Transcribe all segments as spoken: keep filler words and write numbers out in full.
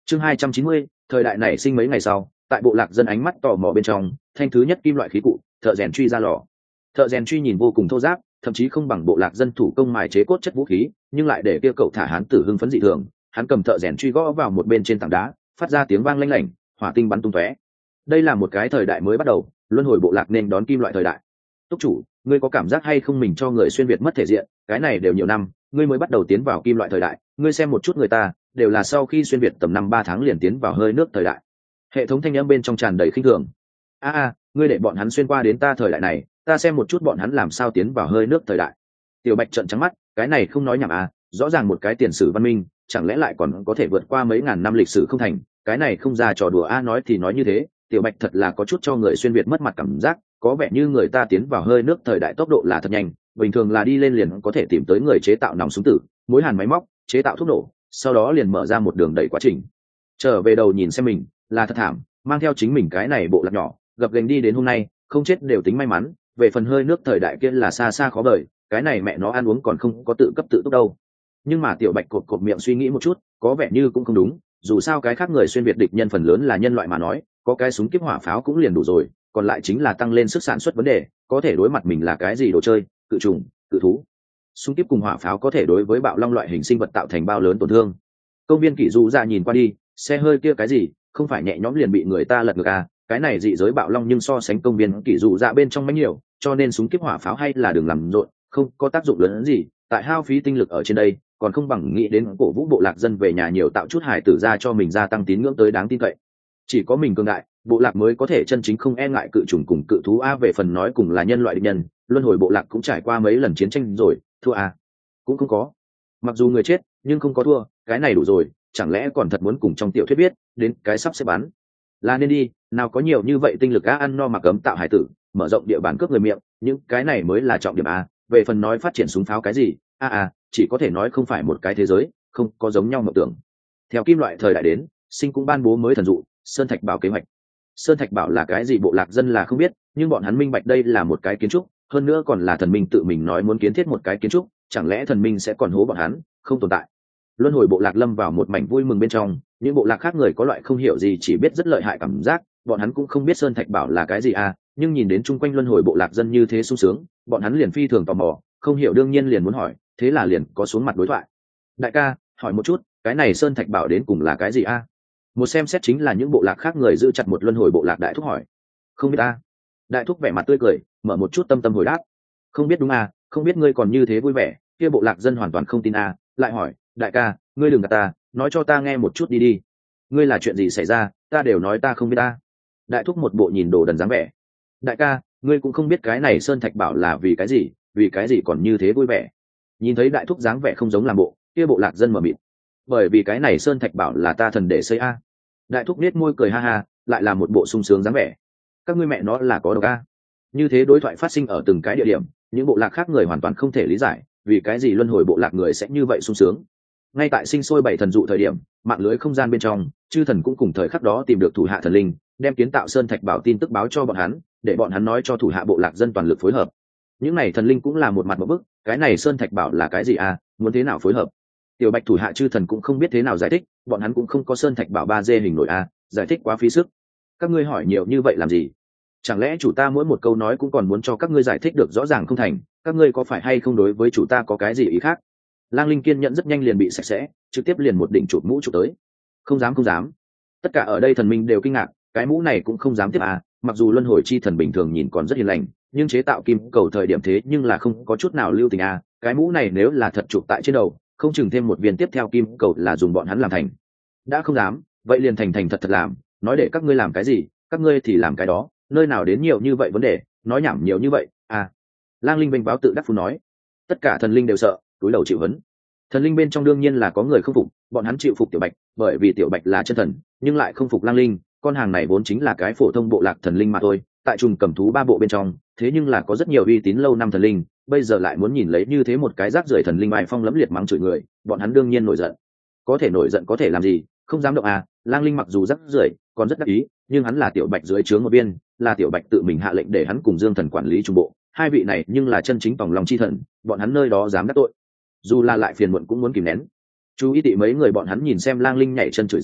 chương hai trăm chín mươi, thời đại này sinh mấy ngày sau, tại bộ lạc dân ánh mắt tò mò bên trong, thanh thứ nhất kim loại khí cụ, thợ rèn truy ra lò. Thợ rèn truy nhìn vô cùng thô ráp, thậm chí không bằng bộ lạc dân thủ công mài chế cốt chất vũ khí, nhưng lại để kia cậu thả hán tử hưng phấn dị thường. Hắn cầm thợ rèn truy gõ vào một bên trên tảng đá, phát ra tiếng vang lanh lảnh, hỏa tinh bắn tung tóe. Đây là một cái thời đại mới bắt đầu, luân hồi bộ lạc nên đón kim loại thời đại. Túc chủ, ngươi có cảm giác hay không mình cho người xuyên việt mất thể diện? Cái này đều nhiều năm, ngươi mới bắt đầu tiến vào kim loại thời đại, ngươi xem một chút người ta, đều là sau khi xuyên việt tầm năm ba tháng liền tiến vào hơi nước thời đại. Hệ thống thanh âm bên trong tràn đầy khinh thường. A a, ngươi để bọn hắn xuyên qua đến ta thời đại này, ta xem một chút bọn hắn làm sao tiến vào hơi nước thời đại. Tiểu Bạch trợn trắng mắt, cái này không nói nhảm à, rõ ràng một cái tiền sử văn minh, chẳng lẽ lại còn có thể vượt qua mấy ngàn năm lịch sử không thành, cái này không ra trò đùa a. Nói thì nói như thế, Tiểu Bạch thật là có chút cho người xuyên việt mất mặt cảm giác, có vẻ như người ta tiến vào hơi nước thời đại tốc độ là thật nhanh, bình thường là đi lên liền có thể tìm tới người chế tạo nòng súng tử, mối hàn máy móc, chế tạo thuốc nổ, sau đó liền mở ra một đường đầy quá trình. Trở về đầu nhìn xem mình, là thật thảm, mang theo chính mình cái này bộ lạc nhỏ, gập ghềnh đi đến hôm nay, không chết đều tính may mắn, về phần hơi nước thời đại kia là xa xa khó vời, cái này mẹ nó ăn uống còn không có tự cấp tự túc đâu. Nhưng mà Tiểu Bạch cột cột miệng suy nghĩ một chút, có vẻ như cũng không đúng, dù sao cái khác người xuyên việt địch nhân phần lớn là nhân loại mà nói, có cái súng kiếp hỏa pháo cũng liền đủ rồi, còn lại chính là tăng lên sức sản xuất vấn đề, có thể đối mặt mình là cái gì đồ chơi, cự trùng, cự thú. Súng kiếp cùng hỏa pháo có thể đối với bạo long loại hình sinh vật tạo thành bao lớn tổn thương. Công viên Kỷ Du ra nhìn qua đi, xe hơi kia cái gì, không phải nhẹ nhõm liền bị người ta lật ngược à, cái này dị giới bạo long nhưng so sánh công viên Kỷ Du ra bên trong mấy nhiều, cho nên súng kiếp hỏa pháo hay là đừng làm rộn, không có tác dụng lớn hơn gì, tại hao phí tinh lực ở trên đây, còn không bằng nghĩ đến cổ vũ bộ lạc dân về nhà nhiều tạo chút hài tử ra cho mình gia tăng tín ngưỡng tới đáng tin cậy. Chỉ có mình cường đại, bộ lạc mới có thể chân chính không e ngại cự trùng cùng cự thú a. Về phần nói cùng là nhân loại địch nhân, luân hồi bộ lạc cũng trải qua mấy lần chiến tranh rồi, thua a cũng không có. Mặc dù người chết, nhưng không có thua, cái này đủ rồi, chẳng lẽ còn thật muốn cùng trong tiểu thuyết biết, đến cái sắp xếp bắn. Là nên đi, nào có nhiều như vậy tinh lực á, ăn no mặc ấm tạo hải tử, mở rộng địa bàn cướp người miệng, những cái này mới là trọng điểm a. Về phần nói phát triển súng pháo cái gì, a a, chỉ có thể nói không phải một cái thế giới, không có giống nhau mộng tưởng. Theo kim loại thời đại đến, Sinh cũng ban bố mới thần dụ, Sơn Thạch Bảo kế hoạch. Sơn Thạch Bảo là cái gì bộ lạc dân là không biết, nhưng bọn hắn minh bạch đây là một cái kiến trúc, hơn nữa còn là thần minh tự mình nói muốn kiến thiết một cái kiến trúc, chẳng lẽ thần minh sẽ còn hố bọn hắn, không tồn tại. Luân hồi bộ lạc lâm vào một mảnh vui mừng bên trong, những bộ lạc khác người có loại không hiểu gì chỉ biết rất lợi hại cảm giác, bọn hắn cũng không biết Sơn Thạch Bảo là cái gì à, nhưng nhìn đến chung quanh luân hồi bộ lạc dân như thế sung sướng, bọn hắn liền phi thường tò mò, không hiểu đương nhiên liền muốn hỏi, thế là liền có xuống mặt đối thoại. Đại ca, hỏi một chút, cái này Sơn Thạch Bảo đến cùng là cái gì a? Một xem xét chính là những bộ lạc khác người giữ chặt một luân hồi bộ lạc đại thúc hỏi. Không biết a. Đại thúc vẻ mặt tươi cười, mở một chút tâm tâm hồi đáp. Không biết đúng a, không biết ngươi còn như thế vui vẻ, kia bộ lạc dân hoàn toàn không tin a, lại hỏi, đại ca, ngươi đừng gạt ta, nói cho ta nghe một chút đi đi. Ngươi là chuyện gì xảy ra, ta đều nói ta không biết ta. Đại thúc một bộ nhìn đồ đần dáng vẻ. Đại ca, ngươi cũng không biết cái này Sơn Thạch Bảo là vì cái gì, vì cái gì còn như thế vui vẻ. Nhìn thấy đại thúc dáng vẻ không giống làm bộ, kia bộ lạc dân mở miệng. Bởi vì cái này Sơn Thạch Bảo là ta thần để xây a. Đại thúc nết môi cười ha ha, lại là một bộ sung sướng dáng vẻ. Các ngươi mẹ nó là có độc a. Như thế đối thoại phát sinh ở từng cái địa điểm, những bộ lạc khác người hoàn toàn không thể lý giải, vì cái gì luân hồi bộ lạc người sẽ như vậy sung sướng. Ngay tại sinh sôi bảy thần dụ thời điểm, mạng lưới không gian bên trong, chư thần cũng cùng thời khắc đó tìm được thủ hạ thần linh, đem kiến tạo Sơn Thạch Bảo tin tức báo cho bọn hắn, để bọn hắn nói cho thủ hạ bộ lạc dân toàn lực phối hợp. Những này thần linh cũng là một mặt một bức, cái này Sơn Thạch Bảo là cái gì a, muốn thế nào phối hợp. Tiểu Bạch thủ hạ chư thần cũng không biết thế nào giải thích, bọn hắn cũng không có Sơn Thạch Bảo ba D hình nổi a, giải thích quá phí sức. Các ngươi hỏi nhiều như vậy làm gì? Chẳng lẽ chủ ta mỗi một câu nói cũng còn muốn cho các ngươi giải thích được rõ ràng không thành, các ngươi có phải hay không đối với chủ ta có cái gì ý khác? Lang Linh kiên nhẫn rất nhanh liền bị sạch sẽ, trực tiếp liền một đỉnh chụp mũ chụp tới. Không dám không dám. Tất cả ở đây thần minh đều kinh ngạc, cái mũ này cũng không dám tiếp à, mặc dù luân hồi chi thần bình thường nhìn còn rất hiền lành, nhưng chế tạo kim cầu thời điểm thế nhưng là không có chút nào lưu tình à, cái mũ này nếu là thật chụp tại trên đầu, không chừng thêm một viên tiếp theo kim cầu là dùng bọn hắn làm thành. Đã không dám, vậy liền thành thành thật thật làm, nói để các ngươi làm cái gì, các ngươi thì làm cái đó, nơi nào đến nhiều như vậy vấn đề, nói nhảm nhiều như vậy à. Lang Linh vênh váo tự đắc phu nói. Tất cả thần linh đều sợ, túi đầu chịu vấn. Thần linh bên trong đương nhiên là có người không phục, bọn hắn chịu phục Tiểu Bạch, bởi vì Tiểu Bạch là chân thần, nhưng lại không phục Lang Linh, con hàng này vốn chính là cái phổ thông bộ lạc thần linh mà thôi, tại trùng cầm thú ba bộ bên trong, thế nhưng là có rất nhiều uy tín lâu năm thần linh, bây giờ lại muốn nhìn lấy như thế một cái rác rưởi thần linh bài phong lẫm liệt mắng chửi người, bọn hắn đương nhiên nổi giận. Có thể nổi giận có thể làm gì, không dám động à. Lang Linh mặc dù rác rưởi, còn rất đắc ý, nhưng hắn là Tiểu Bạch dưới trướng một viên, là Tiểu Bạch tự mình hạ lệnh để hắn cùng Dương Thần quản lý trung bộ, hai vị này nhưng là chân chính tòng lòng chi thần, bọn hắn nơi đó dám đắc tội, dù là lại phiền muộn cũng muốn kìm nén. Chú ý tị mấy người bọn hắn nhìn xem Lang Linh nhảy chân chửi rủa,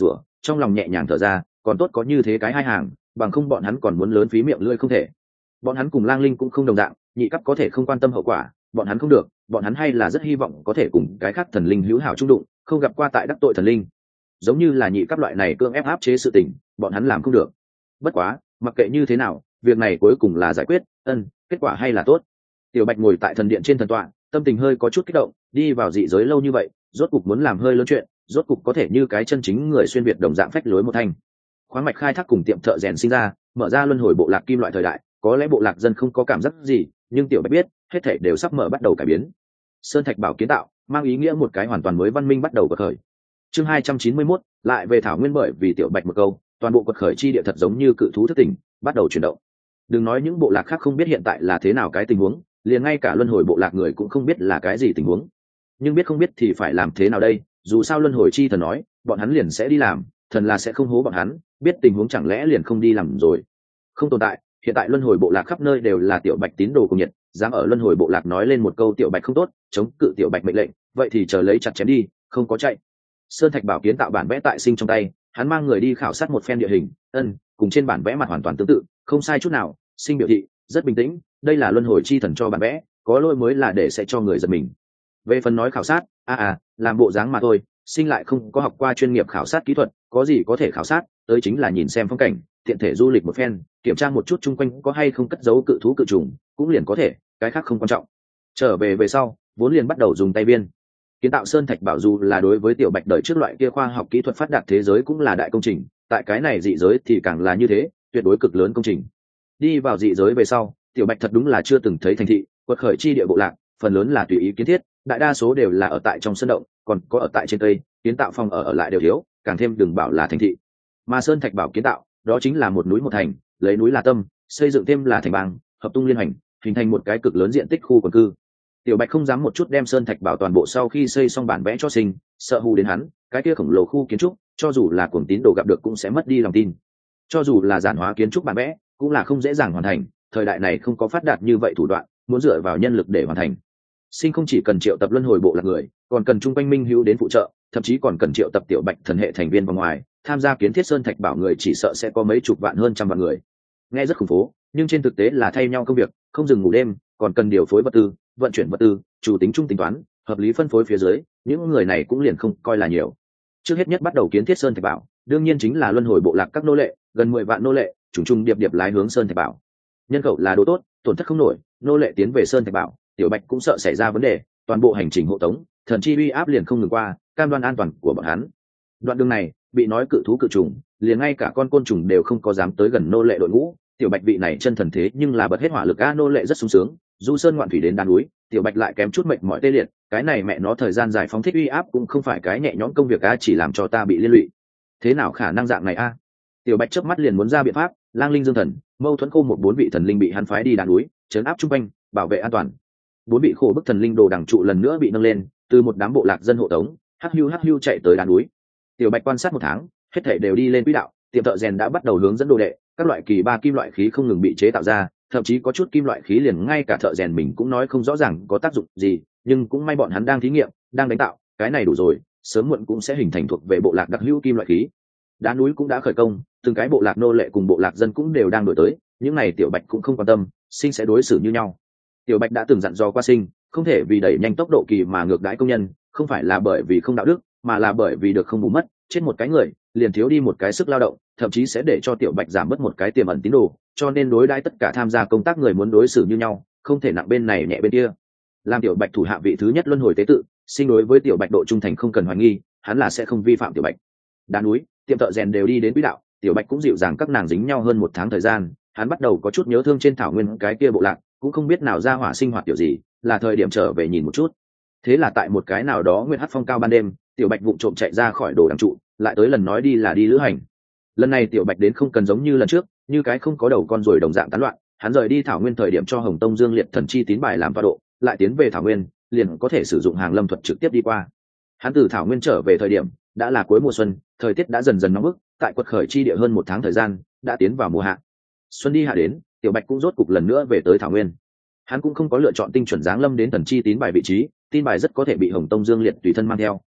trong lòng nhẹ nhàng thở ra, còn tốt có như thế cái hai hàng, bằng không bọn hắn còn muốn lớn phí miệng lưỡi không thể. Bọn hắn cùng Lang Linh cũng không đồng dạng, nhị cấp có thể không quan tâm hậu quả, bọn hắn không được, bọn hắn hay là rất hy vọng có thể cùng cái khác thần linh hữu hảo chung đụng, không gặp qua tại đắc tội thần linh. Giống như là nhị cấp loại này cưỡng ép áp chế sự tình, bọn hắn làm không được. Bất quá, mặc kệ như thế nào, việc này cuối cùng là giải quyết, ân, kết quả hay là tốt. Tiểu Bạch ngồi tại thần điện trên thần tọa, tâm tình hơi có chút kích động, đi vào dị giới lâu như vậy, rốt cục muốn làm hơi lớn chuyện, rốt cục có thể như cái chân chính người xuyên việt đồng dạng phách lối một thanh. Khoáng mạch khai thác cùng tiệm thợ rèn sinh ra, mở ra luân hồi bộ lạc kim loại thời đại, có lẽ bộ lạc dân không có cảm giác gì, nhưng Tiểu Bạch biết, hết thảy đều sắp mở bắt đầu cải biến. Sơn thạch bảo kiến tạo, mang ý nghĩa một cái hoàn toàn mới văn minh bắt đầu quật khởi. Chương hai trăm chín mươi mốt, lại về thảo nguyên bởi vì Tiểu Bạch một câu, toàn bộ quật khởi chi địa thật giống như cự thú thức tỉnh, bắt đầu chuyển động. Đừng nói những bộ lạc khác không biết hiện tại là thế nào cái tình huống, liền ngay cả luân hồi bộ lạc người cũng không biết là cái gì tình huống. Nhưng biết không biết thì phải làm thế nào đây, dù sao luân hồi chi thần nói, bọn hắn liền sẽ đi làm, thần là sẽ không hố bọn hắn, biết tình huống chẳng lẽ liền không đi làm rồi. Không tồn tại, hiện tại luân hồi bộ lạc khắp nơi đều là Tiểu Bạch tín đồ cùng nhiệt, dám ở luân hồi bộ lạc nói lên một câu Tiểu Bạch không tốt, chống cự Tiểu Bạch mệnh lệnh, vậy thì chờ lấy chặt chém đi, không có chạy. Sơn thạch bảo kiến tạo bản vẽ tại Sinh trong tay, hắn mang người đi khảo sát một phen địa hình, ân, cùng trên bản vẽ mặt hoàn toàn tương tự, không sai chút nào. Sinh biểu thị rất bình tĩnh, đây là luân hồi chi thần cho bản vẽ, có lỗi mới là để sẽ cho người giật mình. Về phần nói khảo sát, à à, làm bộ dáng mà thôi, Sinh lại không có học qua chuyên nghiệp khảo sát kỹ thuật, có gì có thể khảo sát, tới chính là nhìn xem phong cảnh, tiện thể du lịch một phen, kiểm tra một chút chung quanh có hay không cất giấu cự thú cự trùng, cũng liền có thể, cái khác không quan trọng. Trở về về sau, vốn liền bắt đầu dùng tay biên. Kiến tạo sơn thạch bảo dù là đối với Tiểu Bạch đời trước loại kia khoa học kỹ thuật phát đạt thế giới cũng là đại công trình, tại cái này dị giới thì càng là như thế, tuyệt đối cực lớn công trình. Đi vào dị giới về sau, Tiểu Bạch thật đúng là chưa từng thấy thành thị, quật khởi chi địa bộ lạc, phần lớn là tùy ý kiến thiết, đại đa số đều là ở tại trong sân động, còn có ở tại trên cây, kiến tạo phòng ở ở lại đều thiếu, càng thêm đừng bảo là thành thị. Mà sơn thạch bảo kiến tạo, đó chính là một núi một thành, lấy núi là tâm, xây dựng thêm là thành bang, hợp tung liên hành, hình thành một cái cực lớn diện tích khu quần cư. Tiểu Bạch không dám một chút đem sơn thạch bảo toàn bộ sau khi xây xong bản vẽ cho Sinh, sợ hù đến hắn, cái kia khổng lồ khu kiến trúc, cho dù là cuồng tín đồ gặp được cũng sẽ mất đi lòng tin. Cho dù là giản hóa kiến trúc bản vẽ, cũng là không dễ dàng hoàn thành, thời đại này không có phát đạt như vậy thủ đoạn, muốn dựa vào nhân lực để hoàn thành. Sinh không chỉ cần triệu tập luân hồi bộ lạc người, còn cần trung quanh minh hữu đến phụ trợ, thậm chí còn cần triệu tập Tiểu Bạch thần hệ thành viên vào ngoài, tham gia kiến thiết sơn thạch bảo người chỉ sợ sẽ có mấy chục vạn hơn trăm vạn người. Nghe rất khủng phố, nhưng trên thực tế là thay nhau công việc, không dừng ngủ đêm, còn cần điều phối vật tư, vận chuyển vật tư, chủ tính trung tính toán, hợp lý phân phối phía dưới, những người này cũng liền không coi là nhiều. Trước hết nhất bắt đầu kiến thiết sơn thạch bảo, đương nhiên chính là luân hồi bộ lạc các nô lệ, gần mười vạn nô lệ, trùng trùng điệp điệp lái hướng sơn thạch bảo. Nhân khẩu là đồ tốt, tổn thất không nổi, nô lệ tiến về sơn thạch bảo, Tiểu Bạch cũng sợ xảy ra vấn đề, toàn bộ hành trình hộ tống, thần chi uy áp liền không ngừng qua, cam đoan an toàn của bọn hắn. Đoạn đường này, bị nói cự thú cự trùng, liền ngay cả con côn trùng đều không có dám tới gần nô lệ đội ngũ. Tiểu Bạch vị này chân thần thế nhưng là bật hết hỏa lực a, nô lệ rất sung sướng, du sơn ngoạn thủy đến đan núi, Tiểu Bạch lại kém chút mệt mỏi tê liệt, cái này mẹ nó thời gian dài phóng thích uy áp cũng không phải cái nhẹ nhõm công việc a, chỉ làm cho ta bị liên lụy. Thế nào khả năng dạng này a? Tiểu Bạch chớp mắt liền muốn ra biện pháp, Lang Linh Dương Thần, mâu thuẫn khô một bốn vị thần linh bị hắn phái đi đan núi, trấn áp trung quanh, bảo vệ an toàn. Bốn vị khổ bức thần linh đồ đẳng trụ lần nữa bị nâng lên, từ một đám bộ lạc dân hộ tống, hắc hưu hắc hưu chạy tới đan núi. Tiểu Bạch quan sát một tháng, hết thảy đều đi lên quỹ đạo, tiệm thợ rèn đã bắt đầu hướng dẫn đồ đệ, các loại kỳ ba kim loại khí không ngừng bị chế tạo ra, thậm chí có chút kim loại khí liền ngay cả thợ rèn mình cũng nói không rõ ràng có tác dụng gì, nhưng cũng may bọn hắn đang thí nghiệm, đang đánh tạo, cái này đủ rồi, sớm muộn cũng sẽ hình thành thuộc về bộ lạc đặc hữu kim loại khí. Đá núi cũng đã khởi công, từng cái bộ lạc nô lệ cùng bộ lạc dân cũng đều đang đổi tới, những này Tiểu Bạch cũng không quan tâm, Sinh sẽ đối xử như nhau. Tiểu Bạch đã từng dặn dò qua Sinh, không thể vì đẩy nhanh tốc độ kỳ mà ngược đãi công nhân, không phải là bởi vì không đạo đức, mà là bởi vì được không bù mất, chết một cái người, liền thiếu đi một cái sức lao động, thậm chí sẽ để cho Tiểu Bạch giảm mất một cái tiềm ẩn tín đồ, cho nên đối đãi tất cả tham gia công tác người muốn đối xử như nhau, không thể nặng bên này nhẹ bên kia. Làm Tiểu Bạch thủ hạ vị thứ nhất luân hồi tế tự, Sinh đối với Tiểu Bạch độ trung thành không cần hoài nghi, hắn là sẽ không vi phạm Tiểu Bạch. Đá núi, tiệm thợ rèn đều đi đến quỹ đạo, Tiểu Bạch cũng dịu dàng các nàng dính nhau hơn một tháng thời gian, hắn bắt đầu có chút nhớ thương trên thảo nguyên cái kia bộ lạc, cũng không biết nào ra hỏa sinh hoạt kiểu gì, là thời điểm trở về nhìn một chút. Thế là tại một cái nào đó nguyên hắc phong cao ban đêm, Tiểu Bạch vụng trộm chạy ra khỏi đồ đằng trụ, lại tới lần nói đi là đi lữ hành. Lần này Tiểu Bạch đến không cần giống như lần trước, như cái không có đầu con ruồi đồng dạng tán loạn, hắn rời đi thảo nguyên thời điểm cho Hồng Tông Dương Liệt thần chi tín bài làm tọa độ, lại tiến về thảo nguyên, liền có thể sử dụng hàng lâm thuật trực tiếp đi qua. Hắn từ thảo nguyên trở về thời điểm đã là cuối mùa xuân, thời tiết đã dần dần nóng bức, tại quật khởi chi địa hơn một tháng thời gian, đã tiến vào mùa hạ. Xuân đi hạ đến, Tiểu Bạch cũng rốt cục lần nữa về tới thảo nguyên. Hắn cũng không có lựa chọn tinh chuẩn giáng lâm đến thần chi tín bài vị trí, tin bài rất có thể bị Hồng Tông Dương Liệt tùy thân mang theo,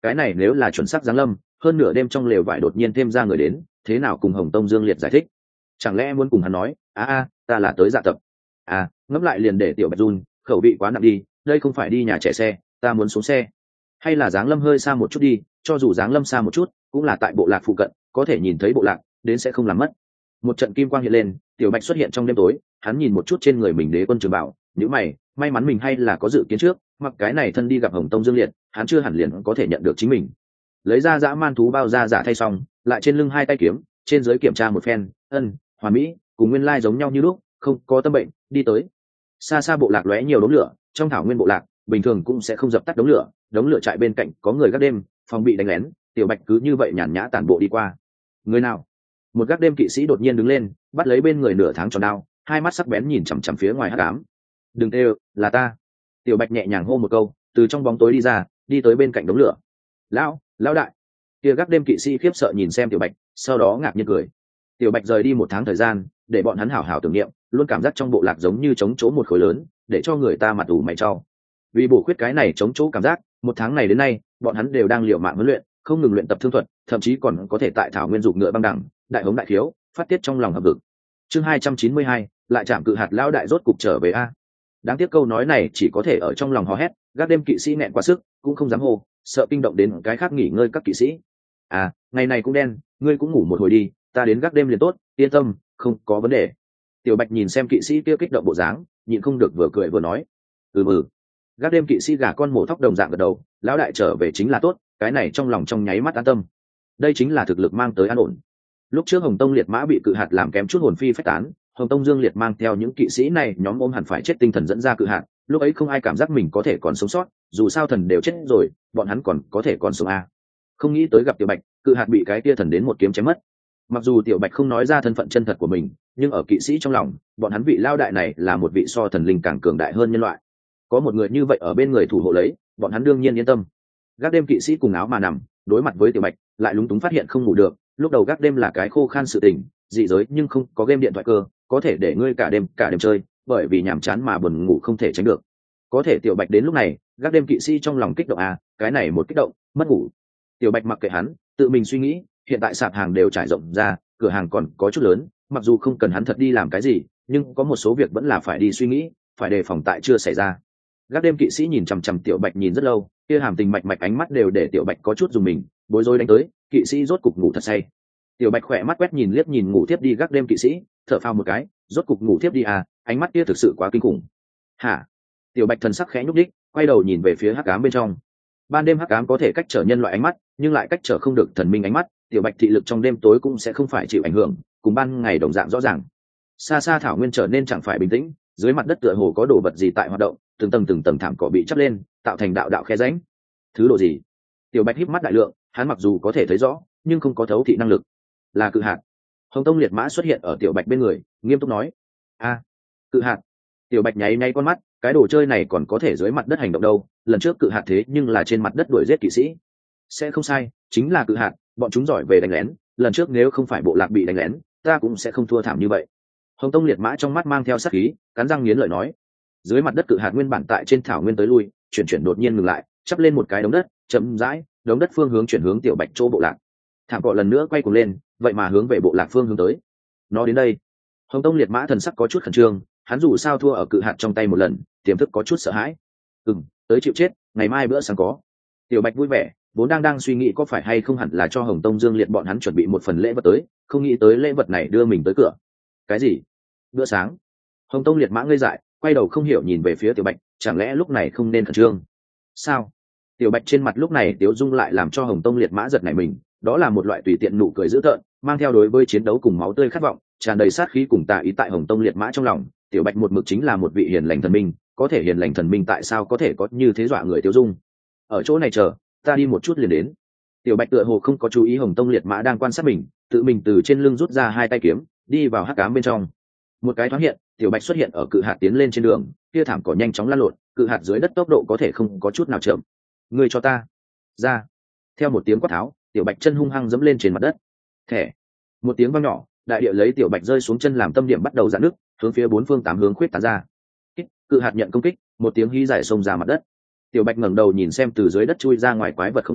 cái này nếu là chuẩn xác giáng lâm, hơn nửa đêm trong lều vải đột nhiên thêm ra người đến, thế nào cùng Hồng Tông Dương Liệt giải thích? Chẳng lẽ muốn cùng hắn nói, a a, ta là tới dạ tập. À, ngẫm lại liền để tiểu Bạch run, khẩu vị quá nặng đi, đây không phải đi nhà trẻ xe, ta muốn xuống xe. Hay là giáng lâm hơi xa một chút đi, cho dù giáng lâm xa một chút, cũng là tại bộ lạc phụ cận, có thể nhìn thấy bộ lạc, đến sẽ không làm mất. Một trận kim quang hiện lên, tiểu Bạch xuất hiện trong đêm tối, hắn nhìn một chút trên người mình đế quân trường bảo, nhíu mày, may mắn mình hay là có dự kiến trước, mặc cái này thân đi gặp Hồng Tông Dương Liệt, hắn chưa hẳn liền có thể nhận được chính mình. Lấy ra dã man thú bao da giả thay xong, lại trên lưng hai tay kiếm, trên dưới kiểm tra một phen, ân, hoàn mỹ, cùng nguyên lai giống nhau như lúc, không có tâm bệnh, đi tới. Xa xa bộ lạc lóe nhiều đống lửa, trong thảo nguyên bộ lạc, bình thường cũng sẽ không dập tắt đống lửa, đống lửa trại bên cạnh có người gác đêm, phòng bị đánh lén, tiểu Bạch cứ như vậy nhàn nhã tản bộ đi qua. Người nào? Một gác đêm kỵ sĩ đột nhiên đứng lên, bắt lấy bên người nửa tháng tròn đao, hai mắt sắc bén nhìn chằm chằm phía ngoài hắc ám. Đừng tê, là ta. Tiểu Bạch nhẹ nhàng hô một câu, từ trong bóng tối đi ra, đi tới bên cạnh đống lửa. Lão, lão đại. Kia gác đêm kỵ sĩ khiếp sợ nhìn xem tiểu Bạch, sau đó ngạc nhiên cười. Tiểu Bạch rời đi một tháng thời gian, để bọn hắn hảo hảo tưởng niệm, luôn cảm giác trong bộ lạc giống như trống chỗ một khối lớn, để cho người ta mặt ủ mày trao. Vì bổ khuyết cái này trống chỗ cảm giác, một tháng này đến nay, bọn hắn đều đang liều mạng huấn luyện, không ngừng luyện tập thương thuật, thậm chí còn có thể tại thảo nguyên dục ngựa băng đẳng, đại hống đại khiếu, phát tiết trong lòng hợp vực. Chương hai trăm chín mươi hai, lại chạm cự hạt lão đại rốt cục trở về a. Đáng tiếc câu nói này chỉ có thể ở trong lòng hò hét, gác đêm kỵ sĩ nghẹn quá sức, cũng không dám hô, sợ kinh động đến cái khác nghỉ ngơi các kỵ sĩ. À, ngày này cũng đen, ngươi cũng ngủ một hồi đi, ta đến gác đêm liền tốt, yên tâm, không có vấn đề. Tiểu Bạch nhìn xem kỵ sĩ kia kích động bộ dáng, nhịn không được vừa cười vừa nói, ừ ừ. Gác đêm kỵ sĩ gà con mổ thóc đồng dạng gật đầu, lão đại trở về chính là tốt, cái này trong lòng trong nháy mắt an tâm. Đây chính là thực lực mang tới an ổn. Lúc trước Hồng Tông liệt mã bị cự hạt làm kém chút hồn phi phách tán, Hồng Tông Dương Liệt mang theo những kỵ sĩ này nhóm ôm hẳn phải chết tinh thần dẫn ra cự hạt, lúc ấy không ai cảm giác mình có thể còn sống sót, dù sao thần đều chết rồi, bọn hắn còn có thể còn sống a. Không nghĩ tới gặp Tiểu Bạch, cự hạt bị cái tia thần đến một kiếm chém mất. Mặc dù Tiểu Bạch không nói ra thân phận chân thật của mình, nhưng ở kỵ sĩ trong lòng, bọn hắn vị lao đại này là một vị so thần linh càng cường đại hơn nhân loại. Có một người như vậy ở bên người thủ hộ lấy, bọn hắn đương nhiên yên tâm. Gác đêm kỵ sĩ cùng áo mà nằm, đối mặt với Tiểu Bạch, lại lúng túng phát hiện không ngủ được, lúc đầu gác đêm là cái khô khan sự tình, dị giới nhưng không có game điện thoại cơ, có thể để ngươi cả đêm cả đêm chơi, bởi vì nhàm chán mà buồn ngủ không thể tránh được. Có thể Tiểu Bạch đến lúc này, gác đêm kỵ sĩ trong lòng kích động à, cái này một kích động, mất ngủ. Tiểu Bạch mặc kệ hắn, tự mình suy nghĩ, hiện tại sạp hàng đều trải rộng ra, cửa hàng còn có chút lớn, mặc dù không cần hắn thật đi làm cái gì, nhưng có một số việc vẫn là phải đi suy nghĩ, phải đề phòng tại chưa xảy ra. Gác đêm kỵ sĩ nhìn chằm chằm Tiểu Bạch nhìn rất lâu, kia hàm tình mạch mạch ánh mắt đều để Tiểu Bạch có chút dùng mình, bối rối đánh tới, kỵ sĩ rốt cục ngủ thật say. Tiểu Bạch khỏe mắt quét nhìn liếc nhìn ngủ tiếp đi gác đêm kỵ sĩ, thở phào một cái, rốt cục ngủ tiếp đi à, ánh mắt kia thực sự quá kinh khủng. Hả? Tiểu Bạch thần sắc khẽ nhúc đích, quay đầu nhìn về phía hắc ám bên trong. Ban đêm hắc ám có thể cách trở nhân loại ánh mắt, nhưng lại cách trở không được thần minh ánh mắt, Tiểu Bạch thị lực trong đêm tối cũng sẽ không phải chịu ảnh hưởng, cùng ban ngày đồng dạng rõ ràng. Xa xa thảo nguyên trở nên chẳng phải bình tĩnh, dưới mặt đất tựa hồ có đồ vật gì tại hoạt động, từng tầng từng tầng thảm cỏ bị chắp lên, tạo thành đạo đạo khe rãnh. Thứ đồ gì? Tiểu Bạch híp mắt đại lượng, hắn mặc dù có thể thấy rõ, nhưng không có thấu thị năng lực. Là cự hạt. Hồng Tông liệt mã xuất hiện ở Tiểu Bạch bên người, nghiêm túc nói: "A, cự hạt." Tiểu Bạch nháy nháy con mắt, cái đồ chơi này còn có thể dưới mặt đất hành động đâu, lần trước cự hạt thế nhưng là trên mặt đất đuổi giết kỵ sĩ. Sẽ không sai, chính là cự hạt, bọn chúng giỏi về đánh lén, lần trước nếu không phải bộ lạc bị đánh lén, ta cũng sẽ không thua thảm như vậy. Hồng Tông liệt mã trong mắt mang theo sát khí, cắn răng nghiến lợi nói. Dưới mặt đất cự hạt nguyên bản tại trên thảo nguyên tới lui, chuyển chuyển đột nhiên ngừng lại, chắp lên một cái đống đất, chậm rãi, đống đất phương hướng chuyển hướng Tiểu Bạch chỗ bộ lạc. Thảm cỏ lần nữa quay cuồng lên, vậy mà hướng về bộ lạc phương hướng tới. Nó đến đây. Hồng Tông liệt mã thần sắc có chút khẩn trương, hắn dù sao thua ở cự hạt trong tay một lần, tiềm thức có chút sợ hãi. Ừm, tới chịu chết, ngày mai bữa sáng có. Tiểu Bạch vui vẻ, vốn đang đang suy nghĩ có phải hay không hẳn là cho Hồng Tông Dương Liệt bọn hắn chuẩn bị một phần lễ vật tới, không nghĩ tới lễ vật này đưa mình tới cửa. Cái gì? Bữa sáng? Hồng Tông liệt mã ngây dại, quay đầu không hiểu nhìn về phía Tiểu Bạch, chẳng lẽ lúc này không nên khẩn trương? Sao? Tiểu Bạch trên mặt lúc này Tiếu Dung lại làm cho Hồng Tông liệt mã giật nảy mình, đó là một loại tùy tiện nụ cười dữ tợn, mang theo đối với chiến đấu cùng máu tươi khát vọng, tràn đầy sát khí cùng tà ý tại Hồng Tông liệt mã trong lòng. Tiểu Bạch một mực chính là một vị hiền lành thần minh, có thể hiền lành thần minh tại sao có thể có như thế dọa người Tiếu Dung? Ở chỗ này chờ, ta đi một chút liền đến. Tiểu Bạch tựa hồ không có chú ý Hồng Tông liệt mã đang quan sát mình, tự mình từ trên lưng rút ra hai tay kiếm, đi vào hắc ám bên trong. Một cái thoáng hiện, Tiểu Bạch xuất hiện ở cự hạt tiến lên trên đường, kia thảm cỏ nhanh chóng lăn lộn, cự hạt dưới đất tốc độ có thể không có chút nào chậm. Ngươi cho ta ra. Theo một tiếng quát tháo, Tiểu Bạch chân hung hăng dẫm lên trên mặt đất. Thẻ. Một tiếng vang nhỏ, đại địa lấy Tiểu Bạch rơi xuống chân làm tâm điểm bắt đầu giãn nước, hướng phía bốn phương tám hướng khuyết tán ra. Cự hạt nhận công kích, một tiếng hí dài xông ra mặt đất. Tiểu Bạch ngẩng đầu nhìn xem từ dưới đất chui ra ngoài quái vật khổng lồ,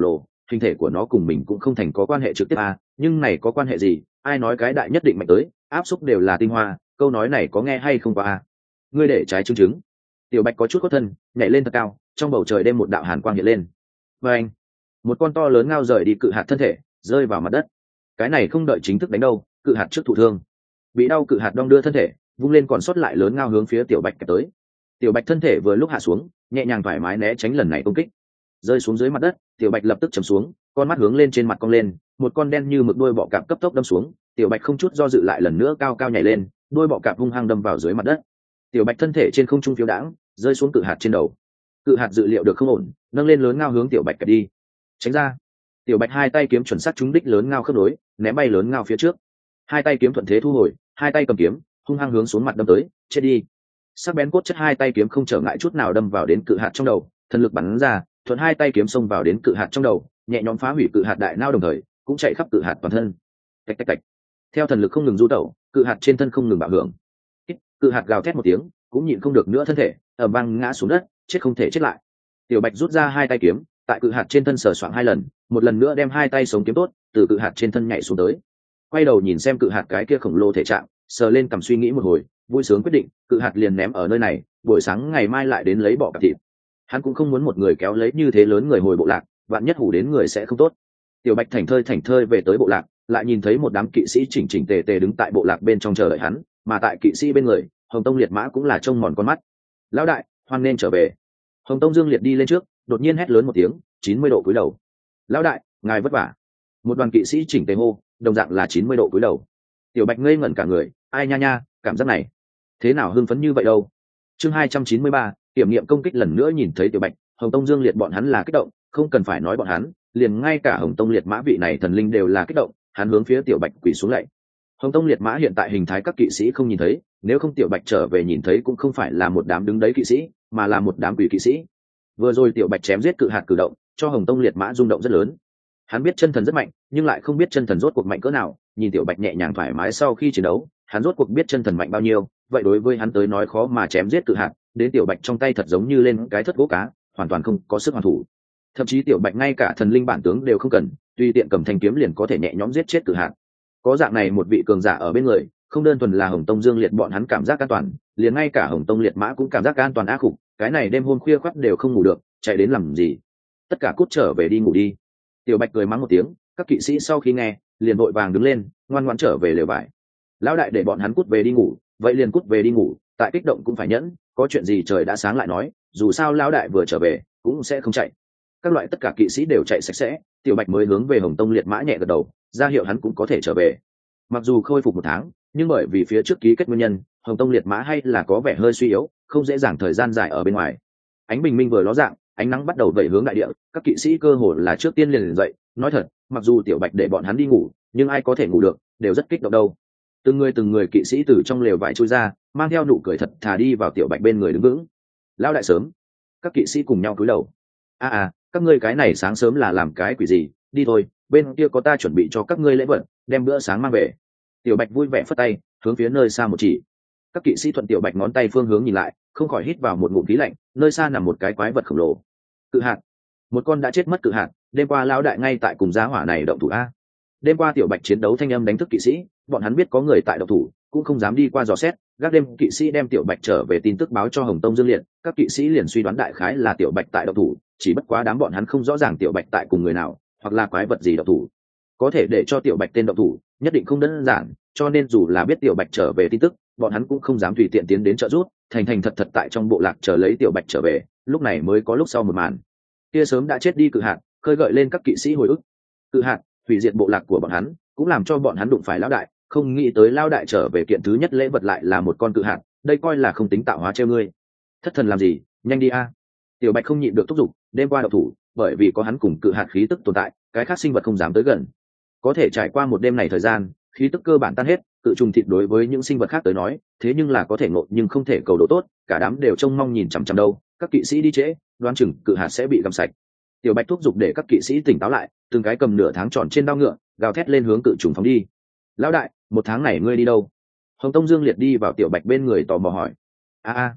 hình thể của nó cùng mình cũng không thành có quan hệ trực tiếp à, nhưng này có quan hệ gì, ai nói cái đại nhất định mạnh tới, áp xúc đều là tinh hoa, câu nói này có nghe hay không qua à? Ngươi để trái chứng chứng. Tiểu bạch có chút có thân, nhảy lên thật cao, trong bầu trời đêm một đạo hàn quang hiện lên. Và anh, một con to lớn ngao rời đi cự hạt thân thể, rơi vào mặt đất. Cái này không đợi chính thức đánh đâu, cự hạt trước thụ thương, bị đau cự hạt đong đưa thân thể, vung lên còn sót lại lớn ngao hướng phía tiểu bạch tới. Tiểu bạch thân thể vừa lúc hạ xuống, nhẹ nhàng thoải mái né tránh lần này công kích, rơi xuống dưới mặt đất. Tiểu bạch lập tức chầm xuống, con mắt hướng lên trên mặt cong lên, một con đen như mực đuôi bọ cạp cấp tốc đâm xuống. Tiểu bạch không chút do dự lại lần nữa cao cao nhảy lên, đuôi bọ cạp hung hăng đâm vào dưới mặt đất. Tiểu bạch thân thể trên không trung phiêu đãng, rơi xuống cự hạt trên đầu. Cự hạt dự liệu được không ổn, nâng lên lớn ngao hướng tiểu bạch kẹp đi. Tránh ra. Tiểu bạch hai tay kiếm chuẩn xác trúng đích lớn ngao khớp nối, ném bay lớn ngao phía trước. Hai tay kiếm thuận thế thu hồi, hai tay cầm kiếm hung hăng hướng xuống mặt đâm tới. Chết đi. Sắc bén cốt chất hai tay kiếm không trở ngại chút nào đâm vào đến cự hạt trong đầu, thần lực bắn ra, thuận hai tay kiếm xông vào đến cự hạt trong đầu, nhẹ nhõm phá hủy cự hạt đại nao, đồng thời cũng chạy khắp cự hạt toàn thân. Tạch tạch tạch. Theo thần lực không ngừng du tẩu, cự hạt trên thân không ngừng bạo hưởng. Cự hạt gào thét một tiếng, cũng nhịn không được nữa thân thể ầm vang ngã xuống đất, chết không thể chết lại. Tiểu bạch rút ra hai tay kiếm, tại cự hạt trên thân sờ soạng hai lần, một lần nữa đem hai tay sống kiếm tốt từ cự hạt trên thân nhảy xuống tới, quay đầu nhìn xem cự hạt cái kia khổng lồ thể trạng, sờ lên cầm suy nghĩ một hồi, vui sướng quyết định cự hạt liền ném ở nơi này, buổi sáng ngày mai lại đến lấy bọ cạp thịt. Hắn cũng không muốn một người kéo lấy như thế lớn người hồi bộ lạc, vạn nhất hủ đến người sẽ không tốt. Tiểu bạch thảnh thơi thảnh thơi về tới bộ lạc, lại nhìn thấy một đám kỵ sĩ chỉnh chỉnh tề tề đứng tại bộ lạc bên trong chờ đợi hắn, mà tại kỵ sĩ bên người, Hồng Tông Liệt Mã cũng là trông mòn con mắt. Lão đại, hoan nên trở về. Hồng Tông Dương Liệt đi lên trước, đột nhiên hét lớn một tiếng, chín mươi độ cúi đầu. Lão đại, ngài vất vả. Một đoàn kỵ sĩ chỉnh tề hô, đồng dạng là chín mươi độ cúi đầu. Tiểu bạch ngây ngẩn cả người, ai nha nha, cảm giác này thế nào hưng phấn như vậy đâu. Chương hai trăm chín mươi ba, kiểm nghiệm công kích. Lần nữa nhìn thấy tiểu bạch, Hồng Tông Dương Liệt bọn hắn là kích động, không cần phải nói bọn hắn, liền ngay cả Hồng Tông Liệt Mã vị này thần linh đều là kích động, hắn hướng phía tiểu bạch quỳ xuống lạy. Hồng Tông Liệt Mã hiện tại hình thái các kỵ sĩ không nhìn thấy, nếu không tiểu bạch trở về nhìn thấy cũng không phải là một đám đứng đấy kỵ sĩ, mà là một đám quỷ kỵ sĩ. Vừa rồi tiểu bạch chém giết cự hạt cử động, cho Hồng Tông Liệt Mã rung động rất lớn. Hắn biết chân thần rất mạnh, nhưng lại không biết chân thần rốt cuộc mạnh cỡ nào. Nhìn tiểu bạch nhẹ nhàng thoải mái sau khi chiến đấu, hắn rốt cuộc biết chân thần mạnh bao nhiêu. Vậy đối với hắn tới nói khó mà chém giết cự hạt, đến tiểu bạch trong tay thật giống như lên cái thất gỗ cá, hoàn toàn không có sức hoàn thủ. Thậm chí tiểu bạch ngay cả thần linh bản tướng đều không cần, tùy tiện cầm thanh kiếm liền có thể nhẹ nhõm giết chết cự hạt. Có dạng này một vị cường giả ở bên người, không đơn thuần là Hồng Tông Dương Liệt bọn hắn cảm giác an toàn, liền ngay cả Hồng Tông Liệt Mã cũng cảm giác an toàn. Á khục, cái này đêm hôm khuya khoắt đều không ngủ được, chạy đến làm gì? Tất cả cút trở về đi ngủ đi. Tiểu bạch cười mắng một tiếng, các kỵ sĩ sau khi nghe liền vội vàng đứng lên, ngoan ngoãn trở về lều vải. Lão đại để bọn hắn cút về đi ngủ, vậy liền cút về đi ngủ, tại kích động cũng phải nhẫn, có chuyện gì trời đã sáng lại nói, dù sao lão đại vừa trở về cũng sẽ không chạy. Các loại tất cả kỵ sĩ đều chạy sạch sẽ, tiểu bạch mới hướng về Hồng Tông Liệt Mã nhẹ gật đầu, ra hiệu hắn cũng có thể trở về. Mặc dù khôi phục một tháng, nhưng bởi vì phía trước ký kết nguyên nhân, Hồng Tông Liệt Mã hay là có vẻ hơi suy yếu, không dễ dàng thời gian dài ở bên ngoài. Ánh bình minh vừa ló dạng, ánh nắng bắt đầu vẩy hướng đại địa, các kỵ sĩ cơ hồ là trước tiên liền liền dậy. Nói thật, mặc dù tiểu bạch để bọn hắn đi ngủ, nhưng ai có thể ngủ được, đều rất kích động đâu. Từng người từng người kỵ sĩ từ trong lều vải chui ra, mang theo nụ cười thật thà đi vào tiểu bạch bên người đứng vững. Lão đại sớm. Các kỵ sĩ cùng nhau cúi đầu. A à, các ngươi cái này sáng sớm là làm cái quỷ gì? Đi thôi, bên kia có ta chuẩn bị cho các ngươi lễ vật, đem bữa sáng mang về. Tiểu bạch vui vẻ phất tay, hướng phía nơi xa một chỉ. Các kỵ sĩ thuận tiểu bạch ngón tay phương hướng nhìn lại, không khỏi hít vào một ngụm khí lạnh. Nơi xa nằm một cái quái vật khổng lồ, cự hạt, một con đã chết mất cự hạt. Đêm qua lão đại ngay tại cùng giá hỏa này động thủ a. Đêm qua tiểu bạch chiến đấu thanh âm đánh thức kỵ sĩ, bọn hắn biết có người tại động thủ, cũng không dám đi qua dò xét. Gác đêm kỵ sĩ đem tiểu bạch trở về tin tức báo cho Hồng Tông Dương Liệt, các kỵ sĩ liền suy đoán đại khái là tiểu bạch tại động thủ, chỉ bất quá đám bọn hắn không rõ ràng tiểu bạch tại cùng người nào, hoặc là quái vật gì động thủ. Có thể để cho tiểu bạch tên động thủ, nhất định không đơn giản, cho nên dù là biết tiểu bạch trở về tin tức, bọn hắn cũng không dám tùy tiện tiến đến trợ giúp, thành thành thật thật tại trong bộ lạc chờ lấy tiểu bạch trở về. Lúc này mới có lúc sau một màn kia sớm đã chết đi cự hạt khơi gợi lên các kỵ sĩ hồi ức. Cự hạt hủy diệt bộ lạc của bọn hắn, cũng làm cho bọn hắn đụng phải lão đại, không nghĩ tới lão đại trở về kiện thứ nhất lễ vật lại là một con cự hạt, đây coi là không tính tạo hóa treo ngươi. Thất thần làm gì, nhanh đi a. Tiểu bạch không nhịn được thúc giục, đêm qua độc thủ, bởi vì có hắn cùng cự hạt khí tức tồn tại, cái khác sinh vật không dám tới gần. Có thể trải qua một đêm này thời gian, khí tức cơ bản tan hết, cự trùng thịt đối với những sinh vật khác tới nói, thế nhưng là có thể ngộ nhưng không thể cầu độ tốt, cả đám đều trông mong nhìn chằm chằm đâu. Các kỵ sĩ đi trễ, đoán chừng cự hạt sẽ bị gặm sạch. Tiểu bạch thúc giục để các kỵ sĩ tỉnh táo lại, từng cái cầm nửa tháng tròn trên đao ngựa, gào thét lên hướng cự trùng phóng đi. Lão đại, một tháng này ngươi đi đâu? Hồng Tông Dương Liệt đi vào tiểu bạch bên người tò mò hỏi. A a.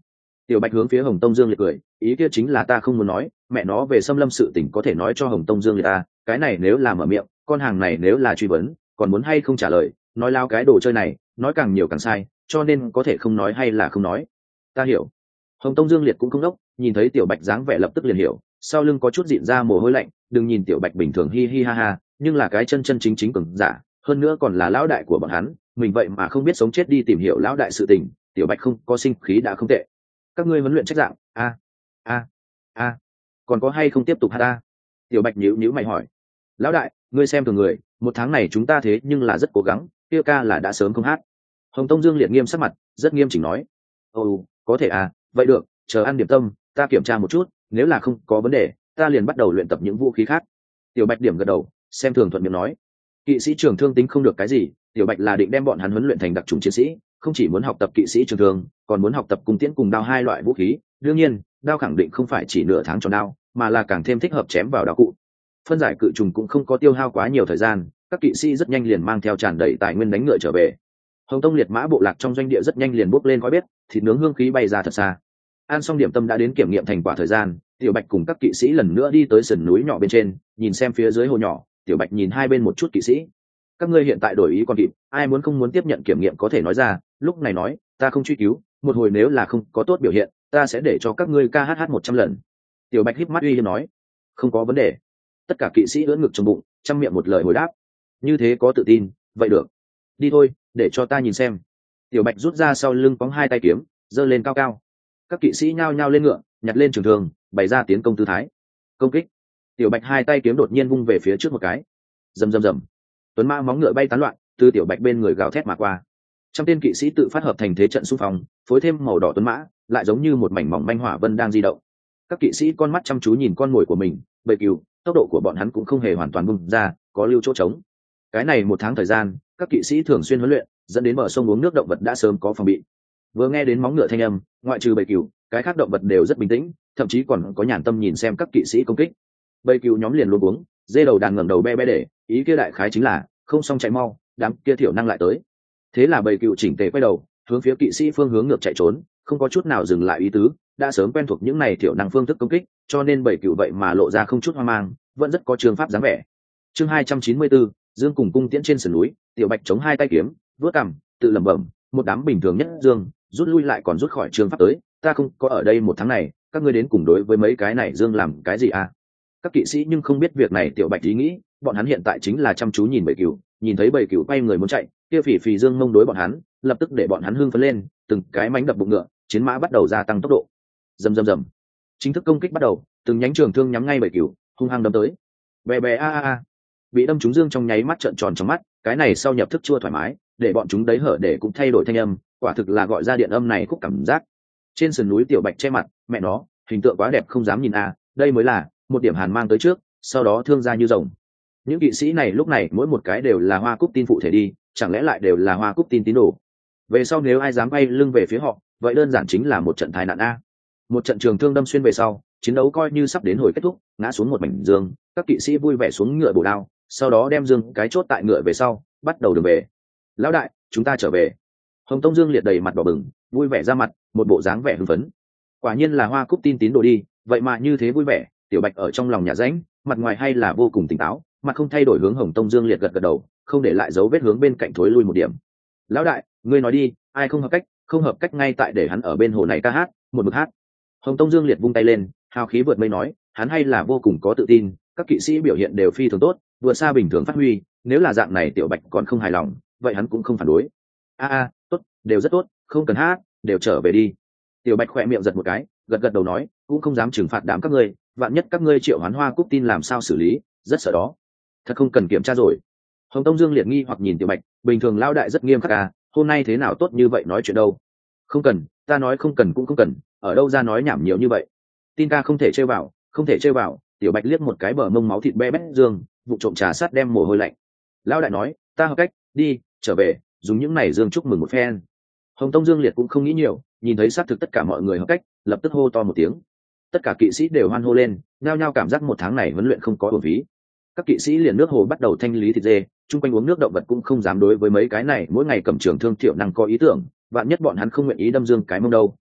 Tiểu Bạch hướng phía Hồng Tông Dương Liệt cười, ý kia chính là ta không muốn nói, mẹ nó về xâm lâm sự tình có thể nói cho Hồng Tông Dương Liệt ta, cái này nếu là mở miệng, con hàng này nếu là truy vấn, còn muốn hay không trả lời, nói lao cái đồ chơi này, nói càng nhiều càng sai, cho nên có thể không nói hay là không nói. Ta hiểu. Hồng Tông Dương Liệt cũng không đốc, nhìn thấy Tiểu Bạch dáng vẻ lập tức liền hiểu, sau lưng có chút dịn ra mồ hôi lạnh, đừng nhìn Tiểu Bạch bình thường hi hi ha ha, nhưng là cái chân chân chính chính cường giả, hơn nữa còn là lão đại của bọn hắn, mình vậy mà không biết sống chết đi tìm hiểu lão đại sự tình, Tiểu Bạch không có sinh khí đã không tệ. Các ngươi huấn luyện trách dạng, a a a còn có hay không tiếp tục hát ta? Tiểu Bạch nhíu nhíu mày hỏi. Lão đại, ngươi xem thường người, một tháng này chúng ta thế nhưng là rất cố gắng, kia ca là đã sớm không hát. Hồng Tông Dương Liệt nghiêm sắc mặt, rất nghiêm chỉnh nói. Ồ, có thể à, vậy được, chờ ăn điểm tâm, ta kiểm tra một chút, nếu là không có vấn đề, ta liền bắt đầu luyện tập những vũ khí khác. Tiểu Bạch điểm gật đầu, xem thường thuận miệng nói. Kỵ sĩ trường thương tính không được cái gì, Tiểu Bạch là định đem bọn hắn huấn luyện thành đặc trùng chiến sĩ, không chỉ muốn học tập kỵ sĩ trường thương, còn muốn học tập cung tiễn cùng đao hai loại vũ khí. Đương nhiên, đao khẳng định không phải chỉ nửa tháng tròn đao, mà là càng thêm thích hợp chém vào đao cụ. Phân giải cự trùng cũng không có tiêu hao quá nhiều thời gian, các kỵ sĩ rất nhanh liền mang theo tràn đầy tài nguyên đánh ngựa trở về. Hồng Tông liệt mã bộ lạc trong doanh địa rất nhanh liền bốc lên khói bếp, thịt nướng hương khí bay ra thật xa. Ăn xong điểm tâm đã đến kiểm nghiệm thành quả thời gian, Tiểu Bạch cùng các kỵ sĩ lần nữa đi tới sườn núi nhỏ bên trên, nhìn xem phía dưới hồ nhỏ. Tiểu Bạch nhìn hai bên một chút kỵ sĩ. Các ngươi hiện tại đổi ý còn kịp, ai muốn không muốn tiếp nhận kiểm nghiệm có thể nói ra, lúc này nói, ta không truy cứu, một hồi nếu là không có tốt biểu hiện, ta sẽ để cho các ngươi ca hát hát một trăm lần. Tiểu Bạch híp mắt uy hiếp nói, không có vấn đề. Tất cả kỵ sĩ ưỡn ngực trong bụng, trăm miệng một lời hồi đáp. Như thế có tự tin, vậy được. Đi thôi, để cho ta nhìn xem. Tiểu Bạch rút ra sau lưng phóng hai tay kiếm, giơ lên cao cao. Các kỵ sĩ nhao nhao lên ngựa, nhặt lên trường thương, bày ra tiến công tư thái. Công kích. Tiểu Bạch hai tay kiếm đột nhiên vung về phía trước một cái. Rầm rầm rầm. Tuấn mã móng ngựa bay tán loạn, từ Tiểu Bạch bên người gào thét mà qua. Trăm tên kỵ sĩ tự phát hợp thành thế trận xung phong, phối thêm màu đỏ tuấn mã, lại giống như một mảnh mỏng manh hỏa vân đang di động. Các kỵ sĩ con mắt chăm chú nhìn con mồi của mình, bầy cừu, tốc độ của bọn hắn cũng không hề hoàn toàn bung ra, có lưu chỗ trống. Cái này một tháng thời gian, các kỵ sĩ thường xuyên huấn luyện, dẫn đến bờ sông uống nước động vật đã sớm có phòng bị. Vừa nghe đến móng ngựa thanh âm, ngoại trừ bầy cừu, cái khác động vật đều rất bình tĩnh, thậm chí còn có nhàn tâm nhìn xem các kỵ sĩ công kích. Bầy cừu nhóm liền luôn uống, dê đầu đàn ngẩng đầu be be để, ý kia đại khái chính là không xong chạy mau, đám kia thiểu năng lại tới. Thế là bầy cừu chỉnh tề quay đầu, hướng phía kỵ sĩ phương hướng ngược chạy trốn, không có chút nào dừng lại ý tứ, đã sớm quen thuộc những này thiểu năng phương thức công kích, cho nên bầy cừu vậy mà lộ ra không chút hoang mang, vẫn rất có trường pháp dáng vẻ. Chương hai trăm chín mươi bốn, Dương cùng cung tiễn trên sườn núi, Tiểu Bạch chống hai tay kiếm, vuốt cằm, tự lẩm bẩm, một đám bình thường nhất Dương, rút lui lại còn rút khỏi trường pháp tới, ta không có ở đây một tháng này, các ngươi đến cùng đối với mấy cái này Dương làm cái gì à? Các kỵ sĩ nhưng không biết việc này Tiểu Bạch ý nghĩ, bọn hắn hiện tại chính là chăm chú nhìn bầy cừu, nhìn thấy bầy cừu quay người muốn chạy, kia phỉ phì Dương mông đối bọn hắn, lập tức để bọn hắn hưng phấn lên, từng cái mánh đập bụng ngựa, chiến mã bắt đầu gia tăng tốc độ. Rầm rầm rầm. Chính thức công kích bắt đầu, từng nhánh trường thương nhắm ngay bầy cừu, hung hăng đâm tới. Bè bè a a a. Bị đâm trúng Dương trong nháy mắt trợn tròn trong mắt, cái này sau nhập thức chua thoải mái, để bọn chúng đấy hở để cũng thay đổi thanh âm, quả thực là gọi ra điện âm này khúc cảm giác. Trên sườn núi Tiểu Bạch che mặt, mẹ nó, hình tượng quá đẹp không dám nhìn a, đây mới là một điểm hàn mang tới trước, sau đó thương ra như rồng. Những kỵ sĩ này lúc này mỗi một cái đều là Hoa Cúc tin phụ thể đi, chẳng lẽ lại đều là Hoa Cúc tin tín đồ? Về sau nếu ai dám bay lưng về phía họ, vậy đơn giản chính là một trận tai nạn a. Một trận trường thương đâm xuyên về sau, chiến đấu coi như sắp đến hồi kết thúc, ngã xuống một mảnh Dương, các kỵ sĩ vui vẻ xuống ngựa bổ đao, sau đó đem Dương cái chốt tại ngựa về sau, bắt đầu đường về. Lão đại, chúng ta trở về. Hồng Tông Dương Liệt đầy mặt đỏ bừng, vui vẻ ra mặt, một bộ dáng vẻ hưng phấn. Quả nhiên là Hoa Cúc tin tín đồ đi, vậy mà như thế vui vẻ. Tiểu Bạch ở trong lòng nhà rãnh, mặt ngoài hay là vô cùng tỉnh táo, mặt không thay đổi hướng Hồng Tông Dương Liệt gật gật đầu, không để lại dấu vết hướng bên cạnh thối lui một điểm. Lão đại, ngươi nói đi, ai không hợp cách, không hợp cách ngay tại để hắn ở bên hồ này ca hát, một mực hát. Hồng Tông Dương Liệt vung tay lên, hào khí vượt mây nói, hắn hay là vô cùng có tự tin, các kỵ sĩ biểu hiện đều phi thường tốt, vừa xa bình thường phát huy, nếu là dạng này Tiểu Bạch còn không hài lòng, vậy hắn cũng không phản đối. A a, tốt, đều rất tốt, không cần hát, đều trở về đi. Tiểu Bạch khỏe miệng giật một cái, gật gật đầu nói, cũng không dám trừng phạt đám các ngươi, vạn nhất các ngươi triệu hoán Hoa Cúc tin làm sao xử lý, rất sợ đó. Thật không cần kiểm tra rồi. Hồng Tông Dương Liệt nghi hoặc nhìn Tiểu Bạch, bình thường lao đại rất nghiêm khắc à, hôm nay thế nào tốt như vậy nói chuyện đâu? Không cần, ta nói không cần cũng không cần, ở đâu ra nói nhảm nhiều như vậy. Tin ca không thể chơi vào, không thể chơi vào. Tiểu Bạch liếc một cái bờ mông máu thịt be bét Dương, vụ trộm trà sát đem mồ hôi lạnh. Lao đại nói, ta hợp cách, đi, trở về, dùng những này Dương chúc mừng một phen. Hồng Tông Dương Liệt cũng không nghĩ nhiều, nhìn thấy xác thực tất cả mọi người hợp cách, lập tức hô to một tiếng. Tất cả kỵ sĩ đều hoan hô lên, nhao nhao cảm giác một tháng này huấn luyện không có uổng phí. Các kỵ sĩ liền nước hồ bắt đầu thanh lý thịt dê, chung quanh uống nước động vật cũng không dám đối với mấy cái này mỗi ngày cầm trường thương thiệu năng có ý tưởng, vạn nhất bọn hắn không nguyện ý đâm Dương cái mông đâu,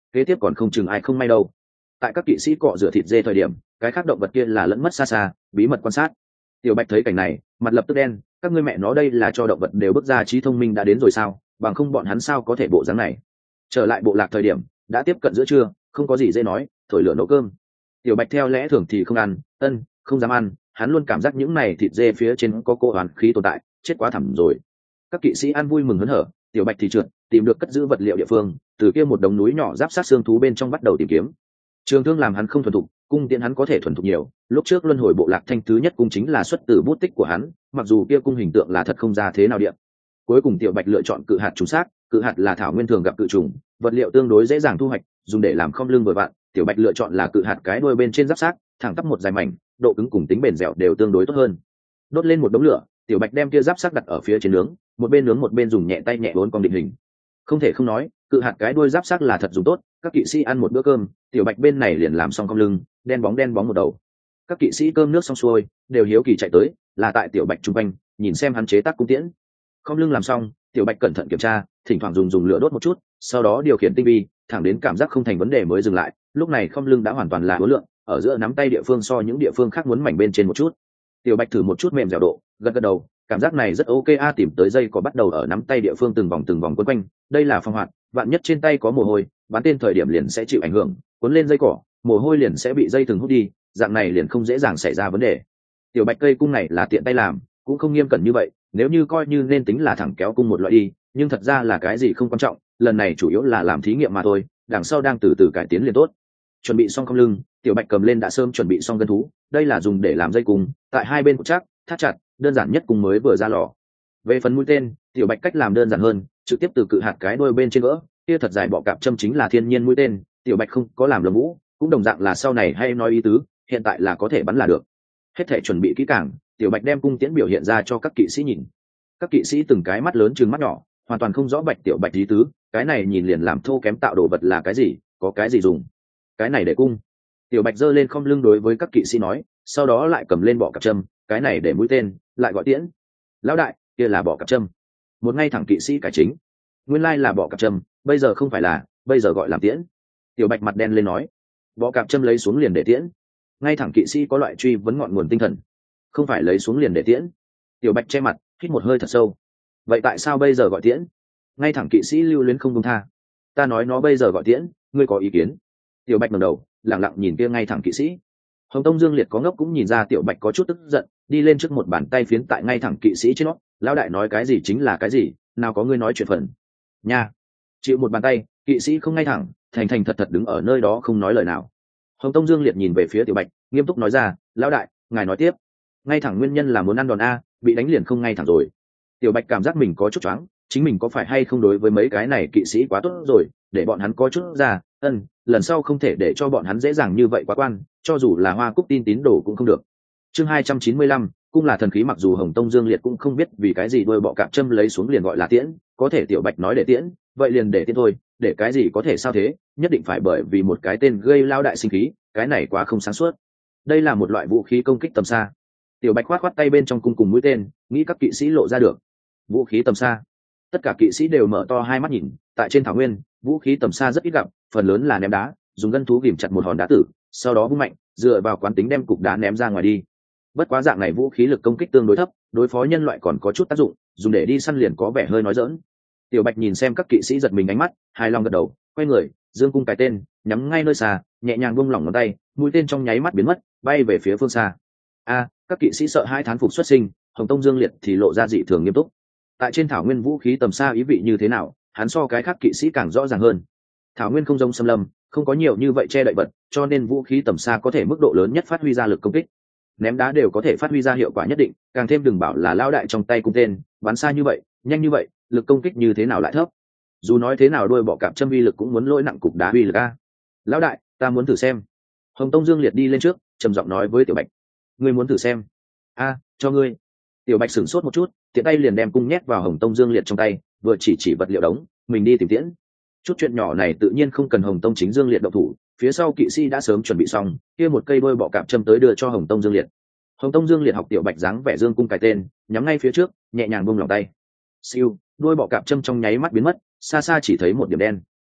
kế tiếp còn không chừng ai không may đâu. Tại các kỵ sĩ cọ rửa thịt dê thời điểm, cái khác động vật kia là lẫn mất xa xa, bí mật quan sát. Tiểu Bạch thấy cảnh này, mặt lập tức đen, các ngươi mẹ nó đây là cho động vật đều bước ra trí thông minh đã đến rồi sao, bằng không bọn hắn sao có thể bộ dáng này. Trở lại bộ lạc thời điểm, đã tiếp cận giữa trưa, không có gì dễ nói, thổi lửa nấu cơm. Tiểu Bạch theo lẽ thường thì không ăn, ân, không dám ăn, hắn luôn cảm giác những này thịt dê phía trên có cô oán khí tồn tại, chết quá thảm rồi. Các kỵ sĩ ăn vui mừng hớn hở, Tiểu Bạch thì trượt, tìm được cất giữ vật liệu địa phương, từ kia một đống núi nhỏ giáp sát xương thú bên trong bắt đầu tìm kiếm. Trường thương làm hắn không thuần thục, cung tiễn hắn có thể thuần thục nhiều, lúc trước luân hồi bộ lạc thanh thứ nhất cung chính là xuất từ bút tích của hắn, mặc dù kia cung hình tượng là thật không ra thế nào điện. Cuối cùng Tiểu Bạch lựa chọn cự hạt trùng xác, cự hạt là thảo nguyên thường gặp cự trùng, vật liệu tương đối dễ dàng thu hoạch, dùng để làm khom lưng vừa vặn. Tiểu Bạch lựa chọn là cự hạt cái đuôi bên trên giáp xác, thẳng tắp một dài mảnh, độ cứng cùng tính bền dẻo đều tương đối tốt hơn. Đốt lên một đống lửa, Tiểu Bạch đem kia giáp xác đặt ở phía trên nướng, một bên nướng một bên dùng nhẹ tay nhẹ uốn cong định hình. Không thể không nói, cự hạt cái đuôi giáp xác là thật dùng tốt, các kỵ sĩ ăn một bữa cơm, Tiểu Bạch bên này liền làm xong cong lưng, đen bóng đen bóng một đầu. Các kỵ sĩ cơm nước xong xuôi, đều hiếu kỳ chạy tới, là tại Tiểu Bạch trung quanh, nhìn xem hắn chế tác cung tiễn. Cong lưng làm xong, Tiểu Bạch cẩn thận kiểm tra, thỉnh thoảng dùng dùng lửa đốt một chút, sau đó điều khiển tinh vi, thẳng đến cảm giác không thành vấn đề mới dừng lại. Lúc này khom lưng đã hoàn toàn là uốn lượn, ở giữa nắm tay địa phương so những địa phương khác muốn mảnh bên trên một chút. Tiểu Bạch thử một chút mềm dẻo độ, gật gật đầu, cảm giác này rất ok a. Tìm tới dây có bắt đầu ở nắm tay địa phương từng vòng từng vòng quấn quanh, đây là phong hoạt, vạn nhất trên tay có mồ hôi, bắn tên thời điểm liền sẽ chịu ảnh hưởng, cuốn lên dây cỏ, mồ hôi liền sẽ bị dây thừng hút đi, dạng này liền không dễ dàng xảy ra vấn đề. Tiểu Bạch cây cung này là tiện tay làm, cũng không nghiêm cẩn như vậy, nếu như coi như nên tính là thẳng kéo cung một loại đi, nhưng thật ra là cái gì không quan trọng, lần này chủ yếu là làm thí nghiệm mà thôi, đằng sau đang từ từ cải tiến liền tốt. Chuẩn bị xong cong lưng, Tiểu Bạch cầm lên đã sớm chuẩn bị xong gân thú, đây là dùng để làm dây cung, tại hai bên cột chắc, thắt chặt, đơn giản nhất cung mới vừa ra lò. Về phần mũi tên, Tiểu Bạch cách làm đơn giản hơn, trực tiếp từ cự hạt cái đuôi bên trên gỡ, kia thật dài bọ cạp châm chính là thiên nhiên mũi tên, Tiểu Bạch không có làm lồng mũ, cũng đồng dạng là sau này hay nói ý tứ, hiện tại là có thể bắn là được. Hết thể chuẩn bị kỹ càng, Tiểu Bạch đem cung tiễn biểu hiện ra cho các kỵ sĩ nhìn. Các kỵ sĩ từng cái mắt lớn trừng mắt nhỏ, hoàn toàn không rõ Bạch Tiểu Bạch ý tứ, cái này nhìn liền làm thô kém tạo đồ vật là cái gì, có cái gì dùng? Cái này để cung. Tiểu Bạch giơ lên khom lưng đối với các kỵ sĩ nói, sau đó lại cầm lên bọ cạp châm, cái này để mũi tên, lại gọi tiễn. Lão đại, kia là bọ cạp châm. Một ngay thẳng kỵ sĩ cải chính. Nguyên lai là bọ cạp châm, bây giờ không phải là, bây giờ gọi làm tiễn. Tiểu Bạch mặt đen lên nói, bọ cạp châm lấy xuống liền để tiễn. Ngay thẳng kỵ sĩ có loại truy vấn ngọn nguồn tinh thần. Không phải lấy xuống liền để tiễn. Tiểu Bạch che mặt, hít một hơi thật sâu. Vậy tại sao bây giờ gọi tiễn? Ngay thẳng kỵ sĩ lưu luyến không buông tha. Ta nói nó bây giờ gọi tiễn, ngươi có ý kiến? Tiểu Bạch ngẩng đầu, lặng lặng nhìn kia ngay thẳng kỵ sĩ. Hồng Tông Dương Liệt có ngốc cũng nhìn ra Tiểu Bạch có chút tức giận, đi lên trước một bàn tay phiến tại ngay thẳng kỵ sĩ trên nó. Lão đại nói cái gì chính là cái gì, nào có ngươi nói chuyện phần. Nha. Chịu một bàn tay, kỵ sĩ không ngay thẳng, thành thành thật thật đứng ở nơi đó không nói lời nào. Hồng Tông Dương Liệt nhìn về phía Tiểu Bạch, nghiêm túc nói ra, lão đại, ngài nói tiếp. Ngay thẳng nguyên nhân là muốn ăn đòn a, bị đánh liền không ngay thẳng rồi. Tiểu Bạch cảm giác mình có chút choáng, chính mình có phải hay không đối với mấy cái này kỵ sĩ quá tốt rồi, để bọn hắn có chút ra, ân, lần sau không thể để cho bọn hắn dễ dàng như vậy quá quan, cho dù là Hoa Cúc tin tín đồ cũng không được. Chương hai trăm chín mươi lăm, cung là thần khí, mặc dù Hồng Tông Dương Liệt cũng không biết vì cái gì đôi bọ cạp châm lấy xuống liền gọi là tiễn, có thể Tiểu Bạch nói để tiễn, vậy liền để tiễn thôi, để cái gì có thể sao thế, nhất định phải bởi vì một cái tên gây lao đại sinh khí, cái này quá không sáng suốt. Đây là một loại vũ khí công kích tầm xa. Tiểu Bạch khoát khoát tay bên trong cung cùng mũi tên, nghĩ các kỵ sĩ lộ ra được. Vũ khí tầm xa. Tất cả kỵ sĩ đều mở to hai mắt nhìn, tại trên thảo nguyên, vũ khí tầm xa rất ít gặp, phần lớn là ném đá, dùng gân thú ghìm chặt một hòn đá tử, sau đó vung mạnh, dựa vào quán tính đem cục đá ném ra ngoài đi. Bất quá dạng này vũ khí lực công kích tương đối thấp, đối phó nhân loại còn có chút tác dụng, dùng để đi săn liền có vẻ hơi nói dỡn. Tiểu Bạch nhìn xem các kỵ sĩ giật mình ánh mắt, hài lòng gật đầu, quay người, dương cung cái tên, nhắm ngay nơi xa, nhẹ nhàng buông lỏng ngón tay, mũi tên trong nháy mắt biến mất, bay về phía phương xa. A, các kỵ sĩ sợ hai thán phục xuất sinh, Hồng Tông Dương Liệt thì lộ ra dị thường nghiêm túc. Tại trên thảo nguyên vũ khí tầm xa ý vị như thế nào, hắn so cái khác kỵ sĩ càng rõ ràng hơn. Thảo nguyên không giống xâm lâm, không có nhiều như vậy che đậy vật, cho nên vũ khí tầm xa có thể mức độ lớn nhất phát huy ra lực công kích. Ném đá đều có thể phát huy ra hiệu quả nhất định, càng thêm đừng bảo là lao đại trong tay cung tên, bắn xa như vậy, nhanh như vậy, lực công kích như thế nào lại thấp. Dù nói thế nào đôi bọ cạp châm uy lực cũng muốn lỗi nặng cục đá uy lực a. Lão đại, ta muốn thử xem. Hồng Tông Dương Liệt đi lên trước, trầm giọng nói với Tiểu Bạch, ngươi muốn thử xem? A, cho ngươi. Tiểu Bạch sửng sốt một chút, tiện tay liền đem cung nhét vào Hồng Tông Dương Liệt trong tay, vừa chỉ chỉ vật liệu đống, mình đi tìm tiễn. Chút chuyện nhỏ này tự nhiên không cần Hồng Tông chính Dương Liệt động thủ, phía sau kỵ sĩ đã sớm chuẩn bị xong, kia một cây đôi bọ cạp châm tới đưa cho Hồng Tông Dương Liệt. Hồng Tông Dương Liệt học Tiểu Bạch dáng vẻ dương cung cái tên, nhắm ngay phía trước, nhẹ nhàng buông lỏng tay. Siêu, đôi bọ cạp châm trong nháy mắt biến mất, xa xa chỉ thấy một điểm đen.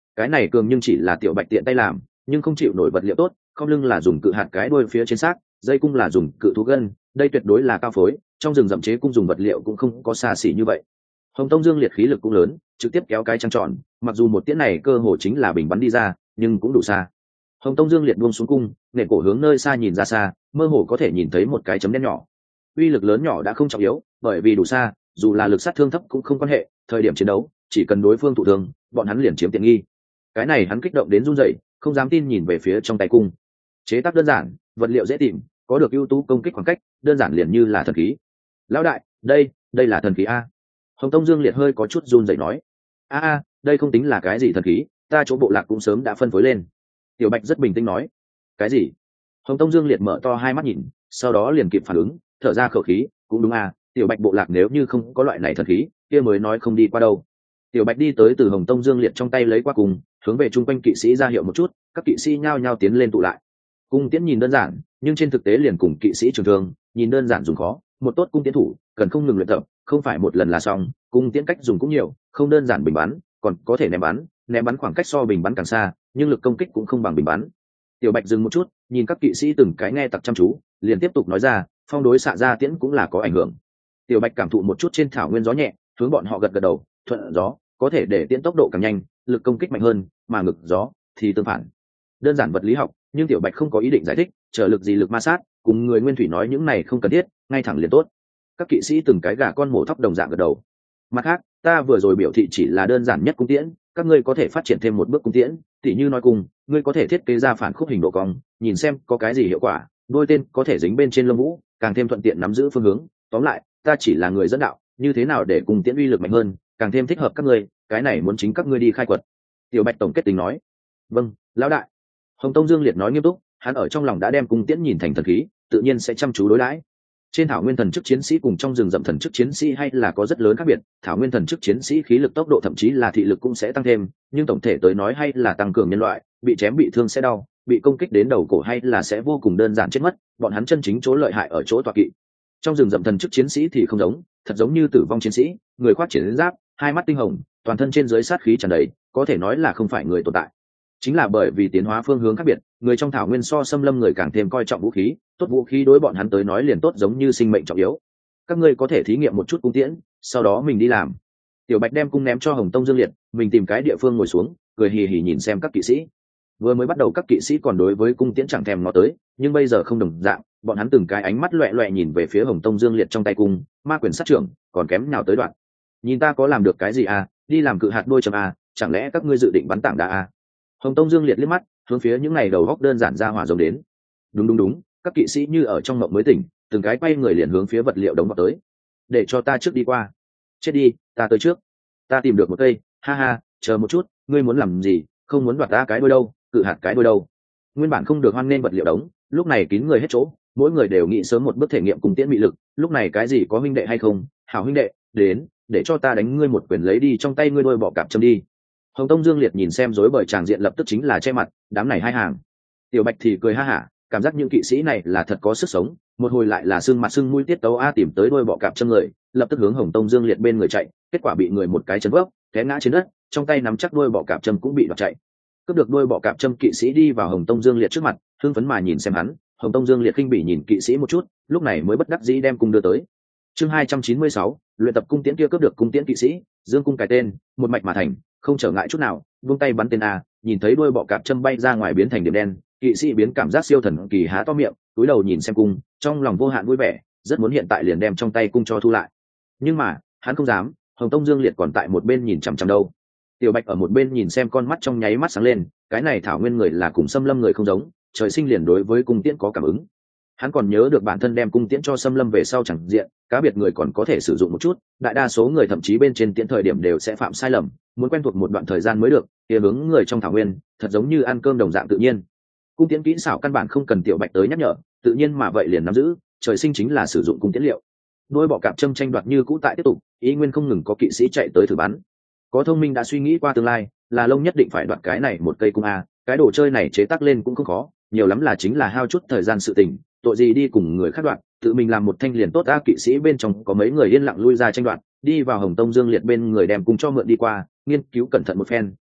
cái này cường nhưng chỉ là tiểu bạch tiện tay làm, nhưng không chịu nổi vật liệu tốt. Không lưng là dùng cự hạt cái đuôi phía trên xác, dây cung là dùng cự thú gân, đây tuyệt đối là cao phối. Trong rừng rậm chế cung dùng vật liệu cũng không có xa xỉ như vậy. Hồng Tông Dương liệt khí lực cũng lớn, trực tiếp kéo cái trăng tròn, mặc dù một tiễn này cơ hồ chính là bình bắn đi ra, nhưng cũng đủ xa. Hồng Tông Dương liệt buông xuống cung, nện cổ hướng nơi xa nhìn ra xa, mơ hồ có thể nhìn thấy một cái chấm đen nhỏ. Uy lực lớn nhỏ đã không trọng yếu, bởi vì đủ xa, dù là lực sát thương thấp cũng không quan hệ, thời điểm chiến đấu, chỉ cần đối phương thụ thương, bọn hắn liền chiếm tiện nghi. Cái này hắn kích động đến run rẩy, không dám tin nhìn về phía trong tay cung. Chế tác đơn giản, vật liệu dễ tìm, có được ưu tú công kích khoảng cách, đơn giản liền như là thần khí. Lão đại, đây, đây là thần khí a. Hồng Tông Dương liệt hơi có chút run rẩy nói, a a, đây không tính là cái gì thần khí, ta chỗ bộ lạc cũng sớm đã phân phối lên. Tiểu Bạch rất bình tĩnh nói, cái gì? Hồng Tông Dương liệt mở to hai mắt nhìn, sau đó liền kịp phản ứng, thở ra khẩu khí, cũng đúng à, Tiểu Bạch bộ lạc nếu như không có loại này thần khí, kia mới nói không đi qua đâu. Tiểu Bạch đi tới từ Hồng Tông Dương liệt trong tay lấy qua cùng, hướng về chung quanh kỵ sĩ ra hiệu một chút, các kỵ sĩ nhao nhao tiến lên tụ lại. Cung tiễn nhìn đơn giản, nhưng trên thực tế liền cùng kỵ sĩ trường thương, nhìn đơn giản dùng khó, một tốt cung tiễn thủ, cần không ngừng luyện tập, không phải một lần là xong, cung tiễn cách dùng cũng nhiều, không đơn giản bình bắn, còn có thể ném bắn, ném bắn khoảng cách so bình bắn càng xa, nhưng lực công kích cũng không bằng bình bắn. Tiểu Bạch dừng một chút, nhìn các kỵ sĩ từng cái nghe tặc chăm chú, liền tiếp tục nói ra, phong đối xạ ra tiễn cũng là có ảnh hưởng. Tiểu Bạch cảm thụ một chút trên thảo nguyên gió nhẹ, hướng bọn họ gật gật đầu, thuận gió có thể để tiễn tốc độ càng nhanh, lực công kích mạnh hơn, mà ngược gió thì tương phản. Đơn giản vật lý học, nhưng Tiểu Bạch không có ý định giải thích, trở lực gì lực ma sát, cùng người nguyên thủy nói những này không cần thiết, ngay thẳng liền tốt. Các kỵ sĩ từng cái gà con mổ thóc đồng dạng gật đầu. Mặt khác, ta vừa rồi biểu thị chỉ là đơn giản nhất cung tiễn, các ngươi có thể phát triển thêm một bước cung tiễn, tỉ như nói cùng, ngươi có thể thiết kế ra phản khúc hình độ cong, nhìn xem có cái gì hiệu quả, đôi tên có thể dính bên trên lông vũ, càng thêm thuận tiện nắm giữ phương hướng. Tóm lại, ta chỉ là người dẫn đạo, như thế nào để cung tiễn uy lực mạnh hơn, càng thêm thích hợp các ngươi, cái này muốn chính các ngươi đi khai quật. Tiểu Bạch tổng kết tình nói, vâng, lão đại. Hồng Tông Dương liệt nói nghiêm túc, hắn ở trong lòng đã đem cung tiễn nhìn thành thần khí, tự nhiên sẽ chăm chú đối đãi. Trên thảo nguyên thần chức chiến sĩ cùng trong rừng rậm thần chức chiến sĩ hay là có rất lớn khác biệt, thảo nguyên thần chức chiến sĩ khí lực tốc độ thậm chí là thị lực cũng sẽ tăng thêm, nhưng tổng thể tới nói hay là tăng cường nhân loại, bị chém bị thương sẽ đau, bị công kích đến đầu cổ hay là sẽ vô cùng đơn giản chết mất, bọn hắn chân chính chỗ lợi hại ở chỗ tọa kỵ. Trong rừng rậm thần chức chiến sĩ thì không giống, thật giống như tử vong chiến sĩ, người khoác chiến giáp, hai mắt tinh hồng, toàn thân trên dưới sát khí tràn đầy, có thể nói là không phải người tồn tại. Chính là bởi vì tiến hóa phương hướng khác biệt, người trong thảo nguyên so xâm lâm người càng thêm coi trọng vũ khí, tốt vũ khí đối bọn hắn tới nói liền tốt giống như sinh mệnh trọng yếu. Các ngươi có thể thí nghiệm một chút cung tiễn, sau đó mình đi làm. Tiểu Bạch đem cung ném cho Hồng Tông Dương liệt, mình tìm cái địa phương ngồi xuống, cười hì hì nhìn xem các kỵ sĩ. Vừa mới bắt đầu các kỵ sĩ còn đối với cung tiễn chẳng thèm ngó tới, nhưng bây giờ không đồng dạng, bọn hắn từng cái ánh mắt loẹt loẹt nhìn về phía Hồng Tông Dương liệt trong tay cung, ma quyền sát trưởng, còn kém nào tới đoạn. Nhìn ta có làm được cái gì à, đi làm cự hạt đôi chấm à, chẳng lẽ các ngươi dự định bắn tảng đá à? Hồng Tông Dương liệt liếc mắt, hướng phía những này đầu góc đơn giản ra hỏa giống đến. Đúng đúng đúng, các kỵ sĩ như ở trong mộng mới tỉnh, từng cái quay người liền hướng phía vật liệu đống vào tới. Để cho ta trước đi qua. Chết đi, ta tới trước. Ta tìm được một cây, ha ha, chờ một chút, ngươi muốn làm gì, không muốn đoạt ta cái đôi đâu, cự hạt cái đôi đâu. Nguyên bản không được hoan nên vật liệu đống, lúc này kín người hết chỗ, mỗi người đều nghĩ sớm một bước thể nghiệm cùng tiễn mị lực, lúc này cái gì có huynh đệ hay không, hảo huynh đệ, đến, để cho ta đánh ngươi một quyền lấy đi trong tay ngươi đôi bọ cạp châm đi. Hồng Tông Dương liệt nhìn xem rối bời tràng diện lập tức chính là che mặt, đám này hai hàng. Tiểu Bạch thì cười ha hả, cảm giác những kỵ sĩ này là thật có sức sống, một hồi lại là xương mặt xương mũi tiết tấu a tìm tới đôi bọ cạp châm người, lập tức hướng Hồng Tông Dương liệt bên người chạy, kết quả bị người một cái chấn vấp, té ngã trên đất, trong tay nắm chắc đôi bọ cạp châm cũng bị đoạt chạy. Cướp được đôi bọ cạp châm kỵ sĩ đi vào Hồng Tông Dương liệt trước mặt, hưng phấn mà nhìn xem hắn, Hồng Tông Dương liệt khinh bỉ nhìn kỵ sĩ một chút, lúc này mới bất đắc dĩ đem cung đưa tới. Chương hai trăm chín mươi sáu, luyện tập cung tiễn kia cướp được cung tiễn kỵ sĩ, dương cung cài tên, một mạch mà thành, không trở ngại chút nào, buông tay bắn tên a, nhìn thấy đuôi bọ cạp châm bay ra ngoài biến thành điểm đen, kỵ sĩ biến cảm giác siêu thần kỳ há to miệng, cúi đầu nhìn xem cung, trong lòng vô hạn vui vẻ, rất muốn hiện tại liền đem trong tay cung cho thu lại. Nhưng mà, hắn không dám, Hồng Tông Dương liệt còn tại một bên nhìn chằm chằm đâu. Tiểu Bạch ở một bên nhìn xem con mắt trong nháy mắt sáng lên, cái này thảo nguyên người là cùng xâm lâm người không giống, trời sinh liền đối với cung tiễn có cảm ứng. Hắn còn nhớ được bản thân đem cung tiễn cho xâm lâm về sau chẳng diện, cá biệt người còn có thể sử dụng một chút, đại đa số người thậm chí bên trên tiễn thời điểm đều sẽ phạm sai lầm, muốn quen thuộc một đoạn thời gian mới được, kia hướng người trong thảo nguyên, thật giống như ăn cơm đồng dạng tự nhiên. Cung tiễn kỹ xảo căn bản không cần Tiểu Bạch tới nhắc nhở, tự nhiên mà vậy liền nắm giữ, trời sinh chính là sử dụng cung tiễn liệu. Đôi bọ cạp châm tranh đoạt như cũ tại tiếp tục, ý nguyên không ngừng có kỵ sĩ chạy tới thử bắn. Có thông minh đã suy nghĩ qua tương lai, là Long nhất định phải đoạt cái này một cây cung a, cái đồ chơi này chế tác lên cũng không khó, nhiều lắm là chính là hao chút thời gian sự tình, tội gì đi cùng người khác đoạt, tự mình làm một thanh liền tốt. A kỵ sĩ bên trong có mấy người yên lặng lui ra tranh đoạt, đi vào Hồng Tông Dương liệt bên người đem cung cho mượn đi qua, nghiên cứu cẩn thận một phen,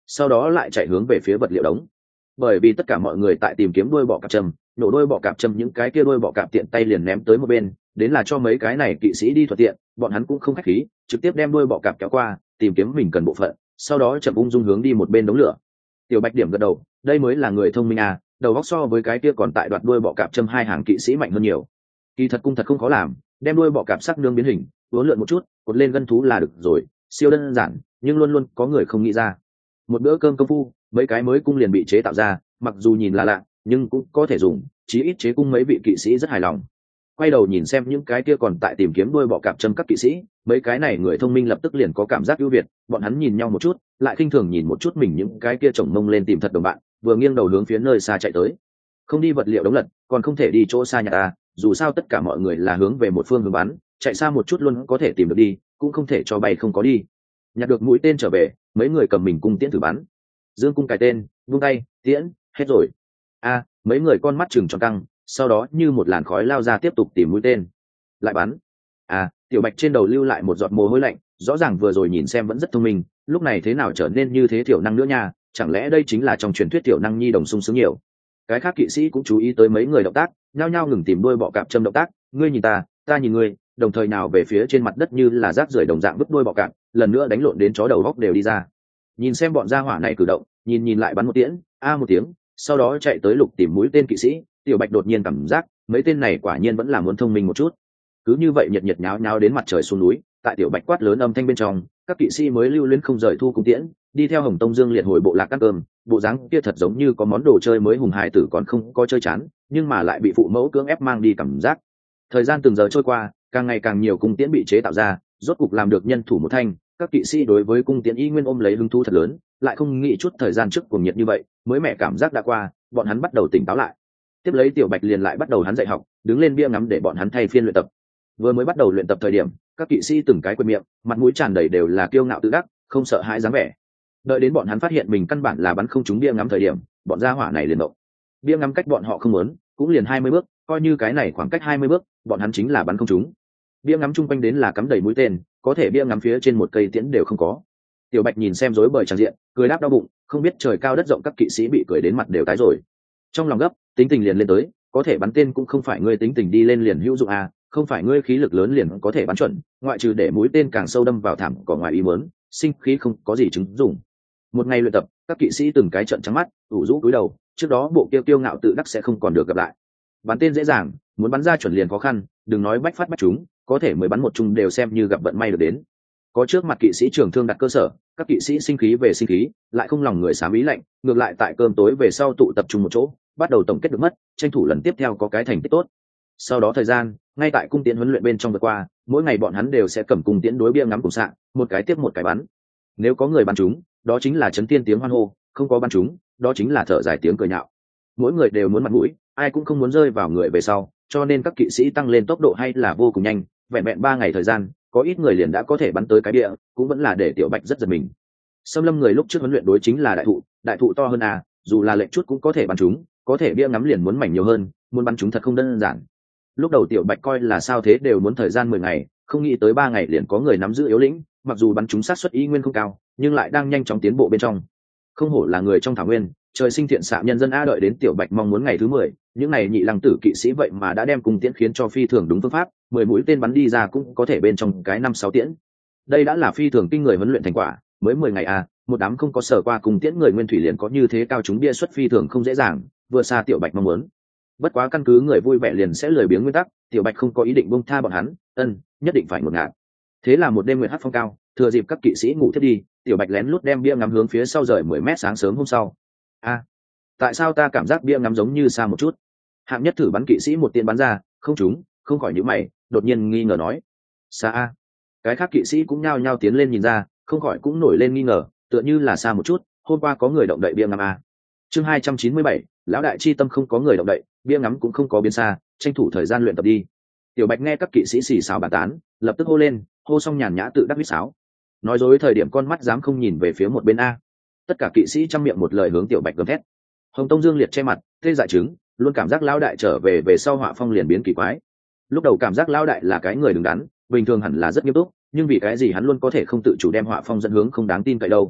sau đó lại chạy hướng về phía vật liệu đống. Bởi vì tất cả mọi người tại tìm kiếm đuôi bọ cạp châm, nổ đuôi bọ cạp châm những cái kia đuôi bọ cạp tiện tay liền ném tới một bên, đến là cho mấy cái này kỵ sĩ đi thuận tiện, bọn hắn cũng không khách khí, trực tiếp đem đuôi bọ cạp kéo qua, tìm kiếm mình cần bộ phận, sau đó chậm ung dung hướng đi một bên đống lửa. Tiểu Bạch điểm gật đầu, đây mới là người thông minh à, đầu óc so với cái kia còn tại đoạt đuôi bọ cạp châm hai hàng kỵ sĩ mạnh hơn nhiều. Kỳ thật cung thật không khó làm, đem đuôi bọ cạp sắc nương biến hình, uốn lượn một chút, cột lên gân thú là được rồi, siêu đơn giản, nhưng luôn luôn có người không nghĩ ra. Một bữa cơm công phu, mấy cái mới cung liền bị chế tạo ra, mặc dù nhìn là lạ, nhưng cũng có thể dùng, chí ít chế cung mấy vị kỵ sĩ rất hài lòng. Quay đầu nhìn xem những cái kia còn tại tìm kiếm đuôi bọ cạp châm các kỵ sĩ, mấy cái này người thông minh lập tức liền có cảm giác ưu việt, bọn hắn nhìn nhau một chút, lại khinh thường nhìn một chút mình những cái kia chồng mông lên tìm thật đồng bạn, vừa nghiêng đầu hướng phía nơi xa chạy tới. Không đi vật liệu đống lật, còn không thể đi chỗ xa nhà ta, dù sao tất cả mọi người là hướng về một phương hướng bắn, chạy xa một chút luôn có thể tìm được đi, cũng không thể cho bay không có đi. Nhặt được mũi tên trở về, mấy người cầm mình cung tiễn thử bắn. Dương cung cài tên, vung tay, tiễn, hết rồi. A, mấy người con mắt chừng tròn căng, sau đó như một làn khói lao ra tiếp tục tìm mũi tên. Lại bắn. À, Tiểu Bạch trên đầu lưu lại một giọt mồ hôi lạnh, rõ ràng vừa rồi nhìn xem vẫn rất thông minh, lúc này thế nào trở nên như thế thiểu năng nữa nha, chẳng lẽ đây chính là trong truyền thuyết tiểu năng nhi đồng sung sướng nhiều. Cái khác kỵ sĩ cũng chú ý tới mấy người động tác, nhao nhao ngừng tìm đuôi bọ cạp châm động tác, ngươi nhìn ta, ta nhìn ngươi, đồng thời nào về phía trên mặt đất như là rác rưởi đồng dạng vứt đuôi bọ cạp, lần nữa đánh lộn đến chó đầu góc đều đi ra. Nhìn xem bọn gia hỏa này cử động, nhìn nhìn lại bắn một tiễn, a một tiếng, sau đó chạy tới lục tìm mũi tên kỵ sĩ. Tiểu Bạch đột nhiên cảm giác mấy tên này quả nhiên vẫn là muốn thông minh một chút. Cứ như vậy nhiệt nhiệt nháo nháo đến mặt trời xuống núi, tại Tiểu Bạch quát lớn âm thanh bên trong, các kỵ sĩ mới lưu luyến không rời thu cung tiễn, đi theo Hồng Tông Dương liệt hồi bộ lạc ăn cơm. Bộ dáng kia thật giống như có món đồ chơi mới hùng hài tử còn không có chơi chán, nhưng mà lại bị phụ mẫu cưỡng ép mang đi cảm giác. Thời gian từng giờ trôi qua, càng ngày càng nhiều cung tiễn bị chế tạo ra, rốt cục làm được nhân thủ một thanh. Các kỵ sĩ đối với cung tiễn y nguyên ôm lấy hứng thú thật lớn, lại không nghĩ chút thời gian trước cuồng nhiệt như vậy, mới mẻ cảm giác đã qua, bọn hắn bắt đầu tỉnh táo lại. Tiếp lấy Tiểu Bạch liền lại bắt đầu hắn dạy học, đứng lên bia ngắm để bọn hắn thay phiên luyện tập. Vừa mới bắt đầu luyện tập thời điểm, các kỵ sĩ từng cái quệt miệng, mặt mũi tràn đầy đều là kiêu ngạo tự đắc, không sợ hãi dáng vẻ. Đợi đến bọn hắn phát hiện mình căn bản là bắn không trúng bia ngắm thời điểm, bọn gia hỏa này liền động. Bia ngắm cách bọn họ không muốn, cũng liền hai mươi bước, coi như cái này khoảng cách hai mươi bước, bọn hắn chính là bắn không trúng. Bia ngắm chung quanh đến là cắm đầy mũi tên, có thể bia ngắm phía trên một cây tiễn đều không có. Tiểu Bạch nhìn xem rối bời tràn diện, cười đáp đau bụng, không biết trời cao đất rộng các kỵ sĩ bị cười đến mặt đều tái rồi. Trong lòng gấp, tính tình liền lên tới, có thể bắn tên cũng không phải ngươi tính tình đi lên liền hữu dụng à, không phải ngươi khí lực lớn liền có thể bắn chuẩn, ngoại trừ để mũi tên càng sâu đâm vào thảm cỏ ngoài ý muốn, sinh khí không có gì chứng dụng. Một ngày luyện tập, các kỵ sĩ từng cái trợn trắng mắt, ủ rũ cúi đầu, trước đó bộ kiêu kiêu ngạo tự đắc sẽ không còn được gặp lại. Bắn tên dễ dàng, muốn bắn ra chuẩn liền khó khăn, đừng nói bách phát bách trúng, có thể mới bắn một chung đều xem như gặp vận may được đến. Có trước mặt kỵ sĩ trường thương đặt cơ sở, các kỵ sĩ sinh khí về sinh khí, lại không lòng người xám ý lạnh, ngược lại tại cơm tối về sau tụ tập trung một chỗ, bắt đầu tổng kết được mất, tranh thủ lần tiếp theo có cái thành tích tốt. Sau đó thời gian, ngay tại cung tiễn huấn luyện bên trong vượt qua, mỗi ngày bọn hắn đều sẽ cầm cung tiễn đối bia ngắm cùng xạ, một cái tiếp một cái bắn. Nếu có người bắn trúng, đó chính là chấn tiên tiếng hoan hô, không có bắn trúng, đó chính là thở dài tiếng cười nhạo. Mỗi người đều muốn mặt mũi, ai cũng không muốn rơi vào người về sau, cho nên các kỵ sĩ tăng lên tốc độ hay là vô cùng nhanh, vẹn vẹn ba ngày thời gian, có ít người liền đã có thể bắn tới cái địa, cũng vẫn là để Tiểu Bạch rất giật mình. Xâm Lâm người lúc trước huấn luyện đối chính là đại thụ, đại thụ to hơn à, dù là lệnh chút cũng có thể bắn trúng, có thể bia ngắm liền muốn mảnh nhiều hơn, muốn bắn trúng thật không đơn giản. Lúc đầu Tiểu Bạch coi là sao thế đều muốn thời gian mười ngày, không nghĩ tới ba ngày liền có người nắm giữ yếu lĩnh, mặc dù bắn trúng sát suất y nguyên không cao, nhưng lại đang nhanh chóng tiến bộ bên trong. Không hổ là người trong thảo nguyên, trời sinh thiện xạ nhân dân a. Đợi đến Tiểu Bạch mong muốn ngày thứ mười, những này nhị lăng tử kỵ sĩ vậy mà đã đem cung tiễn khiến cho phi thường đúng phương pháp, mười mũi tên bắn đi ra cũng có thể bên trong cái năm sáu tiễn. Đây đã là phi thường kinh người huấn luyện thành quả, mới mười ngày à, một đám không có sở qua cung tiễn người nguyên thủy liền có như thế cao chúng bia suất phi thường không dễ dàng, vừa xa Tiểu Bạch mong muốn. Bất quá căn cứ người vui vẻ liền sẽ lười biếng nguyên tắc, Tiểu Bạch không có ý định buông tha bọn hắn, ân, nhất định phải ngột ngạt. Thế là một đêm nguyệt hắt phong cao, thừa dịp các kỵ sĩ ngủ thiết đi, Tiểu Bạch lén lút đem bia ngắm hướng phía sau rời mười mét sáng sớm hôm sau. A, tại sao ta cảm giác bia ngắm giống như xa một chút? Hạng Nhất thử bắn kỵ sĩ một tiên bắn ra, không trúng, không khỏi nhíu mày, đột nhiên nghi ngờ nói: xa a. Cái khác kỵ sĩ cũng nhao nhao tiến lên nhìn ra, không khỏi cũng nổi lên nghi ngờ, tựa như là xa một chút, hôm qua có người động đậy bia ngắm a. Chương hai trăm chín mươi bảy, lão đại chi tâm không có người động đậy, bia ngắm cũng không có biến xa, tranh thủ thời gian luyện tập đi. Tiểu Bạch nghe các kỵ sĩ xì xào bàn tán, lập tức hô lên, hô xong nhàn nhã tự đắc huýt sáo. Nói dối thời điểm con mắt dám không nhìn về phía một bên a. Tất cả kỵ sĩ trong miệng một lời hướng Tiểu Bạch gầm thét. Hồng Tông Dương liệt che mặt, tê dại chứng, luôn cảm giác lão đại trở về về sau họa phong liền biến kỳ quái. Lúc đầu cảm giác lão đại là cái người đứng đắn, bình thường hẳn là rất nghiêm túc, nhưng vì cái gì hắn luôn có thể không tự chủ đem họa phong dẫn hướng không đáng tin cậy đâu.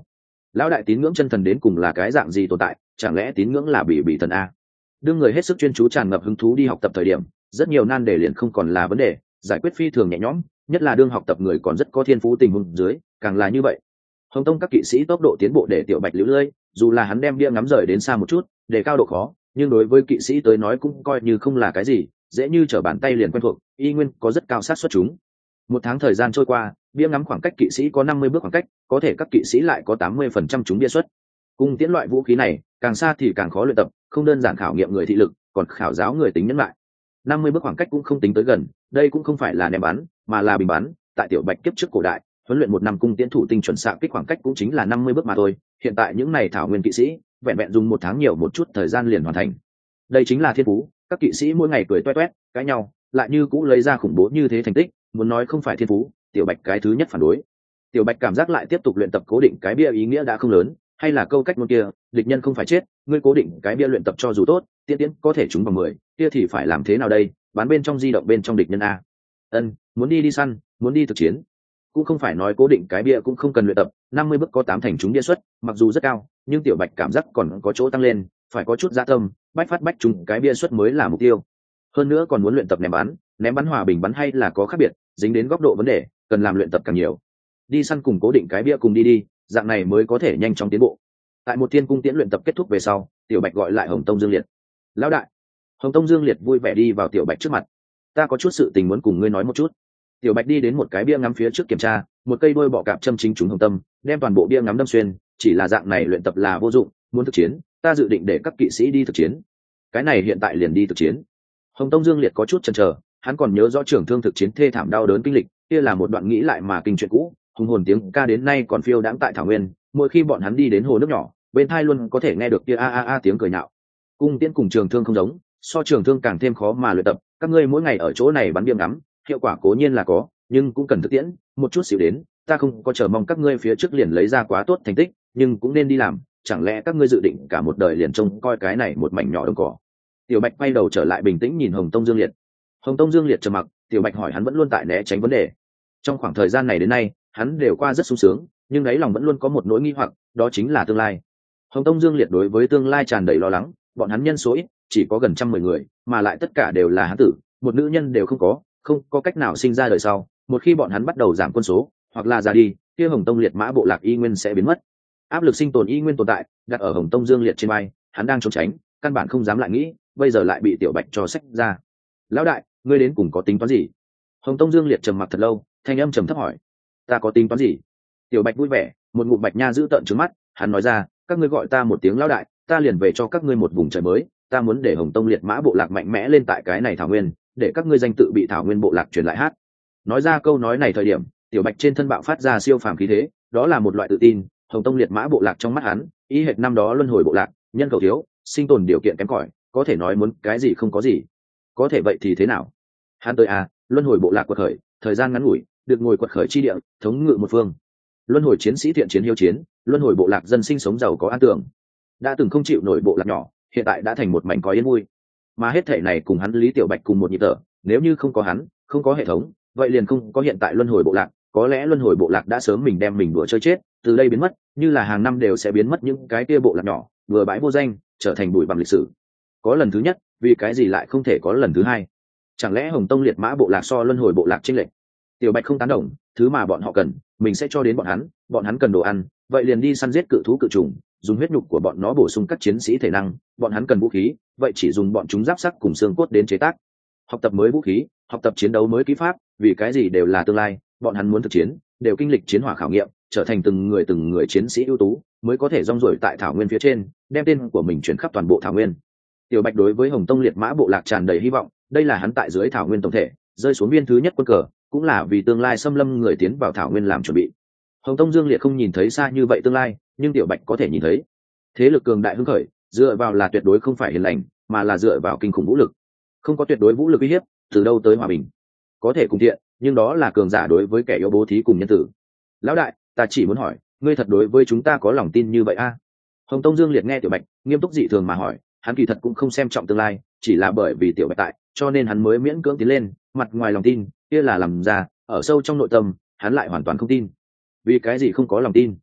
Lão đại tín ngưỡng chân thần đến cùng là cái dạng gì tồn tại, chẳng lẽ tín ngưỡng là bị bị thần a? Đương người hết sức chuyên chú tràn ngập hứng thú đi học tập thời điểm, rất nhiều nan đề liền không còn là vấn đề, giải quyết phi thường nhẹ nhõm, nhất là đương học tập người còn rất có thiên phú tình huống dưới, càng là như vậy. Hồng Tông các kỵ sĩ tốc độ tiến bộ để Tiểu Bạch liễu lơi, dù là hắn đem bia ngắm rời đến xa một chút, để cao độ khó, nhưng đối với kỵ sĩ tới nói cũng coi như không là cái gì, dễ như trở bàn tay liền quen thuộc, y nguyên có rất cao sát suất chúng. Một tháng thời gian trôi qua, bia ngắm khoảng cách kỵ sĩ có năm mươi bước khoảng cách, có thể các kỵ sĩ lại có tám mươi phần trăm chúng bia suất. Cung tiễn loại vũ khí này, càng xa thì càng khó luyện tập, không đơn giản khảo nghiệm người thị lực, còn khảo giáo người tính nhẫn lại. năm mươi bước khoảng cách cũng không tính tới gần, đây cũng không phải là ném bắn, mà là bình bắn. Tại Tiểu Bạch kiếp trước cổ đại, huấn luyện một năm cung tiễn thủ tinh chuẩn xạ kích khoảng cách cũng chính là năm mươi bước mà thôi. Hiện tại những này thảo nguyên kỵ sĩ, vẹn vẹn dùng một tháng nhiều một chút thời gian liền hoàn thành. Đây chính là thiên phú, các kỵ sĩ mỗi ngày cười toe toét, cãi nhau, lại như cũng lấy ra khủng bố như thế thành tích, muốn nói không phải thiên phú, Tiểu Bạch cái thứ nhất phản đối. Tiểu Bạch cảm giác lại tiếp tục luyện tập cố định cái bia ý nghĩa đã không lớn, hay là câu cách ngôn kia, địch nhân không phải chết, ngươi cố định cái bia luyện tập cho dù tốt, tiên tiến có thể trúng vào mười, kia thì phải làm thế nào đây, bán bên trong di động bên trong địch nhân a. Ân, muốn đi đi săn, muốn đi thực chiến. Cũng không phải nói cố định cái bia cũng không cần luyện tập, năm mươi bước có tám thành trúng bia suất, mặc dù rất cao, nhưng Tiểu Bạch cảm giác còn có chỗ tăng lên, phải có chút dạ tâm, bách phát bách trúng cái bia suất mới là mục tiêu. Hơn nữa còn muốn luyện tập ném bắn, ném bắn hòa bình bắn hay là có khác biệt, dính đến góc độ vấn đề, cần làm luyện tập càng nhiều. Đi săn cùng cố định cái bia cùng đi đi, dạng này mới có thể nhanh chóng tiến bộ. Tại một thiên cung tiễn luyện tập kết thúc về sau, Tiểu Bạch gọi lại Hồng Tông Dương Liệt. Lão đại. Hồng Tông Dương Liệt vui vẻ đi vào Tiểu Bạch trước mặt. Ta có chút sự tình muốn cùng ngươi nói một chút. Tiểu Bạch đi đến một cái bia ngắm phía trước kiểm tra, một cây đôi bọ cạp châm chính trúng Hồng Tâm, đem toàn bộ bia ngắm đâm xuyên, chỉ là dạng này luyện tập là vô dụng, muốn thực chiến, ta dự định để các kỵ sĩ đi thực chiến. Cái này hiện tại liền đi thực chiến. Hồng Tông Dương Liệt có chút chần chờ, hắn còn nhớ rõ trưởng thương thực chiến thê thảm đau đớn kinh lịch, kia là một đoạn nghĩ lại mà kinh chuyện cũ, hùng hồn tiếng ca đến nay còn phiêu đãng tại thảo nguyên, mỗi khi bọn hắn đi đến hồ nước nhỏ, bên tai luôn có thể nghe được kia a a a tiếng cười nhạo. Cung tiễn cùng trường thương không giống, so trường thương càng thêm khó mà luyện tập, các ngươi mỗi ngày ở chỗ này bắn biếm ngắm, hiệu quả cố nhiên là có, nhưng cũng cần thực tiễn, một chút xíu đến, ta không có chờ mong các ngươi phía trước liền lấy ra quá tốt thành tích, nhưng cũng nên đi làm, chẳng lẽ các ngươi dự định cả một đời liền trông coi cái này một mảnh nhỏ đồng cỏ. Tiểu Bạch quay đầu trở lại bình tĩnh nhìn Hồng Tông Dương Liệt. Hồng Tông Dương Liệt trầm mặc, Tiểu Bạch hỏi hắn vẫn luôn tại né tránh vấn đề. Trong khoảng thời gian này đến nay, hắn đều qua rất sung sướng, nhưng đáy lòng vẫn luôn có một nỗi nghi hoặc, đó chính là tương lai. Hồng Tông Dương Liệt đối với tương lai tràn đầy lo lắng, bọn hắn nhân số ít, chỉ có gần trăm mười người, mà lại tất cả đều là hán tử, một nữ nhân đều không có, không có cách nào sinh ra đời sau. Một khi bọn hắn bắt đầu giảm quân số, hoặc là già đi, kia Hồng Tông Liệt mã bộ lạc y nguyên sẽ biến mất. Áp lực sinh tồn y nguyên tồn tại, đặt ở Hồng Tông Dương Liệt trên vai, hắn đang trốn tránh, căn bản không dám lại nghĩ, bây giờ lại bị Tiểu Bạch cho xách ra. Lão đại, ngươi đến cùng có tính toán gì? Hồng Tông Dương Liệt trầm mặc thật lâu, thanh âm trầm thấp hỏi. Ta có tính toán gì? Tiểu Bạch vui vẻ, một ngụm bạch nha giữ tợn trừng mắt, hắn nói ra, các ngươi gọi ta một tiếng lão đại, ta liền về cho các ngươi một vùng trời mới, ta muốn để Hồng Tông Liệt mã bộ lạc mạnh mẽ lên tại cái này thảo nguyên, để các ngươi danh tự bị thảo nguyên bộ lạc truyền lại hát. Nói ra câu nói này thời điểm, Tiểu Bạch trên thân bạo phát ra siêu phàm khí thế, đó là một loại tự tin. Hồng Tông Liệt mã bộ lạc trong mắt hắn, y hệt năm đó luân hồi bộ lạc, nhân khẩu thiếu, sinh tồn điều kiện kém cỏi, có thể nói muốn cái gì không có gì. Có thể vậy thì thế nào? Hắn tới à, luân hồi bộ lạc quật khởi, thời gian ngắn ngủi, được ngồi quật khởi chi địa, thống ngự một phương. Luân hồi chiến sĩ thiện chiến hiếu chiến, luân hồi bộ lạc dân sinh sống giàu có an tưởng. Đã từng không chịu nổi bộ lạc nhỏ, hiện tại đã thành một mảnh có yên vui. Mà hết thảy này cùng hắn Lý Tiểu Bạch cùng một nhịp thở, nếu như không có hắn, không có hệ thống, vậy liền không có hiện tại luân hồi bộ lạc, có lẽ luân hồi bộ lạc đã sớm mình đem mình đùa chơi chết, từ đây biến mất, như là hàng năm đều sẽ biến mất những cái kia bộ lạc nhỏ, vừa bãi vô danh, trở thành bụi bặm lịch sử. Có lần thứ nhất, vì cái gì lại không thể có lần thứ hai? Chẳng lẽ Hồng Tông Liệt mã bộ lạc so luân hồi bộ lạc chênh lệch? Tiểu Bạch không tán đồng, thứ mà bọn họ cần, mình sẽ cho đến bọn hắn, bọn hắn cần đồ ăn, vậy liền đi săn giết cự thú cự trùng, dùng huyết nhục của bọn nó bổ sung các chiến sĩ thể năng, bọn hắn cần vũ khí, vậy chỉ dùng bọn chúng giáp sắt cùng xương cốt đến chế tác. Học tập mới vũ khí, học tập chiến đấu mới kỹ pháp, vì cái gì đều là tương lai, bọn hắn muốn thực chiến, đều kinh lịch chiến hỏa khảo nghiệm, trở thành từng người từng người chiến sĩ ưu tú, mới có thể rong ruổi tại thảo nguyên phía trên, đem tên của mình truyền khắp toàn bộ thảo nguyên. Tiểu Bạch đối với Hồng Tông Liệt mã bộ lạc tràn đầy hy vọng, đây là hắn tại dưới thảo nguyên tổng thể rơi xuống viên thứ nhất quân cờ, cũng là vì tương lai xâm lâm người tiến vào thảo nguyên làm chuẩn bị. Hồng Tông Dương Liệt không nhìn thấy xa như vậy tương lai, nhưng Tiểu Bạch có thể nhìn thấy. Thế lực cường đại hưng khởi, dựa vào là tuyệt đối không phải hiền lành, mà là dựa vào kinh khủng vũ lực. Không có tuyệt đối vũ lực uy hiếp, từ đâu tới hòa bình? Có thể cùng thiện, nhưng đó là cường giả đối với kẻ yếu bố thí cùng nhân tử. Lão đại, ta chỉ muốn hỏi, ngươi thật đối với chúng ta có lòng tin như vậy a? À? Hồng Tông Dương Liệt nghe Tiểu Bạch nghiêm túc dị thường mà hỏi, hắn kỳ thật cũng không xem trọng tương lai, chỉ là bởi vì Tiểu Bạch tại, cho nên hắn mới miễn cưỡng tiến lên, mặt ngoài lòng tin, kia là làm ra, ở sâu trong nội tâm, hắn lại hoàn toàn không tin. Vì cái gì không có lòng tin?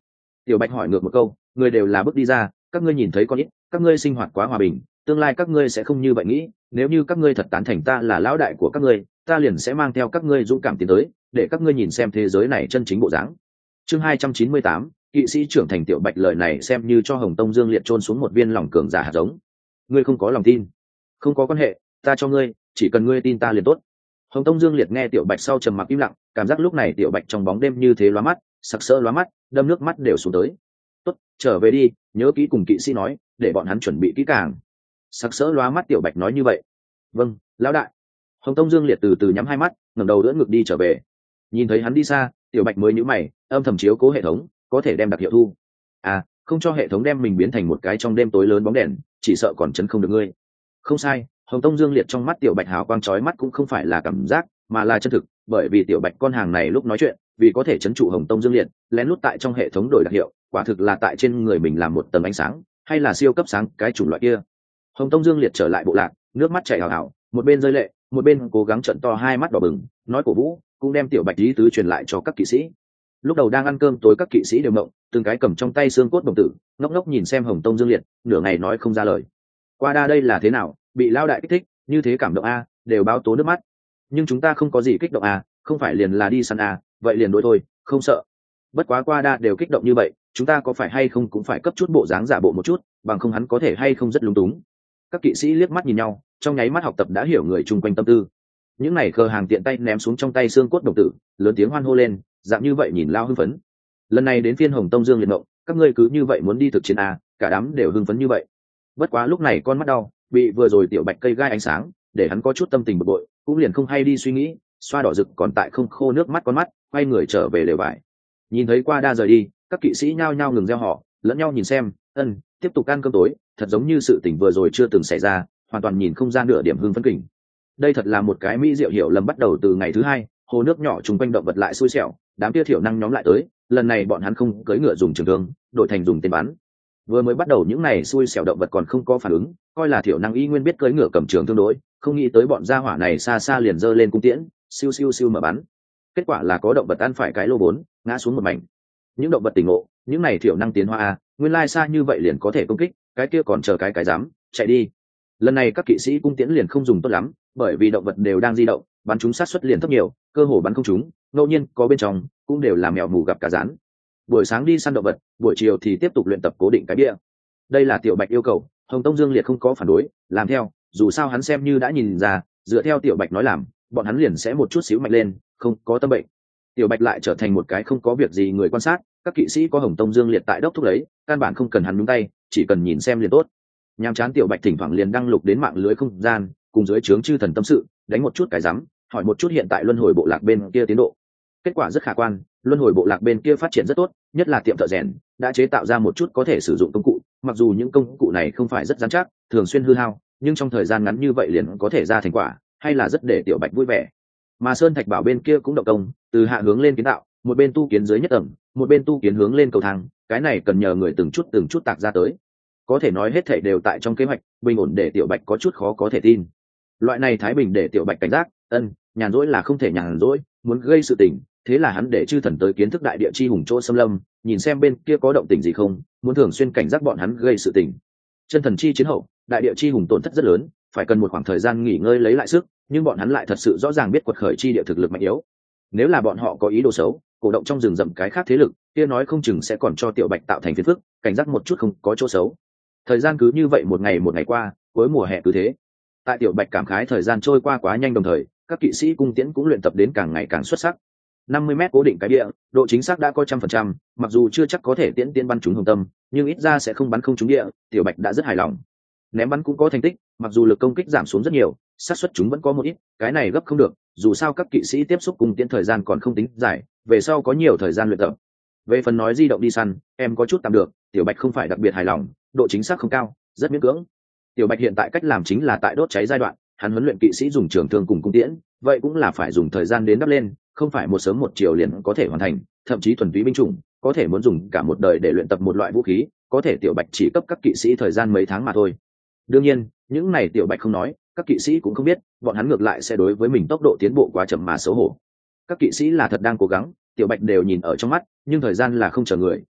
Tiểu Bạch hỏi ngược một câu, người đều là bước đi ra, các ngươi nhìn thấy con ít, các ngươi sinh hoạt quá hòa bình, tương lai các ngươi sẽ không như vậy nghĩ, nếu như các ngươi thật tán thành ta là lão đại của các ngươi, ta liền sẽ mang theo các ngươi dũng cảm tiến tới, để các ngươi nhìn xem thế giới này chân chính bộ dáng. Chương hai trăm chín mươi tám, kỵ sĩ trưởng thành. Tiểu Bạch lời này xem như cho Hồng Tông Dương Liệt chôn xuống một viên lòng cường giả hạt giống. Ngươi không có lòng tin, không có quan hệ, ta cho ngươi, chỉ cần ngươi tin ta liền tốt. Hồng Tông Dương Liệt nghe Tiểu Bạch sau trầm mặc im lặng, cảm giác lúc này Tiểu Bạch trong bóng đêm như thế lóa mắt, sặc sỡ lóa mắt, đâm nước mắt đều xuống tới. Tốt, trở về đi, nhớ kỹ cùng kỵ sĩ nói, để bọn hắn chuẩn bị kỹ càng. Sặc sỡ lóa mắt Tiểu Bạch nói như vậy. Vâng, lão đại. Hồng Tông Dương Liệt từ từ nhắm hai mắt, ngẩng đầu đỡ ngực đi trở về. Nhìn thấy hắn đi xa, Tiểu Bạch mới nhíu mày, âm thầm chiếu cố hệ thống, có thể đem đặc hiệu thu. À, không cho hệ thống đem mình biến thành một cái trong đêm tối lớn bóng đèn, chỉ sợ còn chấn không được ngươi. Không sai, Hồng Tông Dương Liệt trong mắt Tiểu Bạch hào quang chói mắt cũng không phải là cảm giác, mà là chân thực, bởi vì Tiểu Bạch con hàng này lúc nói chuyện, vì có thể chấn trụ Hồng Tông Dương Liệt, lén lút tại trong hệ thống đổi đặc hiệu, quả thực là tại trên người mình làm một tầng ánh sáng, hay là siêu cấp sáng cái chủng loại kia. Hồng Tông Dương Liệt trở lại bộ lạc, nước mắt chảy hào hào, một bên rơi lệ, một bên cố gắng trợn to hai mắt đỏ bừng, nói cổ vũ, cũng đem Tiểu Bạch ý tứ truyền lại cho các kỵ sĩ. Lúc đầu đang ăn cơm tối các kỵ sĩ đều mộng, từng cái cầm trong tay xương cốt đồng tử, ngốc ngốc nhìn xem Hồng Tông Dương Liệt, nửa ngày nói không ra lời. Qua đa đây là thế nào, bị lao đại kích thích, như thế cảm động a, đều báo tố nước mắt. Nhưng chúng ta không có gì kích động a, không phải liền là đi săn a, vậy liền đối thôi, không sợ. Bất quá qua đa đều kích động như vậy, chúng ta có phải hay không cũng phải cấp chút bộ dáng giả bộ một chút, bằng không hắn có thể hay không rất lúng túng. Các kỵ sĩ liếc mắt nhìn nhau, trong nháy mắt học tập đã hiểu người chung quanh tâm tư. Những này khờ hàng tiện tay ném xuống trong tay xương cốt đồng tử, lớn tiếng hoan hô lên, dạng như vậy nhìn lao hưng phấn. Lần này đến phiên Hồng Tông Dương Liệt mộng, các ngươi cứ như vậy muốn đi thực chiến à, cả đám đều hưng phấn như vậy. Bất quá lúc này con mắt đau, bị vừa rồi Tiểu Bạch cây gai ánh sáng, để hắn có chút tâm tình bực bội, cũng liền không hay đi suy nghĩ, xoa đỏ rực còn tại không khô nước mắt con mắt, quay người trở về lều vải. Nhìn thấy qua đa rời đi, các kỵ sĩ nhao nhao ngừng reo hò, lẫn nhau nhìn xem, ân, tiếp tục ăn cơm tối, thật giống như sự tình vừa rồi chưa từng xảy ra, hoàn toàn nhìn không ra nửa điểm hưng phấn kình. Đây thật là một cái mỹ diệu hiểu lầm. Bắt đầu từ ngày thứ hai, hồ nước nhỏ chung quanh động vật lại xui xẻo, đám kia thiểu năng nhóm lại tới, lần này bọn hắn không cưỡi ngựa dùng trường thương, đổi thành dùng tên bắn. Vừa mới bắt đầu những này xui xẻo động vật còn không có phản ứng, coi là thiểu năng y nguyên biết cưỡi ngựa cầm trường thương đối, không nghĩ tới bọn gia hỏa này xa xa liền giơ lên cung tiễn, siêu siêu siêu mở bắn. Kết quả là có động vật ăn phải cái lô bốn, ngã xuống một mảnh. Những động vật tỉnh ngộ, những này thiểu năng tiến hóa a, nguyên lai xa như vậy liền có thể công kích, cái kia còn chờ cái cái dám, chạy đi. Lần này các kỵ sĩ cung tiễn liền không dùng tốt lắm, bởi vì động vật đều đang di động, bắn chúng sát suất liền thấp nhiều, cơ hồ bắn không trúng, ngẫu nhiên có bên trong cũng đều là mèo mù gặp cá rán. Buổi sáng đi săn động vật, buổi chiều thì tiếp tục luyện tập cố định cái bia. Đây là Tiểu Bạch yêu cầu, Hồng Tông Dương Liệt không có phản đối, làm theo, dù sao hắn xem như đã nhìn ra, dựa theo Tiểu Bạch nói làm, bọn hắn liền sẽ một chút xíu mạnh lên, không có tâm bệnh. Tiểu Bạch lại trở thành một cái không có việc gì người quan sát, các kỵ sĩ có Hồng Tông Dương Liệt tại đốc thúc lấy, căn bản không cần hắn nhúng tay, chỉ cần nhìn xem liền tốt. Nhàm chán Tiểu Bạch thỉnh thoảng liền đăng lục đến mạng lưới không gian, cùng dưới trướng chư thần tâm sự, đánh một chút cái rắm, hỏi một chút hiện tại luân hồi bộ lạc bên kia tiến độ. Kết quả rất khả quan, luân hồi bộ lạc bên kia phát triển rất tốt, nhất là tiệm thợ rèn đã chế tạo ra một chút có thể sử dụng công cụ, mặc dù những công cụ này không phải rất rắn chắc, thường xuyên hư hao, nhưng trong thời gian ngắn như vậy liền có thể ra thành quả, hay là rất để Tiểu Bạch vui vẻ. Mà Sơn Thạch Bảo bên kia cũng động công, từ hạ hướng lên kiến tạo, một bên tu kiến dưới nhất tầng, một bên tu kiến hướng lên cầu thang, cái này cần nhờ người từng chút từng chút tạc ra tới. Có thể nói hết thảy đều tại trong kế hoạch, bình ổn để Tiểu Bạch có chút khó có thể tin. Loại này thái bình để Tiểu Bạch cảnh giác, ân, nhàn rỗi là không thể nhàn rỗi, muốn gây sự tình, thế là hắn để chư thần tới kiến thức đại địa chi hùng chỗ xâm lâm, nhìn xem bên kia có động tình gì không, muốn thường xuyên cảnh giác bọn hắn gây sự tình. Chân thần chi chiến hậu, đại địa chi hùng tổn thất rất lớn, phải cần một khoảng thời gian nghỉ ngơi lấy lại sức, nhưng bọn hắn lại thật sự rõ ràng biết quật khởi chi địa thực lực mạnh yếu. Nếu là bọn họ có ý đồ xấu, cổ động trong rừng rậm cái khác thế lực, kia nói không chừng sẽ còn cho Tiểu Bạch tạo thành phiền phức, cảnh giác một chút không có chỗ xấu. Thời gian cứ như vậy một ngày một ngày qua, cuối mùa hè cứ thế. Tại Tiểu Bạch cảm khái thời gian trôi qua quá nhanh, đồng thời các kỵ sĩ cung tiễn cũng luyện tập đến càng ngày càng xuất sắc. năm mươi mét cố định cái địa, độ chính xác đã có trăm phần trăm, mặc dù chưa chắc có thể tiễn tiễn bắn trúng hồng tâm, nhưng ít ra sẽ không bắn không trúng địa, Tiểu Bạch đã rất hài lòng. Ném bắn cũng có thành tích, mặc dù lực công kích giảm xuống rất nhiều, xác suất chúng vẫn có một ít, cái này gấp không được, dù sao các kỵ sĩ tiếp xúc cung tiễn thời gian còn không tính dài, về sau có nhiều thời gian luyện tập. Về phần nói di động đi săn, em có chút tạm được, Tiểu Bạch không phải đặc biệt hài lòng, độ chính xác không cao, rất miễn cưỡng. Tiểu Bạch hiện tại cách làm chính là tại đốt cháy giai đoạn, hắn huấn luyện kỵ sĩ dùng trường thương cùng cung tiễn, vậy cũng là phải dùng thời gian đến đắp lên, không phải một sớm một chiều liền có thể hoàn thành, thậm chí thuần túy binh chủng, có thể muốn dùng cả một đời để luyện tập một loại vũ khí, có thể Tiểu Bạch chỉ cấp các kỵ sĩ thời gian mấy tháng mà thôi. Đương nhiên, những này Tiểu Bạch không nói, các kỵ sĩ cũng không biết, bọn hắn ngược lại sẽ đối với mình tốc độ tiến bộ quá chậm mà xấu hổ. Các kỵ sĩ là thật đang cố gắng, Tiểu Bạch đều nhìn ở trong mắt, nhưng thời gian là không chờ người,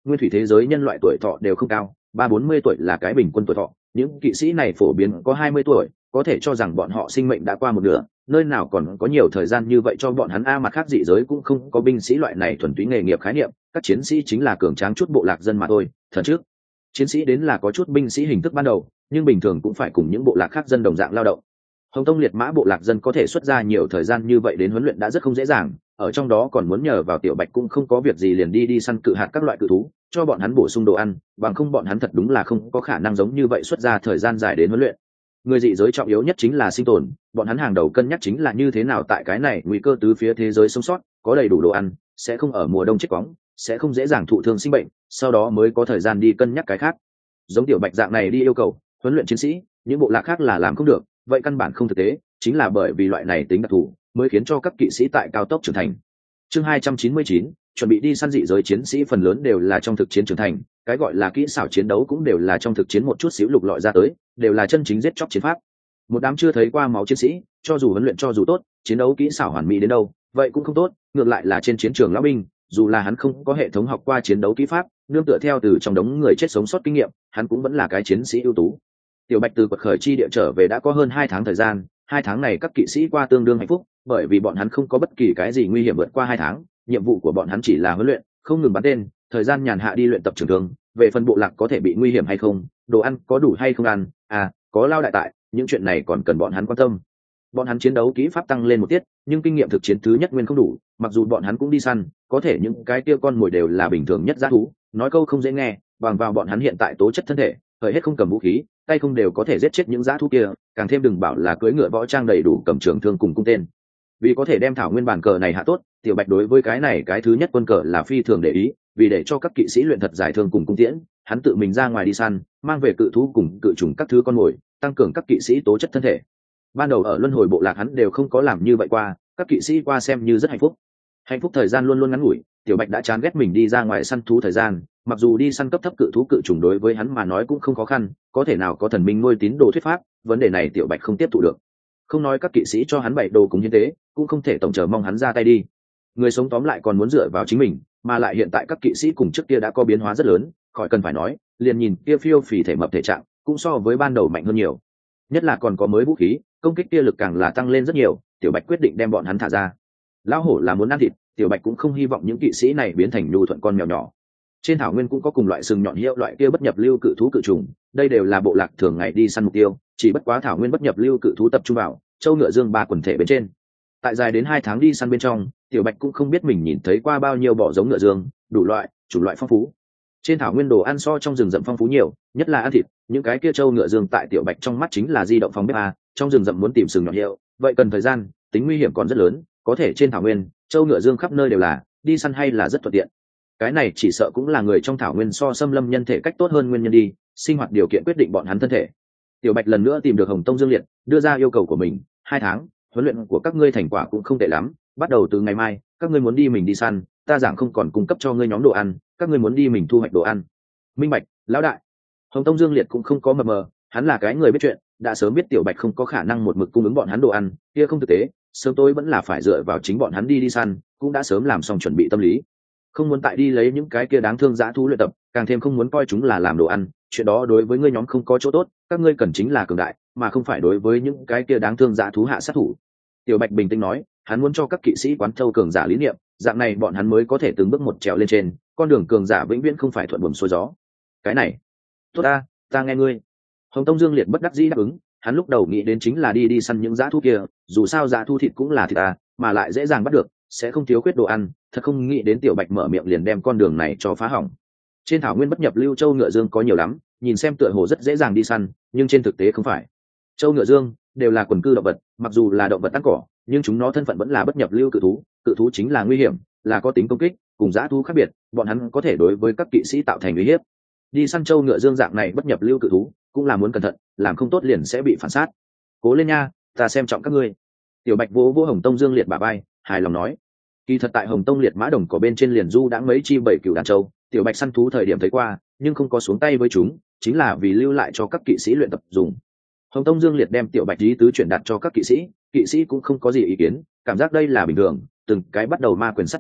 nguyên thủy thế giới nhân loại tuổi thọ đều không cao, ba bốn mươi tuổi là cái bình quân tuổi thọ, những kỵ sĩ này phổ biến có hai mươi tuổi, có thể cho rằng bọn họ sinh mệnh đã qua một nửa, nơi nào còn có nhiều thời gian như vậy cho bọn hắn. A mặt khác dị giới cũng không có binh sĩ loại này thuần túy nghề nghiệp khái niệm, các chiến sĩ chính là cường tráng chút bộ lạc dân mà thôi. Thần trước chiến sĩ đến là có chút binh sĩ hình thức ban đầu, nhưng bình thường cũng phải cùng những bộ lạc khác dân đồng dạng lao động. Hồng Tông liệt mã bộ lạc dân có thể xuất ra nhiều thời gian như vậy đến huấn luyện đã rất không dễ dàng, ở trong đó còn muốn nhờ vào Tiểu Bạch cũng không có việc gì liền đi đi săn cự hạt các loại cự thú, cho bọn hắn bổ sung đồ ăn, bằng không bọn hắn thật đúng là không có khả năng giống như vậy xuất ra thời gian dài đến huấn luyện. Người dị giới trọng yếu nhất chính là sinh tồn, bọn hắn hàng đầu cân nhắc chính là như thế nào tại cái này nguy cơ tứ phía thế giới sống sót, có đầy đủ đồ ăn, sẽ không ở mùa đông chết cóng, sẽ không dễ dàng thụ thương sinh bệnh, sau đó mới có thời gian đi cân nhắc cái khác. Giống Tiểu Bạch dạng này đi yêu cầu huấn luyện chiến sĩ, những bộ lạc khác là làm không được, vậy căn bản không thực tế, chính là bởi vì loại này tính đặc thù mới khiến cho các kỵ sĩ tại cao tốc trưởng thành. Chương hai trăm chín mươi chín, chuẩn bị đi săn dị giới chiến sĩ phần lớn đều là trong thực chiến trưởng thành, cái gọi là kỹ xảo chiến đấu cũng đều là trong thực chiến một chút xíu lục lọi ra tới, đều là chân chính giết chóc chiến pháp. Một đám chưa thấy qua máu chiến sĩ, cho dù huấn luyện cho dù tốt, chiến đấu kỹ xảo hoàn mỹ đến đâu, vậy cũng không tốt, ngược lại là trên chiến trường lão binh, dù là hắn không có hệ thống học qua chiến đấu kỹ pháp, nương tựa theo từ trong đống người chết sống sót kinh nghiệm, hắn cũng vẫn là cái chiến sĩ ưu tú. Tiểu Bạch từ quật khởi chi địa trở về đã có hơn hai tháng thời gian, hai tháng này các kỵ sĩ qua tương đương hạnh phúc, bởi vì bọn hắn không có bất kỳ cái gì nguy hiểm vượt qua hai tháng, nhiệm vụ của bọn hắn chỉ là huấn luyện, không ngừng bắn tên, thời gian nhàn hạ đi luyện tập trường thương, về phần bộ lạc có thể bị nguy hiểm hay không, đồ ăn có đủ hay không ăn, à, có lao đại tại, những chuyện này còn cần bọn hắn quan tâm. Bọn hắn chiến đấu kỹ pháp tăng lên một tiết, nhưng kinh nghiệm thực chiến thứ nhất nguyên không đủ, mặc dù bọn hắn cũng đi săn, có thể những cái kia con mồi đều là bình thường nhất dã thú, nói câu không dễ nghe, bằng vào bọn hắn hiện tại tố chất thân thể, thời hết không cầm vũ khí, tay không đều có thể giết chết những dã thú kia, càng thêm đừng bảo là cưỡi ngựa võ trang đầy đủ cầm trường thương cùng cung tên. Vì có thể đem thảo nguyên bản cờ này hạ tốt, Tiểu Bạch đối với cái này cái thứ nhất quân cờ là phi thường để ý, vì để cho các kỵ sĩ luyện thật giải thương cùng cung tiễn, hắn tự mình ra ngoài đi săn, mang về cự thú cùng cự trùng các thứ con mồi, tăng cường các kỵ sĩ tố chất thân thể. Ban đầu ở luân hồi bộ lạc hắn đều không có làm như vậy qua, các kỵ sĩ qua xem như rất hạnh phúc. Hạnh phúc thời gian luôn luôn ngắn ngủi, Tiểu Bạch đã chán ghét mình đi ra ngoài săn thú thời gian, mặc dù đi săn cấp thấp cự thú cự trùng đối với hắn mà nói cũng không khó khăn, có thể nào có thần minh nuôi tín đồ thuyết pháp, vấn đề này Tiểu Bạch không tiếp thụ được. Không nói các kỵ sĩ cho hắn bảy đồ cùng như thế, cũng không thể tổng chờ mong hắn ra tay đi. Người sống tóm lại còn muốn dựa vào chính mình, mà lại hiện tại các kỵ sĩ cùng trước kia đã có biến hóa rất lớn, khỏi cần phải nói, liền nhìn kia phiêu phì thể mập thể trạng, cũng so với ban đầu mạnh hơn nhiều. Nhất là còn có mới vũ khí, công kích kia lực càng là tăng lên rất nhiều, Tiểu Bạch quyết định đem bọn hắn thả ra. Lão hổ là muốn ăn thịt, Tiểu Bạch cũng không hy vọng những kỵ sĩ này biến thành nhu thuận con mèo nhỏ. Trên thảo nguyên cũng có cùng loại sừng nhọn hiệu loại kia bất nhập lưu cự thú cự trùng, đây đều là bộ lạc thường ngày đi săn mục tiêu, chỉ bất quá thảo nguyên bất nhập lưu cự thú tập trung vào châu ngựa dương ba quần thể bên trên. Tại dài đến hai tháng đi săn bên trong, Tiểu Bạch cũng không biết mình nhìn thấy qua bao nhiêu bọ giống ngựa dương, đủ loại, chủng loại phong phú. Trên thảo nguyên đồ ăn so trong rừng rậm phong phú nhiều, nhất là ăn thịt, những cái kia châu ngựa dương tại Tiểu Bạch trong mắt chính là di động phòng bếp a, trong rừng rậm muốn tìm sừng nhọn hiệu, vậy cần thời gian, tính nguy hiểm còn rất lớn, có thể trên thảo nguyên, châu ngựa dương khắp nơi đều là, đi săn hay là rất thuận tiện. Cái này chỉ sợ cũng là người trong thảo nguyên so xâm lâm nhân thể cách tốt hơn nguyên nhân đi, sinh hoạt điều kiện quyết định bọn hắn thân thể. Tiểu Bạch lần nữa tìm được Hồng Tông Dương Liệt, đưa ra yêu cầu của mình, hai tháng, huấn luyện của các ngươi thành quả cũng không tệ lắm, bắt đầu từ ngày mai, các ngươi muốn đi mình đi săn, ta giảng không còn cung cấp cho ngươi nhóm đồ ăn, các ngươi muốn đi mình thu hoạch đồ ăn. Minh bạch, lão đại. Hồng Tông Dương Liệt cũng không có mờ mờ, hắn là cái người biết chuyện, đã sớm biết Tiểu Bạch không có khả năng một mực cung ứng bọn hắn đồ ăn, kia không thực tế, sớm tối vẫn là phải dựa vào chính bọn hắn đi đi săn, cũng đã sớm làm xong chuẩn bị tâm lý. Không muốn tại đi lấy những cái kia đáng thương dã thú luyện tập, càng thêm không muốn coi chúng là làm đồ ăn, chuyện đó đối với ngươi nhóm không có chỗ tốt, các ngươi cần chính là cường đại, mà không phải đối với những cái kia đáng thương dã thú hạ sát thủ. Tiểu Bạch bình tĩnh nói, hắn muốn cho các kỵ sĩ quán thâu cường giả lý niệm, dạng này bọn hắn mới có thể từng bước một trèo lên trên, con đường cường giả vĩnh viễn không phải thuận buồm xuôi gió. Cái này, tốt ta, ta nghe ngươi. Hồng Tông Dương Liệt bất đắc dĩ đáp ứng, hắn lúc đầu nghĩ đến chính là đi đi săn những dã thú kia, dù sao dã thú thịt cũng là thịt ta, mà lại dễ dàng bắt được, sẽ không thiếu khuyết đồ ăn, thật không nghĩ đến Tiểu Bạch mở miệng liền đem con đường này cho phá hỏng. Trên thảo nguyên bất nhập lưu châu ngựa dương có nhiều lắm, nhìn xem tựa hồ rất dễ dàng đi săn, nhưng trên thực tế không phải. Châu ngựa dương đều là quần cư động vật, mặc dù là động vật ăn cỏ, nhưng chúng nó thân phận vẫn là bất nhập lưu cự thú, cự thú chính là nguy hiểm, là có tính công kích, cùng dã thú khác biệt, bọn hắn có thể đối với các kỵ sĩ tạo thành uy hiếp. Đi săn châu ngựa dương dạng này bất nhập lưu cự thú, cũng là muốn cẩn thận, làm không tốt liền sẽ bị phản sát. Cố lên nha, ta xem trọng các ngươi. Tiểu Bạch vỗ vỗ Hồng Tông Dương Liệt bả vai, hài lòng nói. Kỳ thật tại Hồng Tông Liệt mã đồng có bên trên liền du đã mấy chi bảy cửu đàn châu, Tiểu Bạch săn thú thời điểm thấy qua, nhưng không có xuống tay với chúng, chính là vì lưu lại cho các kỵ sĩ luyện tập dùng. Hồng Tông Dương Liệt đem Tiểu Bạch ý tứ chuyển đạt cho các kỵ sĩ, kỵ sĩ cũng không có gì ý kiến, cảm giác đây là bình thường, từng cái bắt đầu ma quyền sát trưởng,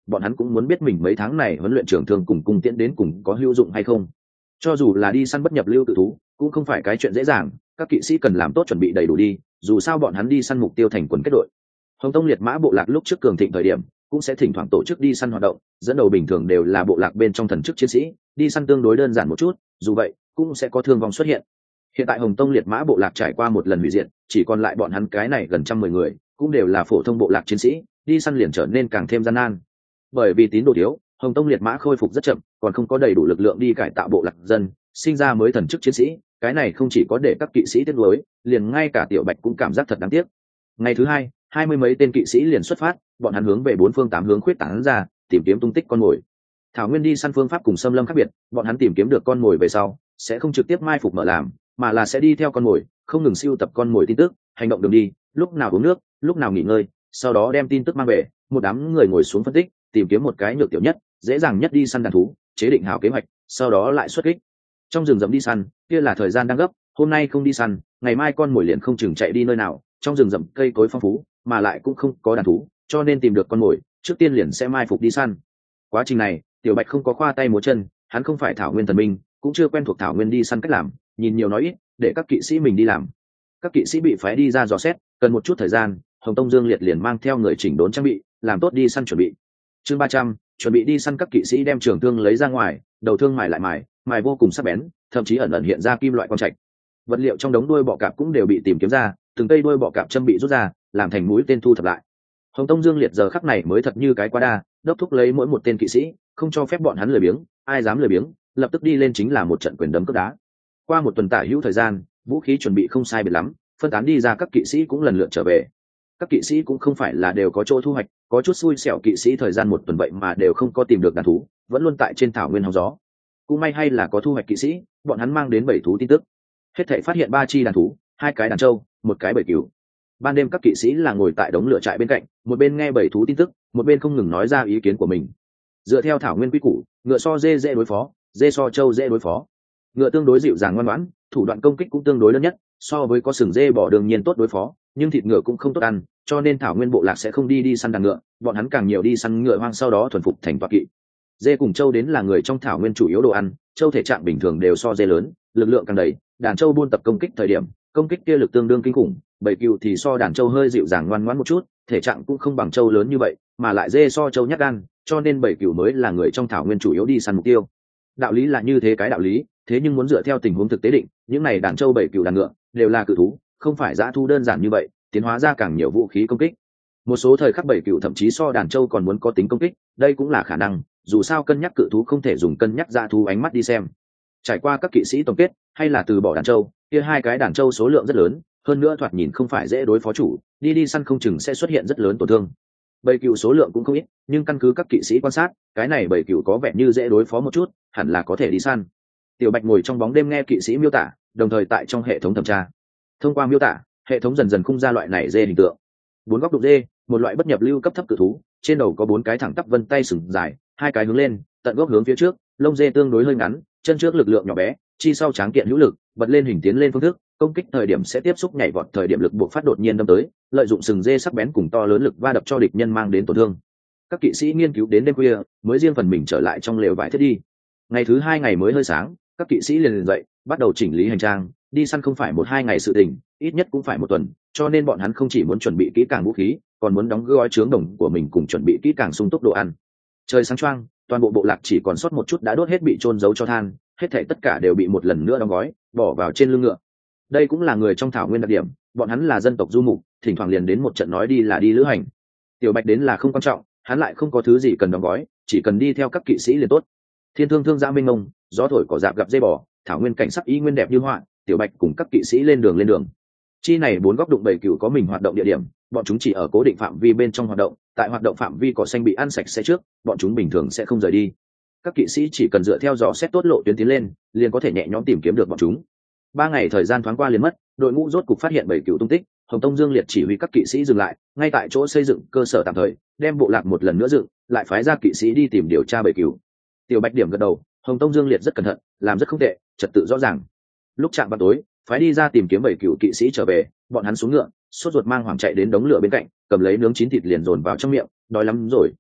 bọn hắn cũng muốn biết mình mấy tháng này huấn luyện trưởng thương cùng cung tiễn đến cùng có hữu dụng hay không. Cho dù là đi săn bất nhập lưu tự thú cũng không phải cái chuyện dễ dàng, các kỵ sĩ cần làm tốt chuẩn bị đầy đủ đi, dù sao bọn hắn đi săn mục tiêu thành quần kết đội. Hồng Tông liệt mã bộ lạc lúc trước cường thịnh thời điểm cũng sẽ thỉnh thoảng tổ chức đi săn hoạt động, dẫn đầu bình thường đều là bộ lạc bên trong thần chức chiến sĩ, đi săn tương đối đơn giản một chút, dù vậy cũng sẽ có thương vong xuất hiện. Hiện tại Hồng Tông liệt mã bộ lạc trải qua một lần hủy diệt, chỉ còn lại bọn hắn cái này gần trăm mười người, cũng đều là phổ thông bộ lạc chiến sĩ, đi săn liền trở nên càng thêm gian nan. Bởi vì tín đồ thiếu, Hồng Tông liệt mã khôi phục rất chậm, còn không có đầy đủ lực lượng đi cải tạo bộ lạc dân, sinh ra mới thần chức chiến sĩ, cái này không chỉ có để các kỵ sĩ tiếc nuối, liền ngay cả Tiểu Bạch cũng cảm giác thật đáng tiếc. Ngày thứ hai, hai mươi mấy tên kỵ sĩ liền xuất phát, bọn hắn hướng về bốn phương tám hướng khuyết tán ra, tìm kiếm tung tích con mồi. Thảo nguyên đi săn phương pháp cùng xâm lâm khác biệt, bọn hắn tìm kiếm được con mồi về sau, sẽ không trực tiếp mai phục mở làm, mà là sẽ đi theo con mồi, không ngừng siêu tập con mồi tin tức, hành động đường đi, lúc nào uống nước, lúc nào nghỉ ngơi, sau đó đem tin tức mang về, một đám người ngồi xuống phân tích, tìm kiếm một cái nhược tiểu nhất, dễ dàng nhất đi săn đàn thú, chế định hảo kế hoạch, sau đó lại xuất kích. Trong rừng rậm đi săn, kia là thời gian đang gấp, hôm nay không đi săn, ngày mai con mồi liền không chừng chạy đi nơi nào, trong rừng rậm cây cối phong phú, mà lại cũng không có đàn thú, cho nên tìm được con mồi, trước tiên liền sẽ mai phục đi săn. Quá trình này, Tiểu Bạch không có khoa tay múa chân, hắn không phải thảo nguyên thần minh, cũng chưa quen thuộc thảo nguyên đi săn cách làm, nhìn nhiều nói ít, để các kỵ sĩ mình đi làm. Các kỵ sĩ bị phái đi ra dò xét, cần một chút thời gian, Hồng Tông Dương Liệt liền mang theo người chỉnh đốn trang bị, làm tốt đi săn chuẩn bị. Chương ba trăm, chuẩn bị đi săn. Các kỵ sĩ đem trường thương lấy ra ngoài, đầu thương mài lại mài, mài vô cùng sắc bén, thậm chí ẩn ẩn hiện ra kim loại quang trạch. Vật liệu trong đống đuôi bọ cạp cũng đều bị tìm kiếm ra, từng cây đuôi bọ cạp châm bị rút ra, làm thành mũi tên thu thập lại. Hồng Tông Dương Liệt giờ khắc này mới thật như cái quá đa, đốc thúc lấy mỗi một tên kỵ sĩ, không cho phép bọn hắn lười biếng, ai dám lười biếng, lập tức đi lên chính là một trận quyền đấm cước đá. Qua một tuần tả hữu thời gian, vũ khí chuẩn bị không sai biệt lắm, phân tán đi ra, các kỵ sĩ cũng lần lượt trở về. Các kỵ sĩ cũng không phải là đều có chỗ thu hoạch, có chút xui xẻo kỵ sĩ thời gian một tuần vậy mà đều không có tìm được đàn thú, vẫn luôn tại trên thảo nguyên hóng gió. Cũng may hay là có thu hoạch kỵ sĩ, bọn hắn mang đến bảy thú tin tức. Hết thảy phát hiện ba chi đàn thú, hai cái đàn trâu, một cái bầy cừu. Ban đêm các kỵ sĩ là ngồi tại đống lửa trại bên cạnh, một bên nghe bảy thú tin tức, một bên không ngừng nói ra ý kiến của mình. Dựa theo thảo nguyên quy củ, ngựa so dê dễ đối phó, dê so trâu dễ đối phó. Ngựa tương đối dịu dàng ngoan ngoãn, thủ đoạn công kích cũng tương đối đơn nhất, so với có sừng dê bò đương nhiên tốt đối phó, nhưng thịt ngựa cũng không tốt ăn, cho nên thảo nguyên bộ lạc sẽ không đi đi săn đàn ngựa, bọn hắn càng nhiều đi săn ngựa hoang, sau đó thuần phục thành tọa kỵ. Dê cùng trâu đến là người trong thảo nguyên chủ yếu đồ ăn, trâu thể trạng bình thường đều so dê lớn, lực lượng càng đầy, đàn trâu buôn tập công kích thời điểm, công kích kia lực tương đương kinh khủng, bầy cừu thì so đàn trâu hơi dịu dàng ngoan ngoãn một chút, thể trạng cũng không bằng trâu lớn như vậy, mà lại dê so trâu nhát gan, cho nên bầy cừu mới là người trong thảo nguyên chủ yếu đi săn mục tiêu. Đạo lý là như thế cái đạo lý, thế nhưng muốn dựa theo tình huống thực tế định, những này đàn trâu bầy cừu đàn ngựa đều là cự thú, không phải dã thu đơn giản như vậy, tiến hóa ra càng nhiều vũ khí công kích. Một số thời khắc bầy cừu thậm chí so đàn trâu còn muốn có tính công kích, đây cũng là khả năng, dù sao cân nhắc cự thú không thể dùng cân nhắc dã thú ánh mắt đi xem. Trải qua các kỵ sĩ tổng kết, hay là từ bỏ đàn trâu, kia hai cái đàn trâu số lượng rất lớn, hơn nữa thoạt nhìn không phải dễ đối phó chủ, đi đi săn không chừng sẽ xuất hiện rất lớn tổn thương. Bầy cừu số lượng cũng không ít, nhưng căn cứ các kỵ sĩ quan sát, cái này bầy cừu có vẻ như dễ đối phó một chút, hẳn là có thể đi săn. Tiểu Bạch ngồi trong bóng đêm nghe kỵ sĩ miêu tả, đồng thời tại trong hệ thống thẩm tra. Thông qua miêu tả, hệ thống dần dần khung ra loại này dê hình tượng. Bốn góc đục dê, một loại bất nhập lưu cấp thấp cự thú, trên đầu có bốn cái thẳng tắp vân tay sừng dài, hai cái hướng lên, tận gốc hướng phía trước, lông dê tương đối hơi ngắn, chân trước lực lượng nhỏ bé, chi sau tráng kiện hữu lực, bật lên hình tiến lên phương thức, công kích thời điểm sẽ tiếp xúc nhảy vọt thời điểm lực buộc phát đột nhiên đâm tới, lợi dụng sừng dê sắc bén cùng to lớn lực va đập cho địch nhân mang đến tổn thương. Các kỵ sĩ nghiên cứu đến đêm khuya, mới riêng phần mình trở lại trong lều vải thiết đi. Ngày thứ hai ngày mới hơi sáng, các kỵ sĩ liền liền dậy, bắt đầu chỉnh lý hành trang. Đi săn không phải một hai ngày sự tình, ít nhất cũng phải một tuần, cho nên bọn hắn không chỉ muốn chuẩn bị kỹ càng vũ khí, còn muốn đóng gói trướng đồng của mình cùng chuẩn bị kỹ càng sung túc đồ ăn. Trời sáng choang, toàn bộ bộ lạc chỉ còn sót một chút đã đốt hết bị trôn giấu cho than, hết thảy tất cả đều bị một lần nữa đóng gói, bỏ vào trên lưng ngựa. Đây cũng là người trong thảo nguyên đặc điểm, bọn hắn là dân tộc du mục, thỉnh thoảng liền đến một trận nói đi là đi lữ hành. Tiểu Bạch đến là không quan trọng, hắn lại không có thứ gì cần đóng gói, chỉ cần đi theo các kỵ sĩ liền tốt. Thiên thương thương dã mênh mông, gió thổi cỏ rạp gặp dây bò, thảo nguyên cảnh sắc y nguyên đẹp như họa. Tiểu Bạch cùng các kỵ sĩ lên đường lên đường. Chi này bốn góc đụng bầy cừu có mình hoạt động địa điểm, bọn chúng chỉ ở cố định phạm vi bên trong hoạt động, tại hoạt động phạm vi cỏ xanh bị ăn sạch sẽ trước, bọn chúng bình thường sẽ không rời đi. Các kỵ sĩ chỉ cần dựa theo dõi xét tốt lộ tuyến tiến lên, liền có thể nhẹ nhõm tìm kiếm được bọn chúng. Ba ngày thời gian thoáng qua liền mất, đội ngũ rốt cục phát hiện bầy cừu tung tích. Hồng Tông Dương Liệt chỉ huy các kỵ sĩ dừng lại, ngay tại chỗ xây dựng cơ sở tạm thời, đem bộ lạc một lần nữa dựng, lại phái ra kỵ sĩ đi tìm điều tra bầy cừu. Tiểu Bạch điểm gật đầu, Hồng Tông Dương Liệt rất cẩn thận, làm rất không tệ, trật tự rõ ràng. Lúc chạm vào tối, phái đi ra tìm kiếm bầy cừu kỵ sĩ trở về, bọn hắn xuống ngựa, sốt ruột mang hoảng chạy đến đống lửa bên cạnh, cầm lấy nướng chín thịt liền dồn vào trong miệng, đói lắm rồi.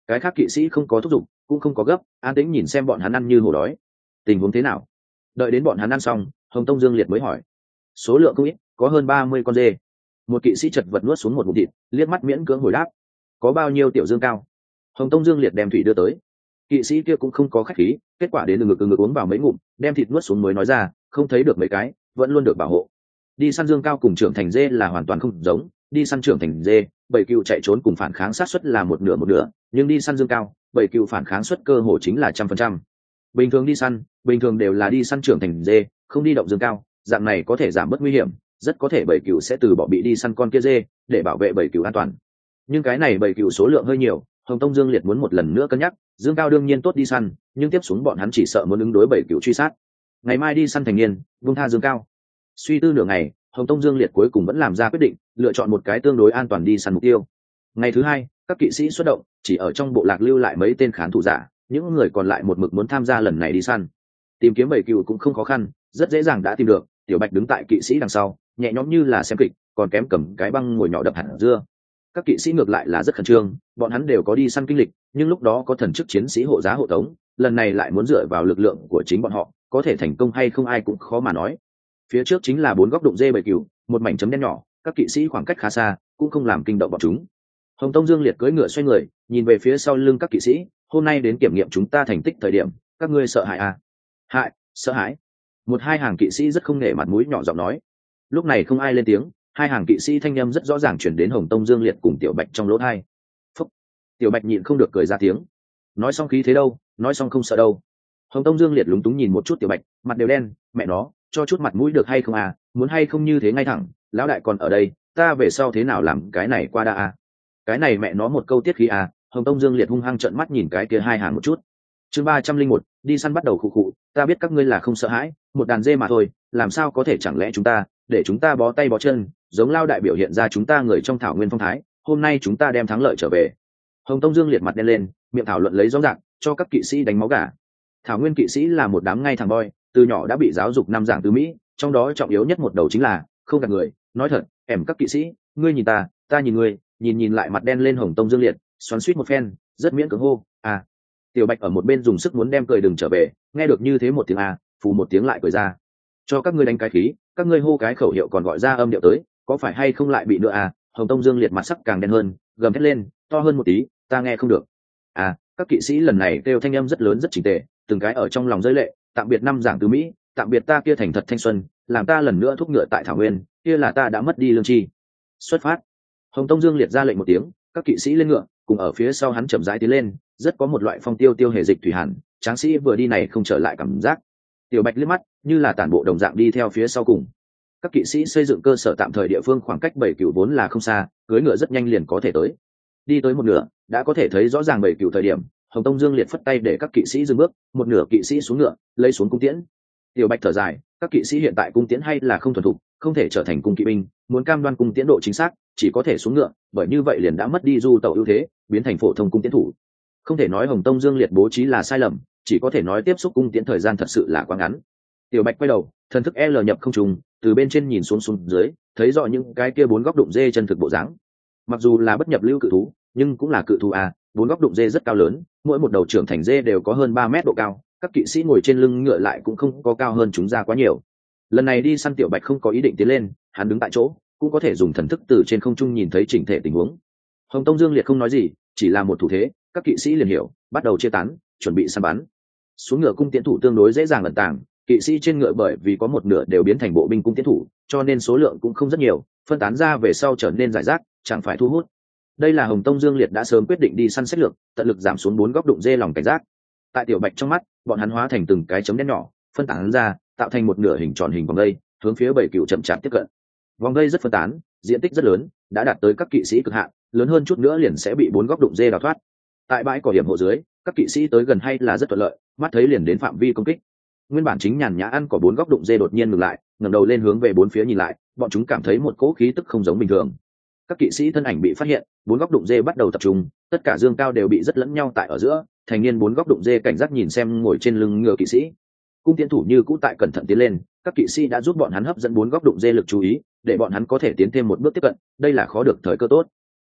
Cái khác kỵ sĩ không có thúc giục, cũng không có gấp, an tĩnh nhìn xem bọn hắn ăn như hổ đói. Tình huống thế nào? Đợi đến bọn hắn ăn xong, Hồng Tông Dương Liệt mới hỏi. Số lượng không ít, có hơn ba mươi con dê. Một kỵ sĩ chật vật nuốt xuống một ngụm thịt, liếc mắt miễn cưỡng hồi đáp. Có bao nhiêu tiểu dương cao? Hồng Tông Dương Liệt đem thủy đưa tới. Kỵ sĩ kia cũng không có khách khí, kết quả đến từ ngực từ ngực uống vào mấy ngụm, đem thịt nuốt xuống mới nói ra, không thấy được mấy cái, vẫn luôn được bảo hộ. Đi săn dương cao cùng trưởng thành dê là hoàn toàn không giống, đi săn trưởng thành dê, bảy cừu chạy trốn cùng phản kháng sát suất là một nửa một nửa, nhưng đi săn dương cao, bảy cừu phản kháng suất cơ hồ chính là trăm phần trăm. Bình thường đi săn, bình thường đều là đi săn trưởng thành dê, không đi động dương cao, dạng này có thể giảm bớt nguy hiểm, rất có thể bảy cừu sẽ từ bỏ bị đi săn con kia dê, để bảo vệ bảy cừu an toàn. Nhưng cái này bảy cừu số lượng hơi nhiều, Hồng Tông Dương Liệt muốn một lần nữa cân nhắc, dương cao đương nhiên tốt đi săn, nhưng tiếp xuống bọn hắn chỉ sợ muốn ứng đối bảy cừu truy sát. Ngày mai đi săn thành niên, buông tha dương cao. Suy tư nửa ngày, Hồng Tông Dương Liệt cuối cùng vẫn làm ra quyết định, lựa chọn một cái tương đối an toàn đi săn mục tiêu. Ngày thứ hai, các kỵ sĩ xuất động, chỉ ở trong bộ lạc lưu lại mấy tên khán thủ giả, những người còn lại một mực muốn tham gia lần này đi săn. Tìm kiếm bảy cừu cũng không khó khăn, rất dễ dàng đã tìm được. Tiểu Bạch đứng tại kỵ sĩ đằng sau, nhẹ nhõm như là xem kịch, còn kém cầm cái băng ngồi nhỏ đập hạt dưa. Các kỵ sĩ ngược lại là rất khẩn trương, bọn hắn đều có đi săn kinh lịch, nhưng lúc đó có thần chức chiến sĩ hộ giá hộ tống, lần này lại muốn dựa vào lực lượng của chính bọn họ, có thể thành công hay không ai cũng khó mà nói. Phía trước chính là bốn góc đụng dê bảy cừu, một mảnh chấm đen nhỏ, các kỵ sĩ khoảng cách khá xa, cũng không làm kinh động bọn chúng. Hồng Tông Dương Liệt cưỡi ngựa xoay người, nhìn về phía sau lưng các kỵ sĩ, hôm nay đến kiểm nghiệm chúng ta thành tích thời điểm, các ngươi sợ hãi à? Hại, sợ hãi. Một hai hàng kỵ sĩ rất không nể mặt mũi nhỏ giọng nói. Lúc này không ai lên tiếng, hai hàng kỵ sĩ thanh âm rất rõ ràng chuyển đến Hồng Tông Dương Liệt cùng Tiểu Bạch trong lỗ tai. Phúc. Tiểu Bạch nhịn không được cười ra tiếng. Nói xong khí thế đâu, nói xong không sợ đâu. Hồng Tông Dương Liệt lúng túng nhìn một chút Tiểu Bạch, mặt đều đen, mẹ nó, cho chút mặt mũi được hay không à, muốn hay không như thế ngay thẳng, lão đại còn ở đây, ta về sau thế nào làm cái này qua đa à. Cái này mẹ nó một câu tiết khí à. Hồng Tông Dương Liệt hung hăng trợn mắt nhìn cái kia hai hàng một chút. Chương ba trăm linh một, đi săn bắt đầu khụ khụ, ta biết các ngươi là không sợ hãi, một đàn dê mà thôi, làm sao có thể chẳng lẽ chúng ta, để chúng ta bó tay bó chân, giống lao đại biểu hiện ra chúng ta người trong thảo nguyên phong thái, hôm nay chúng ta đem thắng lợi trở về. Hồng Tông Dương Liệt mặt đen lên, miệng thảo luận lấy rõ ràng, cho các kỵ sĩ đánh máu gà. Thảo nguyên kỵ sĩ là một đám ngay thẳng boy, từ nhỏ đã bị giáo dục năm giảng từ Mỹ, trong đó trọng yếu nhất một đầu chính là không gạt người, nói thật, em các kỵ sĩ, ngươi nhìn ta, ta nhìn ngươi, nhìn nhìn lại mặt đen lên Hồng Tông Dương Liệt, xoắn xuýt một phen, rất miễn cưỡng hô, à. Tiểu Bạch ở một bên dùng sức muốn đem cười đừng trở về, nghe được như thế một tiếng à, phù một tiếng lại cười ra. Cho các ngươi đánh cái khí, các ngươi hô cái khẩu hiệu còn gọi ra âm điệu tới, có phải hay không lại bị nữa à? Hồng Tông Dương Liệt mặt sắc càng đen hơn, gầm thét lên, to hơn một tí, ta nghe không được. À, các kỵ sĩ lần này kêu thanh âm rất lớn rất chỉnh tề, từng cái ở trong lòng rơi lệ, tạm biệt năm giảng từ Mỹ, tạm biệt ta kia thành thật thanh xuân, làm ta lần nữa thúc ngựa tại thảo nguyên, kia là ta đã mất đi lương tri. Xuất phát. Hồng Tông Dương Liệt ra lệnh một tiếng, các kỵ sĩ lên ngựa, cùng ở phía sau hắn chậm rãi tiến lên, rất có một loại phong tiêu tiêu hề dịch thủy hàn, tráng sĩ vừa đi này không trở lại cảm giác. Tiểu Bạch liếc mắt, như là tản bộ đồng dạng đi theo phía sau cùng. Các kỵ sĩ xây dựng cơ sở tạm thời địa phương khoảng cách bảy cựu vốn là không xa, cưỡi ngựa rất nhanh liền có thể tới. Đi tới một nửa, đã có thể thấy rõ ràng bảy cựu thời điểm, Hồng Tông Dương Liệt phất tay để các kỵ sĩ dừng bước, một nửa kỵ sĩ xuống ngựa, lấy xuống cung tiễn. Tiểu Bạch thở dài, các kỵ sĩ hiện tại cung tiễn hay là không thuần thục, không thể trở thành cung kỵ binh, muốn cam đoan cung tiễn độ chính xác, chỉ có thể xuống ngựa, bởi như vậy liền đã mất đi du tàu ưu thế, biến thành phổ thông cung tiễn thủ. Không thể nói Hồng Tông Dương Liệt bố trí là sai lầm, chỉ có thể nói tiếp xúc cung tiễn thời gian thật sự là quá ngắn. Tiểu Bạch quay đầu, thần thức L nhập không trùng, từ bên trên nhìn xuống xuống dưới, thấy rõ những cái kia bốn góc đụng dê chân thực bộ dáng. Mặc dù là bất nhập lưu cự thú, nhưng cũng là cự thú à, bốn góc đụng dê rất cao lớn, mỗi một đầu trưởng thành dê đều có hơn ba mét độ cao, các kỵ sĩ ngồi trên lưng ngựa lại cũng không có cao hơn chúng ra quá nhiều. Lần này đi săn Tiểu Bạch không có ý định tiến lên, hắn đứng tại chỗ, cũng có thể dùng thần thức từ trên không trung nhìn thấy chỉnh thể tình huống. Hồng Tông Dương Liệt không nói gì, chỉ là một thủ thế, các kỵ sĩ liền hiểu, bắt đầu chia tán, chuẩn bị săn bắn. Xuống ngựa cung tiễn thủ tương đối dễ dàng ẩn tàng, kỵ sĩ trên ngựa bởi vì có một nửa đều biến thành bộ binh cung tiễn thủ, cho nên số lượng cũng không rất nhiều, phân tán ra về sau trở nên rải rác, chẳng phải thu hút. Đây là Hồng Tông Dương Liệt đã sớm quyết định đi săn sách lược, tận lực giảm xuống bốn góc đụng dê lòng cảnh giác. Tại Tiểu Bạch trong mắt, bọn hắn hóa thành từng cái chấm đen nhỏ, phân tán ra, tạo thành một nửa hình tròn hình vòng dây, hướng phía bảy cựu chậm chạp tiếp cận. Vòng dây rất phân tán, diện tích rất lớn, đã đạt tới các kỵ sĩ cực hạn, lớn hơn chút nữa liền sẽ bị bốn góc đụng dê đào thoát. Tại bãi cỏ hiểm hộ dưới, các kỵ sĩ tới gần hay là rất thuận lợi, mắt thấy liền đến phạm vi công kích. Nguyên bản chính nhàn nhã ăn cỏ bốn góc đụng dê đột nhiên ngừng lại, ngẩng đầu lên hướng về bốn phía nhìn lại, bọn chúng cảm thấy một cỗ khí tức không giống bình thường. Các kỵ sĩ thân ảnh bị phát hiện, bốn góc đụng dê bắt đầu tập trung, tất cả dương cao đều bị rất lẫn nhau tại ở giữa, thành niên bốn góc đụng dê cảnh giác nhìn xem ngồi trên lưng ngựa kỵ sĩ. Cung tiến thủ như cũ tại cẩn thận tiến lên, các kỵ sĩ đã giúp bọn hắn hấp dẫn bốn góc đụng dê lực chú ý, để bọn hắn có thể tiến thêm một bước tiếp cận, đây là khó được thời cơ tốt.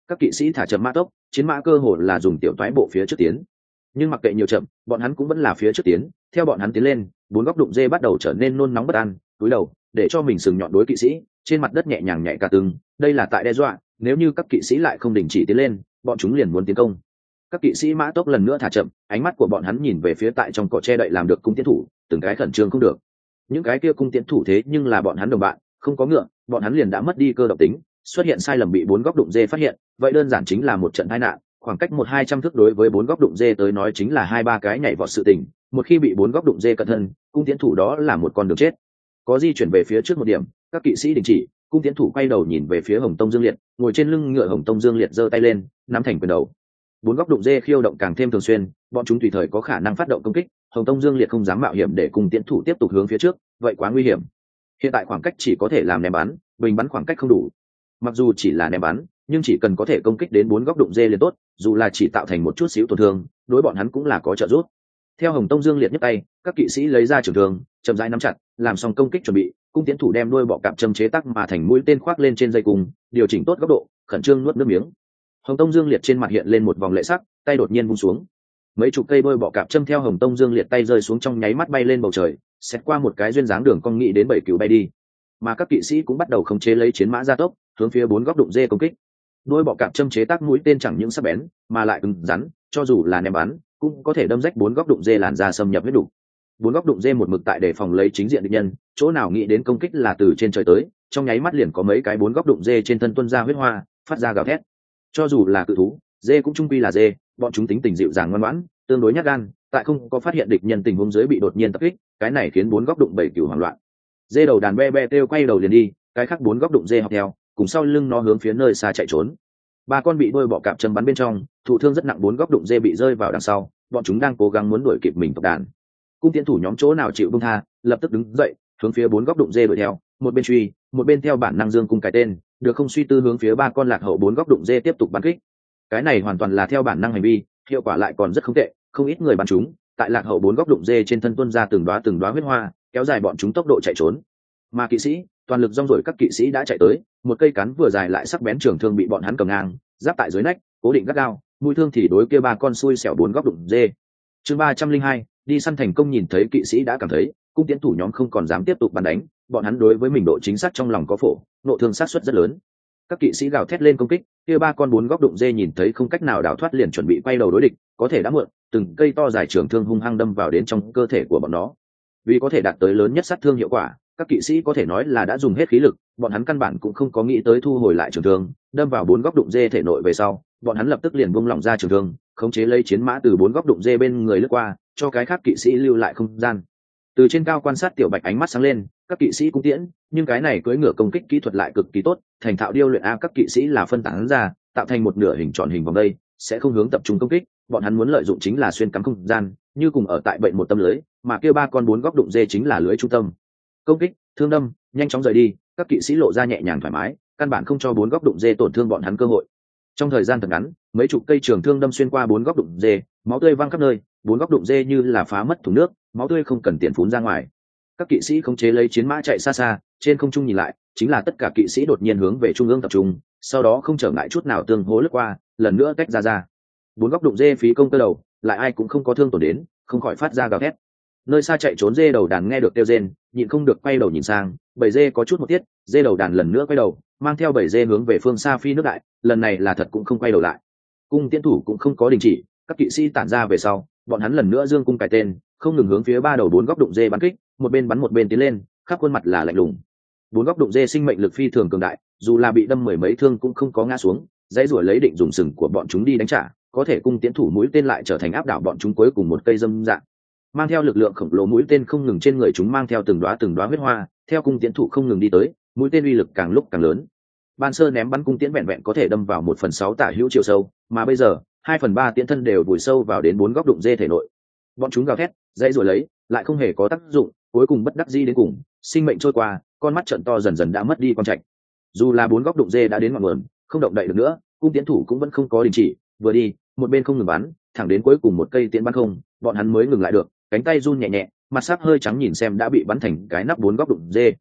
các kỵ sĩ thả chậm mã tốc, chiến mã cơ hồ là dùng tiểu toái bộ phía trước tiến, nhưng mặc kệ nhiều chậm, bọn hắn cũng vẫn là phía trước tiến. Theo bọn hắn tiến lên, bốn góc đụng dê bắt đầu trở nên nôn nóng bất an, cúi đầu để cho mình sừng nhọn đối kỵ sĩ, trên mặt đất nhẹ nhàng nhảy cả từng, đây là tại đe dọa, nếu như các kỵ sĩ lại không đình chỉ tiến lên, bọn chúng liền muốn tiến công. Các kỵ sĩ mã tốc lần nữa thả chậm, ánh mắt của bọn hắn nhìn về phía tại trong cỏ che đậy làm được cung tiến thủ, từng cái khẩn trương không được. Những cái kia cung tiến thủ thế nhưng là bọn hắn đồng bạn, không có ngựa, bọn hắn liền đã mất đi cơ động tính, xuất hiện sai lầm bị bốn góc đụng dê phát hiện, vậy đơn giản chính là một trận tai nạn. Khoảng cách một hai trăm thước đối với bốn góc đụng dê tới nói chính là hai ba cái nhảy vọt sự tình, một khi bị bốn góc đụng dê cận thân, cung tiến thủ đó là một con đường chết. Có di chuyển về phía trước một điểm, các kỵ sĩ đình chỉ, cung tiến thủ quay đầu nhìn về phía Hồng Tông Dương Liệt, ngồi trên lưng ngựa Hồng Tông Dương Liệt giơ tay lên, nắm thành quyền đầu. Bốn góc đụng dê khiêu động càng thêm thường xuyên, bọn chúng tùy thời có khả năng phát động công kích, Hồng Tông Dương Liệt không dám mạo hiểm để cung tiến thủ tiếp tục hướng phía trước, vậy quá nguy hiểm. Hiện tại khoảng cách chỉ có thể làm ném bắn, bình bắn khoảng cách không đủ. Mặc dù chỉ là ném bắn, nhưng chỉ cần có thể công kích đến bốn góc đụng dê liền tốt, dù là chỉ tạo thành một chút xíu tổn thương, đối bọn hắn cũng là có trợ giúp. Theo Hồng Tông Dương Liệt nhấc tay, các kỵ sĩ lấy ra trường thương, chậm rãi nắm chặt, làm xong công kích chuẩn bị, cung tiến thủ đem đuôi bọ cạp châm chế tác mà thành mũi tên khoác lên trên dây cung, điều chỉnh tốt góc độ, khẩn trương nuốt nước miếng. Hồng Tông Dương Liệt trên mặt hiện lên một vòng lệ sắc, tay đột nhiên buông xuống. Mấy chục cây đuôi bọ cạp châm theo Hồng Tông Dương Liệt tay rơi xuống trong nháy mắt bay lên bầu trời, xét qua một cái duyên dáng đường cong nghị đến bảy cừu bay đi. Mà các kỵ sĩ cũng bắt đầu khống chế lấy chiến mã gia tốc, hướng phía bốn góc đụng dê công kích. Đuôi bọ cạp châm chế tác mũi tên chẳng những sắc bén, mà lại cứng rắn, cho dù là ném bắn, cũng có thể đâm rách bốn góc đụng dê làn da xâm nhập huyết đủ. Bốn góc đụng dê một mực tại đề phòng lấy chính diện địch nhân, chỗ nào nghĩ đến công kích là từ trên trời tới, trong nháy mắt liền có mấy cái bốn góc đụng dê trên thân tuôn ra huyết hoa, phát ra gào thét. Cho dù là cự thú, dê cũng trung quy là dê, bọn chúng tính tình dịu dàng ngoan ngoãn, tương đối nhát gan, tại không có phát hiện địch nhân tình huống dưới bị đột nhiên tập kích, cái này khiến bốn góc đụng bảy cừu hoảng loạn. Dê đầu đàn be be kêu quay đầu liền đi, cái khác bốn góc đụng dê học theo, cùng sau lưng nó hướng phía nơi xa chạy trốn. Ba con bị đuôi bọ cạp châm bắn bên trong, thụ thương rất nặng, bốn góc đụng dê bị rơi vào đằng sau, bọn chúng đang cố gắng muốn đuổi kịp mình tộc đàn. Cung tiến thủ nhóm chỗ nào chịu buông tha, lập tức đứng dậy, hướng phía bốn góc đụng dê đuổi theo, một bên truy, một bên theo bản năng dương cung cái tên, được không suy tư hướng phía ba con lạc hậu bốn góc đụng dê tiếp tục bắn kích. Cái này hoàn toàn là theo bản năng hành vi, hiệu quả lại còn rất không tệ, không ít người bắn chúng, tại lạc hậu bốn góc đụng dê trên thân tuôn ra từng đóa từng đóa huyết hoa, kéo dài bọn chúng tốc độ chạy trốn. Mà kỵ sĩ, toàn lực rong rồi các kỵ sĩ đã chạy tới, một cây cán vừa dài lại sắc bén trường thương bị bọn hắn cầm ngang, giáp tại dưới nách, cố định gắt gao, mũi thương thì đối kia ba con xui xẻo bốn góc đụng dê. Chương ba trăm linh hai, đi săn thành công. Nhìn thấy kỵ sĩ đã cảm thấy, cung tiến thủ nhóm không còn dám tiếp tục bắn đánh, bọn hắn đối với mình độ chính xác trong lòng có phổ, nộ thương sát suất rất lớn. Các kỵ sĩ gào thét lên công kích, kia ba con bốn góc đụng dê nhìn thấy không cách nào đào thoát liền chuẩn bị quay đầu đối địch, có thể đã muộn, từng cây to dài trường thương hung hăng đâm vào đến trong cơ thể của bọn nó. Vì có thể đạt tới lớn nhất sát thương hiệu quả, các kỵ sĩ có thể nói là đã dùng hết khí lực, bọn hắn căn bản cũng không có nghĩ tới thu hồi lại trường thương, đâm vào bốn góc đụng dê thể nội về sau, bọn hắn lập tức liền buông lỏng ra trường thương, khống chế lấy chiến mã từ bốn góc đụng dê bên người lướt qua, cho cái khác kỵ sĩ lưu lại không gian. Từ trên cao quan sát, Tiểu Bạch ánh mắt sáng lên, các kỵ sĩ cũng tiễn, nhưng cái này cưỡi ngựa công kích kỹ thuật lại cực kỳ tốt, thành thạo điêu luyện a. Các kỵ sĩ là phân tán ra, tạo thành một nửa hình tròn hình vòng đây, sẽ không hướng tập trung công kích, bọn hắn muốn lợi dụng chính là xuyên cắm không gian, như cùng ở tại bệnh một tâm lưới, mà kia ba con bốn góc đụng dê chính là lưới trung tâm. Công kích, thương đâm, nhanh chóng rời đi, các kỵ sĩ lộ ra nhẹ nhàng thoải mái, căn bản không cho bốn góc đụng dê tổn thương bọn hắn cơ hội. Trong thời gian thật ngắn, mấy chục cây trường thương đâm xuyên qua bốn góc đụng dê, máu tươi văng khắp nơi, bốn góc đụng dê như là phá mất thùng nước, máu tươi không cần tiền phún ra ngoài. Các kỵ sĩ khống chế lấy chiến mã chạy xa xa, trên không trung nhìn lại, chính là tất cả kỵ sĩ đột nhiên hướng về trung ương tập trung, sau đó không trở ngại chút nào tương hố lướt qua, lần nữa tách ra ra. Bốn góc đụng dê phí công cơ đầu, lại ai cũng không có thương tổn đến, không khỏi phát ra gào thét. Nơi xa chạy trốn dê đầu đàn nghe được kêu rên, nhịn không được quay đầu nhìn sang, bầy dê có chút một tiết, dê đầu đàn lần nữa quay đầu, mang theo bầy dê hướng về phương xa phi nước đại, lần này là thật cũng không quay đầu lại. Cung tiến thủ cũng không có đình chỉ, các kỵ sĩ tản ra về sau, bọn hắn lần nữa dương cung cài tên, không ngừng hướng phía ba đầu bốn góc đụng dê bắn kích, một bên bắn một bên tiến lên, khắp khuôn mặt là lạnh lùng. Bốn góc đụng dê sinh mệnh lực phi thường cường đại, dù là bị đâm mười mấy thương cũng không có ngã xuống, dãy rủa lấy định dùng sừng của bọn chúng đi đánh trả, có thể cung tiến thủ mũi tên lại trở thành áp đảo bọn chúng cuối cùng một cây dâm dạng. Mang theo lực lượng khổng lồ mũi tên không ngừng trên người chúng mang theo từng đóa từng đóa huyết hoa, theo cung tiến thủ không ngừng đi tới, mũi tên uy lực càng lúc càng lớn. Ban sơ ném bắn cung tiễn vẹn vẹn có thể đâm vào một phần sáu tả hữu chiều sâu, mà bây giờ hai phần ba tiễn thân đều vùi sâu vào đến bốn góc đụng dê thể nội. Bọn chúng gào thét, dãy rủa lấy, lại không hề có tác dụng, cuối cùng bất đắc dĩ đến cùng, sinh mệnh trôi qua, con mắt trợn to dần dần đã mất đi con trạch. Dù là bốn góc đụng dê đã đến ngọn nguồn, không động đậy được nữa, cung tiễn thủ cũng vẫn không có đình chỉ, vừa đi, một bên không ngừng bắn, thẳng đến cuối cùng một cây tiễn bắn không, bọn hắn mới ngừng lại được, cánh tay run nhẹ nhẹ, mặt sắc hơi trắng nhìn xem đã bị bắn thành cái nắp bốn góc đụng dê.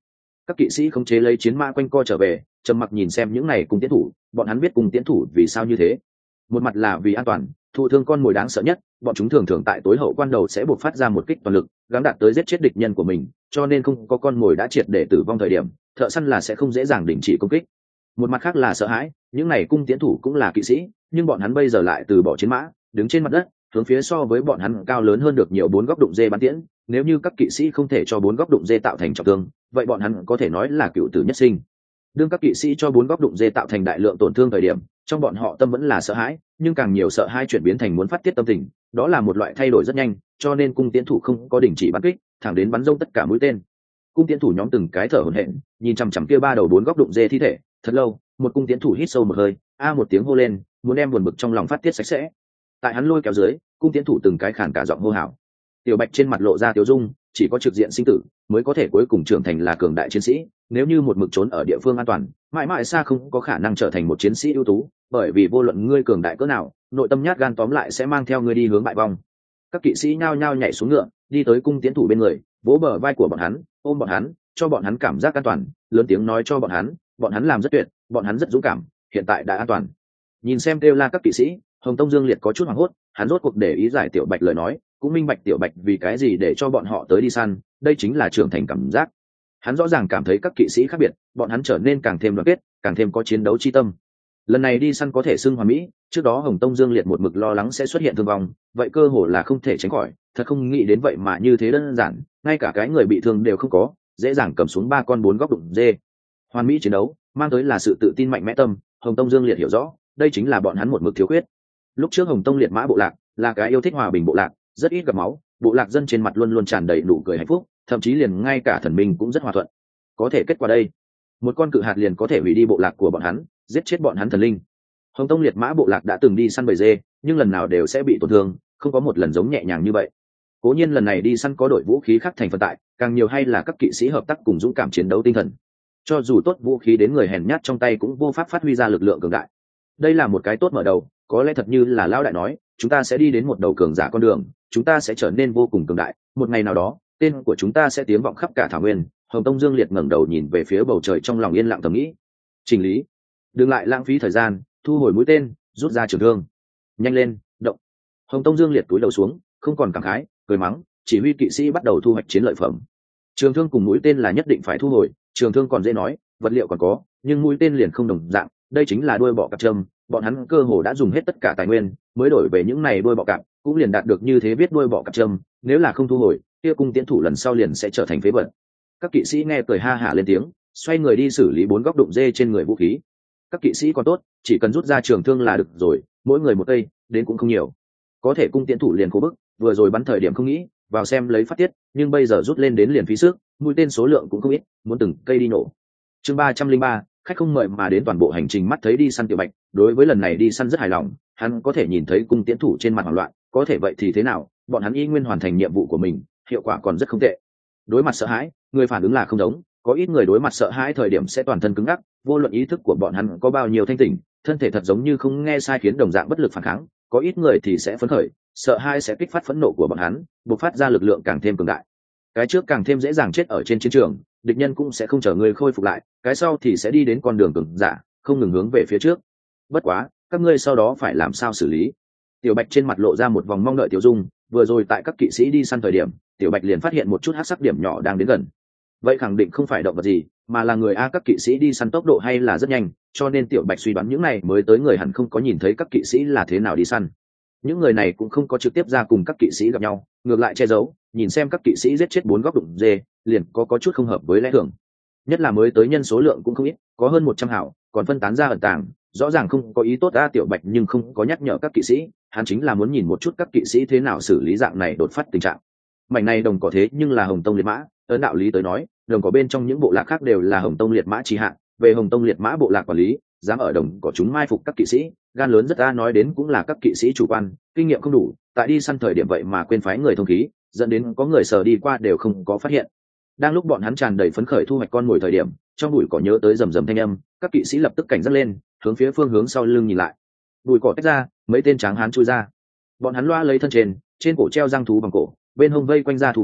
Các kỵ sĩ khống chế lấy chiến mã quanh co trở về, trầm mặc nhìn xem những này cung tiến thủ. Bọn hắn biết cung tiến thủ vì sao như thế. Một mặt là vì an toàn, thụ thương con mồi đáng sợ nhất, bọn chúng thường thường tại tối hậu quan đầu sẽ buộc phát ra một kích toàn lực, gắng đạt tới giết chết địch nhân của mình, cho nên không có con mồi đã triệt để tử vong thời điểm, thợ săn là sẽ không dễ dàng đình chỉ công kích. Một mặt khác là sợ hãi, những này cung tiến thủ cũng là kỵ sĩ, nhưng bọn hắn bây giờ lại từ bỏ chiến mã, đứng trên mặt đất, hướng phía so với bọn hắn cao lớn hơn được nhiều bốn góc đụng dê bắn tiễn. Nếu như các kỵ sĩ không thể cho bốn góc đụng dê tạo thành trọng thương, vậy bọn hắn có thể nói là cựu tử nhất sinh. Đương các kỵ sĩ cho bốn góc đụng dê tạo thành đại lượng tổn thương thời điểm, trong bọn họ tâm vẫn là sợ hãi, nhưng càng nhiều sợ hãi chuyển biến thành muốn phát tiết tâm tình, đó là một loại thay đổi rất nhanh, cho nên cung tiến thủ không có đình chỉ bắn kích, thẳng đến bắn rông tất cả mũi tên. Cung tiến thủ nhóm từng cái thở hổn hển, nhìn chằm chằm kia ba đầu bốn góc đụng dê thi thể, thật lâu, một cung tiến thủ hít sâu một hơi, a một tiếng hô lên, muốn đem buồn bực trong lòng phát tiết sạch sẽ. Tại hắn lôi kéo dưới, cung tiến thủ từng cái khản cả giọng hô hào. Tiểu Bạch trên mặt lộ ra tiêu dung, chỉ có trực diện sinh tử mới có thể cuối cùng trưởng thành là cường đại chiến sĩ, nếu như một mực trốn ở địa phương an toàn, mãi mãi xa không có khả năng trở thành một chiến sĩ ưu tú, bởi vì vô luận ngươi cường đại cỡ nào, nội tâm nhát gan tóm lại sẽ mang theo ngươi đi hướng bại vong. Các kỵ sĩ nhao nhao nhảy xuống ngựa, đi tới cung tiến thủ bên người, vỗ bờ vai của bọn hắn, ôm bọn hắn, cho bọn hắn cảm giác an toàn, lớn tiếng nói cho bọn hắn, bọn hắn làm rất tuyệt, bọn hắn rất dũng cảm, hiện tại đã an toàn. Nhìn xem kêu la các kỵ sĩ, Hồng Tông Dương Liệt có chút hoảng hốt, hắn rốt cuộc để ý giải Tiểu Bạch lời nói, cũng minh bạch Tiểu Bạch vì cái gì để cho bọn họ tới đi săn, đây chính là trưởng thành cảm giác. Hắn rõ ràng cảm thấy các kỵ sĩ khác biệt, bọn hắn trở nên càng thêm đoàn kết, càng thêm có chiến đấu chi tâm. Lần này đi săn có thể xưng hoàn mỹ, trước đó Hồng Tông Dương Liệt một mực lo lắng sẽ xuất hiện thương vong, vậy cơ hồ là không thể tránh khỏi, thật không nghĩ đến vậy mà như thế đơn giản, ngay cả cái người bị thương đều không có, dễ dàng cầm xuống ba con bốn góc đụng dê. Hoàn mỹ chiến đấu, mang tới là sự tự tin mạnh mẽ tâm, Hồng Tông Dương Liệt hiểu rõ, đây chính là bọn hắn một mực thiếu khuyết. Lúc trước Hồng Tông Liệt Mã bộ lạc là cái yêu thích hòa bình bộ lạc, rất ít gặp máu, bộ lạc dân trên mặt luôn luôn tràn đầy nụ cười hạnh phúc, thậm chí liền ngay cả thần minh cũng rất hòa thuận. Có thể kết quả đây, một con cự hạt liền có thể hủy đi bộ lạc của bọn hắn, giết chết bọn hắn thần linh. Hồng Tông Liệt Mã bộ lạc đã từng đi săn bầy dê, nhưng lần nào đều sẽ bị tổn thương, không có một lần giống nhẹ nhàng như vậy. Cố nhiên lần này đi săn có đội vũ khí khác thành phần tại, càng nhiều hay là các kỵ sĩ hợp tác cùng dũng cảm chiến đấu tinh thần. Cho dù tốt vũ khí đến người hèn nhát trong tay cũng vô pháp phát huy ra lực lượng cường đại. Đây là một cái tốt mở đầu, có lẽ thật như là lão đại nói, chúng ta sẽ đi đến một đầu cường giả con đường, chúng ta sẽ trở nên vô cùng cường đại, một ngày nào đó, tên của chúng ta sẽ tiếng vọng khắp cả thảo nguyên. Hồng Tông Dương Liệt ngẩng đầu nhìn về phía bầu trời, trong lòng yên lặng thầm nghĩ. Chỉnh lý, đừng lại lãng phí thời gian, thu hồi mũi tên, rút ra trường thương. Nhanh lên, động. Hồng Tông Dương Liệt túi đầu xuống, không còn cảm khái, cười mắng, chỉ huy kỵ sĩ bắt đầu thu hoạch chiến lợi phẩm. Trường thương cùng mũi tên là nhất định phải thu hồi, trường thương còn dễ nói, vật liệu còn có, nhưng mũi tên liền không đồng dạng, đây chính là đuôi bọ cạp châm, bọn hắn cơ hồ đã dùng hết tất cả tài nguyên mới đổi về những này đuôi bọ cạp, cũng liền đạt được như thế biết đuôi bọ cạp châm, nếu là không thu hồi, kia cung tiến thủ lần sau liền sẽ trở thành phế vật. Các kỵ sĩ nghe cười ha hả lên tiếng, xoay người đi xử lý bốn góc đụng dê trên người vũ khí. Các kỵ sĩ còn tốt, chỉ cần rút ra trường thương là được rồi, mỗi người một cây, đến cũng không nhiều. Có thể cung tiến thủ liền cố bức, vừa rồi bắn thời điểm không nghĩ vào xem lấy phát tiết, nhưng bây giờ rút lên đến liền phí sức, mũi tên số lượng cũng không ít, muốn từng cây đi nổ. Chương ba trăm linh ba, khách không mời mà đến toàn bộ hành trình mắt thấy đi săn Tiểu Bạch, đối với lần này đi săn rất hài lòng, hắn có thể nhìn thấy cung tiến thủ trên mặt hoảng loạn, có thể vậy thì thế nào, bọn hắn y nguyên hoàn thành nhiệm vụ của mình, hiệu quả còn rất không tệ. Đối mặt sợ hãi, người phản ứng là không giống, có ít người đối mặt sợ hãi thời điểm sẽ toàn thân cứng ngắc, vô luận ý thức của bọn hắn có bao nhiêu thanh tỉnh, thân thể thật giống như không nghe sai khiến đồng dạng bất lực phản kháng, có ít người thì sẽ phấn khởi, sợ hãi sẽ kích phát phẫn nộ của bọn hắn, bộc phát ra lực lượng càng thêm cường đại. Cái trước càng thêm dễ dàng chết ở trên chiến trường, địch nhân cũng sẽ không chờ ngươi khôi phục lại, cái sau thì sẽ đi đến con đường cường giả, không ngừng hướng về phía trước. Bất quá, các ngươi sau đó phải làm sao xử lý? Tiểu Bạch trên mặt lộ ra một vòng mong đợi tiểu dung, vừa rồi tại các kỵ sĩ đi săn thời điểm, Tiểu Bạch liền phát hiện một chút hắc sắc điểm nhỏ đang đến gần. Vậy khẳng định không phải động vật gì, mà là người a, các kỵ sĩ đi săn tốc độ hay là rất nhanh, cho nên Tiểu Bạch suy đoán những này mới tới người hẳn không có nhìn thấy các kỵ sĩ là thế nào đi săn. Những người này cũng không có trực tiếp ra cùng các kỵ sĩ gặp nhau, ngược lại che giấu, nhìn xem các kỵ sĩ giết chết bốn góc đụng dê, liền có có chút không hợp với lẽ thường. Nhất là mới tới nhân số lượng cũng không ít, có hơn một trăm hảo, còn phân tán ra ẩn tàng, rõ ràng không có ý tốt a. Tiểu Bạch nhưng không có nhắc nhở các kỵ sĩ, hắn chính là muốn nhìn một chút các kỵ sĩ thế nào xử lý dạng này đột phát tình trạng. Mảnh này đồng cỏ thế nhưng là Hồng Tông liệt mã, ấn đạo lý tới nói, đồng cỏ bên trong những bộ lạc khác đều là Hồng Tông liệt mã chi hạng, về Hồng Tông liệt mã bộ lạc quản lý, dám ở đồng cỏ chúng mai phục các kỵ sĩ, gan lớn rất a. Nói đến cũng là các kỵ sĩ chủ quan, kinh nghiệm không đủ, tại đi săn thời điểm vậy mà quên phái người thông khí, dẫn đến có người sờ đi qua đều không có phát hiện. Đang lúc bọn hắn tràn đầy phấn khởi thu hoạch con mồi thời điểm, trong bụi cỏ nhớ tới rầm rầm thanh âm, các kỵ sĩ lập tức cảnh giác lên, hướng phía phương hướng sau lưng nhìn lại. Bụi cỏ tách ra, mấy tên tráng hán chui ra. Bọn hắn loa lấy thân trên, trên cổ treo răng thú bằng cổ, bên hông vây quanh ra thú váy,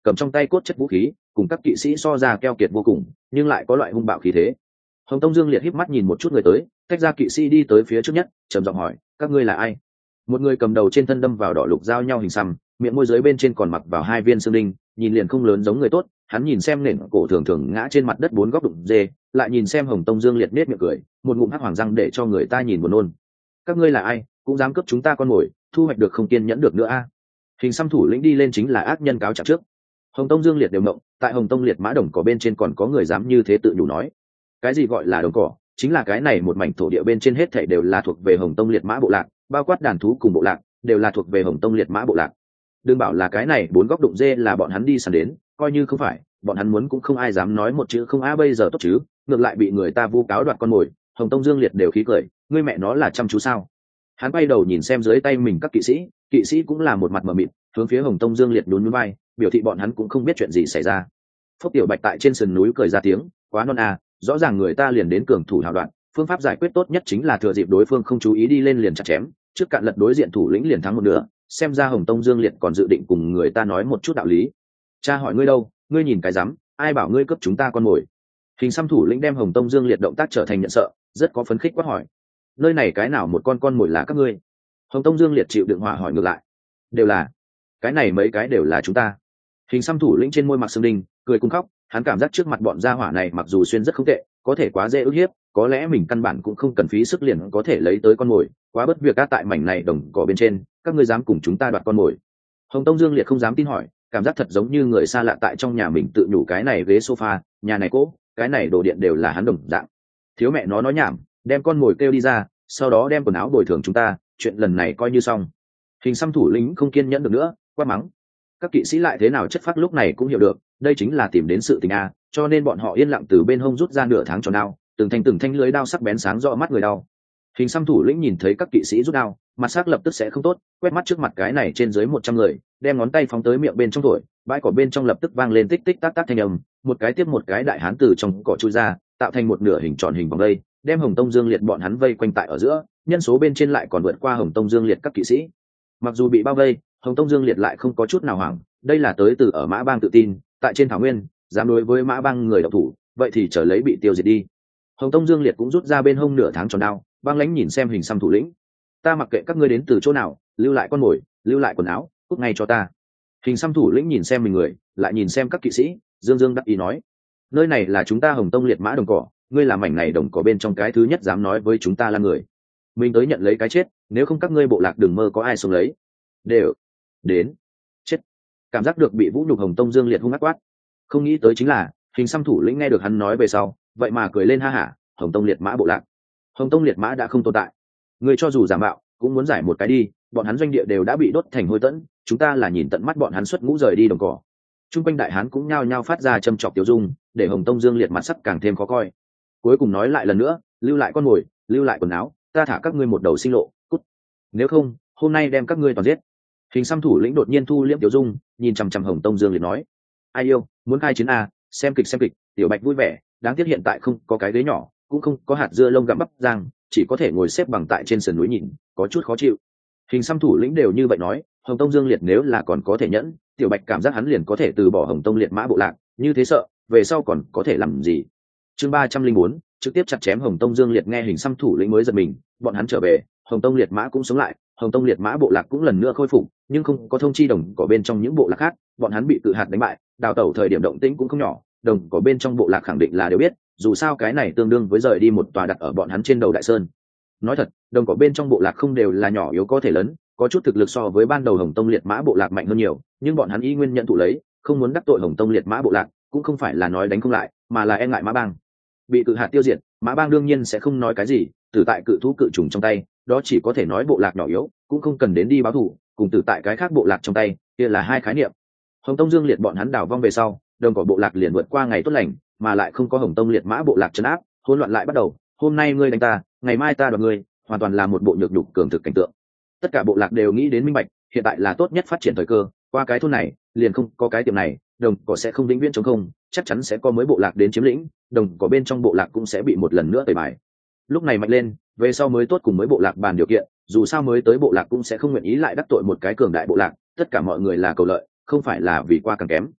cầm trong tay cốt chất vũ khí, cùng các kỵ sĩ so ra keo kiệt vô cùng, nhưng lại có loại hung bạo khí thế. Hồng Tông Dương Liệt híp mắt nhìn một chút người tới, tách ra kỵ sĩ đi tới phía trước nhất, trầm giọng hỏi, các ngươi là ai? Một người cầm đầu trên thân đâm vào đỏ lục giao nhau hình xăm, miệng môi dưới bên trên còn mặc vào hai viên xương đinh, nhìn liền không lớn giống người tốt. Hắn nhìn xem nền cổ thường thường ngã trên mặt đất bốn góc đụng dê, lại nhìn xem Hồng Tông Dương Liệt nết miệng cười, một ngụm hắc hoàng răng để cho người ta nhìn buồn nôn. Các ngươi là ai, cũng dám cướp chúng ta con mồi, thu hoạch được không kiên nhẫn được nữa a? Hình xăm thủ lĩnh đi lên chính là ác nhân cáo trạng trước. Hồng Tông Dương Liệt đều mộng, tại Hồng Tông Liệt Mã Đồng Cỏ bên trên còn có người dám như thế tự nhủ nói. Cái gì gọi là đồng cỏ? Chính là cái này một mảnh thổ địa bên trên hết thảy đều là thuộc về Hồng Tông Liệt Mã bộ lạc, bao quát đàn thú cùng bộ lạc đều là thuộc về Hồng Tông Liệt Mã bộ lạc. Đừng bảo là cái này bốn góc đụng dê là bọn hắn đi săn đến, coi như không phải, bọn hắn muốn cũng không ai dám nói một chữ không a bây giờ tốt chứ, ngược lại bị người ta vu cáo đoạt con mồi. Hồng Tông Dương Liệt đều khí cười, ngươi mẹ nó là chăm chú sao? Hắn bay đầu nhìn xem dưới tay mình các kỵ sĩ, kỵ sĩ cũng là một mặt mờ mịt, hướng phía Hồng Tông Dương Liệt nhún nhún vai, biểu thị bọn hắn cũng không biết chuyện gì xảy ra. Phúc Tiểu Bạch tại trên sườn núi cười ra tiếng, quá non à, rõ ràng người ta liền đến cường thủ hào đoạn, phương pháp giải quyết tốt nhất chính là thừa dịp đối phương không chú ý đi lên liền chặt chém, trước cạn lật đối diện thủ lĩnh liền thắng một nửa. Xem ra Hồng Tông Dương Liệt còn dự định cùng người ta nói một chút đạo lý. Cha hỏi ngươi đâu, ngươi nhìn cái rắm, ai bảo ngươi cướp chúng ta con mồi? Hình xăm thủ lĩnh đem Hồng Tông Dương Liệt động tác trở thành nhận sợ, rất có phấn khích quát hỏi, nơi này cái nào một con con mồi là các ngươi? Hồng Tông Dương Liệt chịu đựng hỏa hỏi ngược lại, đều là, cái này mấy cái đều là chúng ta. Hình xăm thủ lĩnh trên môi mặc xương đinh, cười cùng khóc, hắn cảm giác trước mặt bọn gia hỏa này mặc dù xuyên rất không tệ, có thể quá dễ ức hiếp, có lẽ mình căn bản cũng không cần phí sức liền có thể lấy tới con mồi, quá bất việc các tại mảnh này đồng cỏ bên trên, các ngươi dám cùng chúng ta đoạt con mồi? Hồng Tông Dương Liệt không dám tin hỏi, cảm giác thật giống như người xa lạ tại trong nhà mình tự nhủ cái này ghế sofa, nhà này cỗ, cái này đồ điện đều là hắn đồng dạng. Thiếu mẹ nó nói nhảm, đem con mồi kêu đi ra, sau đó đem quần áo bồi thường chúng ta, chuyện lần này coi như xong. Hình xăm thủ lĩnh không kiên nhẫn được nữa, quát mắng. Các kỵ sĩ lại thế nào chất phác lúc này cũng hiểu được, đây chính là tìm đến sự tình a, cho nên bọn họ yên lặng từ bên hông rút ra nửa tháng tròn đao, từng thanh từng thanh lưới đao sắc bén sáng rõ mắt người đau. Hình xăm thủ lĩnh nhìn thấy các kỵ sĩ rút đao, mặt sắc lập tức sẽ không tốt, quét mắt trước mặt cái này trên dưới một trăm người, đem ngón tay phóng tới miệng bên trong thổi, bãi cỏ bên trong lập tức vang lên tích tích tắc tắc thanh âm, một cái tiếp một cái đại hán từ trong cỏ chui ra, tạo thành một nửa hình tròn hình vòng đây, đem Hồng Tông Dương Liệt bọn hắn vây quanh tại ở giữa, nhân số bên trên lại còn vượt qua Hồng Tông Dương Liệt các kỵ sĩ. Mặc dù bị bao vây, Hồng Tông Dương Liệt lại không có chút nào hoảng, đây là tới từ ở Mã Bang tự tin, tại trên thảo nguyên, dám đối với Mã Bang người đạo thủ, vậy thì trở lấy bị tiêu diệt đi. Hồng Tông Dương Liệt cũng rút ra bên hông nửa tháng tròn đao, băng lãnh nhìn xem hình xăm thủ lĩnh, ta mặc kệ các ngươi đến từ chỗ nào, lưu lại con mồi, lưu lại quần áo, cút ngay cho ta. Hình xăm thủ lĩnh nhìn xem mình người, lại nhìn xem các kỵ sĩ, dương dương đắc ý nói, nơi này là chúng ta Hồng Tông Liệt Mã đồng cỏ, ngươi làm mảnh này đồng cỏ bên trong cái thứ nhất dám nói với chúng ta là người, mình tới nhận lấy cái chết, nếu không các ngươi bộ lạc đừng mơ có ai sống lấy. Đều đến chết. Cảm giác được bị vũ nhục, Hồng Tông Dương Liệt hung ác quát. Không nghĩ tới chính là hình xăm thủ lĩnh nghe được hắn nói về sau, vậy mà cười lên ha hả. Hồng Tông Liệt Mã bộ lạc, Hồng Tông Liệt Mã đã không tồn tại, ngươi cho dù giả mạo cũng muốn giải một cái đi, bọn hắn doanh địa đều đã bị đốt thành hôi tẫn, chúng ta là nhìn tận mắt bọn hắn xuất ngũ rời đi đồng cỏ. Trung quanh đại hán cũng nhao nhao phát ra châm chọc tiêu dung, để Hồng Tông Dương Liệt mặt sắc càng thêm khó coi. Cuối cùng nói lại lần nữa, lưu lại con mồi, lưu lại quần áo, ta thả các ngươi một đầu sinh lộ, cút. Nếu không, hôm nay đem các ngươi toàn giết. Hình xăm thủ lĩnh đột nhiên thu liễm tiêu dung, nhìn chằm chằm Hồng Tông Dương Liệt nói, ai yêu, muốn khai chiến à, xem kịch xem kịch, tiểu Bạch vui vẻ, đáng tiếc hiện tại không có cái ghế nhỏ, cũng không có hạt dưa lông gặm bắp rang, chỉ có thể ngồi xếp bằng tại trên sườn núi nhìn, có chút khó chịu. Hình xăm thủ lĩnh đều như vậy nói, Hồng Tông Dương Liệt nếu là còn có thể nhẫn, tiểu Bạch cảm giác hắn liền có thể từ bỏ Hồng Tông Liệt Mã bộ lạc, như thế sợ, về sau còn có thể làm gì. Chương ba trăm linh bốn, trực tiếp chặt chém Hồng Tông Dương Liệt. Nghe hình xăm thủ lĩnh mới giật mình, bọn hắn trở về, Hồng Tông Liệt Mã cũng sống lại, Hồng Tông Liệt Mã bộ lạc cũng lần nữa khôi phục, nhưng không có thông chi đồng cỏ bên trong những bộ lạc khác, bọn hắn bị cự hạt đánh bại, đào tẩu thời điểm động tĩnh cũng không nhỏ, đồng cỏ bên trong bộ lạc khẳng định là đều biết, dù sao cái này tương đương với rời đi một tòa đặt ở bọn hắn trên đầu đại sơn. Nói thật, đồng cỏ bên trong bộ lạc không đều là nhỏ yếu có thể lớn, có chút thực lực so với ban đầu Hồng Tông Liệt Mã bộ lạc mạnh hơn nhiều, nhưng bọn hắn y nguyên nhận thụ lấy, không muốn đắc tội Hồng Tông Liệt Mã bộ lạc, cũng không phải là nói đánh không lại, mà là e ngại Mã Bang. Bị cự hạt tiêu diệt, Mã Bang đương nhiên sẽ không nói cái gì, tử tại cự thú cự trùng trong tay, đó chỉ có thể nói bộ lạc nhỏ yếu, cũng không cần đến đi báo thù, cùng tử tại cái khác bộ lạc trong tay, kia là hai khái niệm. Hồng Tông Dương Liệt bọn hắn đào vong về sau, đồng cỏ bộ lạc liền vượt qua ngày tốt lành, mà lại không có Hồng Tông Liệt Mã bộ lạc trấn áp, hỗn loạn lại bắt đầu, hôm nay ngươi đánh ta, ngày mai ta đoạt ngươi, hoàn toàn là một bộ nhược nhục cường thực cảnh tượng. Tất cả bộ lạc đều nghĩ đến minh bạch, hiện tại là tốt nhất phát triển thời cơ, qua cái thôn này, liền không có cái tiệm này, đồng cỏ sẽ không vĩnh viễn trống không, chắc chắn sẽ có mới bộ lạc đến chiếm lĩnh, đồng cỏ bên trong bộ lạc cũng sẽ bị một lần nữa tẩy bài. Lúc này mạnh lên, về sau mới tốt cùng mới bộ lạc bàn điều kiện, dù sao mới tới bộ lạc cũng sẽ không nguyện ý lại đắc tội một cái cường đại bộ lạc, tất cả mọi người là cầu lợi, không phải là vì qua càng kém.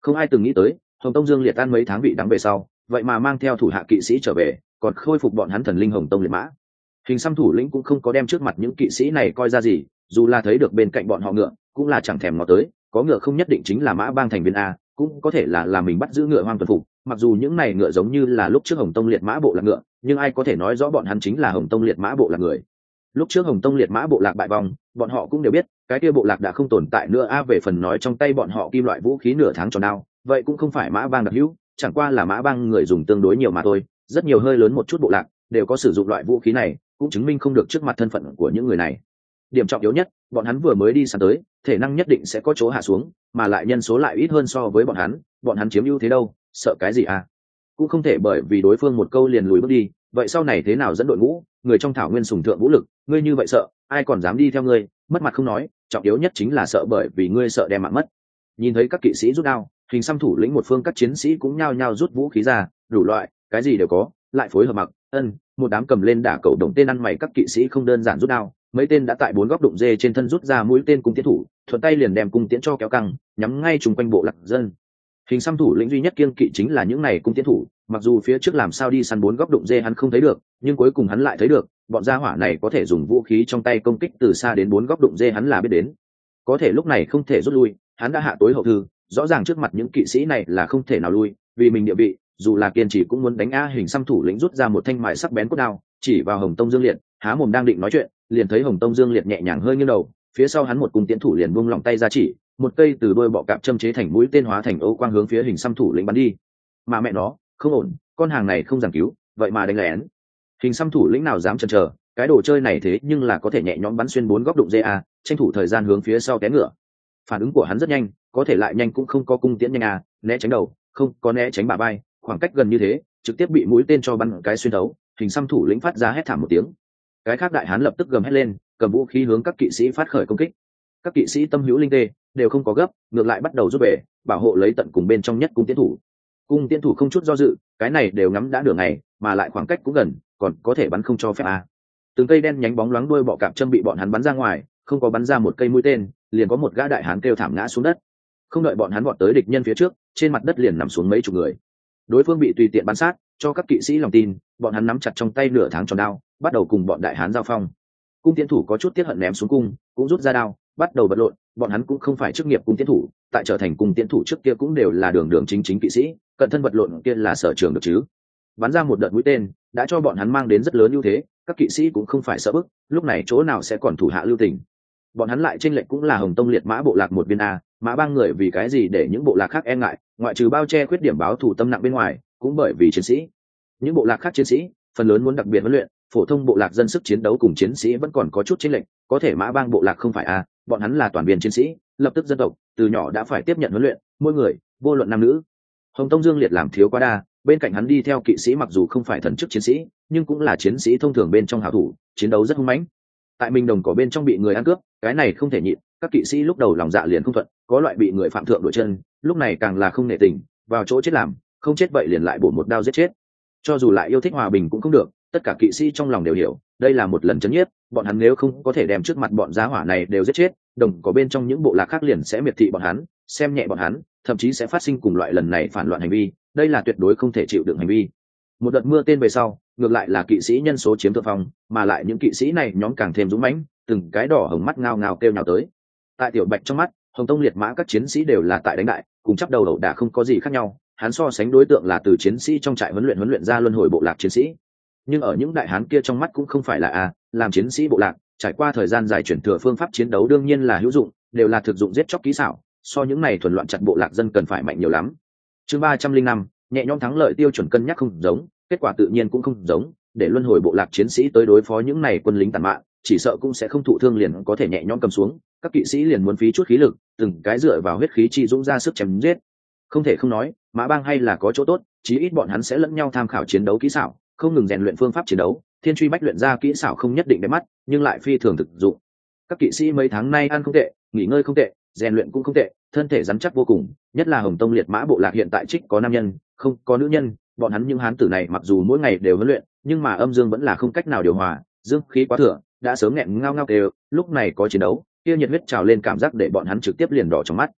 Không ai từng nghĩ tới Hồng Tông Dương Liệt tan mấy tháng bị đắng về sau vậy mà mang theo thủ hạ kỵ sĩ trở về, còn khôi phục bọn hắn thần linh Hồng Tông liệt mã. Hình xăm thủ lĩnh cũng không có đem trước mặt những kỵ sĩ này coi ra gì, dù là thấy được bên cạnh bọn họ ngựa cũng là chẳng thèm ngó tới, có ngựa không nhất định chính là mã bang thành viên a, cũng có thể là là mình bắt giữ ngựa hoang tuần phục. Mặc dù những này ngựa giống như là lúc trước Hồng Tông liệt mã bộ lạc ngựa, nhưng ai có thể nói rõ bọn hắn chính là Hồng Tông liệt mã bộ lạc người. Lúc trước Hồng Tông liệt mã bộ lạc bại vong, bọn họ cũng đều biết cái kia bộ lạc đã không tồn tại nữa a. Về phần nói trong tay bọn họ kim loại vũ khí nửa tháng tròn đao, vậy cũng không phải mã bang đặc hữu, chẳng qua là mã bang người dùng tương đối nhiều mà thôi. Rất nhiều hơi lớn một chút bộ lạc đều có sử dụng loại vũ khí này, cũng chứng minh không được trước mặt thân phận của những người này. Điểm trọng yếu nhất, bọn hắn vừa mới đi săn tới, thể năng nhất định sẽ có chỗ hạ xuống, mà lại nhân số lại ít hơn so với bọn hắn, bọn hắn chiếm ưu thế đâu, sợ cái gì à? Cũng không thể bởi vì đối phương một câu liền lùi bước đi, vậy sau này thế nào dẫn đội ngũ, người trong thảo nguyên sùng thượng vũ lực, ngươi như vậy sợ, ai còn dám đi theo ngươi, mất mặt không nói, trọng yếu nhất chính là sợ bởi vì ngươi sợ đem mạng mất. Nhìn thấy các kỵ sĩ rút đao, hình xăm thủ lĩnh một phương các chiến sĩ cũng nhao nhao rút vũ khí ra, đủ loại, cái gì đều có, lại phối hợp mặc, ân, một đám cầm lên đả cầu đồng tên ăn mày các kỵ sĩ không đơn giản rút đao, mấy tên đã tại bốn góc đụng dê trên thân rút ra mũi tên cung tiến thủ, thuận tay liền đem cung tiễn cho kéo căng, nhắm ngay trùng quanh bộ lạc dân. Hình xăm thủ lĩnh duy nhất kiêng kỵ chính là những này cung tiến thủ, mặc dù phía trước làm sao đi săn bốn góc đụng dê hắn không thấy được, nhưng cuối cùng hắn lại thấy được, bọn gia hỏa này có thể dùng vũ khí trong tay công kích từ xa đến bốn góc đụng dê hắn là biết đến. Có thể lúc này không thể rút lui, hắn đã hạ tối hậu thư, rõ ràng trước mặt những kỵ sĩ này là không thể nào lui, vì mình địa vị, dù là kiên trì cũng muốn đánh a. Hình xăm thủ lĩnh rút ra một thanh mài sắc bén cốt đao, chỉ vào Hồng Tông Dương Liệt, há mồm đang định nói chuyện, liền thấy Hồng Tông Dương Liệt nhẹ nhàng hơi nghiêng đầu, phía sau hắn một cung tiến thủ liền buông lỏng tay ra chỉ, một cây từ đôi bọ cạp châm chế thành mũi tên hóa thành ô quang hướng phía hình xăm thủ lĩnh bắn đi. Mà mẹ nó, không ổn, con hàng này không giảng cứu, vậy mà đánh lén. Hình xăm thủ lĩnh nào dám chần chờ, cái đồ chơi này thế nhưng là có thể nhẹ nhõm bắn xuyên bốn góc đụng dê a, tranh thủ thời gian hướng phía sau té ngựa. Phản ứng của hắn rất nhanh, có thể lại nhanh cũng không có cung tiễn nhanh a, né tránh đầu, không có né tránh bả vai, khoảng cách gần như thế, trực tiếp bị mũi tên cho bắn cái xuyên thấu. Hình xăm thủ lĩnh phát ra hét thảm một tiếng. Cái khác đại hán lập tức gầm hét lên, cầm vũ khí hướng các kỵ sĩ phát khởi công kích. Các kỵ sĩ tâm hữu linh tê, đều không có gấp, ngược lại bắt đầu rút về, bảo hộ lấy tận cùng bên trong nhất cung tiến thủ. Cung tiến thủ không chút do dự, cái này đều ngắm đã đường ngày, mà lại khoảng cách cũng gần, còn có thể bắn không cho phép à. Từng cây đen nhánh bóng loáng đuôi bọ cạp châm bị bọn hắn bắn ra ngoài, không có bắn ra một cây mũi tên, liền có một gã đại hán kêu thảm ngã xuống đất. Không đợi bọn hắn vọt tới địch nhân phía trước, trên mặt đất liền nằm xuống mấy chục người. Đối phương bị tùy tiện bắn sát, cho các kỵ sĩ lòng tin, bọn hắn nắm chặt trong tay nửa tháng tròn đao, bắt đầu cùng bọn đại hán giao phong. Cung tiến thủ có chút tiếc hận ném xuống cung, cũng rút ra đao, bắt đầu vật lộn. Bọn hắn cũng không phải chức nghiệp cung tiến thủ, tại trở thành cung tiến thủ trước kia cũng đều là đường đường chính chính kỵ sĩ, cận thân vật lộn kia là sở trường được chứ. Bắn ra một đợt mũi tên, đã cho bọn hắn mang đến rất lớn ưu thế, các kỵ sĩ cũng không phải sợ bức, lúc này chỗ nào sẽ còn thủ hạ lưu tình. Bọn hắn lại chênh lệch cũng là Hồng Tông liệt mã bộ lạc một viên a, mã bang người vì cái gì để những bộ lạc khác e ngại, ngoại trừ bao che khuyết điểm báo thù tâm nặng bên ngoài, cũng bởi vì chiến sĩ. Những bộ lạc khác chiến sĩ, phần lớn muốn đặc biệt huấn luyện, phổ thông bộ lạc dân sức chiến đấu cùng chiến sĩ vẫn còn có chút chênh lệch, có thể mã bang bộ lạc không phải a, bọn hắn là toàn viên chiến sĩ, lập tức dân tộc, từ nhỏ đã phải tiếp nhận huấn luyện, mỗi người, vô luận nam nữ. Hồng Tông Dương Liệt làm thiếu quá đa, bên cạnh hắn đi theo kỵ sĩ mặc dù không phải thần chức chiến sĩ, nhưng cũng là chiến sĩ thông thường bên trong hảo thủ, chiến đấu rất hung mãnh. Tại Minh Đồng có bên trong bị người ăn cướp, cái này không thể nhịn, các kỵ sĩ lúc đầu lòng dạ liền không thuận, có loại bị người phạm thượng đuổi chân, lúc này càng là không nể tình, vào chỗ chết làm, không chết vậy liền lại bổ một đao giết chết. Cho dù lại yêu thích hòa bình cũng không được, tất cả kỵ sĩ trong lòng đều hiểu, đây là một lần chấn nhiếp, bọn hắn nếu không có thể đem trước mặt bọn giá hỏa này đều giết chết, đồng có bên trong những bộ lạc khác liền sẽ miệt thị bọn hắn, xem nhẹ bọn hắn, thậm chí sẽ phát sinh cùng loại lần này phản loạn hành vi, đây là tuyệt đối không thể chịu đựng hành vi. Một đợt mưa tên về sau, ngược lại là kỵ sĩ nhân số chiếm thượng phong, mà lại những kỵ sĩ này nhóm càng thêm dũng mãnh, từng cái đỏ hồng mắt ngao ngao kêu nhào tới. Tại Tiểu Bạch trong mắt, Hồng Tông liệt mã các chiến sĩ đều là tại đánh đại, cùng chắp đầu đầu đả không có gì khác nhau, hắn so sánh đối tượng là từ chiến sĩ trong trại huấn luyện huấn luyện ra luân hồi bộ lạc chiến sĩ. Nhưng ở những đại hán kia trong mắt cũng không phải là a, làm chiến sĩ bộ lạc, trải qua thời gian dài chuyển thừa phương pháp chiến đấu đương nhiên là hữu dụng, đều là thực dụng giết chóc kỹ xảo, so những này thuần loạn chặt bộ lạc dân cần phải mạnh nhiều lắm. Chương ba trăm linh năm, nhẹ nhõm thắng lợi tiêu chuẩn cân nhắc không giống, kết quả tự nhiên cũng không giống, để luân hồi bộ lạc chiến sĩ tới đối phó những này quân lính tàn mạn, chỉ sợ cũng sẽ không thụ thương liền có thể nhẹ nhõm cầm xuống, các kỵ sĩ liền muốn phí chút khí lực, từng cái dựa vào huyết khí chi dũng ra sức chém giết. Không thể không nói, mã bang hay là có chỗ tốt, chí ít bọn hắn sẽ lẫn nhau tham khảo chiến đấu kỹ xảo, không ngừng rèn luyện phương pháp chiến đấu, thiên truy bách luyện ra kỹ xảo không nhất định đẹp mắt, nhưng lại phi thường thực dụng. Các kỵ sĩ mấy tháng nay ăn không tệ, nghỉ ngơi không tệ, rèn luyện cũng không tệ, thân thể rắn chắc vô cùng, nhất là Hồng Tông liệt mã bộ lạc hiện tại trích có nam nhân, không có nữ nhân, bọn hắn những hán tử này mặc dù mỗi ngày đều huấn luyện, nhưng mà âm dương vẫn là không cách nào điều hòa, dương khí quá thừa, đã sớm nghẹn ngao ngao đều, lúc này có chiến đấu, kia nhiệt huyết trào lên cảm giác để bọn hắn trực tiếp liền đỏ trong mắt.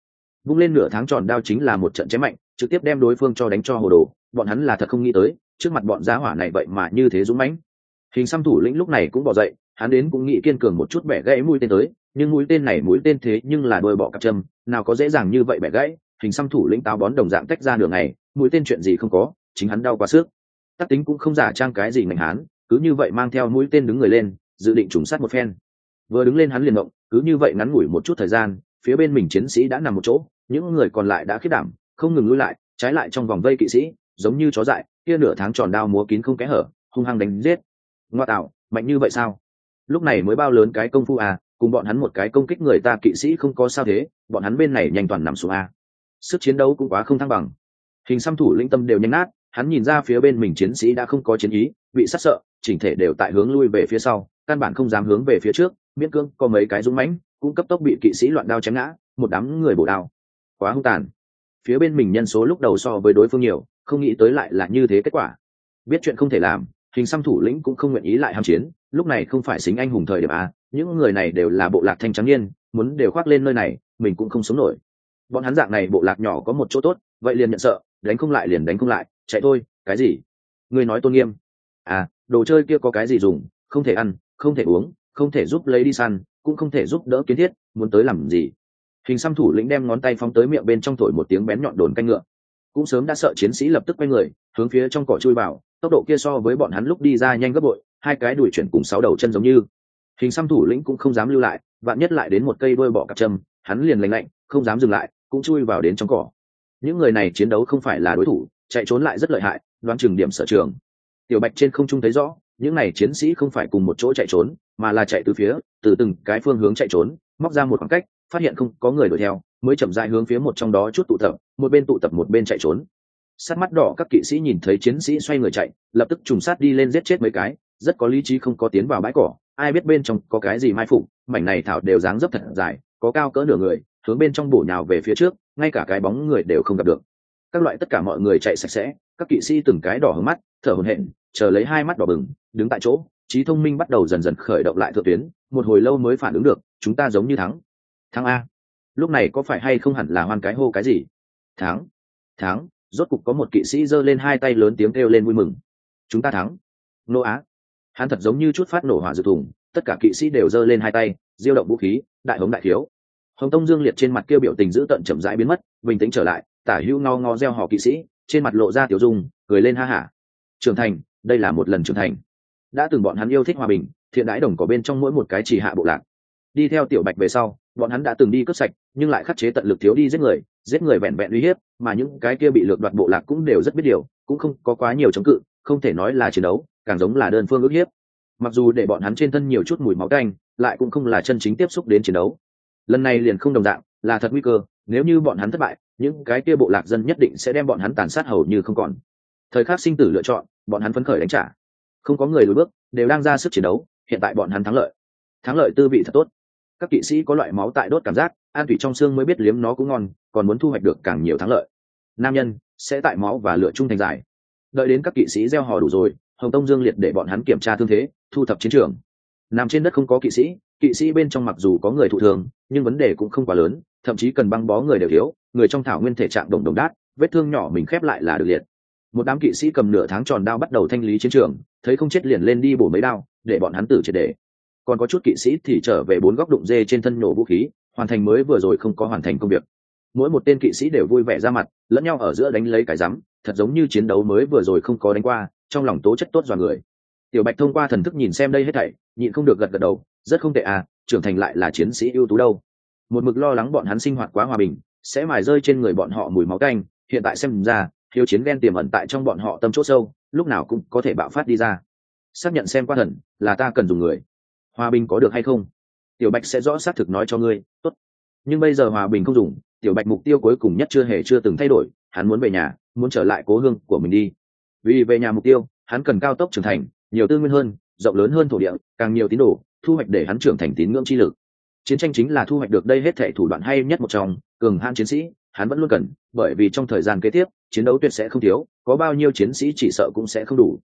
vung lên nửa tháng tròn đao chính là một trận chém mạnh, trực tiếp đem đối phương cho đánh cho hồ đồ. Bọn hắn là thật không nghĩ tới, trước mặt bọn giá hỏa này vậy mà như thế dũng mãnh. Hình xăm thủ lĩnh lúc này cũng bỏ dậy, hắn đến cũng nghĩ kiên cường một chút bẻ gãy mũi tên tới, nhưng mũi tên này mũi tên thế nhưng là đôi bọ cạp châm, nào có dễ dàng như vậy bẻ gãy. Hình xăm thủ lĩnh táo bón đồng dạng tách ra nửa ngày, mũi tên chuyện gì không có, chính hắn đau quá sức. Tắc tính cũng không giả trang cái gì ngành hán, cứ như vậy mang theo mũi tên đứng người lên, dự định trùng sát một phen. Vừa đứng lên hắn liền động, cứ như vậy ngắn ngủi một chút thời gian, phía bên mình chiến sĩ đã nằm một chỗ, những người còn lại đã khiếp đảm, không ngừng lùi lại, trái lại trong vòng vây kỵ sĩ, giống như chó dại, kia nửa tháng tròn đao múa kín không kẽ hở, hung hăng đánh giết. Ngoa tạo, mạnh như vậy sao? Lúc này mới bao lớn cái công phu à, cùng bọn hắn một cái công kích người ta kỵ sĩ không có sao thế, bọn hắn bên này nhanh toàn nằm xuống a. Sức chiến đấu cũng quá không thăng bằng. Hình xăm thủ lĩnh tâm đều nhanh nát, hắn nhìn ra phía bên mình chiến sĩ đã không có chiến ý, bị sát sợ, chỉnh thể đều tại hướng lui về phía sau, căn bản không dám hướng về phía trước, miễn cưỡng có mấy cái dũng mãnh, cũng cấp tốc bị kỵ sĩ loạn đao chém ngã, một đám người bổ đao. Quá hung tàn. Phía bên mình nhân số lúc đầu so với đối phương nhiều, không nghĩ tới lại là như thế kết quả. Biết chuyện không thể làm, hình xăm thủ lĩnh cũng không nguyện ý lại ham chiến, lúc này không phải xính anh hùng thời điểm a, những người này đều là bộ lạc thanh trắng niên, muốn đều khoác lên nơi này, mình cũng không sống nổi. Bọn hắn dạng này bộ lạc nhỏ có một chỗ tốt, vậy liền nhận sợ, đánh không lại liền đánh không lại, chạy thôi. Cái gì? Ngươi nói tôn nghiêm? À, đồ chơi kia có cái gì dùng? Không thể ăn, không thể uống, không thể giúp lấy đi săn, cũng không thể giúp đỡ kiến thiết, muốn tới làm gì? Hình xăm thủ lĩnh đem ngón tay phóng tới miệng bên trong thổi một tiếng bén nhọn đồn canh ngựa, cũng sớm đã sợ chiến sĩ lập tức quay người hướng phía trong cỏ chui vào, tốc độ kia so với bọn hắn lúc đi ra nhanh gấp bội, hai cái đuổi chuyển cùng sáu đầu chân giống như. Hình xăm thủ lĩnh cũng không dám lưu lại, vạn nhất lại đến một cây đuôi bọ cạp châm, hắn liền lạnh lạnh, không dám dừng lại, cũng chui vào đến trong cỏ. Những người này chiến đấu không phải là đối thủ, chạy trốn lại rất lợi hại, đoán chừng điểm sở trường. Tiểu Bạch trên không trung thấy rõ, những này chiến sĩ không phải cùng một chỗ chạy trốn, mà là chạy từ phía, từ từng cái phương hướng chạy trốn, móc ra một khoảng cách, phát hiện không có người đuổi theo, mới chậm rãi hướng phía một trong đó chút tụ tập, một bên tụ tập một bên chạy trốn. Sát mắt đỏ các kỵ sĩ nhìn thấy chiến sĩ xoay người chạy, lập tức trùng sát đi lên giết chết mấy cái, rất có lý trí không có tiến vào bãi cỏ, ai biết bên trong có cái gì mai phục, mảnh này thảo đều dáng dấp thật dài, có cao cỡ nửa người, hướng bên trong bổ nhào về phía trước, ngay cả cái bóng người đều không gặp được. Các loại tất cả mọi người chạy sạch sẽ, các kỵ sĩ từng cái đỏ hướng mắt, thở hổn hển, chờ lấy hai mắt đỏ bừng, đứng tại chỗ, trí thông minh bắt đầu dần dần khởi động lại thượng tuyến, một hồi lâu mới phản ứng được, chúng ta giống như thắng. Thắng a. Lúc này có phải hay không hẳn là hoan cái hô cái gì? Thắng, thắng, rốt cục có một kỵ sĩ giơ lên hai tay lớn tiếng kêu lên vui mừng. Chúng ta thắng. Nô á. Hắn thật giống như chút phát nổ hỏa dự thùng, tất cả kỵ sĩ đều giơ lên hai tay, diêu động vũ khí, đại hống đại thiếu. Hồng Tông Dương Liệt trên mặt kêu biểu tình dữ tợn chậm rãi biến mất, bình tĩnh trở lại, tả hữu ngao ngao reo hò kỵ sĩ, trên mặt lộ ra tiểu dung, cười lên ha hả. Trưởng thành, đây là một lần trưởng thành. Đã từng bọn hắn yêu thích hòa bình, thiện đãi đồng có bên trong mỗi một cái chỉ hạ bộ lạc. Đi theo Tiểu Bạch về sau, bọn hắn đã từng đi cướp sạch, nhưng lại khắc chế tận lực thiếu đi giết người, giết người vẹn vẹn uy hiếp, mà những cái kia bị lược đoạt bộ lạc cũng đều rất biết điều, cũng không có quá nhiều chống cự, không thể nói là chiến đấu, càng giống là đơn phương ức hiếp. Mặc dù để bọn hắn trên thân nhiều chút mùi máu tanh, lại cũng không là chân chính tiếp xúc đến chiến đấu. Lần này liền không đồng dạng, là thật nguy cơ, nếu như bọn hắn thất bại, những cái kia bộ lạc dân nhất định sẽ đem bọn hắn tàn sát hầu như không còn. Thời khắc sinh tử lựa chọn, bọn hắn phấn khởi đánh trả. Không có người lùi bước, đều đang ra sức chiến đấu, hiện tại bọn hắn thắng lợi. Thắng lợi tư vị thật tốt. Các kỵ sĩ có loại máu tại đốt cảm giác, an thủy trong xương mới biết liếm nó cũng ngon, còn muốn thu hoạch được càng nhiều thắng lợi. Nam nhân sẽ tại máu và lửa trung thành dài. Đợi đến các kỵ sĩ gieo hò đủ rồi, Hồng Tông Dương Liệt để bọn hắn kiểm tra thương thế, thu thập chiến trường. Nằm trên đất không có kỵ sĩ, kỵ sĩ bên trong mặc dù có người thụ thương, nhưng vấn đề cũng không quá lớn, thậm chí cần băng bó người đều thiếu, người trong thảo nguyên thể trạng đồng đồng đát, vết thương nhỏ mình khép lại là được liệt. Một đám kỵ sĩ cầm nửa tháng tròn đao bắt đầu thanh lý chiến trường, thấy không chết liền lên đi bổ mấy đao, để bọn hắn tử triệt để. Còn có chút kỵ sĩ thì trở về bốn góc đụng dê trên thân nổ vũ khí, hoàn thành mới vừa rồi không có hoàn thành công việc. Mỗi một tên kỵ sĩ đều vui vẻ ra mặt, lẫn nhau ở giữa đánh lấy cái rắm, thật giống như chiến đấu mới vừa rồi không có đánh qua, trong lòng tố chất tốt dọa người. Tiểu Bạch thông qua thần thức nhìn xem đây hết thảy, nhịn không được gật gật đầu, rất không tệ à, trưởng thành lại là chiến sĩ ưu tú đâu. Một mực lo lắng bọn hắn sinh hoạt quá hòa bình, sẽ mài rơi trên người bọn họ mùi máu tanh, hiện tại xem ra, hiếu chiến ghen tiềm ẩn tại trong bọn họ tâm chỗ sâu, lúc nào cũng có thể bạo phát đi ra. Xác nhận xem qua thần, là ta cần dùng người. Hòa bình có được hay không? Tiểu Bạch sẽ rõ xác thực nói cho ngươi, tốt. Nhưng bây giờ hòa bình không dùng, Tiểu Bạch mục tiêu cuối cùng nhất chưa hề chưa từng thay đổi, hắn muốn về nhà, muốn trở lại cố hương của mình đi. Vì về nhà mục tiêu, hắn cần cao tốc trưởng thành, nhiều tư nguyên hơn, rộng lớn hơn thổ địa, càng nhiều tín đồ, thu hoạch để hắn trưởng thành tín ngưỡng chi lực. Chiến tranh chính là thu hoạch được đây hết thảy thủ đoạn hay nhất một trong, cường hãn chiến sĩ, hắn vẫn luôn cần, bởi vì trong thời gian kế tiếp, chiến đấu tuyệt sẽ không thiếu, có bao nhiêu chiến sĩ chỉ sợ cũng sẽ không đủ.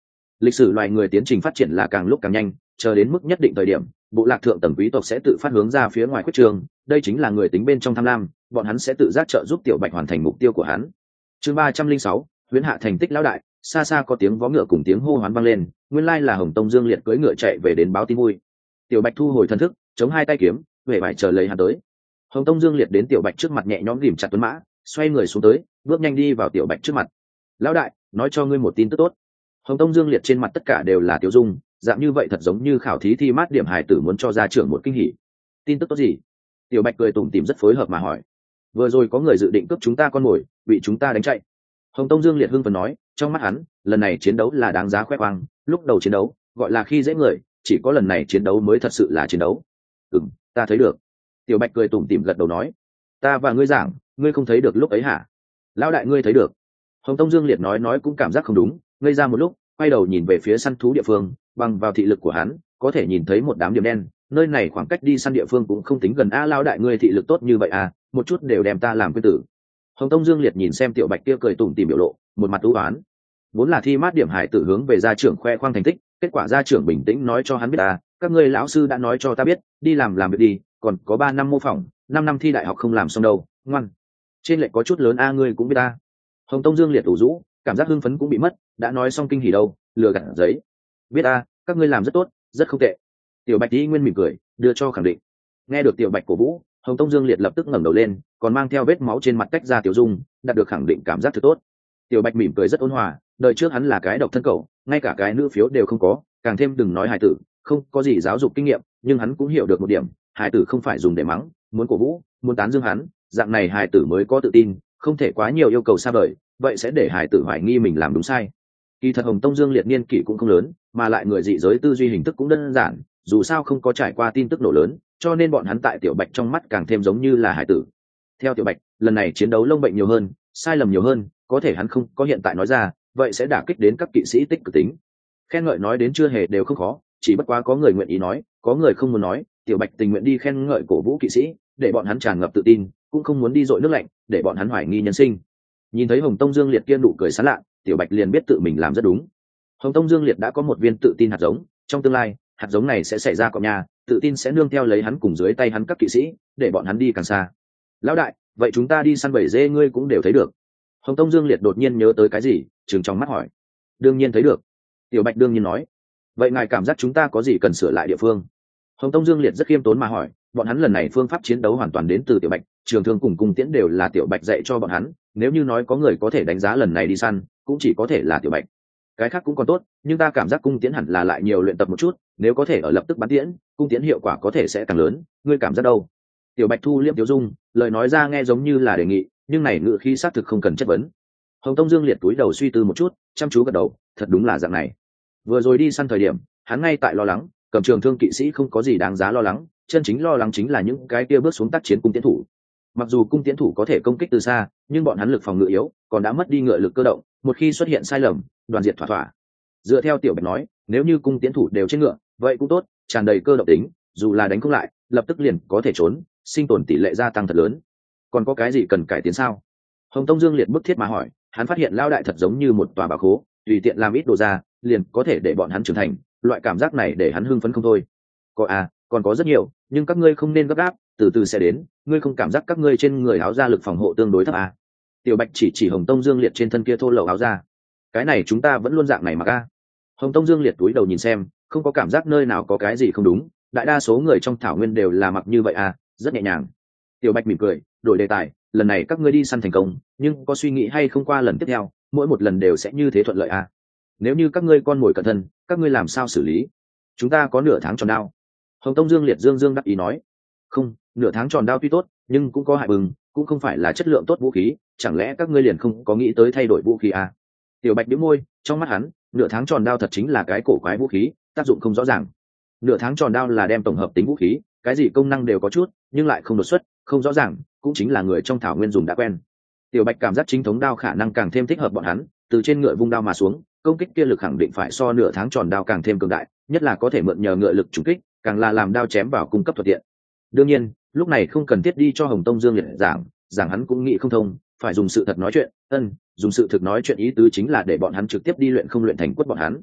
Lịch sử loài người tiến trình phát triển là càng lúc càng nhanh, chờ đến mức nhất định thời điểm, bộ lạc thượng tầng quý tộc sẽ tự phát hướng ra phía ngoài quyết trường, đây chính là người tính bên trong tham lam, bọn hắn sẽ tự giác trợ giúp tiểu bạch hoàn thành mục tiêu của hắn. Chương ba trăm linh sáu, huyễn hạ thành tích lão đại. Xa xa có tiếng vó ngựa cùng tiếng hô hoán vang lên, nguyên lai là Hồng Tông Dương Liệt cưỡi ngựa chạy về đến báo tin vui. Tiểu bạch thu hồi thần thức, chống hai tay kiếm, về vải chờ lấy hắn tới. Hồng Tông Dương Liệt đến tiểu bạch trước mặt nhẹ nhõm ghìm chặt tuấn mã, xoay người xuống tới, bước nhanh đi vào tiểu bạch trước mặt. Lão đại, nói cho ngươi một tin tức tốt. Hồng Tông Dương Liệt trên mặt tất cả đều là tiêu dung, dạng như vậy thật giống như khảo thí thi mát điểm hài tử muốn cho gia trưởng một kinh hỉ. Tin tức tốt gì? Tiểu bạch cười tủm tỉm rất phối hợp mà hỏi. Vừa rồi có người dự định cướp chúng ta con mồi, bị chúng ta đánh chạy. Hồng Tông Dương Liệt hưng phấn nói, trong mắt hắn, lần này chiến đấu là đáng giá khoe khoang, lúc đầu chiến đấu, gọi là khi dễ người, chỉ có lần này chiến đấu mới thật sự là chiến đấu. Ừm, ta thấy được. Tiểu bạch cười tủm tỉm gật đầu nói, ta và ngươi giảng, ngươi không thấy được lúc ấy hả? Lão đại ngươi thấy được. Hồng Tông Dương Liệt nói nói cũng cảm giác không đúng, ngây ra một lúc, quay đầu nhìn về phía săn thú địa phương, bằng vào thị lực của hắn, có thể nhìn thấy một đám điểm đen, nơi này khoảng cách đi săn địa phương cũng không tính gần. A lão đại ngươi thị lực tốt như vậy à, một chút đều đem ta làm quên tử. Hồng Tông Dương Liệt nhìn xem tiểu bạch kia cười tủm tỉm biểu lộ, một mặt u oán. Vốn là thi mát điểm hải tử hướng về gia trưởng khoe khoang thành tích, kết quả gia trưởng bình tĩnh nói cho hắn biết à, các ngươi lão sư đã nói cho ta biết, đi làm làm việc đi, còn có ba năm mô phỏng, năm năm thi đại học không làm xong đâu, ngoan. Trên lệch có chút lớn a ngươi cũng biết ta. Hồng Tông Dương Liệt ủ rũ, cảm giác hưng phấn cũng bị mất, đã nói xong kinh hỉ đâu, lừa gạt giấy. Biết a, các ngươi làm rất tốt, rất không tệ. Tiểu Bạch Tỷ Nguyên mỉm cười, đưa cho khẳng định. Nghe được Tiểu Bạch cổ vũ, Hồng Tông Dương Liệt lập tức ngẩng đầu lên, còn mang theo vết máu trên mặt tách ra tiểu dung, đạt được khẳng định cảm giác thật tốt. Tiểu Bạch mỉm cười rất ôn hòa, đời trước hắn là cái độc thân cậu, ngay cả cái nữ phiếu đều không có, càng thêm đừng nói hài tử, không có gì giáo dục kinh nghiệm, nhưng hắn cũng hiểu được một điểm, hài tử không phải dùng để mắng, muốn cổ vũ, muốn tán dương hắn, dạng này hài tử mới có tự tin, không thể quá nhiều yêu cầu xa vời, vậy sẽ để hài tử hoài nghi mình làm đúng sai. Kỳ thật Hồng Tông Dương Liệt niên kỷ cũng không lớn, mà lại người dị giới tư duy hình thức cũng đơn giản, dù sao không có trải qua tin tức nổ lớn, cho nên bọn hắn tại Tiểu Bạch trong mắt càng thêm giống như là hải tử. Theo Tiểu Bạch, lần này chiến đấu lông bệnh nhiều hơn, sai lầm nhiều hơn, có thể hắn không có hiện tại nói ra, vậy sẽ đả kích đến các kỵ sĩ tích cực tính. Khen ngợi nói đến chưa hề đều không khó, chỉ bất quá có người nguyện ý nói, có người không muốn nói. Tiểu Bạch tình nguyện đi khen ngợi cổ vũ kỵ sĩ, để bọn hắn tràn ngập tự tin, cũng không muốn đi dội nước lạnh, để bọn hắn hoài nghi nhân sinh. Nhìn thấy Hồng Tông Dương Liệt kia nụ cười sán lạ, Tiểu Bạch liền biết tự mình làm rất đúng. Hồng Tông Dương Liệt đã có một viên tự tin hạt giống, trong tương lai, hạt giống này sẽ xảy ra cọp nhà, tự tin sẽ nương theo lấy hắn cùng dưới tay hắn các kỵ sĩ, để bọn hắn đi càng xa. Lão đại, vậy chúng ta đi săn bầy dê ngươi cũng đều thấy được. Hồng Tông Dương Liệt đột nhiên nhớ tới cái gì, trừng trong mắt hỏi. Đương nhiên thấy được. Tiểu Bạch đương nhiên nói. Vậy ngài cảm giác chúng ta có gì cần sửa lại địa phương? Hồng Tông Dương Liệt rất khiêm tốn mà hỏi, bọn hắn lần này phương pháp chiến đấu hoàn toàn đến từ Tiểu Bạch, trường thương cùng cung tiễn đều là Tiểu Bạch dạy cho bọn hắn, nếu như nói có người có thể đánh giá lần này đi săn, cũng chỉ có thể là Tiểu Bạch. Cái khác cũng còn tốt, nhưng ta cảm giác cung tiễn hẳn là lại nhiều luyện tập một chút, nếu có thể ở lập tức bắn tiễn, cung tiễn hiệu quả có thể sẽ càng lớn, ngươi cảm giác đâu? Tiểu Bạch thu liêm Tiểu Dung, lời nói ra nghe giống như là đề nghị, nhưng này ngữ khí xác thực không cần chất vấn. Hồng Tông Dương Liệt túi đầu suy tư một chút, chăm chú gật đầu, thật đúng là dạng này. Vừa rồi đi săn thời điểm, hắn ngay tại lo lắng, cầm trường thương kỵ sĩ không có gì đáng giá lo lắng, chân chính lo lắng chính là những cái kia bước xuống tác chiến cung tiễn thủ. Mặc dù cung tiễn thủ có thể công kích từ xa, nhưng bọn hắn lực phòng ngự yếu, còn đã mất đi ngựa lực cơ động, một khi xuất hiện sai lầm, đoàn diệt thỏa thỏa. Dựa theo Tiểu Bạch nói, nếu như cung tiễn thủ đều trên ngựa, vậy cũng tốt, tràn đầy cơ động tính, dù là đánh không lại, lập tức liền có thể trốn, sinh tồn tỷ lệ gia tăng thật lớn. Còn có cái gì cần cải tiến sao? Hồng Tông Dương Liệt bức thiết mà hỏi, hắn phát hiện lao đại thật giống như một tòa bảo khố, tùy tiện làm ít đồ ra, liền có thể để bọn hắn trưởng thành, loại cảm giác này để hắn hưng phấn không thôi. Có à, còn có rất nhiều, nhưng các ngươi không nên gấp gáp, từ từ sẽ đến, ngươi không cảm giác các ngươi trên người áo da lực phòng hộ tương đối thấp à? Tiểu Bạch chỉ chỉ Hồng Tông Dương Liệt trên thân kia thô lậu áo da. Cái này chúng ta vẫn luôn dạng này mà a. Hồng Tông Dương Liệt túi đầu nhìn xem, không có cảm giác nơi nào có cái gì không đúng, đại đa số người trong thảo nguyên đều là mặc như vậy à, rất nhẹ nhàng. Tiểu Bạch mỉm cười, đổi đề tài, lần này các ngươi đi săn thành công, nhưng có suy nghĩ hay không qua lần tiếp theo, mỗi một lần đều sẽ như thế thuận lợi à? Nếu như các ngươi con mồi cẩn thận, các ngươi làm sao xử lý? Chúng ta có nửa tháng tròn đao. Hồng Tông Dương Liệt dương dương đắc ý nói, không, nửa tháng tròn đao tuy tốt, nhưng cũng có hại bừng, cũng không phải là chất lượng tốt vũ khí, chẳng lẽ các ngươi liền không có nghĩ tới thay đổi vũ khí à? Tiểu Bạch nhếch môi, trong mắt hắn, nửa tháng tròn đao thật chính là cái cổ quái vũ khí, tác dụng không rõ ràng. Nửa tháng tròn đao là đem tổng hợp tính vũ khí, cái gì công năng đều có chút, nhưng lại không đột xuất, không rõ ràng, cũng chính là người trong thảo nguyên dùng đã quen. Tiểu Bạch cảm giác chính thống đao khả năng càng thêm thích hợp bọn hắn, từ trên ngựa vung đao mà xuống, công kích kia lực khẳng định phải so nửa tháng tròn đao càng thêm cường đại, nhất là có thể mượn nhờ ngựa lực trùng kích, càng là làm đao chém vào cung cấp thuận tiện. Đương nhiên, lúc này không cần thiết đi cho Hồng Tông Dương Liệt giảng, giảng hắn cũng nghĩ không thông, phải dùng sự thật nói chuyện. Ân, dùng sự thực nói chuyện ý tứ chính là để bọn hắn trực tiếp đi luyện không luyện thành quất bọn hắn.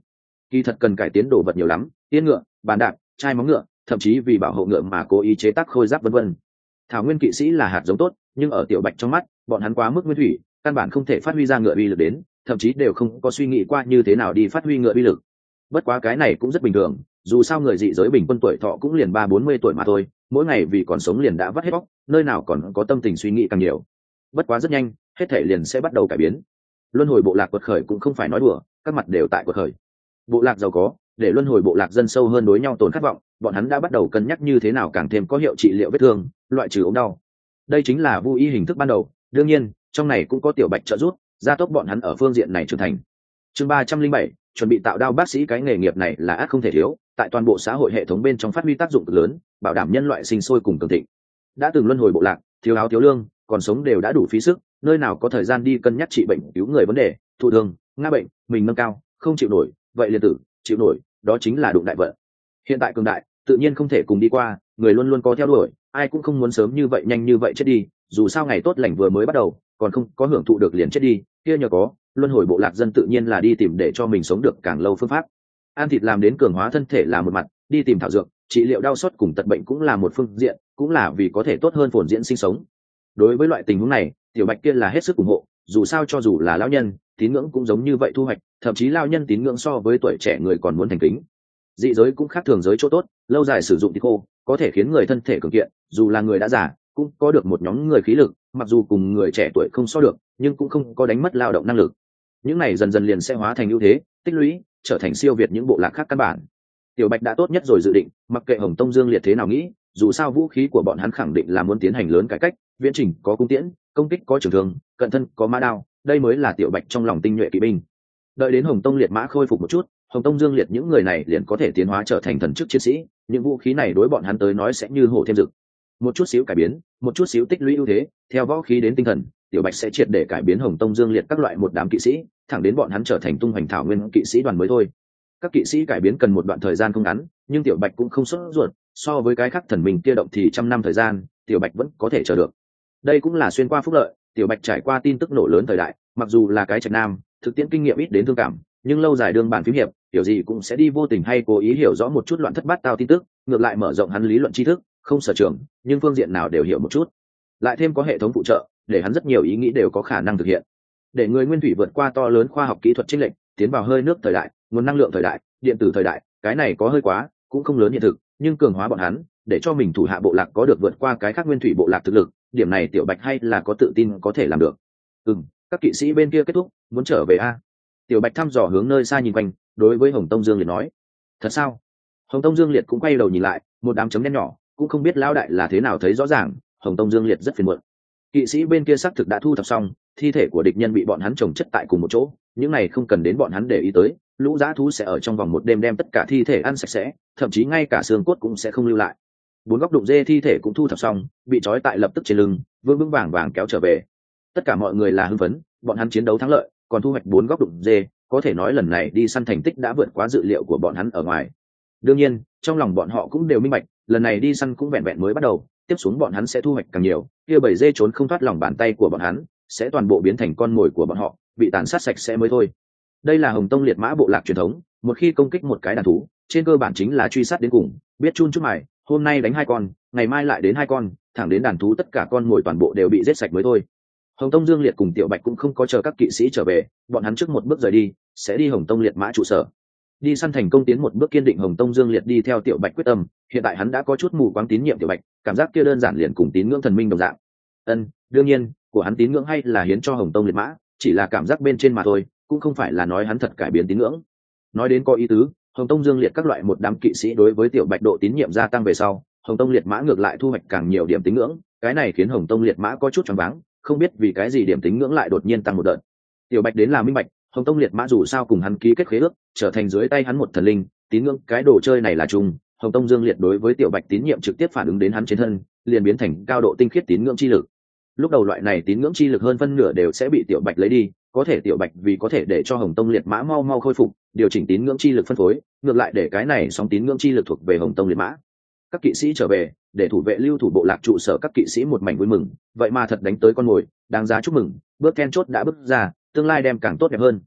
kỳ thật cần cải tiến đồ vật nhiều lắm, yên ngựa, bàn đạp, chai móng ngựa, thậm chí vì bảo hộ ngựa mà cố ý chế tác khôi giáp vân vân. Thảo nguyên kỵ sĩ là hạt giống tốt, nhưng ở Tiểu Bạch trong mắt, bọn hắn quá mức nguyên thủy, căn bản không thể phát huy ra ngựa uy lực đến, thậm chí đều không có suy nghĩ qua như thế nào đi phát huy ngựa uy lực. Bất quá cái này cũng rất bình thường, dù sao người dị giới bình quân tuổi thọ cũng liền ba bốn mươi tuổi mà thôi, mỗi ngày vì còn sống liền đã vắt hết bóc, nơi nào còn có tâm tình suy nghĩ càng nhiều. Bất quá rất nhanh, hết thể liền sẽ bắt đầu cải biến. Luân hồi bộ lạc quật khởi cũng không phải nói đùa, các mặt đều tại quật khởi. Bộ lạc giàu có, để luân hồi bộ lạc dân sâu hơn đối nhau tồn khát vọng, bọn hắn đã bắt đầu cân nhắc như thế nào càng thêm có hiệu trị liệu vết thương, loại trừ ốm đau. Đây chính là vu y hình thức ban đầu, đương nhiên trong này cũng có Tiểu Bạch trợ giúp, gia tốc bọn hắn ở phương diện này trưởng thành. Chương ba trăm linh bảy, chuẩn bị tạo đao bác sĩ. Cái nghề nghiệp này là ắt không thể thiếu, tại toàn bộ xã hội hệ thống bên trong phát huy tác dụng cực lớn, bảo đảm nhân loại sinh sôi cùng cường thịnh. Đã từng luân hồi bộ lạc, thiếu áo thiếu lương, còn sống đều đã đủ phí sức, nơi nào có thời gian đi cân nhắc trị bệnh cứu người vấn đề, thụ thương, ngã bệnh, mình nâng cao, không chịu nổi, vậy liền tử, chịu nổi, đó chính là đụng đại vận. Hiện tại cường đại, tự nhiên không thể cùng đi qua, người luôn luôn có theo đuổi, ai cũng không muốn sớm như vậy nhanh như vậy chết đi, dù sao ngày tốt lành vừa mới bắt đầu, còn không có hưởng thụ được liền chết đi, kia nhờ có, luân hồi bộ lạc dân tự nhiên là đi tìm để cho mình sống được càng lâu phương pháp. Ăn thịt làm đến cường hóa thân thể là một mặt, đi tìm thảo dược, trị liệu đau sốt cùng tật bệnh cũng là một phương diện, cũng là vì có thể tốt hơn phồn diễn sinh sống. Đối với loại tình huống này, Tiểu Bạch kia là hết sức ủng hộ, dù sao cho dù là lão nhân, tín ngưỡng cũng giống như vậy thu hoạch, thậm chí lão nhân tín ngưỡng so với tuổi trẻ người còn muốn thành kính. Dị giới cũng khác thường giới chỗ tốt, lâu dài sử dụng thịt khô, có thể khiến người thân thể cường kiện, dù là người đã già, cũng có được một nhóm người khí lực, mặc dù cùng người trẻ tuổi không so được, nhưng cũng không có đánh mất lao động năng lực. Những này dần dần liền sẽ hóa thành ưu thế, tích lũy, trở thành siêu việt những bộ lạc khác căn bản. Tiểu Bạch đã tốt nhất rồi dự định, mặc kệ Hồng Tông Dương Liệt thế nào nghĩ, dù sao vũ khí của bọn hắn khẳng định là muốn tiến hành lớn cải cách, viễn trình có cung tiễn, công kích có trường thương, cận thân có mã đao, đây mới là Tiểu Bạch trong lòng tinh nhuệ kỵ binh. Đợi đến Hồng Tông Liệt mã khôi phục một chút, Hồng Tông Dương Liệt những người này liền có thể tiến hóa trở thành thần chức chiến sĩ, những vũ khí này đối bọn hắn tới nói sẽ như hổ thêm rực. Một chút xíu cải biến, một chút xíu tích lũy ưu thế, theo võ khí đến tinh thần, Tiểu Bạch sẽ triệt để cải biến Hồng Tông Dương Liệt các loại một đám kỵ sĩ, thẳng đến bọn hắn trở thành tung hoành thảo nguyên kỵ sĩ đoàn mới thôi. Các kỵ sĩ cải biến cần một đoạn thời gian không ngắn, nhưng Tiểu Bạch cũng không sốt ruột, so với cái khác thần mình kia động thì trăm năm thời gian, Tiểu Bạch vẫn có thể chờ được. Đây cũng là xuyên qua phúc lợi, Tiểu Bạch trải qua tin tức nổ lớn thời đại, mặc dù là cái trạch nam, thực tiễn kinh nghiệm ít đến thương cảm, nhưng lâu dài đương bản phím hiệp, kiểu gì cũng sẽ đi vô tình hay cố ý hiểu rõ một chút loạn thất bát tao tin tức, ngược lại mở rộng hắn lý luận tri thức, không sở trường, nhưng phương diện nào đều hiểu một chút. Lại thêm có hệ thống phụ trợ, để hắn rất nhiều ý nghĩ đều có khả năng thực hiện. Để người nguyên thủy vượt qua to lớn khoa học kỹ thuật chênh lệch, tiến vào hơi nước thời đại, nguồn năng lượng thời đại, điện tử thời đại, cái này có hơi quá, cũng không lớn hiện thực, nhưng cường hóa bọn hắn, để cho mình thủ hạ bộ lạc có được vượt qua cái khác nguyên thủy bộ lạc thực lực, điểm này Tiểu Bạch hay là có tự tin có thể làm được. Ừm, các kỵ sĩ bên kia kết thúc, muốn trở về a? Tiểu Bạch thăm dò hướng nơi xa nhìn quanh, đối với Hồng Tông Dương Liệt nói. Thật sao? Hồng Tông Dương Liệt cũng quay đầu nhìn lại, một đám chấm đen nhỏ, cũng không biết lão đại là thế nào thấy rõ ràng. Hồng Tông Dương Liệt rất phiền muộn. Kỵ sĩ bên kia xác thực đã thu thập xong, thi thể của địch nhân bị bọn hắn chồng chất tại cùng một chỗ, những này không cần đến bọn hắn để ý tới, lũ dã thú sẽ ở trong vòng một đêm đem tất cả thi thể ăn sạch sẽ, thậm chí ngay cả xương cốt cũng sẽ không lưu lại. Bốn góc đụng dê thi thể cũng thu thập xong, bị trói tại lập tức trên lưng, vương vững vàng vàng kéo trở về. Tất cả mọi người là hưng phấn, bọn hắn chiến đấu thắng lợi, còn thu hoạch bốn góc đụng dê, có thể nói lần này đi săn thành tích đã vượt quá dự liệu của bọn hắn ở ngoài. Đương nhiên, trong lòng bọn họ cũng đều minh bạch, lần này đi săn cũng vẹn vẹn mới bắt đầu, tiếp xuống bọn hắn sẽ thu hoạch càng nhiều, kia bảy dê trốn không thoát lòng bàn tay của bọn hắn, sẽ toàn bộ biến thành con mồi của bọn họ, bị tàn sát sạch sẽ mới thôi. Đây là Hồng Tông liệt mã bộ lạc truyền thống, một khi công kích một cái đàn thú, trên cơ bản chính là truy sát đến cùng, biết chun chút mày, hôm nay đánh hai con, ngày mai lại đến hai con, thẳng đến đàn thú tất cả con mồi toàn bộ đều bị giết sạch mới thôi. Hồng Tông Dương Liệt cùng Tiểu Bạch cũng không có chờ các kỵ sĩ trở về, bọn hắn trước một bước rời đi, sẽ đi Hồng Tông liệt mã trụ sở. Đi săn thành công tiến một bước kiên định Hồng Tông Dương Liệt đi theo Tiểu Bạch quyết tâm, hiện tại hắn đã có chút mù quáng tín nhiệm Tiểu Bạch, cảm giác kia đơn giản liền cùng tín ngưỡng thần minh đồng dạng. Ân, đương nhiên, của hắn tín ngưỡng hay là hiến cho Hồng Tông liệt mã, chỉ là cảm giác bên trên mà thôi, cũng không phải là nói hắn thật cải biến tín ngưỡng. Nói đến có ý tứ, Hồng Tông Dương Liệt các loại một đám kỵ sĩ đối với Tiểu Bạch độ tín nhiệm gia tăng về sau, Hồng Tông liệt mã ngược lại thu hoạch càng nhiều điểm tín ngưỡng, cái này khiến Hồng Tông liệt mã có chút choáng váng, không biết vì cái gì điểm tín ngưỡng lại đột nhiên tăng một đợt. Tiểu Bạch đến là minh bạch, Hồng Tông liệt mã dù sao cùng hắn ký kết khế ước, trở thành dưới tay hắn một thần linh, tín ngưỡng cái đồ chơi này là chung, Hồng Tông Dương Liệt đối với Tiểu Bạch tín nhiệm trực tiếp phản ứng đến hắn trên thân, liền biến thành cao độ tinh khiết tín ngưỡng chi lực. Lúc đầu loại này tín ngưỡng chi lực hơn phân nửa đều sẽ bị Tiểu Bạch lấy đi, có thể Tiểu Bạch vì có thể để cho Hồng Tông liệt mã mau mau khôi phục, điều chỉnh tín ngưỡng chi lực phân phối, ngược lại để cái này sóng tín ngưỡng chi lực thuộc về Hồng Tông liệt mã. Các kỵ sĩ trở về, để thủ vệ lưu thủ bộ lạc trụ sở các kỵ sĩ một mảnh vui mừng, vậy mà thật đánh tới con mồi, đáng giá chúc mừng, bước then chốt đã bước ra, tương lai đem càng tốt đẹp hơn.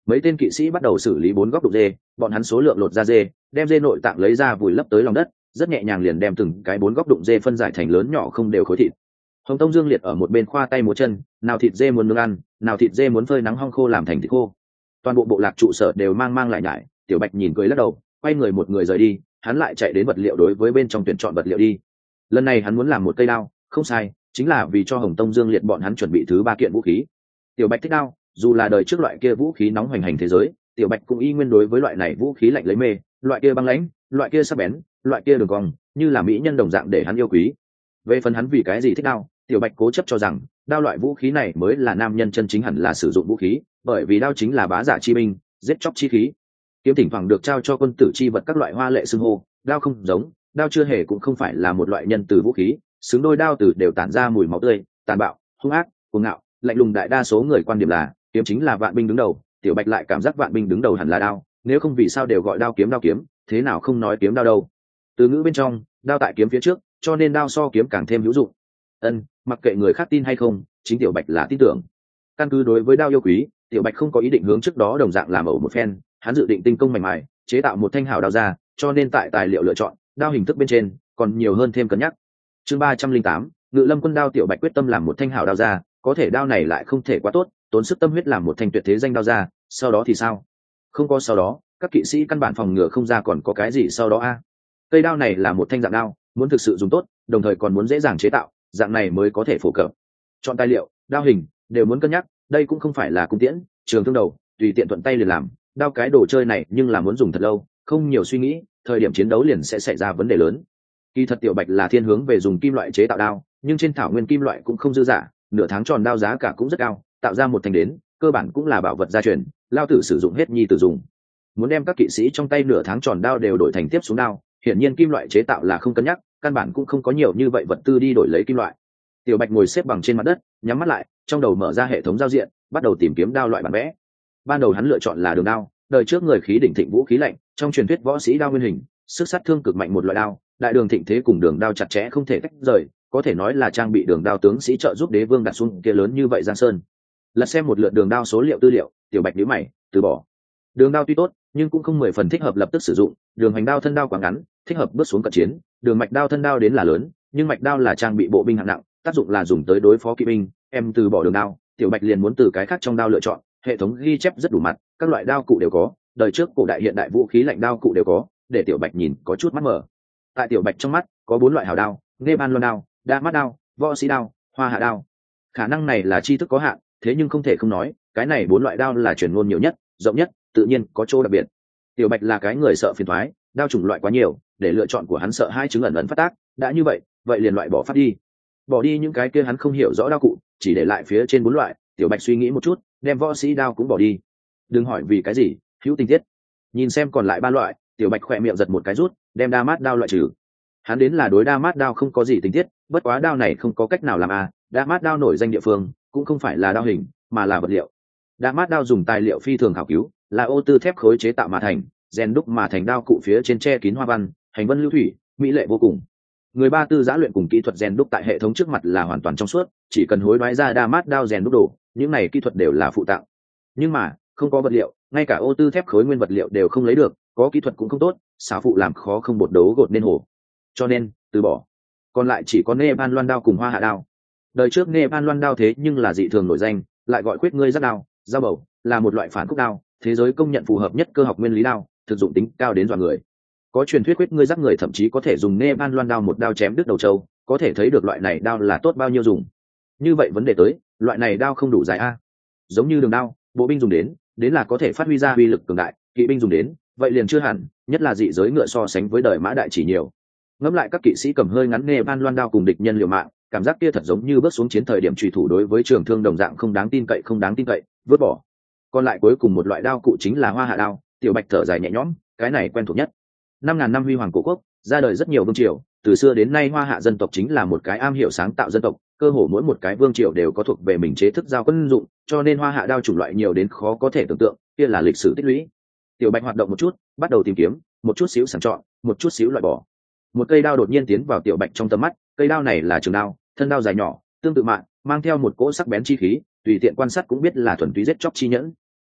mấy tên kỵ sĩ bắt đầu xử lý bốn góc đục dê, bọn hắn số lượng lột ra dê, đem dê nội tạng lấy ra vùi lấp tới lòng đất, rất nhẹ nhàng liền đem từng cái bốn góc đụng dê phân giải thành lớn nhỏ không đều khối thịt. Hồng Tông Dương Liệt ở một bên khoa tay múa chân, nào thịt dê muốn nướng ăn, nào thịt dê muốn phơi nắng hong khô làm thành thịt khô. Toàn bộ bộ lạc trụ sở đều mang mang lại nhải, Tiểu Bạch nhìn cười lắc đầu, quay người một người rời đi, hắn lại chạy đến vật liệu đối với bên trong tuyển chọn vật liệu đi. Lần này hắn muốn làm một cây đao, không sai, chính là vì cho Hồng Tông Dương Liệt bọn hắn chuẩn bị thứ ba kiện vũ khí. Tiểu Bạch thích đao, dù là đời trước loại kia vũ khí nóng hoành hành thế giới, Tiểu Bạch cũng y nguyên đối với loại này vũ khí lạnh lấy mê, loại kia băng lãnh, loại kia sắc bén, loại kia đường cong, như là mỹ nhân đồng dạng để hắn yêu quý. Về phần hắn vì cái gì thích đao, Tiểu Bạch cố chấp cho rằng đao loại vũ khí này mới là nam nhân chân chính hẳn là sử dụng vũ khí, bởi vì đao chính là bá giả chi binh, giết chóc chi khí. Kiếm thỉnh thoảng được trao cho quân tử chi vật các loại hoa lệ xưng hô, đao không giống, đao chưa hề cũng không phải là một loại nhân từ vũ khí, xứng đôi đao từ đều tản ra mùi máu tươi, tàn bạo, hung ác, cuồng ngạo, lạnh lùng. Đại đa số người quan điểm là kiếm chính là vạn binh đứng đầu, Tiểu Bạch lại cảm giác vạn binh đứng đầu hẳn là đao, nếu không vì sao đều gọi đao kiếm đao kiếm, thế nào không nói kiếm đao đâu. Từ ngữ bên trong, đao tại kiếm phía trước, cho nên đao so kiếm càng thêm hữu dụng. Ân, mặc kệ người khác tin hay không, chính Tiểu Bạch là tin tưởng. Căn cứ đối với đao yêu quý, Tiểu Bạch không có ý định hướng trước đó đồng dạng làm ẩu một phen, hắn dự định tinh công mảnh mài, chế tạo một thanh hảo đao ra, cho nên tại tài liệu lựa chọn, đao hình thức bên trên còn nhiều hơn thêm cân nhắc. Chương ba trăm linh tám, Ngự Lâm Quân đao. Tiểu Bạch quyết tâm làm một thanh hảo đao ra, có thể đao này lại không thể quá tốt, tốn sức tâm huyết làm một thanh tuyệt thế danh đao ra, sau đó thì sao? Không có sau đó, các kỵ sĩ căn bản phòng ngừa không ra còn có cái gì sau đó a. À? Cây đao này là một thanh dạng đao, muốn thực sự dùng tốt, đồng thời còn muốn dễ dàng chế tạo, dạng này mới có thể phổ cập. Chọn tài liệu, đao hình đều muốn cân nhắc, đây cũng không phải là cung tiễn, trường thương đầu, tùy tiện thuận tay liền làm, đao cái đồ chơi này nhưng là muốn dùng thật lâu, không nhiều suy nghĩ, thời điểm chiến đấu liền sẽ xảy ra vấn đề lớn. Kỳ thật Tiểu Bạch là thiên hướng về dùng kim loại chế tạo đao, nhưng trên thảo nguyên kim loại cũng không dư dả, nửa tháng tròn đao giá cả cũng rất cao, tạo ra một thanh đến, cơ bản cũng là bảo vật gia truyền, lao tử sử dụng hết nhi tử dùng. Muốn đem các kỵ sĩ trong tay nửa tháng tròn đao đều đổi thành tiếp xuống đao, hiển nhiên kim loại chế tạo là không cân nhắc, căn bản cũng không có nhiều như vậy vật tư đi đổi lấy kim loại. Tiểu Bạch ngồi xếp bằng trên mặt đất, nhắm mắt lại, trong đầu mở ra hệ thống giao diện, bắt đầu tìm kiếm đao loại bản vẽ. Ban đầu hắn lựa chọn là đường đao, đời trước người khí đỉnh thịnh vũ khí lạnh, trong truyền thuyết võ sĩ đao nguyên hình, sức sát thương cực mạnh một loại đao, đại đường thịnh thế cùng đường đao chặt chẽ không thể tách rời, có thể nói là trang bị đường đao tướng sĩ trợ giúp đế vương đặt xuống kia lớn như vậy giang sơn. Lật xem một lượt đường đao số liệu tư liệu, Tiểu Bạch nhíu mày, từ bỏ. Đường đao tuy tốt, nhưng cũng không mười phần thích hợp lập tức sử dụng, đường hành đao thân đao quá ngắn, thích hợp bước xuống cận chiến, đường mạch đao thân đao đến là lớn, nhưng mạch đao là trang bị bộ binh hạng nặng, tác dụng là dùng tới đối phó kỵ binh, em từ bỏ đường đao, Tiểu Bạch liền muốn từ cái khác trong đao lựa chọn, hệ thống ghi chép rất đủ mặt, các loại đao cụ đều có, đời trước cổ đại hiện đại vũ khí lạnh đao cụ đều có, để Tiểu Bạch nhìn có chút mắt mở. Tại Tiểu Bạch trong mắt, có bốn loại hảo đao, nê ban loan đao, đa mắt đao, võ sĩ đao, hoa hạ đao. Khả năng này là tri thức có hạn, thế nhưng không thể không nói, cái này bốn loại đao là truyền ngôn nhiều nhất, rộng nhất, tự nhiên có chỗ đặc biệt. Tiểu Bạch là cái người sợ phiền toái, đao chủng loại quá nhiều, để lựa chọn của hắn sợ hai chứng ẩn ẩn phát tác, đã như vậy, vậy liền loại bỏ phát đi. Bỏ đi những cái kia hắn không hiểu rõ đao cụ, chỉ để lại phía trên bốn loại, Tiểu Bạch suy nghĩ một chút, đem võ sĩ đao cũng bỏ đi. Đừng hỏi vì cái gì, hữu tình tiết. Nhìn xem còn lại ba loại, Tiểu Bạch khỏe miệng giật một cái rút, đem đa mát đao loại trừ. Hắn đến là đối đa mát đao không có gì tình tiết, bất quá đao này không có cách nào làm a, à. Đa mát đao nổi danh địa phương, cũng không phải là đao hình, mà là vật liệu. Đa mát đao dùng tài liệu phi thường khảo cứu, là ô tư thép khối chế tạo mà thành, rèn đúc mà thành đao cụ phía trên che kín hoa văn, hành vân lưu thủy, mỹ lệ vô cùng. Người ba tư giã luyện cùng kỹ thuật rèn đúc tại hệ thống trước mặt là hoàn toàn trong suốt, chỉ cần hối đoái ra đa mát đao rèn đúc đồ, những này kỹ thuật đều là phụ tặng. Nhưng mà không có vật liệu, ngay cả ô tư thép khối nguyên vật liệu đều không lấy được, có kỹ thuật cũng không tốt, xáo phụ làm khó không bột đấu gột nên hồ, cho nên từ bỏ. Còn lại chỉ có nê ban loan đao cùng hoa hạ đao. Đời trước nê ban loan đao thế nhưng là dị thường nổi danh, lại gọi khuyết ngươi giác đao, dao bầu, là một loại phản khúc đao, thế giới công nhận phù hợp nhất cơ học nguyên lý đao, thực dụng tính cao đến dọa người. Có truyền thuyết khuyết ngươi giác người thậm chí có thể dùng nê ban loan đao một đao chém đứt đầu trâu, có thể thấy được loại này đao là tốt bao nhiêu dùng. Như vậy vấn đề tới, loại này đao không đủ dài a. Giống như đường đao, bộ binh dùng đến, đến là có thể phát huy ra uy lực cường đại, kỵ binh dùng đến, vậy liền chưa hẳn, nhất là dị giới ngựa so sánh với đời mã đại chỉ nhiều. Ngẫm lại các kỵ sĩ cầm hơi ngắn nê ban loan đao cùng địch nhân liều mạng, cảm giác kia thật giống như bước xuống chiến thời điểm trùy thủ đối với trường thương đồng dạng không đáng tin cậy không đáng tin cậy, vứt bỏ. Còn lại cuối cùng một loại đao cụ chính là hoa hạ đao, Tiểu Bạch thở dài nhẹ nhõm, cái này quen thuộc nhất. Năm ngàn năm huy hoàng cổ quốc, ra đời rất nhiều vương triều, từ xưa đến nay hoa hạ dân tộc chính là một cái am hiểu sáng tạo dân tộc, cơ hồ mỗi một cái vương triều đều có thuộc về mình chế thức giao quân dụng, cho nên hoa hạ đao chủng loại nhiều đến khó có thể tưởng tượng, kia là lịch sử tích lũy. Tiểu Bạch hoạt động một chút, bắt đầu tìm kiếm, một chút xíu sàng chọn, một chút xíu loại bỏ. Một cây đao đột nhiên tiến vào Tiểu Bạch trong tầm mắt, cây đao này là trường đao, thân đao dài nhỏ, tương tự mạng, mang theo một cỗ sắc bén chi khí, tùy tiện quan sát cũng biết là thuần túy giết chóc chi nhẫn.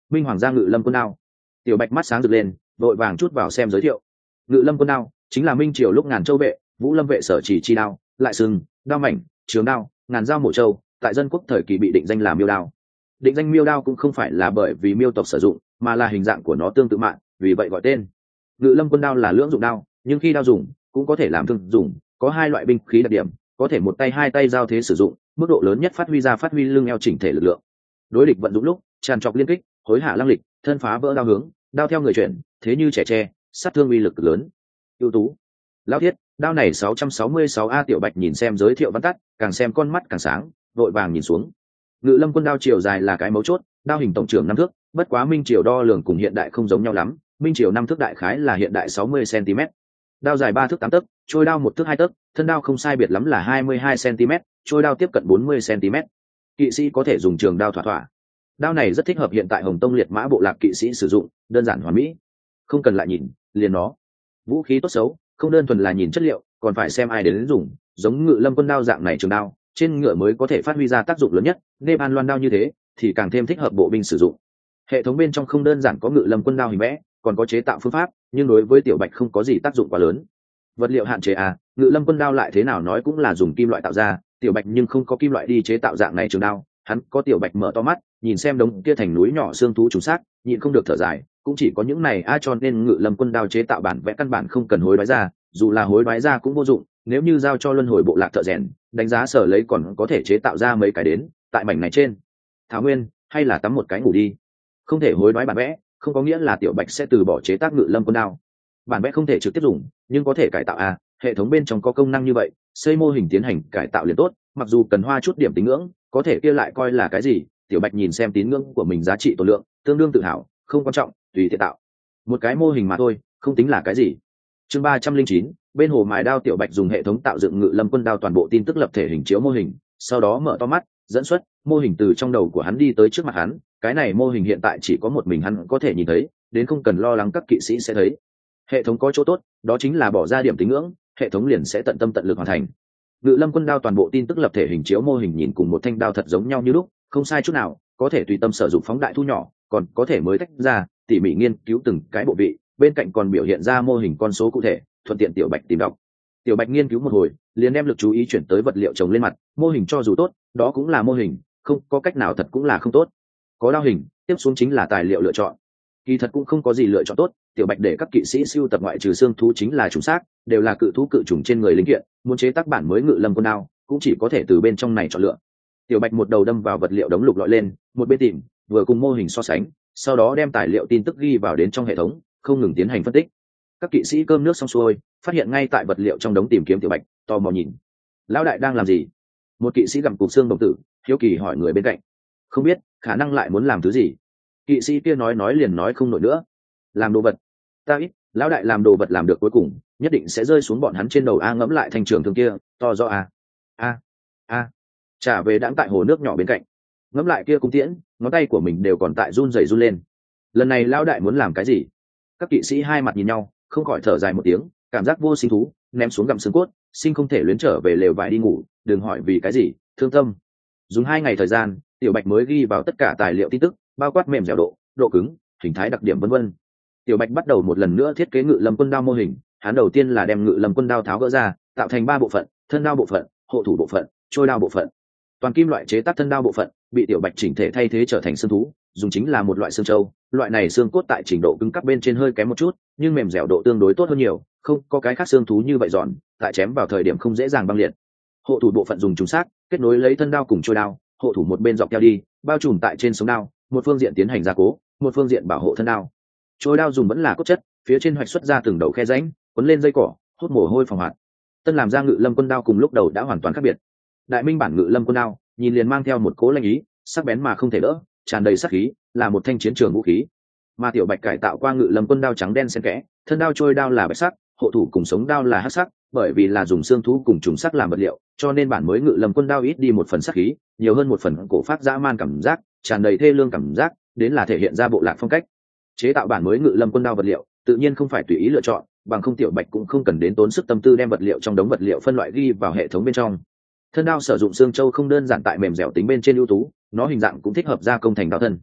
Minh Hoàng gia Ngự Lâm quân đao. Tiểu Bạch mắt sáng rực lên, vội vàng chút vào xem giới thiệu. Ngự Lâm quân đao chính là minh triều lúc Ngàn Châu vệ, Vũ Lâm vệ sở chỉ chi đao, lại sừng, đao mảnh, trường đao, ngàn dao mổ châu, tại dân quốc thời kỳ bị định danh là miêu đao. Định danh miêu đao cũng không phải là bởi vì miêu tộc sử dụng, mà là hình dạng của nó tương tự mạng, vì vậy gọi tên. Ngự Lâm quân đao là lưỡng dụng đao, nhưng khi đao dùng cũng có thể làm thương dùng, có hai loại binh khí đặc điểm, có thể một tay hai tay giao thế sử dụng, mức độ lớn nhất phát huy ra phát huy lưng eo chỉnh thể lực lượng. Đối địch vận dụng lúc tràn trọc liên kích, hối hạ lăng lịch, thân phá vỡ đao hướng, đao theo người chuyển, thế như trẻ tre, sát thương uy lực lớn. Ưu tú. Lão thiết, đao này sáu trăm sáu mươi sáu a. Tiểu Bạch nhìn xem giới thiệu văn tắt, càng xem con mắt càng sáng, vội vàng nhìn xuống. Ngự Lâm quân đao chiều dài là cái mấu chốt, đao hình tổng trưởng năm thước, bất quá minh triều đo lường cùng hiện đại không giống nhau lắm, minh triều năm thước đại khái là hiện đại sáu mươi xăng-ti-mét. Đao dài ba thước tám tấc, trôi đao một thước hai tấc, thân đao không sai biệt lắm là hai mươi hai xăng-ti-mét, trôi đao tiếp cận bốn mươi xăng-ti-mét. Kỵ sĩ có thể dùng trường đao thỏa thỏa. Đao này rất thích hợp hiện tại Hồng Tông liệt mã bộ lạc kỵ sĩ sử dụng, đơn giản hoàn mỹ. Không cần lại nhìn, liền nó. Vũ khí tốt xấu, không đơn thuần là nhìn chất liệu, còn phải xem ai đến dùng, giống Ngự Lâm quân đao dạng này trường đao, trên ngựa mới có thể phát huy ra tác dụng lớn nhất, nêm an loan đao như thế thì càng thêm thích hợp bộ binh sử dụng. Hệ thống bên trong không đơn giản có Ngự Lâm quân đao hình vẽ, còn có chế tạo phương pháp, nhưng đối với Tiểu Bạch không có gì tác dụng quá lớn. Vật liệu hạn chế à, Ngự Lâm quân đao lại thế nào nói cũng là dùng kim loại tạo ra, Tiểu Bạch nhưng không có kim loại đi chế tạo dạng này trường đao. Hắn có Tiểu Bạch mở to mắt, nhìn xem đống kia thành núi nhỏ xương thú trùng xác, nhịn không được thở dài, cũng chỉ có những này a cho nên Ngự Lâm quân đao chế tạo bản vẽ căn bản không cần hối đoái ra, dù là hối đoái ra cũng vô dụng, nếu như giao cho luân hồi bộ lạc thợ rèn, đánh giá sở lấy còn có thể chế tạo ra mấy cái đến, tại mảnh này trên thảo nguyên, hay là tắm một cái ngủ đi. Không thể hối đoái bản vẽ, không có nghĩa là Tiểu Bạch sẽ từ bỏ chế tác Ngự Lâm quân đao. Bản vẽ không thể trực tiếp dùng, nhưng có thể cải tạo a, hệ thống bên trong có công năng như vậy, xây mô hình tiến hành cải tạo liền tốt, mặc dù cần hoa chút điểm tín ngưỡng, có thể kia lại coi là cái gì. Tiểu Bạch nhìn xem tín ngưỡng của mình giá trị tổ lượng, tương đương tự hào, không quan trọng, tùy tiện tạo một cái mô hình mà thôi, không tính là cái gì. Chương ba trăm linh chín, bên hồ mài đao. Tiểu Bạch dùng hệ thống tạo dựng Ngự Lâm quân đao toàn bộ tin tức lập thể hình chiếu mô hình, sau đó mở to mắt, dẫn xuất mô hình từ trong đầu của hắn đi tới trước mặt hắn. Cái này mô hình hiện tại chỉ có một mình hắn có thể nhìn thấy, đến không cần lo lắng các kỵ sĩ sẽ thấy. Hệ thống có chỗ tốt, đó chính là bỏ ra điểm tín ngưỡng, hệ thống liền sẽ tận tâm tận lực hoàn thành. Ngự Lâm quân đao toàn bộ tin tức lập thể hình chiếu mô hình nhìn cùng một thanh đao thật giống nhau như lúc, không sai chút nào, có thể tùy tâm sử dụng phóng đại thu nhỏ, còn có thể mới tách ra, tỉ mỉ nghiên cứu từng cái bộ vị, bên cạnh còn biểu hiện ra mô hình con số cụ thể, thuận tiện Tiểu Bạch tìm đọc. Tiểu Bạch nghiên cứu một hồi, liền đem lực chú ý chuyển tới vật liệu trồng lên mặt, mô hình cho dù tốt, đó cũng là mô hình, không có cách nào thật cũng là không tốt. Có đao hình, tiếp xuống chính là tài liệu lựa chọn. Kỳ thật cũng không có gì lựa chọn tốt, Tiểu Bạch để các kỵ sĩ sưu tập ngoại trừ xương thú chính là trùng xác, đều là cự thú cự trùng trên người linh kiện, muốn chế tác bản mới Ngự Lâm quân đao, cũng chỉ có thể từ bên trong này chọn lựa. Tiểu Bạch một đầu đâm vào vật liệu đống lục lọi lên, một bên tìm, vừa cùng mô hình so sánh, sau đó đem tài liệu tin tức ghi vào đến trong hệ thống, không ngừng tiến hành phân tích. Các kỵ sĩ cơm nước xong xuôi, phát hiện ngay tại vật liệu trong đống tìm kiếm Tiểu Bạch, tò mò nhìn. Lão đại đang làm gì? Một kỵ sĩ gặm cục xương đồng tử, hiếu kỳ hỏi người bên cạnh. Không biết, khả năng lại muốn làm thứ gì. Kỵ sĩ kia nói nói liền nói không nổi nữa. Làm đồ vật. Ta ít, lão đại làm đồ vật làm được cuối cùng, nhất định sẽ rơi xuống bọn hắn trên đầu. A ngẫm lại thành trường thương kia, to do a. A. A. Trả về đãng tại hồ nước nhỏ bên cạnh. Ngẫm lại kia cung tiễn, ngón tay của mình đều còn tại run rẩy run lên. Lần này lão đại muốn làm cái gì? Các kỵ sĩ hai mặt nhìn nhau, không khỏi thở dài một tiếng, cảm giác vô sinh thú, ném xuống gặm xương cốt, sinh không thể luyến trở về lều vải đi ngủ, đừng hỏi vì cái gì, thương tâm. Dùng hai ngày thời gian, Tiểu Bạch mới ghi vào tất cả tài liệu tin tức, bao quát mềm dẻo độ, độ cứng, hình thái đặc điểm vân vân. Tiểu Bạch bắt đầu một lần nữa thiết kế Ngự Lâm quân đao mô hình, hắn đầu tiên là đem Ngự Lâm quân đao tháo gỡ ra, tạo thành ba bộ phận: thân đao bộ phận, hộ thủ bộ phận, trôi đao bộ phận. Toàn kim loại chế tác thân đao bộ phận bị Tiểu Bạch chỉnh thể thay thế trở thành xương thú, dùng chính là một loại xương trâu. Loại này xương cốt tại trình độ cứng cáp bên trên hơi kém một chút, nhưng mềm dẻo độ tương đối tốt hơn nhiều, không có cái khác xương thú như vậy giòn, tại chém vào thời điểm không dễ dàng băng liệt. Hộ thủ bộ phận dùng trùng sát, kết nối lấy thân đao cùng trôi đao, hộ thủ một bên dọc theo đi, bao trùm tại trên sống đao, một phương diện tiến hành gia cố, một phương diện bảo hộ thân đao. Trôi đao dùng vẫn là cốt chất, phía trên hoạch xuất ra từng đầu khe rãnh, cuốn lên dây cỏ, hút mồ hôi phòng hoạt. Tân làm ra Ngự Lâm quân đao cùng lúc đầu đã hoàn toàn khác biệt. Đại minh bản Ngự Lâm quân đao, nhìn liền mang theo một cố lanh ý, sắc bén mà không thể đỡ, tràn đầy sát khí, là một thanh chiến trường vũ khí. Mà Tiểu Bạch cải tạo qua Ngự Lâm quân đao trắng đen xen kẽ, thân đao trôi đao là bạch sắc, hộ thủ cùng sống đao là hắc sắc, bởi vì là dùng xương thú cùng trùng sắc làm vật liệu, cho nên bản mới Ngự Lâm quân đao ít đi một phần sát khí, nhiều hơn một phần cổ phát dã man cảm giác, tràn đầy thê lương cảm giác, đến là thể hiện ra bộ lạc phong cách. Chế tạo bản mới Ngự Lâm quân đao vật liệu, tự nhiên không phải tùy ý lựa chọn, bằng không Tiểu Bạch cũng không cần đến tốn sức tâm tư đem vật liệu trong đống vật liệu phân loại ghi vào hệ thống bên trong. Thân đao sử dụng xương châu không đơn giản tại mềm dẻo tính bên trên ưu tú, nó hình dạng cũng thích hợp gia công thành đao thân.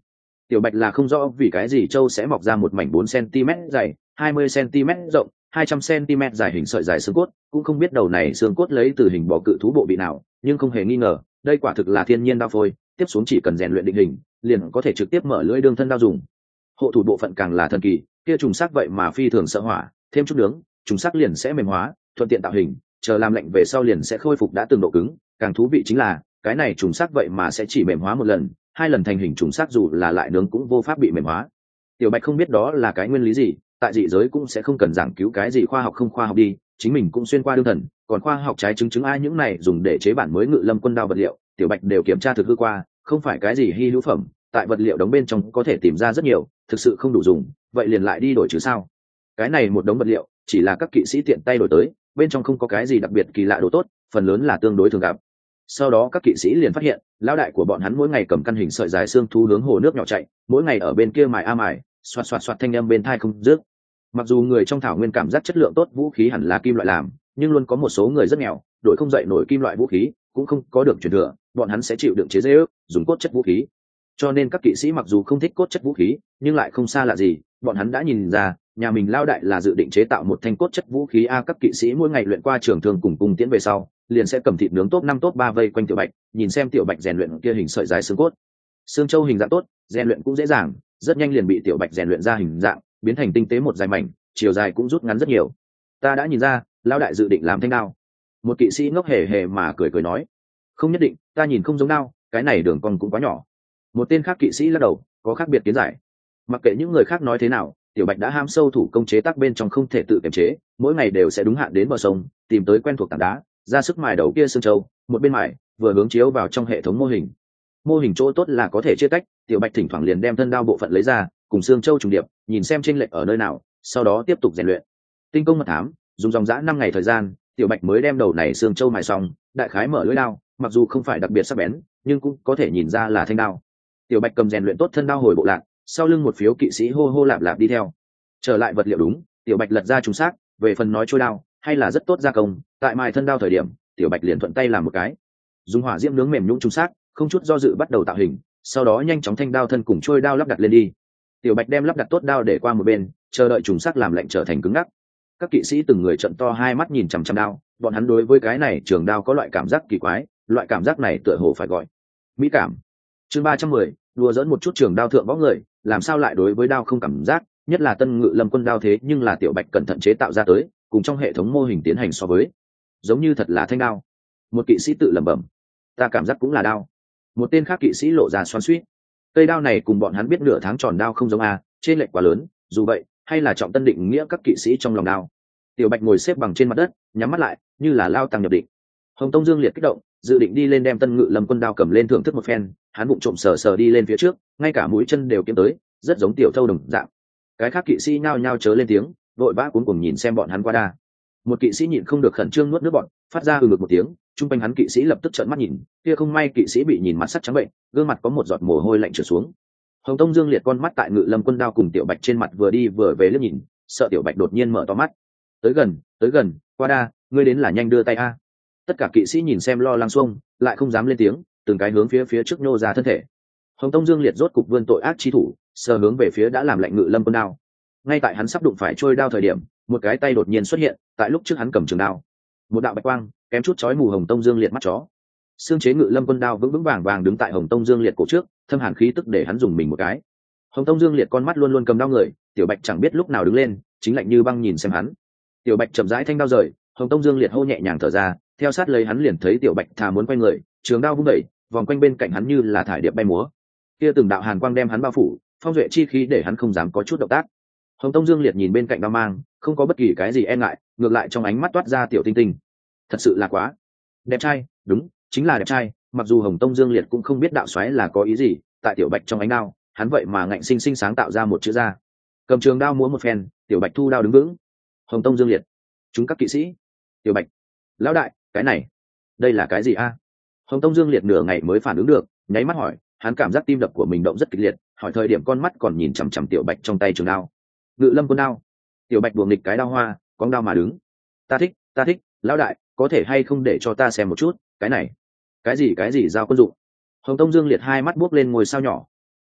Tiểu Bạch là không rõ vì cái gì châu sẽ mọc ra một mảnh bốn xăng-ti-mét dày, hai mươi xăng-ti-mét rộng, hai trăm xăng-ti-mét dài hình sợi dài xương cốt, cũng không biết đầu này xương cốt lấy từ hình bò cự thú bộ vị nào, nhưng không hề nghi ngờ, đây quả thực là thiên nhiên đao phôi, tiếp xuống chỉ cần rèn luyện định hình, liền có thể trực tiếp mở lưỡi đương thân đao dùng. Hộ thủ bộ phận càng là thần kỳ, kia trùng sắc vậy mà phi thường sợ hỏa, thêm chút nướng, trùng sắc liền sẽ mềm hóa, thuận tiện tạo hình, chờ làm lạnh về sau liền sẽ khôi phục đã từng độ cứng, càng thú vị chính là, cái này trùng sắc vậy mà sẽ chỉ mềm hóa một lần, hai lần thành hình trùng sắc dù là lại nướng cũng vô pháp bị mềm hóa. Tiểu Bạch không biết đó là cái nguyên lý gì, tại dị giới cũng sẽ không cần giảng cứu cái gì khoa học không khoa học đi, chính mình cũng xuyên qua đương thần, còn khoa học trái chứng chứng ai những này dùng để chế bản mới Ngự Lâm Quân đao vật liệu, Tiểu Bạch đều kiểm tra thực hư qua, không phải cái gì hi hữu phẩm, tại vật liệu đống bên trong có thể tìm ra rất nhiều, thực sự không đủ dùng, vậy liền lại đi đổi chứ sao. Cái này một đống vật liệu, chỉ là các kỵ sĩ tiện tay đổi tới, bên trong không có cái gì đặc biệt kỳ lạ đồ tốt, phần lớn là tương đối thường gặp. Sau đó các kỵ sĩ liền phát hiện, lão đại của bọn hắn mỗi ngày cầm căn hình sợi dài xương thú hướng hồ nước nhỏ chạy, mỗi ngày ở bên kia mài a mài, xoạt xoạt xoạt thanh âm bên tai không dứt. Mặc dù người trong thảo nguyên cảm giác chất lượng tốt vũ khí hẳn là kim loại làm, nhưng luôn có một số người rất nghèo, đổi không dậy nổi kim loại vũ khí, cũng không có được truyền thừa, bọn hắn sẽ chịu đựng chế giễu, dùng cốt chất vũ khí. Cho nên các kỵ sĩ mặc dù không thích cốt chất vũ khí, nhưng lại không xa lạ gì, bọn hắn đã nhìn ra, nhà mình lao đại là dự định chế tạo một thanh cốt chất vũ khí a. Các kỵ sĩ mỗi ngày luyện qua trường thương cùng cung tiễn về sau, liền sẽ cầm thịt nướng top năm top ba vây quanh Tiểu Bạch, nhìn xem Tiểu Bạch rèn luyện kia hình sợi dài xương cốt. Xương châu hình dạng tốt, rèn luyện cũng dễ dàng, rất nhanh liền bị Tiểu Bạch rèn luyện ra hình dạng, biến thành tinh tế một dài mảnh, chiều dài cũng rút ngắn rất nhiều. Ta đã nhìn ra, lao đại dự định làm thanh đao. Một kỵ sĩ ngốc hề hề mà cười cười nói, không nhất định, ta nhìn không giống đao, cái này đường cong cũng quá nhỏ. Một tên khác kỵ sĩ lắc đầu, có khác biệt kiến giải. Mặc kệ những người khác nói thế nào, Tiểu Bạch đã ham sâu thủ công chế tác bên trong không thể tự kiềm chế, mỗi ngày đều sẽ đúng hạn đến bờ sông, tìm tới quen thuộc tảng đá, ra sức mài đầu kia xương châu, một bên mài, vừa hướng chiếu vào trong hệ thống mô hình. Mô hình chỗ tốt là có thể chia tách, Tiểu Bạch thỉnh thoảng liền đem thân đao bộ phận lấy ra, cùng xương châu trùng điệp, nhìn xem chênh lệch ở nơi nào, sau đó tiếp tục rèn luyện. Tinh công mật thám, dùng dòng dã năm ngày thời gian, Tiểu Bạch mới đem đầu này xương châu mài xong, đại khái mở lưỡi đao, mặc dù không phải đặc biệt sắc bén, nhưng cũng có thể nhìn ra là thanh đao. Tiểu Bạch cầm rèn luyện tốt thân đao hồi bộ lạc, sau lưng một phiếu kỵ sĩ hô hô lạp lạp đi theo. Trở lại vật liệu đúng, Tiểu Bạch lật ra trùng xác, về phần nói trôi đao, hay là rất tốt gia công, tại mài thân đao thời điểm, Tiểu Bạch liền thuận tay làm một cái. Dùng hỏa diễm nướng mềm nhũn trùng xác, không chút do dự bắt đầu tạo hình, sau đó nhanh chóng thanh đao thân cùng trôi đao lắp đặt lên đi. Tiểu Bạch đem lắp đặt tốt đao để qua một bên, chờ đợi trùng xác làm lạnh trở thành cứng ngắc. Các kỵ sĩ từng người trợn to hai mắt nhìn chằm chằm đao, bọn hắn đối với cái này trường đao có loại cảm giác kỳ quái, loại cảm giác này tựa hồ phải gọi mỹ cảm. Chương ba trăm mười, đùa dỡn một chút trường đao thượng võ người, làm sao lại đối với đao không cảm giác, nhất là Tân Ngự Lâm Quân đao thế nhưng là Tiểu Bạch cẩn thận chế tạo ra tới, cùng trong hệ thống mô hình tiến hành so với, giống như thật là thanh đao. Một kỵ sĩ tự lẩm bẩm, ta cảm giác cũng là đao. Một tên khác kỵ sĩ lộ ra xoắn xuýt, cây đao này cùng bọn hắn biết nửa tháng tròn đao không giống a, trên lệch quá lớn, dù vậy, hay là trọng tân định nghĩa các kỵ sĩ trong lòng đao. Tiểu Bạch ngồi xếp bằng trên mặt đất, nhắm mắt lại, như là lao tăng nhập định. Hồng Tông Dương liệt kích động, dự định đi lên đem Tân Ngự Lâm Quân đao cầm lên thưởng thức một phen, hắn bụng trộm sờ sờ đi lên phía trước, ngay cả mũi chân đều kiếm tới, rất giống tiểu thâu đồng dạng. Cái khác kỵ sĩ nhao nhao chớ lên tiếng, vội vã cuống cuồng nhìn xem bọn hắn qua đa. Một kỵ sĩ nhịn không được khẩn trương nuốt nước bọt, phát ra ừ ngực một tiếng, trung quanh hắn kỵ sĩ lập tức trợn mắt nhìn, kia không may kỵ sĩ bị nhìn mặt sắc trắng bệnh, gương mặt có một giọt mồ hôi lạnh trượt xuống. Hồng Tông Dương liệt con mắt tại Ngự Lâm Quân đao cùng Tiểu Bạch trên mặt vừa đi vừa về liếc nhìn, sợ Tiểu Bạch đột nhiên mở to mắt. Tới gần, tới gần, qua đa, ngươi đến là nhanh đưa tay a. Tất cả kỵ sĩ nhìn xem lo lắng xuông, lại không dám lên tiếng, từng cái hướng phía phía trước nhô ra thân thể. Hồng Tông Dương liệt rốt cục vươn tội ác chi thủ, sờ hướng về phía đã làm lạnh Ngự Lâm Quân đao. Ngay tại hắn sắp đụng phải trôi đao thời điểm, một cái tay đột nhiên xuất hiện, tại lúc trước hắn cầm trường đao. Một đạo bạch quang, kém chút chói mù Hồng Tông Dương liệt mắt chó. Xương chế Ngự Lâm Quân đao vững vững vàng vàng đứng tại Hồng Tông Dương liệt cổ trước, thâm hàn khí tức để hắn dùng mình một cái. Hồng Tông Dương liệt con mắt luôn luôn cầm đao người, Tiểu Bạch chẳng biết lúc nào đứng lên, chính lạnh như băng nhìn xem hắn. Tiểu Bạch chậm rãi thanh đao rời, Hồng Tông Dương liệt hô nhẹ nhàng thở ra, theo sát lấy hắn liền thấy Tiểu Bạch thà muốn quay người, trường đao vung đẩy, vòng quanh bên cạnh hắn như là thải điệp bay múa. Kia từng đạo hàn quang đem hắn bao phủ, phong duệ chi khí để hắn không dám có chút động tác. Hồng Tông Dương liệt nhìn bên cạnh đao mang, không có bất kỳ cái gì e ngại, ngược lại trong ánh mắt toát ra tiểu tinh tinh. Thật sự là quá đẹp trai, đúng, chính là đẹp trai. Mặc dù Hồng Tông Dương liệt cũng không biết đạo xoáy là có ý gì, tại Tiểu Bạch trong ánh đao, hắn vậy mà ngạnh sinh sinh sáng tạo ra một chữ ra. Cầm trường đao múa một phen, Tiểu Bạch thu đao đứng vững. Hồng Tông Dương liệt, chúng các kỵ sĩ. Tiểu Bạch, lão đại, cái này, đây là cái gì a? Hồng Tông Dương liệt nửa ngày mới phản ứng được, nháy mắt hỏi, hắn cảm giác tim đập của mình động rất kịch liệt, hỏi thời điểm con mắt còn nhìn chằm chằm Tiểu Bạch trong tay trường đao. Ngự Lâm Quân đao. Tiểu Bạch buồng nghịch cái đao hoa, cong đao mà đứng. Ta thích, ta thích, lão đại, có thể hay không để cho ta xem một chút, cái này, cái gì cái gì giao quân dụng. Hồng Tông Dương liệt hai mắt buốc lên ngôi sao nhỏ.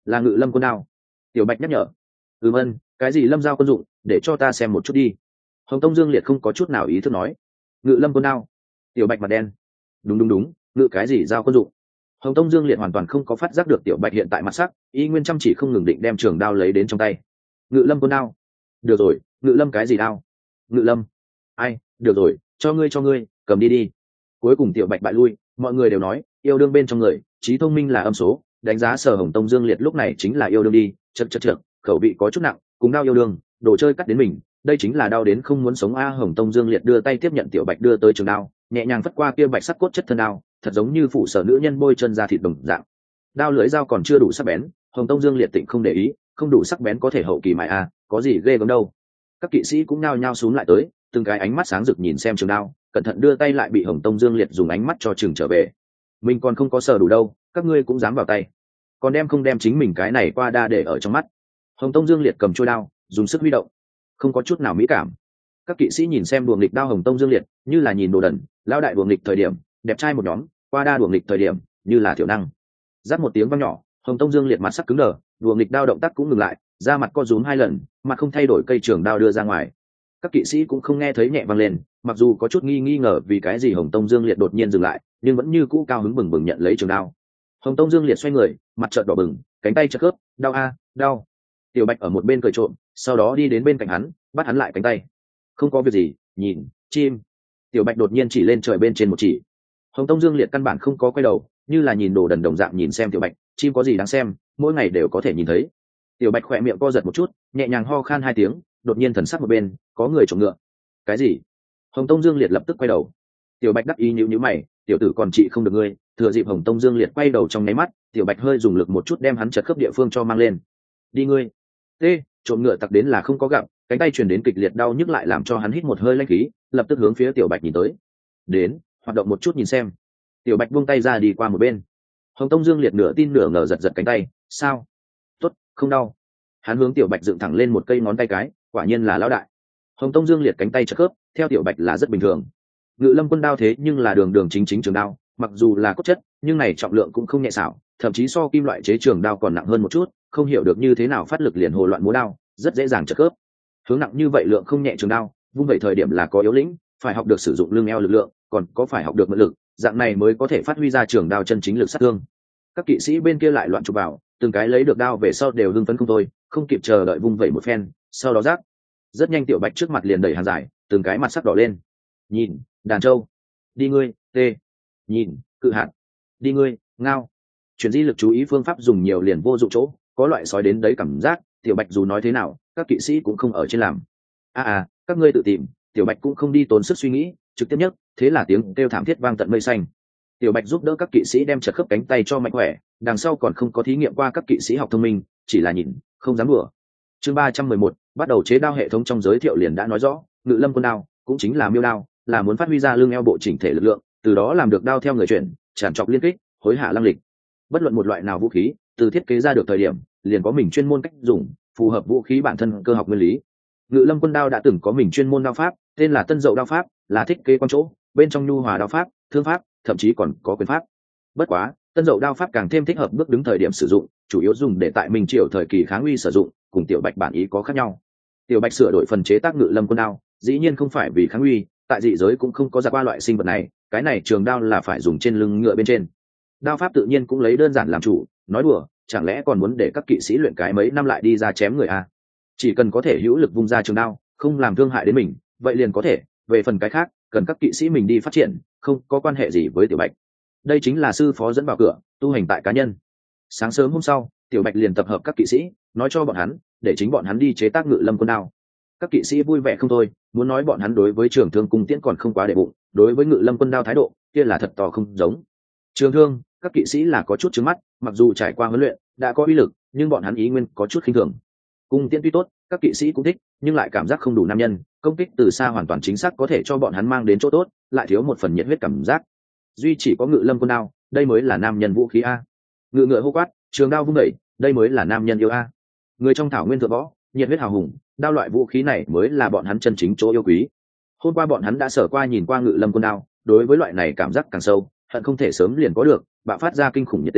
là ngự lâm quân đao. Tiểu bạch nhắc nhở. Ừm ân, cái gì lâm giao quân dụng, để cho ta xem một chút đi. Hồng Tông Dương Liệt không có chút nào ý thức nói. Ngự lâm quân đao. Tiểu bạch mặt đen. Đúng đúng đúng, ngự cái gì giao quân dụng. Hồng Tông Dương Liệt hoàn toàn không có phát giác được tiểu bạch hiện tại mặt sắc, y nguyên chăm chỉ không ngừng định đem trường đao lấy đến trong tay. Ngự lâm quân đao. Được rồi, ngự lâm cái gì đao? Ngự lâm. Ai, được rồi, cho ngươi cho ngươi, cầm đi đi. Cuối cùng tiểu bạch bại lui, mọi người đều nói yêu đương bên trong người trí thông minh là âm số, đánh giá Sở Hồng Tông Dương Liệt lúc này chính là yêu đương đi. Chật chật chật, khẩu vị có chút nặng, cùng đao yêu đương, đồ chơi cắt đến mình, đây chính là đau đến không muốn sống a. Hồng Tông Dương Liệt đưa tay tiếp nhận tiểu bạch đưa tới trường đao, nhẹ nhàng phất qua kia bạch sắc cốt chất thân đao, thật giống như phụ sở nữ nhân bôi chân ra thịt đồng dạng. Đao lưỡi dao còn chưa đủ sắc bén, Hồng Tông Dương Liệt tịnh không để ý, không đủ sắc bén có thể hậu kỳ mại a, có gì ghê gớm đâu. Các kỵ sĩ cũng nao nhao xuống lại tới, từng cái ánh mắt sáng rực nhìn xem trường đao, cẩn thận đưa tay lại bị Hồng Tông Dương Liệt dùng ánh mắt cho trường trở về. Mình còn không có sờ đủ đâu, các ngươi cũng dám vào tay, còn đem không đem chính mình cái này qua đa để ở trong mắt. Hồng Tông Dương Liệt cầm chuôi đao, dùng sức huy động, không có chút nào mỹ cảm. Các kỵ sĩ nhìn xem đuồng nghịch đao Hồng Tông Dương Liệt, như là nhìn đồ đần, lao đại đuồng nghịch thời điểm đẹp trai một nhóm, qua đa đuồng nghịch thời điểm như là thiểu năng. Giáp một tiếng vang nhỏ, Hồng Tông Dương Liệt mặt sắc cứng đờ, đuồng nghịch đao động tác cũng ngừng lại, da mặt co rúm hai lần, mặt không thay đổi cây trường đao đưa ra ngoài. Các kỵ sĩ cũng không nghe thấy nhẹ vang lên, mặc dù có chút nghi nghi ngờ vì cái gì Hồng Tông Dương Liệt đột nhiên dừng lại, nhưng vẫn như cũ cao hứng bừng bừng nhận lấy trường đao. Hồng Tông Dương Liệt xoay người, mặt trợn đỏ bừng, cánh tay chật khớp, đau a, đau. Tiểu bạch ở một bên cười trộm, sau đó đi đến bên cạnh hắn, bắt hắn lại cánh tay. Không có việc gì, nhìn, chim. Tiểu bạch đột nhiên chỉ lên trời bên trên một chỉ. Hồng Tông Dương Liệt căn bản không có quay đầu, như là nhìn đồ đần đồng dạng nhìn xem tiểu bạch, chim có gì đáng xem, mỗi ngày đều có thể nhìn thấy. Tiểu bạch khỏe miệng co giật một chút, nhẹ nhàng ho khan hai tiếng, đột nhiên thần sắc một bên, có người trộm ngựa. Cái gì? Hồng Tông Dương Liệt lập tức quay đầu. Tiểu bạch đắc ý nhíu nhíu mày, tiểu tử còn trị không được ngươi. Thừa dịp Hồng Tông Dương Liệt quay đầu trong nháy mắt, tiểu bạch hơi dùng lực một chút đem hắn chật khớp địa phương cho mang lên. Đi ngươi. T, trộm ngựa tặc đến là không có gặp, cánh tay truyền đến kịch liệt đau nhức lại làm cho hắn hít một hơi lãnh khí, lập tức hướng phía tiểu bạch nhìn tới. Đến, hoạt động một chút nhìn xem. Tiểu bạch buông tay ra đi qua một bên. Hồng Tông Dương Liệt nửa tin nửa ngờ giật giật cánh tay. Sao? Tốt, không đau. Hắn hướng tiểu bạch dựng thẳng lên một cây ngón tay cái, quả nhiên là lão đại. Hồng Tông Dương Liệt cánh tay chật khớp, theo tiểu bạch là rất bình thường. Ngự lâm quân đao thế nhưng là đường đường chính chính trường đao, mặc dù là cốt chất, nhưng này trọng lượng cũng không nhẹ xảo, thậm chí so kim loại chế trường đao còn nặng hơn một chút, không hiểu được như thế nào phát lực liền hồ loạn múa đao, rất dễ dàng chật khớp. Hướng nặng như vậy lượng không nhẹ trường đao, vung vậy thời điểm là có yếu lĩnh, phải học được sử dụng lưng eo lực lượng, còn có phải học được mượn lực, dạng này mới có thể phát huy ra trường đao chân chính lực sát thương. Các kỵ sĩ bên kia lại loạn chụp vào, từng cái lấy được đao về sau đều hưng phấn không thôi, không kịp chờ đợi vung vẩy một phen, sau đó rác. Rất nhanh tiểu bạch trước mặt liền đẩy hàng dài, từng cái mặt sắc đỏ lên. Nhìn, đàn trâu. Đi ngươi, tê. Nhìn, cự hạt. Đi ngươi, ngao. Chuyển di lực chú ý phương pháp dùng nhiều liền vô dụng chỗ, có loại sói đến đấy cảm giác, tiểu bạch dù nói thế nào, các kỵ sĩ cũng không ở trên làm. À à, các ngươi tự tìm, tiểu bạch cũng không đi tốn sức suy nghĩ, trực tiếp nhất, thế là tiếng kêu thảm thiết vang tận mây xanh. Tiểu bạch giúp đỡ các kỵ sĩ đem chật khớp cánh tay cho mạnh khỏe, đằng sau còn không có thí nghiệm qua các kỵ sĩ học thông minh, chỉ là nhìn, không dám đùa. Chương ba trăm mười một, bắt đầu chế đao hệ thống trong giới thiệu liền đã nói rõ, ngự lâm quân đao cũng chính là miêu đao, là muốn phát huy ra lưng eo bộ chỉnh thể lực lượng, từ đó làm được đao theo người chuyển, tràn trọc liên kích, hối hạ lăng lịch. Bất luận một loại nào vũ khí, từ thiết kế ra được thời điểm, liền có mình chuyên môn cách dùng, phù hợp vũ khí bản thân cơ học nguyên lý. Ngự lâm quân đao đã từng có mình chuyên môn đao pháp, tên là Tân Dậu đao pháp, là thiết kế quan chỗ, bên trong nhu hòa đao pháp, thương pháp, thậm chí còn có quyền pháp. Bất quá, Tân Dậu đao pháp càng thêm thích hợp bước đứng thời điểm sử dụng, chủ yếu dùng để tại Minh Triều thời kỳ kháng uy sử dụng, cùng tiểu bạch bản ý có khác nhau. Tiểu bạch sửa đổi phần chế tác ngự lâm quân đao, dĩ nhiên không phải vì kháng uy, tại dị giới cũng không có giặc qua loại sinh vật này, cái này trường đao là phải dùng trên lưng ngựa bên trên. Đao pháp tự nhiên cũng lấy đơn giản làm chủ, nói đùa, chẳng lẽ còn muốn để các kỵ sĩ luyện cái mấy năm lại đi ra chém người à? Chỉ cần có thể hữu lực vung ra trường đao, không làm thương hại đến mình, vậy liền có thể. Về phần cái khác, cần các kỵ sĩ mình đi phát triển, không có quan hệ gì với tiểu bạch. Đây chính là sư phó dẫn vào cửa, tu hành tại cá nhân. Sáng sớm hôm sau, tiểu bạch liền tập hợp các kỵ sĩ, nói cho bọn hắn, để chính bọn hắn đi chế tác ngự lâm quân đao. Các kỵ sĩ vui vẻ không thôi, muốn nói bọn hắn đối với trường thương cung tiễn còn không quá để bụng, đối với ngự lâm quân đao thái độ kia là thật to không giống. Trường thương, các kỵ sĩ là có chút trứng mắt, mặc dù trải qua huấn luyện đã có uy lực, nhưng bọn hắn ý nguyên có chút khinh thường. Cung tiễn tuy tốt, các kỵ sĩ cũng thích, nhưng lại cảm giác không đủ nam nhân, công kích từ xa hoàn toàn chính xác có thể cho bọn hắn mang đến chỗ tốt, lại thiếu một phần nhiệt huyết cảm giác. Duy chỉ có ngự lâm quân đao, đây mới là nam nhân vũ khí a. Ngự ngựa hô quát, trường đao vung đẩy, đây mới là nam nhân yêu a. Người trong thảo nguyên thượng võ, nhiệt huyết hào hùng, đao loại vũ khí này mới là bọn hắn chân chính chỗ yêu quý. Hôm qua bọn hắn đã sở qua nhìn qua ngự lâm quân đao, đối với loại này cảm giác càng sâu, hận không thể sớm liền có được, bạo phát ra kinh khủng nhiệt tình,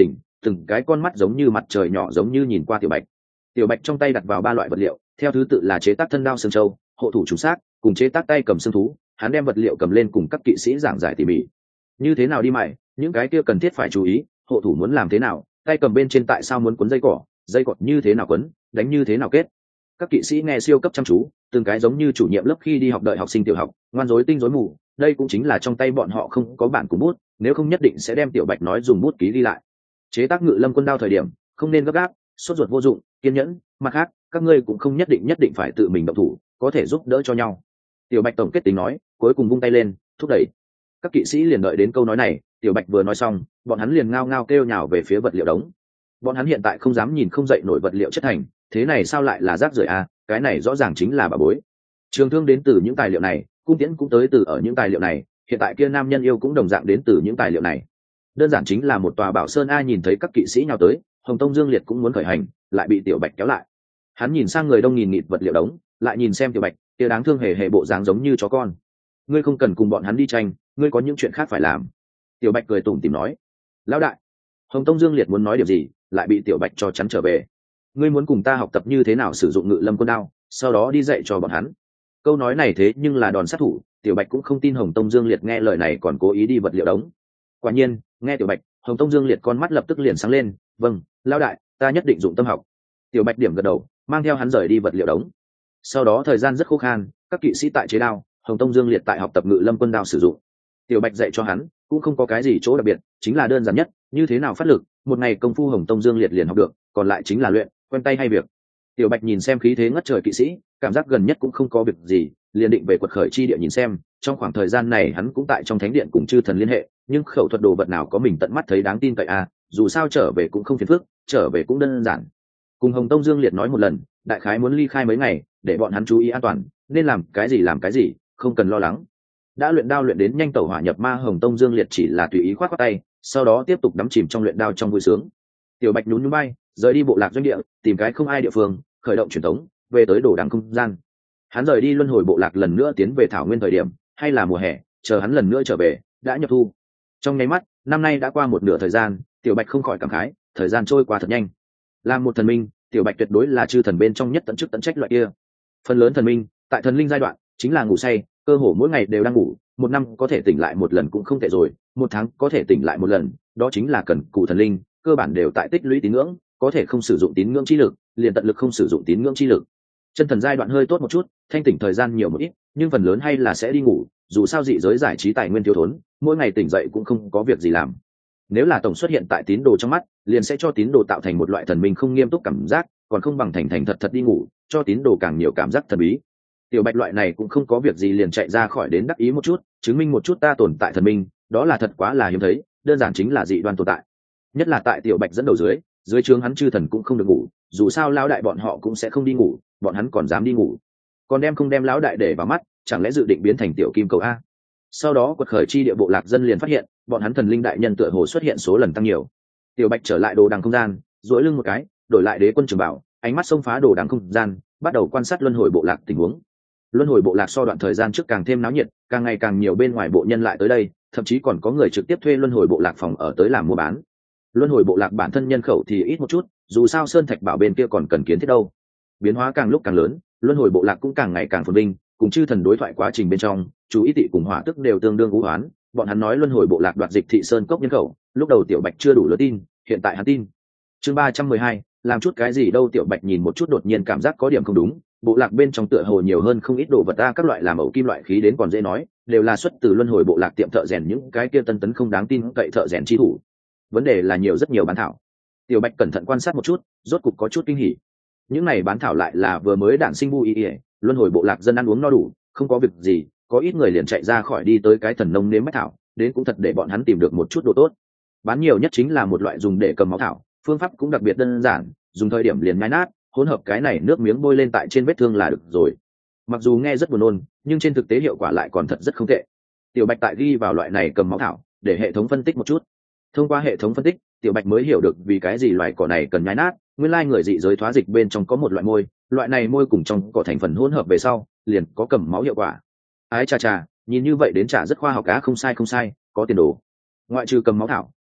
từng cái con mắt giống như mặt trời nhỏ giống như nhìn qua tiểu bạch. Tiểu bạch trong tay đặt vào ba loại vật liệu, theo thứ tự là chế tác thân đao xương châu, hộ thủ trùng xác, cùng chế tác tay cầm xương thú. Hắn đem vật liệu cầm lên cùng các kỵ sĩ giảng giải tỉ mỉ như thế nào đi mài, những cái kia cần thiết phải chú ý, hộ thủ muốn làm thế nào, tay cầm bên trên tại sao muốn quấn dây cỏ, dây cọt như thế nào quấn, đánh như thế nào kết. Các kỵ sĩ nghe siêu cấp chăm chú, từng cái giống như chủ nhiệm lớp khi đi học đợi học sinh tiểu học, ngoan rối tinh rối mù. Đây cũng chính là trong tay bọn họ không có bản cùng bút, nếu không nhất định sẽ đem tiểu bạch nói dùng bút ký đi lại. Chế tác ngự lâm quân đao thời điểm không nên gấp gáp, sốt ruột vô dụng, kiên nhẫn. Mặt khác các ngươi cũng không nhất định nhất định phải tự mình động thủ, có thể giúp đỡ cho nhau. Tiểu bạch tổng kết tính nói, cuối cùng vung tay lên thúc đẩy. Các kỵ sĩ liền đợi đến câu nói này, tiểu bạch vừa nói xong, bọn hắn liền ngao ngao kêu nhào về phía vật liệu đống. Bọn hắn hiện tại không dám nhìn không dậy nổi vật liệu chất thành, thế này sao lại là rác rưởi à, cái này rõ ràng chính là bà bối. Trường thương đến từ những tài liệu này, cung tiễn cũng tới từ ở những tài liệu này, hiện tại kia nam nhân yêu cũng đồng dạng đến từ những tài liệu này. Đơn giản chính là một tòa bảo sơn a. Nhìn thấy các kỵ sĩ nhào tới, Hồng Tông Dương Liệt cũng muốn khởi hành, lại bị tiểu bạch kéo lại. Hắn nhìn sang người đông nghìn nghịt vật liệu đống, lại nhìn xem tiểu bạch, kia đáng thương hề hề bộ dáng giống như chó con. Ngươi không cần cùng bọn hắn đi tranh, ngươi có những chuyện khác phải làm. Tiểu bạch cười tủm tỉm nói. Lão đại. Hồng Tông Dương Liệt muốn nói điều gì, lại bị tiểu bạch cho chắn trở về. Ngươi muốn cùng ta học tập như thế nào sử dụng ngự lâm quân đao, sau đó đi dạy cho bọn hắn. Câu nói này thế nhưng là đòn sát thủ, tiểu bạch cũng không tin Hồng Tông Dương Liệt nghe lời này còn cố ý đi vật liệu đống. Quả nhiên nghe tiểu bạch, Hồng Tông Dương Liệt con mắt lập tức liền sáng lên. Vâng lão đại, ta nhất định dụng tâm học. Tiểu bạch điểm gật đầu, mang theo hắn rời đi vật liệu đống. Sau đó thời gian rất khô khan, các kỵ sĩ tại chế đao, Hồng Tông Dương Liệt tại học tập ngự lâm quân đao sử dụng. Tiểu bạch dạy cho hắn cũng không có cái gì chỗ đặc biệt, chính là đơn giản nhất, như thế nào phát lực. Một ngày công phu Hồng Tông Dương Liệt liền học được, còn lại chính là luyện quen tay hay việc. Tiểu bạch nhìn xem khí thế ngất trời kỵ sĩ, cảm giác gần nhất cũng không có việc gì, liền định về quật khởi chi địa nhìn xem. Trong khoảng thời gian này hắn cũng tại trong thánh điện cùng chư thần liên hệ, nhưng khẩu thuật đồ vật nào có mình tận mắt thấy đáng tin cậy à, dù sao trở về cũng không phiền phức, trở về cũng đơn giản. Cùng Hồng Tông Dương Liệt nói một lần, đại khái muốn ly khai mấy ngày, để bọn hắn chú ý an toàn, nên làm cái gì làm cái gì, không cần lo lắng. Đã luyện đao luyện đến nhanh tẩu hỏa nhập ma, Hồng Tông Dương Liệt chỉ là tùy ý khoát khoát tay, sau đó tiếp tục đắm chìm trong luyện đao trong vui sướng. Tiểu bạch nhún nhún bay, rời đi bộ lạc doanh địa, tìm cái không ai địa phương, khởi động truyền tống, về tới đồ đằng không gian. Hắn rời đi luân hồi bộ lạc lần nữa tiến về thảo nguyên thời điểm, hay là mùa hè, chờ hắn lần nữa trở về, đã nhập thu. Trong nháy mắt, năm nay đã qua một nửa thời gian, tiểu bạch không khỏi cảm khái, thời gian trôi qua thật nhanh. Làm một thần minh, tiểu bạch tuyệt đối là chư thần bên trong nhất tận chức tận trách loại kia. Phần lớn thần minh, tại thần linh giai đoạn, chính là ngủ say, cơ hồ mỗi ngày đều đang ngủ, một năm có thể tỉnh lại một lần cũng không tệ rồi, một tháng có thể tỉnh lại một lần, đó chính là cần cù thần linh, cơ bản đều tại tích lũy tín ngưỡng, có thể không sử dụng tín ngưỡng chi lực, liền tận lực không sử dụng tín ngưỡng chi lực. Chân thần giai đoạn hơi tốt một chút, thanh tỉnh thời gian nhiều một ít, nhưng phần lớn hay là sẽ đi ngủ, dù sao dị giới giải trí tài nguyên thiếu thốn, mỗi ngày tỉnh dậy cũng không có việc gì làm. Nếu là tổng xuất hiện tại tín đồ trong mắt, liền sẽ cho tín đồ tạo thành một loại thần minh không nghiêm túc cảm giác, còn không bằng thành thành thật thật đi ngủ, cho tín đồ càng nhiều cảm giác thần bí. Tiểu bạch loại này cũng không có việc gì liền chạy ra khỏi đến đắc ý một chút, chứng minh một chút ta tồn tại thần minh, đó là thật quá là hiếm thấy, đơn giản chính là dị đoan tồn tại. Nhất là tại tiểu bạch dẫn đầu dưới, dưới trướng hắn chư thần cũng không được ngủ, dù sao lão đại bọn họ cũng sẽ không đi ngủ, bọn hắn còn dám đi ngủ, còn đem không đem lão đại để vào mắt, chẳng lẽ dự định biến thành tiểu kim cầu a? Sau đó quật khởi chi địa bộ lạc dân liền phát hiện, bọn hắn thần linh đại nhân tựa hồ xuất hiện số lần tăng nhiều. Tiểu bạch trở lại đồ đằng không gian, duỗi lưng một cái, đổi lại đế quân trường bảo, ánh mắt xông phá đồ đằng không gian, bắt đầu quan sát luân hồi bộ lạc tình huống. Luân hồi bộ lạc so đoạn thời gian trước càng thêm náo nhiệt, càng ngày càng nhiều bên ngoài bộ nhân lại tới đây, thậm chí còn có người trực tiếp thuê luân hồi bộ lạc phòng ở tới làm mua bán. Luân hồi bộ lạc bản thân nhân khẩu thì ít một chút, dù sao sơn thạch bảo bên kia còn cần kiến thiết đâu. Biến hóa càng lúc càng lớn, luân hồi bộ lạc cũng càng ngày càng phồn vinh, cùng chư thần đối thoại quá trình bên trong, chú ý tị cùng hỏa tức đều tương đương vũ hoán. Bọn hắn nói luân hồi bộ lạc đoạt dịch thị sơn cốc nhân khẩu, lúc đầu tiểu bạch chưa đủ lớn tin, hiện tại hắn tin. Chương ba trăm mười hai, làm chút cái gì đâu? Tiểu bạch nhìn một chút đột nhiên cảm giác có điểm không đúng, bộ lạc bên trong tựa hồ nhiều hơn không ít đồ vật ta, các loại làm ẩu kim loại khí đến còn dễ nói, đều là xuất từ luân hồi bộ lạc tiệm thợ rèn, những cái kia tân tấn không đáng tin cậy thợ rèn chi thủ. Vấn đề là nhiều rất nhiều bán thảo. Tiểu bạch cẩn thận quan sát một chút, rốt cục có chút kinh hỉ. Những này bán thảo lại là vừa mới đản sinh bu y ỉa, luân hồi bộ lạc dân ăn uống no đủ, không có việc gì, có ít người liền chạy ra khỏi đi tới cái thần nông nếm bách thảo, đến cũng thật để bọn hắn tìm được một chút đồ tốt. Bán nhiều nhất chính là một loại dùng để cầm máu thảo, phương pháp cũng đặc biệt đơn giản, dùng thời điểm liền nhai nát, hỗn hợp cái này nước miếng bôi lên tại trên vết thương là được rồi. Mặc dù nghe rất buồn nôn, nhưng trên thực tế hiệu quả lại còn thật rất không tệ. Tiểu bạch tại ghi vào loại này cầm máu thảo, để hệ thống phân tích một chút. Thông qua hệ thống phân tích, tiểu bạch mới hiểu được vì cái gì loài cỏ này cần nhai nát, nguyên lai người dị giới thoá dịch bên trong có một loại môi, loại này môi cùng trong cỏ thành phần hỗn hợp về sau, liền có cầm máu hiệu quả. Ái cha cha, nhìn như vậy đến chả rất khoa học á, không sai không sai, có tiền đồ. Ngoại trừ cầm máu thảo,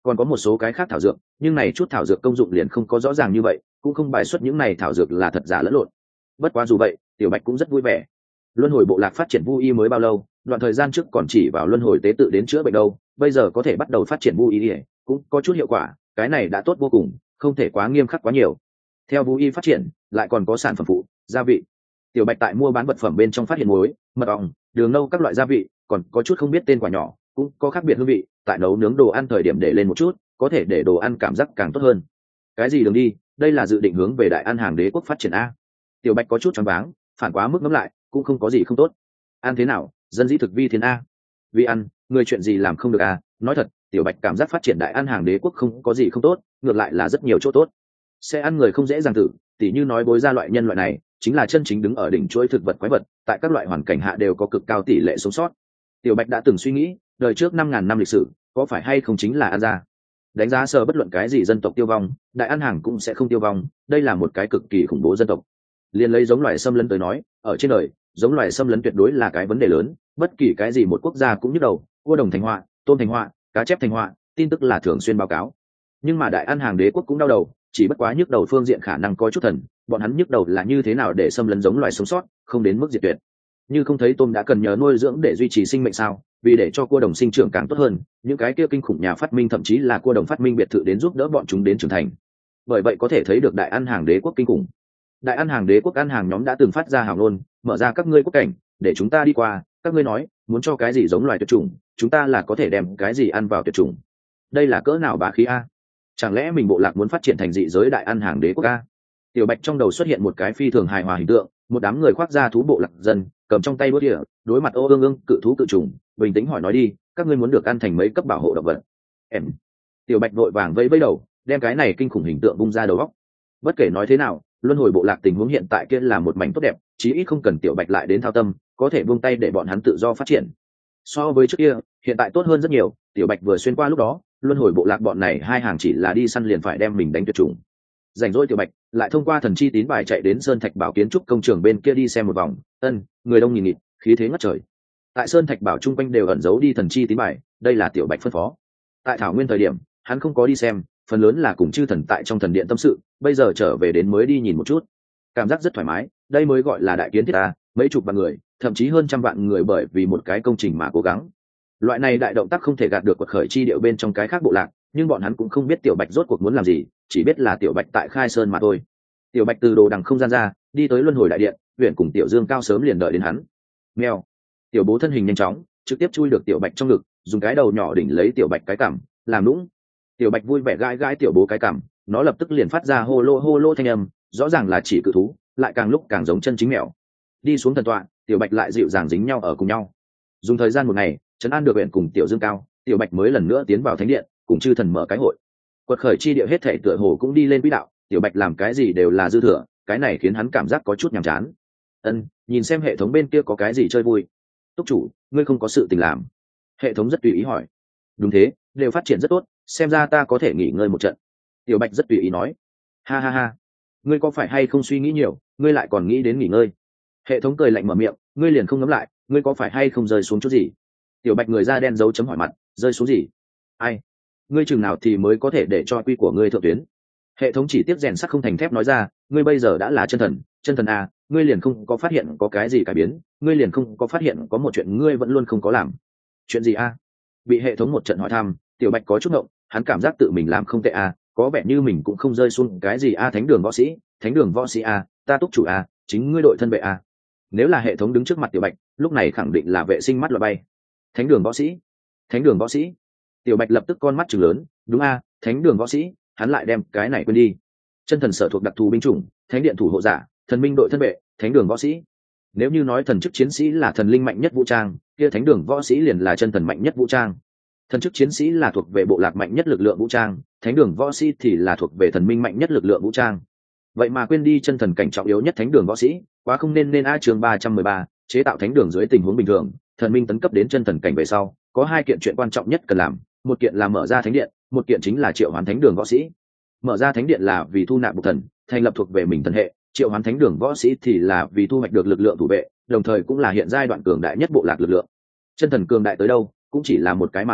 còn có một số cái khác thảo dược, nhưng này chút thảo dược công dụng liền không có rõ ràng như vậy, cũng không bài xuất những này thảo dược là thật giả lẫn lộn. Bất quá dù vậy, tiểu bạch cũng rất vui vẻ. Luân hồi bộ lạc phát triển vu y mới bao lâu, đoạn thời gian trước còn chỉ vào luân hồi tế tự đến chữa bệnh đâu, bây giờ có thể bắt đầu phát triển vu y cũng có chút hiệu quả, cái này đã tốt vô cùng, không thể quá nghiêm khắc quá nhiều. Theo vu y phát triển, lại còn có sản phẩm phụ, gia vị. Tiểu bạch tại mua bán vật phẩm bên trong phát hiện muối, mật ong, đường nâu các loại gia vị, còn có chút không biết tên quả nhỏ, cũng có khác biệt hương vị, tại nấu nướng đồ ăn thời điểm để lên một chút, có thể để đồ ăn cảm giác càng tốt hơn. Cái gì đường đi, đây là dự định hướng về đại ăn hàng đế quốc phát triển a. Tiểu bạch có chút choáng váng, phản quá mức ngẫm lại, cũng không có gì không tốt. Ăn thế nào, dân dĩ thực vi thiên a. Vì ăn, người chuyện gì làm không được a, nói thật, tiểu bạch cảm giác phát triển đại ăn hàng đế quốc không có gì không tốt, ngược lại là rất nhiều chỗ tốt. Sẽ ăn người không dễ dàng tử, tỉ như nói bối ra loại nhân loại này, chính là chân chính đứng ở đỉnh chuỗi thực vật quái vật, tại các loại hoàn cảnh hạ đều có cực cao tỷ lệ sống sót. Tiểu bạch đã từng suy nghĩ, đời trước năm ngàn năm lịch sử, có phải hay không chính là ăn ra. Đánh giá sơ bất luận cái gì dân tộc tiêu vong, đại ăn hàng cũng sẽ không tiêu vong, đây là một cái cực kỳ khủng bố dân tộc. Liên lấy giống loài xâm lấn tới nói, ở trên đời, giống loài xâm lấn tuyệt đối là cái vấn đề lớn, bất kỳ cái gì một quốc gia cũng nhức đầu, cua đồng thành họa, tôm thành họa, cá chép thành họa, tin tức là thường xuyên báo cáo. Nhưng mà đại ăn hàng đế quốc cũng đau đầu, chỉ bất quá nhức đầu phương diện khả năng có chút thần, bọn hắn nhức đầu là như thế nào để xâm lấn giống loài sống sót, không đến mức diệt tuyệt. Như không thấy tôm đã cần nhờ nuôi dưỡng để duy trì sinh mệnh sao? Vì để cho cua đồng sinh trưởng càng tốt hơn, những cái kia kinh khủng nhà phát minh thậm chí là cua đồng phát minh biệt thự đến giúp đỡ bọn chúng đến trưởng thành. Bởi vậy có thể thấy được đại ăn hàng đế quốc kinh khủng. Đại ăn hàng đế quốc ăn hàng nhóm đã từng phát ra hào ngôn, mở ra các ngươi quốc cảnh, để chúng ta đi qua. Các ngươi nói, muốn cho cái gì giống loài tuyệt chủng, chúng ta là có thể đem cái gì ăn vào tuyệt chủng. Đây là cỡ nào bá khí a? Chẳng lẽ mình bộ lạc muốn phát triển thành dị giới đại ăn hàng đế quốc a? Tiểu bạch trong đầu xuất hiện một cái phi thường hài hòa hình tượng, một đám người khoác da thú bộ lạc dân, cầm trong tay búa địa, đối mặt ô ương ương cự thú cự trùng, bình tĩnh hỏi nói đi, các ngươi muốn được ăn thành mấy cấp bảo hộ động vật? Em. Tiểu bạch vội vàng vẫy vẫy đầu, đem cái này kinh khủng hình tượng bung ra đầu óc. Bất kể nói thế nào, luân hồi bộ lạc tình huống hiện tại kia là một mảnh tốt đẹp, chí ít không cần tiểu bạch lại đến thao tâm, có thể buông tay để bọn hắn tự do phát triển. So với trước kia, hiện tại tốt hơn rất nhiều. Tiểu bạch vừa xuyên qua lúc đó, luân hồi bộ lạc bọn này hai hàng chỉ là đi săn liền phải đem mình đánh tuyệt chủng. Rảnh rỗi tiểu bạch lại thông qua thần chi tín bài chạy đến sơn thạch bảo kiến trúc công trường bên kia đi xem một vòng. Ân, người đông nghìn nghịt, khí thế ngất trời. Tại sơn thạch bảo chung quanh đều ẩn giấu đi thần chi tín bài, đây là tiểu bạch phân phó. Tại thảo nguyên thời điểm, hắn không có đi xem, phần lớn là cùng chư thần tại trong thần điện tâm sự, bây giờ trở về đến mới đi nhìn một chút. Cảm giác rất thoải mái, đây mới gọi là đại kiến thiết ta, mấy chục vạn người, thậm chí hơn trăm vạn người bởi vì một cái công trình mà cố gắng. Loại này đại động tác không thể gạt được quật khởi chi điệu bên trong cái khác bộ lạc, nhưng bọn hắn cũng không biết tiểu bạch rốt cuộc muốn làm gì, chỉ biết là tiểu bạch tại khai sơn mà thôi. Tiểu bạch từ đồ đằng không gian ra, đi tới luân hồi đại điện, huyện cùng tiểu dương cao sớm liền đợi đến hắn. Mèo. Tiểu bố thân hình nhanh chóng, trực tiếp chui được tiểu bạch trong ngực, dùng cái đầu nhỏ đỉnh lấy tiểu bạch cái cằm, làm lũng. Tiểu bạch vui vẻ gãi gãi tiểu bố cái cằm, nó lập tức liền phát ra hô lô hô lô thanh âm, rõ ràng là chỉ cự thú, lại càng lúc càng giống chân chính mèo. Đi xuống thần tọa, tiểu bạch lại dịu dàng dính nhau ở cùng nhau. Dùng thời gian một ngày, trấn an được huyện cùng tiểu dương cao, tiểu bạch mới lần nữa tiến vào thánh điện, cùng chư thần mở cái hội. Quật khởi chi địa hết thể tựa hồ cũng đi lên quỹ đạo, tiểu bạch làm cái gì đều là dư thừa, cái này khiến hắn cảm giác có chút nhàm chán. Ân, nhìn xem hệ thống bên kia có cái gì chơi vui. Túc chủ, ngươi không có sự tình làm? Hệ thống rất tùy ý hỏi. Đúng thế, đều phát triển rất tốt, xem ra ta có thể nghỉ ngơi một trận. Tiểu bạch rất tùy ý nói. Ha ha ha, ngươi có phải hay không suy nghĩ nhiều, ngươi lại còn nghĩ đến nghỉ ngơi? Hệ thống cười lạnh mở miệng, ngươi liền không ngấm lại, ngươi có phải hay không rơi xuống chút gì? Tiểu bạch người da đen dấu chấm hỏi mặt, rơi xuống gì? Ai? Ngươi chừng nào thì mới có thể để cho quy của ngươi thượng tuyến? Hệ thống chỉ tiếp rèn sắt không thành thép nói ra, ngươi bây giờ đã là chân thần, chân thần a, ngươi liền không có phát hiện có cái gì cải biến, ngươi liền không có phát hiện có một chuyện ngươi vẫn luôn không có làm. Chuyện gì a? Bị hệ thống một trận hỏi thăm, tiểu bạch có chút ngộng, hắn cảm giác tự mình làm không tệ a, có vẻ như mình cũng không rơi xuống cái gì a. Thánh đường võ sĩ, thánh đường võ sĩ a, ta túc chủ a, chính ngươi đội thân vệ a. Nếu là hệ thống đứng trước mặt tiểu bạch, lúc này khẳng định là vệ sinh mắt loại bay. Thánh đường võ sĩ, thánh đường võ sĩ. Tiểu bạch lập tức con mắt trừng lớn, đúng a, thánh đường võ sĩ, hắn lại đem cái này quên đi. Chân thần sở thuộc đặc thù binh chủng, thánh điện thủ hộ giả, thần minh đội thân vệ, thánh đường võ sĩ. Nếu như nói thần chức chiến sĩ là thần linh mạnh nhất vũ trang, kia thánh đường võ sĩ liền là chân thần mạnh nhất vũ trang. Thần chức chiến sĩ là thuộc về bộ lạc mạnh nhất lực lượng vũ trang, thánh đường võ sĩ thì là thuộc về thần minh mạnh nhất lực lượng vũ trang. Vậy mà quên đi chân thần cảnh trọng yếu nhất thánh đường võ sĩ, quá không nên nên a. Chương ba trăm mười ba, chế tạo thánh đường dưới tình huống bình thường, thần minh tấn cấp đến chân thần cảnh về sau, có hai kiện chuyện quan trọng nhất cần làm, một kiện là mở ra thánh điện, một kiện chính là triệu hoán thánh đường võ sĩ. Mở ra thánh điện là vì thu nạp bộ thần, thành lập thuộc về mình thần hệ, triệu hoán thánh đường võ sĩ thì là vì thu hoạch được lực lượng thủ vệ, đồng thời cũng là hiện giai đoạn cường đại nhất bộ lạc lực lượng. Chân thần cường đại tới đâu, cũng chỉ là một cái mà thôi,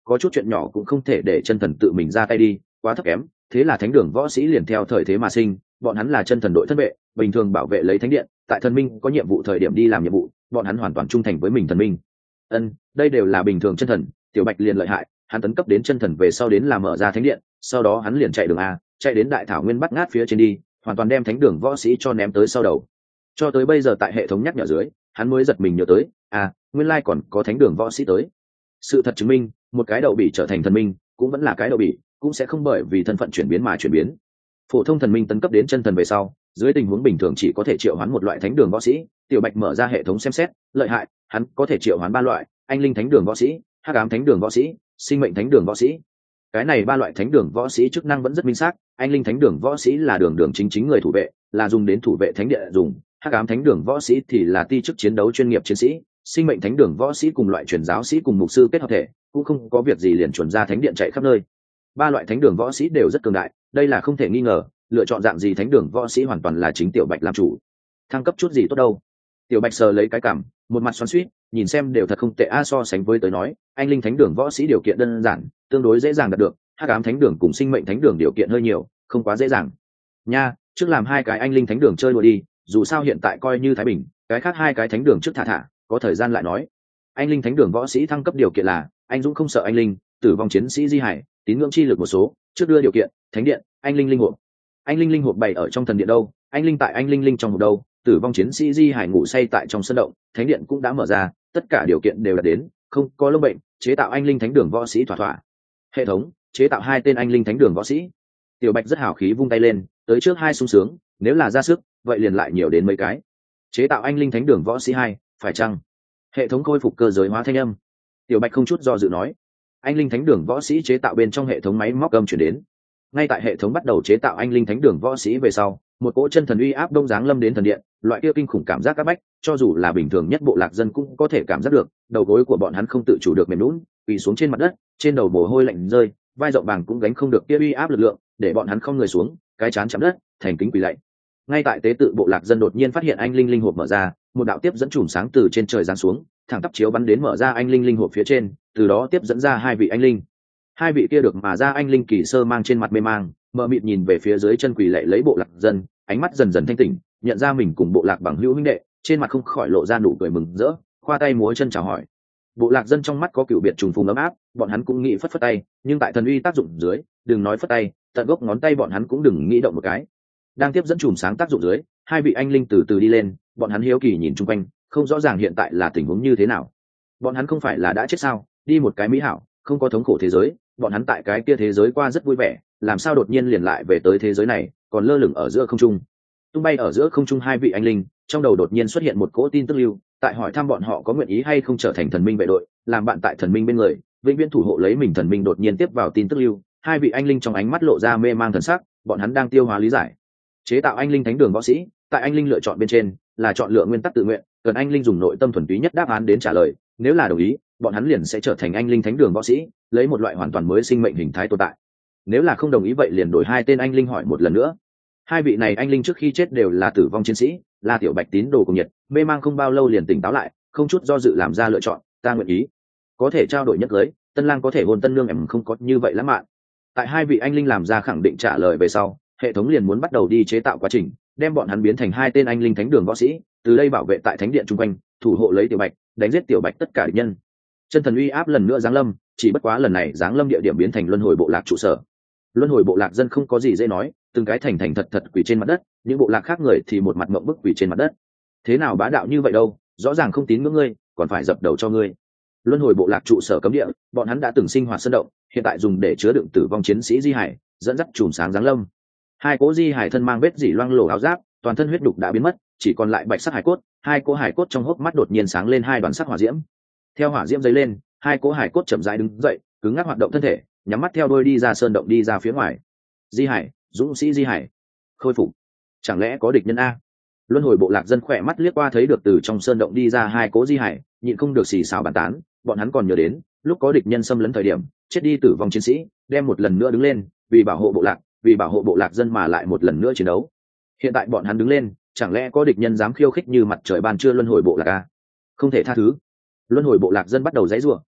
có chút chuyện nhỏ cũng không thể để chân thần tự mình ra tay đi, quá thấp kém. Thế là thánh đường võ sĩ liền theo thời thế mà sinh, bọn hắn là chân thần đội thân vệ, bình thường bảo vệ lấy thánh điện, tại thần minh có nhiệm vụ thời điểm đi làm nhiệm vụ, bọn hắn hoàn toàn trung thành với mình thần minh. Ân, đây đều là bình thường chân thần. Tiểu Bạch liền lợi hại, hắn tấn cấp đến chân thần về sau đến làm mở ra thánh điện, sau đó hắn liền chạy đường a, chạy đến đại thảo nguyên bắt ngát phía trên đi, hoàn toàn đem thánh đường võ sĩ cho ném tới sau đầu. Cho tới bây giờ tại hệ thống nhắc nhở dưới, hắn mới giật mình nhớ tới, à, nguyên lai còn có thánh đường võ sĩ tới. Sự thật chứng minh, một cái đậu bỉ trở thành thần minh, cũng vẫn là cái đậu bỉ, cũng sẽ không bởi vì thân phận chuyển biến mà chuyển biến. Phổ thông thần minh tấn cấp đến chân thần về sau, dưới tình huống bình thường chỉ có thể triệu hoán một loại thánh đường võ sĩ. Tiểu Bạch mở ra hệ thống xem xét, lợi hại, hắn có thể triệu hoán ba loại: anh linh thánh đường võ sĩ, hắc ám thánh đường võ sĩ, sinh mệnh thánh đường võ sĩ. Cái này ba loại thánh đường võ sĩ chức năng vẫn rất minh xác. Anh linh thánh đường võ sĩ là đường đường chính chính người thủ vệ, là dùng đến thủ vệ thánh địa dùng. Hắc ám thánh đường võ sĩ thì là ti chức chiến đấu chuyên nghiệp chiến sĩ. Sinh mệnh thánh đường võ sĩ cùng loại truyền giáo sĩ cùng mục sư kết hợp thể, cũng không có việc gì liền chuẩn ra thánh điện chạy khắp nơi. Ba loại thánh đường võ sĩ đều rất cường đại, đây là không thể nghi ngờ. Lựa chọn dạng gì thánh đường võ sĩ hoàn toàn là chính Tiểu Bạch làm chủ. Thăng cấp chút gì tốt đâu? Tiểu Bạch sờ lấy cái cằm, một mặt xoắn xuýt, nhìn xem đều thật không tệ a. So sánh với tới nói, anh linh thánh đường võ sĩ điều kiện đơn giản, tương đối dễ dàng đạt được. Hắc ám thánh đường cùng sinh mệnh thánh đường điều kiện hơi nhiều, không quá dễ dàng. Nha, trước làm hai cái anh linh thánh đường chơi đùa đi, dù sao hiện tại coi như thái bình, cái khác hai cái thánh đường trước thả thả, có thời gian lại nói. Anh linh thánh đường võ sĩ thăng cấp điều kiện là anh dũng không sợ anh linh, tử vong chiến sĩ di hải, tín ngưỡng chi lực một số. Trước đưa điều kiện, thánh điện, anh linh linh hộp. Anh linh linh hộp bày ở trong thần điện đâu, anh linh tại anh linh linh trong hộp đâu, tử vong chiến sĩ di hải ngủ say tại trong sân động, thánh điện cũng đã mở ra, tất cả điều kiện đều đạt đến, không có lông bệnh, chế tạo anh linh thánh đường võ sĩ thỏa thỏa. Hệ thống chế tạo hai tên anh linh thánh đường võ sĩ. Tiểu Bạch rất hào khí vung tay lên, tới trước hai sung sướng, nếu là ra sức vậy liền lại nhiều đến mấy cái. Chế tạo anh linh thánh đường võ sĩ hai, phải chăng? Hệ thống khôi phục cơ giới hóa thanh âm. Tiểu Bạch không chút do dự nói. Anh linh thánh đường võ sĩ chế tạo bên trong hệ thống máy móc âm chuyển đến. Ngay tại hệ thống bắt đầu chế tạo anh linh thánh đường võ sĩ về sau, một cỗ chân thần uy áp đông giáng lâm đến thần điện, loại kia kinh khủng cảm giác áp bách, cho dù là bình thường nhất bộ lạc dân cũng có thể cảm giác được, đầu gối của bọn hắn không tự chủ được mềm nhũn, quỳ xuống trên mặt đất, trên đầu mồ hôi lạnh rơi, vai rộng vàng cũng gánh không được kia uy áp lực lượng, để bọn hắn không người xuống, cái chán chạm đất, thành kính quỳ lạy. Ngay tại tế tự bộ lạc dân đột nhiên phát hiện anh linh linh hộp mở ra, một đạo tiếp dẫn chùm sáng từ trên trời giáng xuống, thẳng tắp chiếu bắn đến mở ra anh linh linh hộp phía trên, từ đó tiếp dẫn ra hai vị anh linh. Hai vị kia được mà ra anh linh kỳ sơ mang trên mặt mê mang, mờ mịt nhìn về phía dưới chân quỳ lạy lấy bộ lạc dân, ánh mắt dần dần thanh tỉnh, nhận ra mình cùng bộ lạc bằng hữu huynh đệ, trên mặt không khỏi lộ ra nụ cười mừng rỡ, khoa tay múa chân chào hỏi. Bộ lạc dân trong mắt có cựu biệt trùng phùng ấm áp, bọn hắn cũng nghĩ phất phất tay, nhưng tại thần uy tác dụng dưới, đừng nói phất tay, tận gốc ngón tay bọn hắn cũng đừng nghĩ động một cái. Đang tiếp dẫn chùm sáng tác dụng dưới, hai vị anh linh từ từ đi lên, bọn hắn hiếu kỳ nhìn chung quanh, không rõ ràng hiện tại là tình huống như thế nào. Bọn hắn không phải là đã chết sao? Đi một cái mỹ hảo, không có thống khổ thế giới, bọn hắn tại cái kia thế giới qua rất vui vẻ, làm sao đột nhiên liền lại về tới thế giới này, còn lơ lửng ở giữa không trung. Tung bay ở giữa không trung hai vị anh linh, trong đầu đột nhiên xuất hiện một cỗ tin tức lưu, tại hỏi thăm bọn họ có nguyện ý hay không trở thành thần minh vệ đội, làm bạn tại thần minh bên người, vĩnh viễn thủ hộ lấy mình thần minh. Đột nhiên tiếp vào tin tức lưu, hai vị anh linh trong ánh mắt lộ ra mê mang thần sắc, bọn hắn đang tiêu hóa lý giải. Chế tạo anh linh thánh đường võ sĩ, tại anh linh lựa chọn bên trên là chọn lựa nguyên tắc tự nguyện, cần anh linh dùng nội tâm thuần túy nhất đáp án đến trả lời, nếu là đồng ý, bọn hắn liền sẽ trở thành anh linh thánh đường võ sĩ, lấy một loại hoàn toàn mới sinh mệnh hình thái tồn tại. Nếu là không đồng ý vậy liền đổi hai tên anh linh hỏi một lần nữa. Hai vị này anh linh trước khi chết đều là tử vong chiến sĩ, là Tiểu Bạch tín đồ cùng nhiệt, mê mang không bao lâu liền tỉnh táo lại, không chút do dự làm ra lựa chọn, ta nguyện ý. Có thể trao đổi nhất cưới, tân lang có thể hôn tân nương, em không có như vậy lãng mạn. Tại hai vị anh linh làm ra khẳng định trả lời về sau, hệ thống liền muốn bắt đầu đi chế tạo quá trình, đem bọn hắn biến thành hai tên anh linh thánh đường võ sĩ, từ đây bảo vệ tại thánh điện chung quanh, thủ hộ lấy Tiểu Bạch, đánh giết Tiểu Bạch tất cả địch nhân. Chân thần uy áp lần nữa giáng lâm, chỉ bất quá lần này giáng lâm địa điểm biến thành luân hồi bộ lạc trụ sở. Luân hồi bộ lạc dân không có gì dễ nói, từng cái thành thành thật thật quỳ trên mặt đất, những bộ lạc khác người thì một mặt ngậm bức quỳ trên mặt đất. Thế nào bá đạo như vậy đâu, rõ ràng không tín ngưỡng ngươi, còn phải dập đầu cho ngươi. Luân hồi bộ lạc trụ sở cấm địa, bọn hắn đã từng sinh hoạt sơn động, hiện tại dùng để chứa đựng tử vong chiến sĩ di hải, dẫn dắt chùm sáng giáng lâm. Hai cỗ di hải thân mang vết dỉ loang lổ áo giáp, toàn thân huyết đục đã biến mất, chỉ còn lại bạch sắc hải cốt. Hai cỗ hải cốt trong hốc mắt đột nhiên sáng lên hai đoàn sắc hỏa diễm. Theo hỏa diễm dấy lên, hai cỗ hải cốt chậm rãi đứng dậy, cứng ngắc hoạt động thân thể, nhắm mắt theo đôi đi ra sơn động, đi ra phía ngoài. Di hải, dũng sĩ di hải, khôi phục. Chẳng lẽ có địch nhân a? Luân hồi bộ lạc dân khỏe mắt liếc qua thấy được từ trong sơn động đi ra hai cỗ di hải, nhịn không được xì xào bàn tán. Bọn hắn còn nhớ đến lúc có địch nhân xâm lấn thời điểm, chết đi tử vong chiến sĩ, đem một lần nữa đứng lên, vì bảo hộ bộ lạc, vì bảo hộ bộ lạc dân mà lại một lần nữa chiến đấu. Hiện tại bọn hắn đứng lên, chẳng lẽ có địch nhân dám khiêu khích như mặt trời ban trưa luân hồi bộ lạc a? Không thể tha thứ. Luân hồi bộ lạc dân bắt đầu giãy giụa,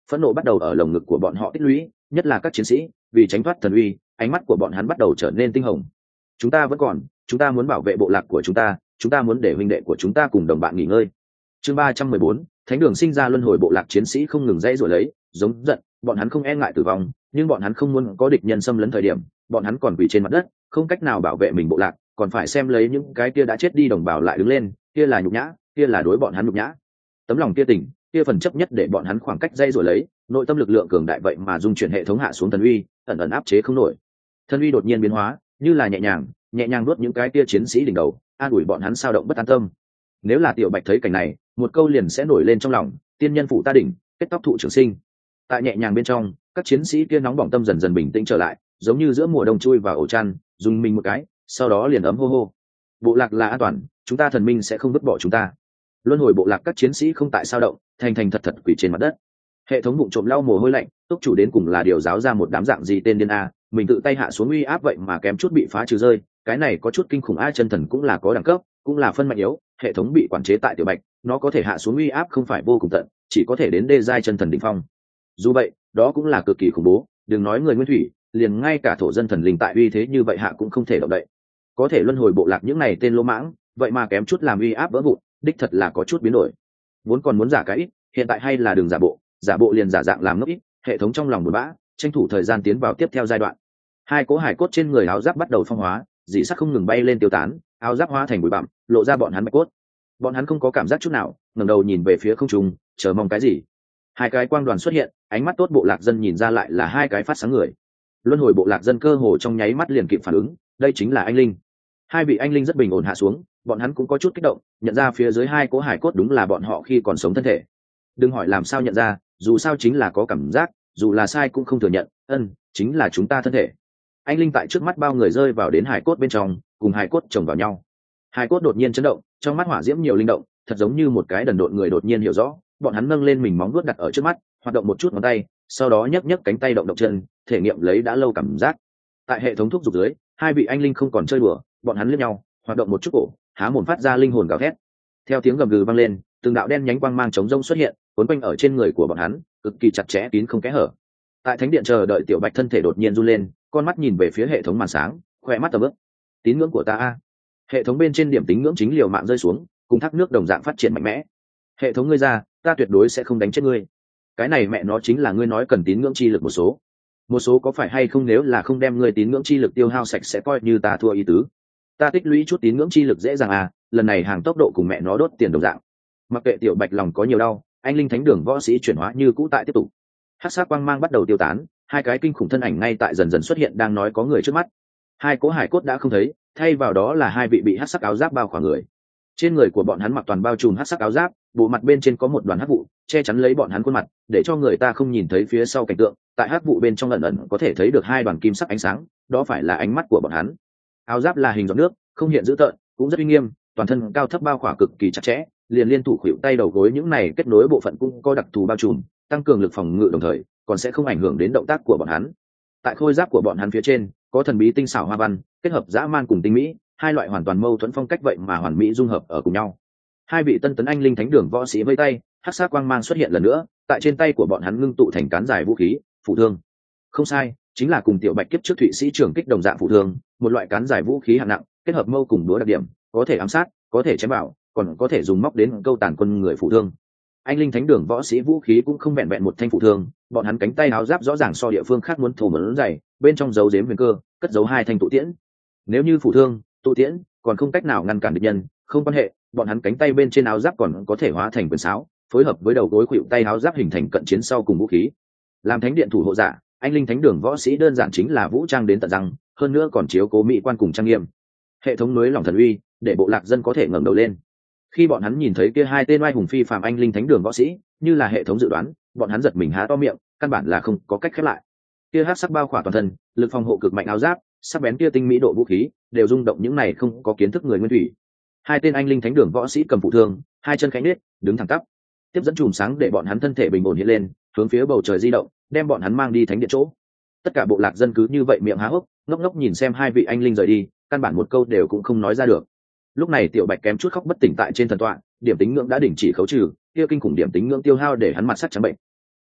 phẫn nộ bắt đầu ở lồng ngực của bọn họ tích lũy, nhất là các chiến sĩ, vì tránh thoát thần uy, ánh mắt của bọn hắn bắt đầu trở nên tinh hồng. Chúng ta vẫn còn, chúng ta muốn bảo vệ bộ lạc của chúng ta, chúng ta muốn để huynh đệ của chúng ta cùng đồng bạn nghỉ ngơi. Chương ba trăm mười bốn, Thánh đường sinh ra luân hồi, bộ lạc chiến sĩ không ngừng dãy rồi lấy, giống giận, bọn hắn không e ngại tử vong, nhưng bọn hắn không muốn có địch nhân xâm lấn thời điểm, bọn hắn còn quỳ trên mặt đất, không cách nào bảo vệ mình bộ lạc, còn phải xem lấy những cái kia đã chết đi đồng bào lại đứng lên, kia là nhục nhã, kia là đối bọn hắn nhục nhã. Tấm lòng kia tỉnh, kia phần chấp nhất để bọn hắn khoảng cách dây rồi lấy, nội tâm lực lượng cường đại vậy mà dung chuyển hệ thống hạ xuống thần uy, ẩn ẩn áp chế không nổi. Thần uy đột nhiên biến hóa, như là nhẹ nhàng, nhẹ nhàng nuốt những cái kia chiến sĩ đỉnh đầu, an ủi bọn hắn sao động bất an tâm. Nếu là Tiểu Bạch thấy cảnh này, một câu liền sẽ nổi lên trong lòng, tiên nhân phụ ta đỉnh, kết tóc thụ trưởng sinh. Tại nhẹ nhàng bên trong, các chiến sĩ kia nóng bỏng tâm dần dần bình tĩnh trở lại, giống như giữa mùa đông chui vào ổ chăn, dùng mình một cái, sau đó liền ấm hô hô. Bộ lạc là an toàn, chúng ta thần minh sẽ không vứt bỏ chúng ta. Luân hồi bộ lạc các chiến sĩ không tại sao động, thành thành thật thật quỳ trên mặt đất. Hệ thống bụng trộm lau mồ hôi lạnh, túc chủ đến cùng là điều giáo ra một đám dạng gì tên điên a, mình tự tay hạ xuống uy áp vậy mà kém chút bị phá trừ rơi, cái này có chút kinh khủng a. Chân thần cũng là có đẳng cấp, cũng là phân mạnh yếu, hệ thống bị quản chế tại Tiểu Bạch, nó có thể hạ xuống uy áp không phải vô cùng tận, chỉ có thể đến đê giai chân thần đỉnh phong. Dù vậy, đó cũng là cực kỳ khủng bố, đừng nói người nguyên thủy, liền ngay cả thổ dân thần linh tại uy thế như vậy hạ cũng không thể động đậy. Có thể luân hồi bộ lạc những này tên lỗ mãng, vậy mà kém chút làm uy áp vỡ vụn, đích thật là có chút biến đổi. Vốn còn muốn giả cái ít, hiện tại hay là đường giả bộ, giả bộ liền giả dạng làm ngốc ít, hệ thống trong lòng buồn bã, tranh thủ thời gian tiến vào tiếp theo giai đoạn. Hai cỗ hải cốt trên người áo giáp bắt đầu phong hóa, dị sắc không ngừng bay lên tiêu tán, áo giáp hóa thành bụi bặm, lộ ra bọn hắn bạch cốt. Bọn hắn không có cảm giác chút nào, ngẩng đầu nhìn về phía không trung, chờ mong cái gì. Hai cái quang đoàn xuất hiện, ánh mắt tốt bộ lạc dân nhìn ra lại là hai cái phát sáng người. Luân hồi bộ lạc dân cơ hồ trong nháy mắt liền kịp phản ứng, đây chính là anh linh. Hai vị anh linh rất bình ổn hạ xuống, bọn hắn cũng có chút kích động, nhận ra phía dưới hai cỗ hải cốt đúng là bọn họ khi còn sống thân thể. Đừng hỏi làm sao nhận ra, dù sao chính là có cảm giác, dù là sai cũng không thừa nhận, ân, chính là chúng ta thân thể. Anh linh tại trước mắt bao người rơi vào đến hải cốt bên trong, cùng hải cốt chồng vào nhau. Hải cốt đột nhiên chấn động, trong mắt hỏa diễm nhiều linh động, thật giống như một cái đần độn người đột nhiên hiểu rõ, bọn hắn nâng lên mình móng vuốt đặt ở trước mắt, hoạt động một chút ngón tay, sau đó nhấc nhấc cánh tay động động chân, thể nghiệm lấy đã lâu cảm giác. Tại hệ thống thúc giục dưới, hai vị anh linh không còn chơi đùa, bọn hắn liếc nhau, hoạt động một chút cổ, há mồm phát ra linh hồn gào thét. Theo tiếng gầm gừ vang lên, từng đạo đen nhánh quang mang chống rông xuất hiện, cuốn quanh ở trên người của bọn hắn, cực kỳ chặt chẽ kín không kẽ hở. Tại thánh điện chờ đợi Tiểu Bạch thân thể đột nhiên run lên, con mắt nhìn về phía hệ thống màn sáng, khỏe mắt tầm ướp. Tín ngưỡng của ta a. Hệ thống bên trên điểm tín ngưỡng chính liều mạng rơi xuống, cùng thác nước đồng dạng phát triển mạnh mẽ. Hệ thống ngươi ra, ta tuyệt đối sẽ không đánh chết ngươi. Cái này mẹ nó chính là ngươi nói cần tín ngưỡng chi lực một số. Một số có phải hay không, nếu là không đem ngươi tín ngưỡng chi lực tiêu hao sạch sẽ coi như ta thua ý tứ. Ta tích lũy chút tín ngưỡng chi lực dễ dàng à, lần này hàng tốc độ cùng mẹ nó đốt tiền đồng dạng. Mặc kệ Tiểu Bạch lòng có nhiều đau, anh linh thánh đường võ sĩ chuyển hóa như cũ tại tiếp tục. Hắc sát quang mang bắt đầu tiêu tán, hai cái kinh khủng thân ảnh ngay tại dần dần xuất hiện đang nói có người trước mắt. Hai cỗ hải cốt đã không thấy, thay vào đó là hai vị bị hắc sắc áo giáp bao khỏa người. Trên người của bọn hắn mặc toàn bao trùm hắc sắc áo giáp, bộ mặt bên trên có một đoàn hắc vụ che chắn lấy bọn hắn khuôn mặt, để cho người ta không nhìn thấy phía sau cảnh tượng. Tại hắc vụ bên trong ẩn ẩn có thể thấy được hai đoàn kim sắc ánh sáng, đó phải là ánh mắt của bọn hắn. Áo giáp là hình giọt nước, không hiện dữ tợn, cũng rất uy nghiêm, toàn thân cao thấp bao khỏa cực kỳ chặt chẽ, liền liên thủ khuỷu tay đầu gối những này kết nối bộ phận cũng có đặc thù bao trùm, tăng cường lực phòng ngự đồng thời còn sẽ không ảnh hưởng đến động tác của bọn hắn. Tại khôi giáp của bọn hắn phía trên có thần bí tinh xảo hoa văn, kết hợp dã man cùng tinh mỹ, hai loại hoàn toàn mâu thuẫn phong cách vậy mà hoàn mỹ dung hợp ở cùng nhau. Hai vị tân tấn anh linh thánh đường võ sĩ vây tay, hắc sát quang mang xuất hiện lần nữa, tại trên tay của bọn hắn ngưng tụ thành cán dài vũ khí, phụ thương. Không sai, chính là cùng Tiểu Bạch kiếp trước Thụy Sĩ trường kích đồng dạng phụ thương, một loại cán dài vũ khí hạng nặng, kết hợp mâu cùng đũa đặc điểm, có thể ám sát, có thể chém bảo, còn có thể dùng móc đến câu tàn quân người phụ thương. Anh linh thánh đường võ sĩ vũ khí cũng không vẹn vẹn một thanh phụ thương, bọn hắn cánh tay áo giáp rõ ràng so địa phương khác muốn thổ mẫn dày, bên trong giấu giếm huyền cơ, cất giấu hai thanh tụ tiễn. Nếu như phụ thương, tụ tiễn còn không cách nào ngăn cản địch nhân, không quan hệ, bọn hắn cánh tay bên trên áo giáp còn có thể hóa thành quyền sáo, phối hợp với đầu gối khuỷu tay áo giáp hình thành cận chiến sau cùng vũ khí. Làm thánh điện thủ hộ giả, anh linh thánh đường võ sĩ đơn giản chính là vũ trang đến tận răng, hơn nữa còn chiếu cố mỹ quan cùng trang nghiêm. Hệ thống núi lòng thần uy, để bộ lạc dân có thể ngẩng đầu lên. Khi bọn hắn nhìn thấy kia hai tên oai hùng phi phàm anh linh thánh đường võ sĩ, như là hệ thống dự đoán, bọn hắn giật mình há to miệng, căn bản là không có cách khép lại. Kia hắc sắc bao khỏa toàn thân, lực phòng hộ cực mạnh áo giáp, sắc bén kia tinh mỹ độ vũ khí, đều rung động những này không có kiến thức người nguyên thủy. Hai tên anh linh thánh đường võ sĩ cầm phụ thương, hai chân khẽ nết, đứng thẳng tắp. Tiếp dẫn chùm sáng để bọn hắn thân thể bình ổn hiện lên, hướng phía bầu trời di động, đem bọn hắn mang đi thánh điện chỗ. Tất cả bộ lạc dân cứ như vậy miệng há hốc, ngốc ngốc nhìn xem hai vị anh linh rời đi, căn bản một câu đều cũng không nói ra được. Lúc này Tiểu Bạch kém chút khóc bất tỉnh tại trên thần tọa, điểm tính ngưỡng đã đình chỉ khấu trừ, kia kinh khủng điểm tính ngưỡng tiêu hao để hắn mặt sắc trắng bệnh.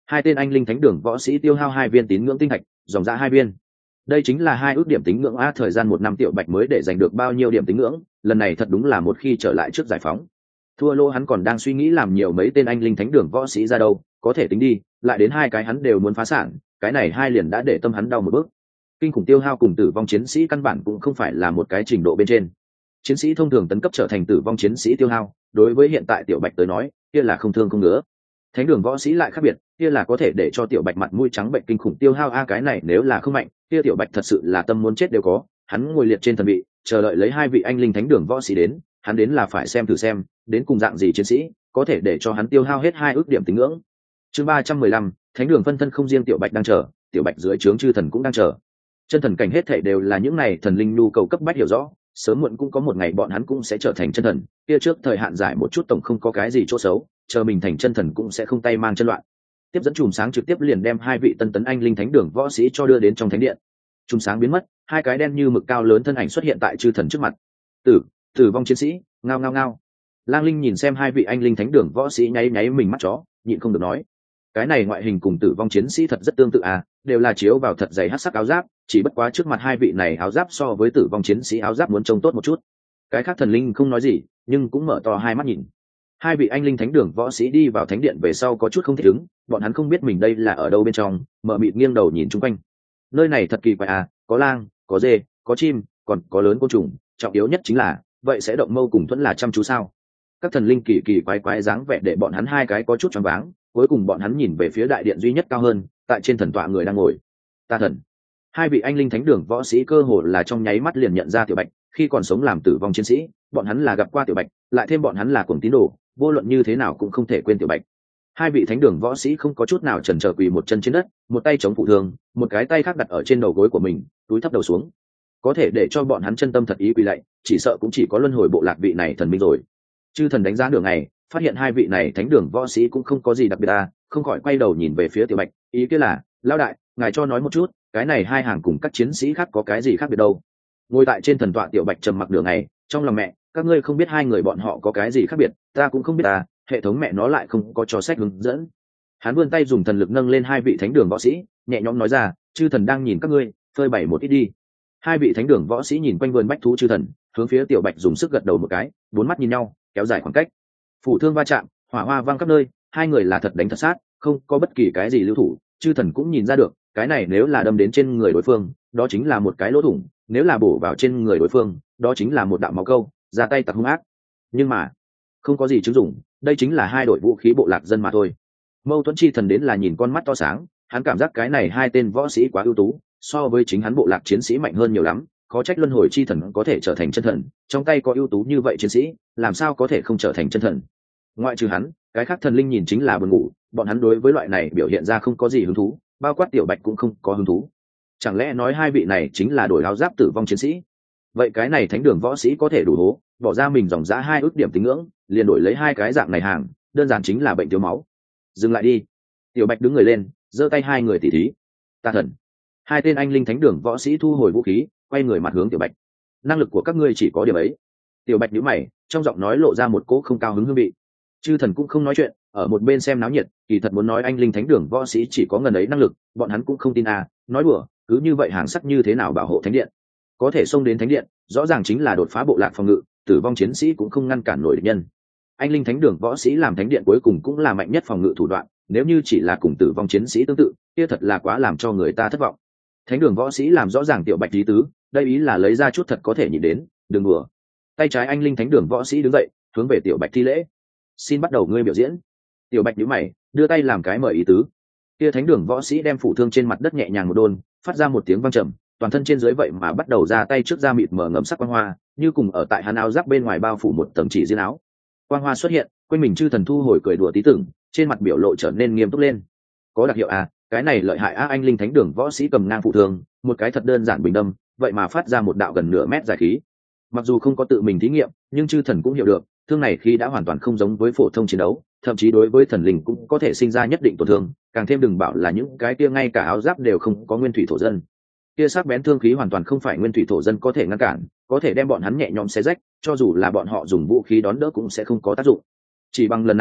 Hai tên anh linh thánh đường võ sĩ tiêu hao hai viên tín ngưỡng tinh thạch, dòng ra hai viên. Đây chính là hai ước điểm tín ngưỡng a, thời gian một năm Tiểu Bạch mới để giành được bao nhiêu điểm tín ngưỡng, lần này thật đúng là một khi trở lại trước giải phóng. Thua lô hắn còn đang suy nghĩ làm nhiều mấy tên anh linh thánh đường võ sĩ ra đâu, có thể tính đi, lại đến hai cái hắn đều muốn phá sản, cái này hai liền đã để tâm hắn đau một bước. Kinh khủng tiêu hao cùng tử vong chiến sĩ căn bản cũng không phải là một cái trình độ bên trên. Chiến sĩ thông thường tấn cấp trở thành tử vong chiến sĩ tiêu hao, đối với hiện tại Tiểu Bạch tới nói, kia là không thương không ngứa. Thánh đường võ sĩ lại khác biệt, kia là có thể để cho Tiểu Bạch mặt mũi trắng bệnh kinh khủng tiêu hao a, cái này nếu là không mạnh, kia Tiểu Bạch thật sự là tâm muốn chết đều có. Hắn ngồi liệt trên thần vị, chờ đợi lấy hai vị anh linh thánh đường võ sĩ đến, hắn đến là phải xem thử xem, đến cùng dạng gì chiến sĩ có thể để cho hắn tiêu hao hết hai ước điểm tín ngưỡng. Chương ba trăm mười lăm, thánh đường phân thân không riêng Tiểu Bạch đang chờ, Tiểu Bạch dưới trướng chư thần cũng đang chờ. Chân thần cảnh hết thảy đều là những này thần linh nhu cầu cấp bách hiểu rõ, sớm muộn cũng có một ngày bọn hắn cũng sẽ trở thành chân thần, kia trước thời hạn giải một chút tổng không có cái gì chỗ xấu, chờ mình thành chân thần cũng sẽ không tay mang chân loạn. Tiếp dẫn chùm sáng trực tiếp liền đem hai vị tân tấn anh linh thánh đường võ sĩ cho đưa đến trong thánh điện. Chùm sáng biến mất, hai cái đen như mực cao lớn thân ảnh xuất hiện tại chư thần trước mặt. Tử, tử vong chiến sĩ, ngao ngao ngao. Lang Linh nhìn xem hai vị anh linh thánh đường võ sĩ nháy nháy mình mắt chó, nhịn không được nói, cái này ngoại hình cùng tử vong chiến sĩ thật rất tương tự à, đều là chiếu vào thật dày hắc sắc áo giáp, chỉ bất quá trước mặt hai vị này áo giáp so với tử vong chiến sĩ áo giáp muốn trông tốt một chút. Cái khác thần linh không nói gì, nhưng cũng mở to hai mắt nhìn. Hai vị anh linh thánh đường võ sĩ đi vào thánh điện về sau có chút không thích ứng, bọn hắn không biết mình đây là ở đâu bên trong, mở mịt nghiêng đầu nhìn chung quanh. Nơi này thật kỳ quái à, có lang, có dê, có chim, còn có lớn côn trùng, trọng yếu nhất chính là, vậy sẽ động mâu cùng thuẫn là chăm chú sao? Các thần linh kỳ kỳ quái quái dáng vẻ để bọn hắn hai cái có chút choáng váng, cuối cùng bọn hắn nhìn về phía đại điện duy nhất cao hơn, tại trên thần tọa người đang ngồi. Ta thần. Hai vị anh linh thánh đường võ sĩ cơ hồ là trong nháy mắt liền nhận ra Tiểu Bạch, khi còn sống làm tử vong chiến sĩ, bọn hắn là gặp qua Tiểu Bạch, lại thêm bọn hắn là cuồng tín đồ, vô luận như thế nào cũng không thể quên Tiểu Bạch. Hai vị thánh đường võ sĩ không có chút nào chần chờ quỳ một chân trên đất, một tay chống phụ thương, một cái tay khác đặt ở trên đầu gối của mình, túi thấp đầu xuống. Có thể để cho bọn hắn chân tâm thật ý quỳ lạy, chỉ sợ cũng chỉ có luân hồi bộ lạc vị này thần minh rồi. Chư thần đánh giá đường này, phát hiện hai vị này thánh đường võ sĩ cũng không có gì đặc biệt à, không khỏi quay đầu nhìn về phía Tiểu Bạch, ý kia là, lão đại, ngài cho nói một chút, cái này hai hàng cùng các chiến sĩ khác có cái gì khác biệt đâu? Ngồi tại trên thần tọa Tiểu Bạch trầm mặc đường này, trong lòng mẹ, các ngươi không biết hai người bọn họ có cái gì khác biệt, ta cũng không biết à, hệ thống mẹ nó lại không có cho sách hướng dẫn. Hắn vươn tay dùng thần lực nâng lên hai vị thánh đường võ sĩ, nhẹ nhõm nói ra, chư thần đang nhìn các ngươi, phơi bày một ít đi. Hai vị thánh đường võ sĩ nhìn quanh vườn bách thú chư thần, hướng phía Tiểu Bạch dùng sức gật đầu một cái, bốn mắt nhìn nhau, kéo dài khoảng cách. Phủ thương va chạm, hỏa hoa vang khắp nơi, hai người là thật đánh thật sát, không có bất kỳ cái gì lưu thủ, chư thần cũng nhìn ra được, cái này nếu là đâm đến trên người đối phương, đó chính là một cái lỗ thủng, nếu là bổ vào trên người đối phương, đó chính là một đạo máu câu, ra tay tặc hung ác. Nhưng mà, không có gì chứng dụng, đây chính là hai đội vũ khí bộ lạc dân mà thôi. Mâu thuẫn chi thần đến là nhìn con mắt to sáng, hắn cảm giác cái này hai tên võ sĩ quá ưu tú, so với chính hắn bộ lạc chiến sĩ mạnh hơn nhiều lắm, khó trách luân hồi chi thần có thể trở thành chân thần, trong tay có ưu tú như vậy chiến sĩ, làm sao có thể không trở thành chân thần? Ngoại trừ hắn, cái khác thần linh nhìn chính là buồn ngủ, bọn hắn đối với loại này biểu hiện ra không có gì hứng thú, bao quát Tiểu Bạch cũng không có hứng thú. Chẳng lẽ nói hai vị này chính là đổi áo giáp tử vong chiến sĩ? Vậy cái này thánh đường võ sĩ có thể đủ hố, bỏ ra mình dòng giá hai ước điểm tín ngưỡng, liền đổi lấy hai cái dạng này hàng, đơn giản chính là bệnh thiếu máu. Dừng lại đi. Tiểu Bạch đứng người lên, giơ tay hai người tỉ thí. Ta thần. Hai tên anh linh thánh đường võ sĩ thu hồi vũ khí, quay người mặt hướng Tiểu Bạch. Năng lực của các ngươi chỉ có điểm ấy. Tiểu Bạch nhíu mày, trong giọng nói lộ ra một cỗ không cao hứng hương vị. Chư thần cũng không nói chuyện, ở một bên xem náo nhiệt, kỳ thật muốn nói anh linh thánh đường võ sĩ chỉ có ngần ấy năng lực, bọn hắn cũng không tin à, nói đùa, cứ như vậy hàng sắc như thế nào bảo hộ thánh điện? Có thể xông đến thánh điện, rõ ràng chính là đột phá bộ lạc phòng ngự, tử vong chiến sĩ cũng không ngăn cản nổi địch nhân. Anh linh thánh đường võ sĩ làm thánh điện cuối cùng cũng là mạnh nhất phòng ngự thủ đoạn, nếu như chỉ là cùng tử vong chiến sĩ tương tự, kia thật là quá làm cho người ta thất vọng. Thánh đường võ sĩ làm rõ ràng Tiểu Bạch ý tứ, đây ý là lấy ra chút thật có thể nhìn đến, đừng đùa. Tay trái anh linh thánh đường võ sĩ đứng dậy, hướng về Tiểu Bạch thi lễ. Xin bắt đầu ngươi biểu diễn. Tiểu Bạch nhíu mày, đưa tay làm cái mời ý tứ. Kia thánh đường võ sĩ đem phủ thương trên mặt đất nhẹ nhàng một đôn, phát ra một tiếng vang trầm, toàn thân trên dưới vậy mà bắt đầu ra tay trước ra mịt mở ngấm sắc quang hoa, như cùng ở tại hắn áo giáp bên ngoài bao phủ một tầng chỉ riêng áo. Quang hoa xuất hiện, quanh mình chư thần thu hồi cười đùa tí tưởng, trên mặt biểu lộ trở nên nghiêm túc lên. Có đặc hiệu à, cái này lợi hại á, anh linh thánh đường võ sĩ cầm ngang phụ thương, một cái thật đơn giản bình đâm, vậy mà phát ra một đạo gần nửa mét dài khí. Mặc dù không có tự mình thí nghiệm, nhưng chư thần cũng hiểu được, thương này khí đã hoàn toàn không giống với phổ thông chiến đấu, thậm chí đối với thần linh cũng có thể sinh ra nhất định tổn thương, càng thêm đừng bảo là những cái kia ngay cả áo giáp đều không có nguyên thủy thổ dân. Kia sắc bén thương khí hoàn toàn không phải nguyên thủy thổ dân có thể ngăn cản, có thể đem bọn hắn nhẹ nhõm xé rách, cho dù là bọn họ dùng vũ khí đón đỡ cũng sẽ không có tác dụng. Chỉ bằng lần này,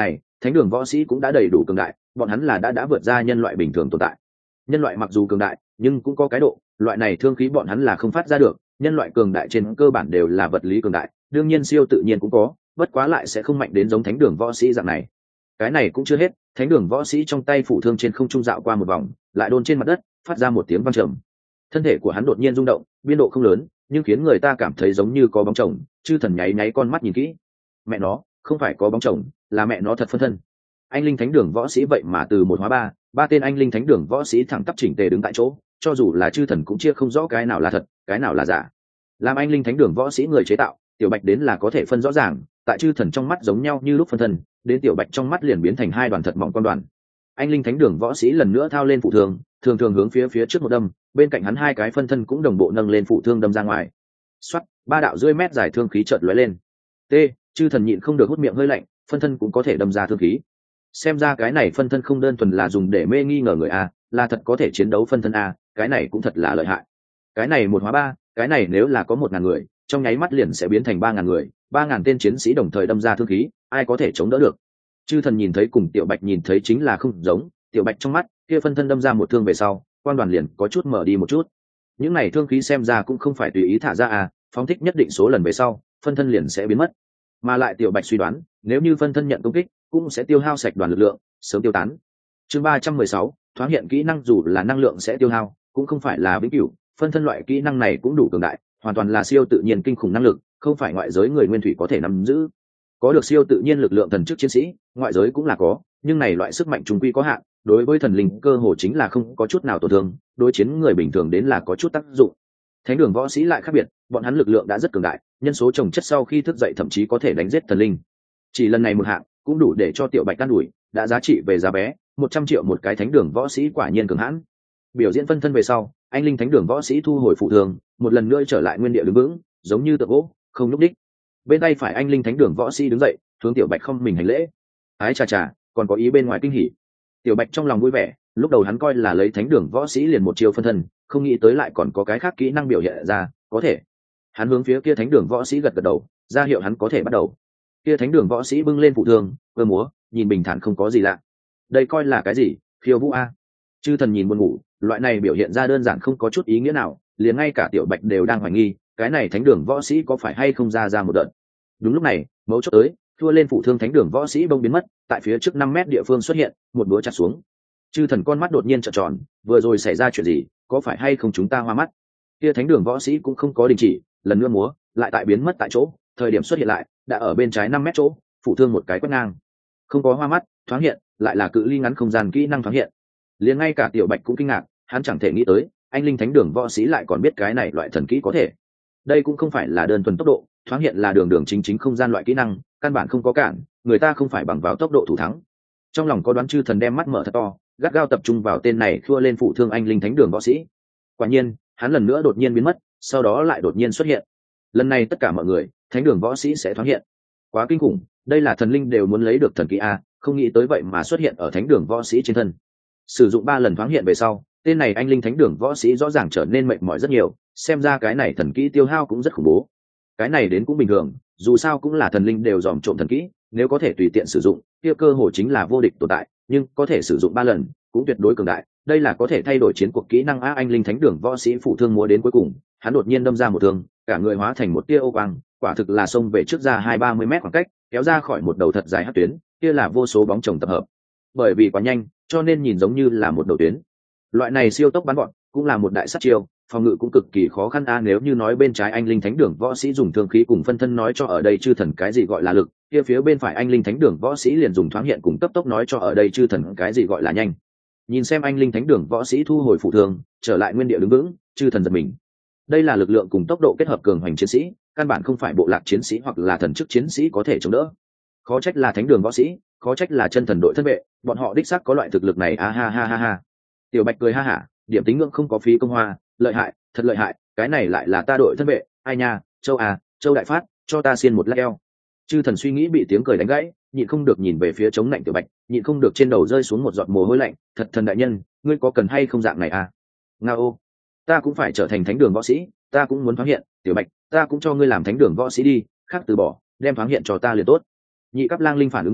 thánh đường võ sĩ cũng đã đầy đủ cường đại, bọn hắn là đã đã vượt ra nhân loại bình thường tồn tại. Nhân loại mặc dù cường đại nhưng cũng có cái độ, loại này thương khí bọn hắn là không phát ra được. Nhân loại cường đại trên cơ bản đều là vật lý cường đại, đương nhiên siêu tự nhiên cũng có, bất quá lại sẽ không mạnh đến giống thánh đường võ sĩ dạng này. Cái này cũng chưa hết, thánh đường võ sĩ trong tay phủ thương trên không trung dạo qua một vòng, lại đôn trên mặt đất, phát ra một tiếng vang trầm. Thân thể của hắn đột nhiên rung động, biên độ không lớn nhưng khiến người ta cảm thấy giống như có bóng chồng. Chư thần nháy nháy con mắt nhìn kỹ, mẹ nó không phải có bóng chồng, là mẹ nó thật phân thân. Anh linh thánh đường võ sĩ vậy mà từ một hóa ba, ba tên anh linh thánh đường võ sĩ thẳng tắp chỉnh tề đứng tại chỗ, cho dù là chư thần cũng chia không rõ cái nào là thật cái nào là giả. Làm anh linh thánh đường võ sĩ người chế tạo, tiểu bạch đến là có thể phân rõ ràng, tại chư thần trong mắt giống nhau như lúc phân thân, đến tiểu bạch trong mắt liền biến thành hai đoàn thật mỏng con đoàn. Anh linh thánh đường võ sĩ lần nữa thao lên phụ thương, thường thường hướng phía phía trước một đâm, bên cạnh hắn hai cái phân thân cũng đồng bộ nâng lên phụ thương đâm ra ngoài. Xoát, ba đạo rưỡi mét dài thương khí chợt lóe lên. T, chư thần nhịn không được hút miệng hơi lạnh, phân thân cũng có thể đâm ra thương khí. Xem ra cái này phân thân không đơn thuần là dùng để mê nghi ngờ người a, là thật có thể chiến đấu phân thân a, cái này cũng thật là lợi hại. Cái này một hóa ba, cái này nếu là có một ngàn người, trong nháy mắt liền sẽ biến thành ba ngàn người, ba ngàn tên chiến sĩ đồng thời đâm ra thương khí, ai có thể chống đỡ được? Chư thần nhìn thấy cùng tiểu bạch nhìn thấy chính là không giống, tiểu bạch trong mắt kia phân thân đâm ra một thương về sau, quan đoàn liền có chút mở đi một chút. Những này thương khí xem ra cũng không phải tùy ý thả ra à, phóng thích nhất định số lần về sau, phân thân liền sẽ biến mất. Mà lại tiểu bạch suy đoán, nếu như phân thân nhận công kích, cũng sẽ tiêu hao sạch đoàn lực lượng, sớm tiêu tán. Chương ba trăm mười sáu, thoáng hiện kỹ năng dù là năng lượng sẽ tiêu hao, cũng không phải là vĩnh cửu, phân thân loại kỹ năng này cũng đủ cường đại, hoàn toàn là siêu tự nhiên kinh khủng năng lực, không phải ngoại giới người nguyên thủy có thể nắm giữ. Có được siêu tự nhiên lực lượng thần chức chiến sĩ, ngoại giới cũng là có, nhưng này loại sức mạnh trung quy có hạn, đối với thần linh cơ hồ chính là không có chút nào tổn thương, đối chiến người bình thường đến là có chút tác dụng. Thánh đường võ sĩ lại khác biệt, bọn hắn lực lượng đã rất cường đại, nhân số chồng chất sau khi thức dậy thậm chí có thể đánh giết thần linh. Chỉ lần này một hạng cũng đủ để cho tiểu bạch can đuổi, đã giá trị về giá bé, một trăm triệu một cái thánh đường võ sĩ quả nhiên cường hãn. Biểu diễn phân thân về sau, anh linh thánh đường võ sĩ thu hồi phụ thương, một lần nữa trở lại nguyên địa đứng vững, giống như tượng gỗ, không nhúc đích. Bên tay phải anh linh thánh đường võ sĩ đứng dậy, hướng tiểu bạch không mình hành lễ. Ái chà chà, còn có ý bên ngoài kinh hỉ. Tiểu bạch trong lòng vui vẻ, lúc đầu hắn coi là lấy thánh đường võ sĩ liền một chiêu phân thân, không nghĩ tới lại còn có cái khác kỹ năng biểu hiện ra, có thể. Hắn hướng phía kia thánh đường võ sĩ gật gật đầu, ra hiệu hắn có thể bắt đầu. Kia thánh đường võ sĩ bưng lên phụ thương, cơ múa, nhìn bình thản không có gì lạ. Đây coi là cái gì? Khiêu vũ a? Chư thần nhìn buồn ngủ, loại này biểu hiện ra đơn giản không có chút ý nghĩa nào, liền ngay cả tiểu bạch đều đang hoài nghi, cái này thánh đường võ sĩ có phải hay không ra ra một đợt. Đúng lúc này, mấu chốt tới, thua lên phụ thương thánh đường võ sĩ bông biến mất, tại phía trước năm mét địa phương xuất hiện một búa chặt xuống. Chư thần con mắt đột nhiên trợn tròn, vừa rồi xảy ra chuyện gì, có phải hay không chúng ta hoa mắt? Kia thánh đường võ sĩ cũng không có đình chỉ, lần nữa múa, lại tại biến mất tại chỗ, thời điểm xuất hiện lại đã ở bên trái năm mét chỗ, phụ thương một cái quét ngang. Không có hoa mắt, thoáng hiện, lại là cự ly ngắn không gian kỹ năng thoáng hiện. Liền ngay cả tiểu bạch cũng kinh ngạc, hắn chẳng thể nghĩ tới, anh linh thánh đường võ sĩ lại còn biết cái này loại thần kỹ có thể. Đây cũng không phải là đơn thuần tốc độ, thoáng hiện là đường đường chính chính không gian loại kỹ năng, căn bản không có cản, người ta không phải bằng vào tốc độ thủ thắng. Trong lòng có đoán, chư thần đem mắt mở thật to, gắt gao tập trung vào tên này thua lên phụ thương anh linh thánh đường võ sĩ. Quả nhiên, hắn lần nữa đột nhiên biến mất, sau đó lại đột nhiên xuất hiện. Lần này tất cả mọi người, thánh đường võ sĩ sẽ thoáng hiện. Quá kinh khủng, đây là thần linh đều muốn lấy được thần kỹ a, không nghĩ tới vậy mà xuất hiện ở thánh đường võ sĩ trên thân. Sử dụng ba lần thoáng hiện về sau, tên này anh linh thánh đường võ sĩ rõ ràng trở nên mệt mỏi rất nhiều, xem ra cái này thần kỹ tiêu hao cũng rất khủng bố. Cái này đến cũng bình thường, dù sao cũng là thần linh đều dòm trộm thần kỹ, nếu có thể tùy tiện sử dụng, kia cơ hội chính là vô địch tồn tại, nhưng có thể sử dụng ba lần, cũng tuyệt đối cường đại, đây là có thể thay đổi chiến cuộc kỹ năng a. Anh linh thánh đường võ sĩ phụ thương múa đến cuối cùng, hắn đột nhiên đâm ra một thương, cả người hóa thành một tia ô quang, quả thực là xông về trước ra hai ba mươi mét khoảng cách, kéo ra khỏi một đầu thật dài hắc tuyến, kia là vô số bóng chồng tập hợp. Bởi vì quá nhanh, cho nên nhìn giống như là một đầu tuyến. Loại này siêu tốc bắn gọn, cũng là một đại sát chiêu, phòng ngự cũng cực kỳ khó khăn a. Nếu như nói bên trái anh linh thánh đường võ sĩ dùng thương khí cùng phân thân nói cho ở đây chư thần cái gì gọi là lực, kia phía bên phải anh linh thánh đường võ sĩ liền dùng thoáng hiện cùng cấp tốc nói cho ở đây chư thần cái gì gọi là nhanh. Nhìn xem anh linh thánh đường võ sĩ thu hồi phụ thương, trở lại nguyên địa đứng vững, chư thần giật mình. Đây là lực lượng cùng tốc độ kết hợp cường hoành chiến sĩ, căn bản không phải bộ lạc chiến sĩ hoặc là thần chức chiến sĩ có thể chống đỡ. Khó trách là thánh đường võ sĩ, khó trách là chân thần đội thân vệ, bọn họ đích xác có loại thực lực này a ha ha ha ha. Tiểu bạch cười ha hả, điểm tính ngưỡng không có phí công hoa, lợi hại, thật lợi hại, cái này lại là ta đội thân vệ, ai nha, châu à, châu đại phát, cho ta xiên một lát eo. Chư thần suy nghĩ bị tiếng cười đánh gãy, nhịn không được nhìn về phía chống lạnh tiểu bạch, nhịn không được trên đầu rơi xuống một giọt mồ hôi lạnh, thật thần đại nhân, ngươi có cần hay không dạng này à? Ngao, ta cũng phải trở thành thánh đường võ sĩ, ta cũng muốn thoáng hiện, tiểu bạch, ta cũng cho ngươi làm thánh đường võ sĩ đi, khác từ bỏ, đem thoáng hiện cho ta liền tốt. Nhị cấp lang linh phản ứng tập nhanh,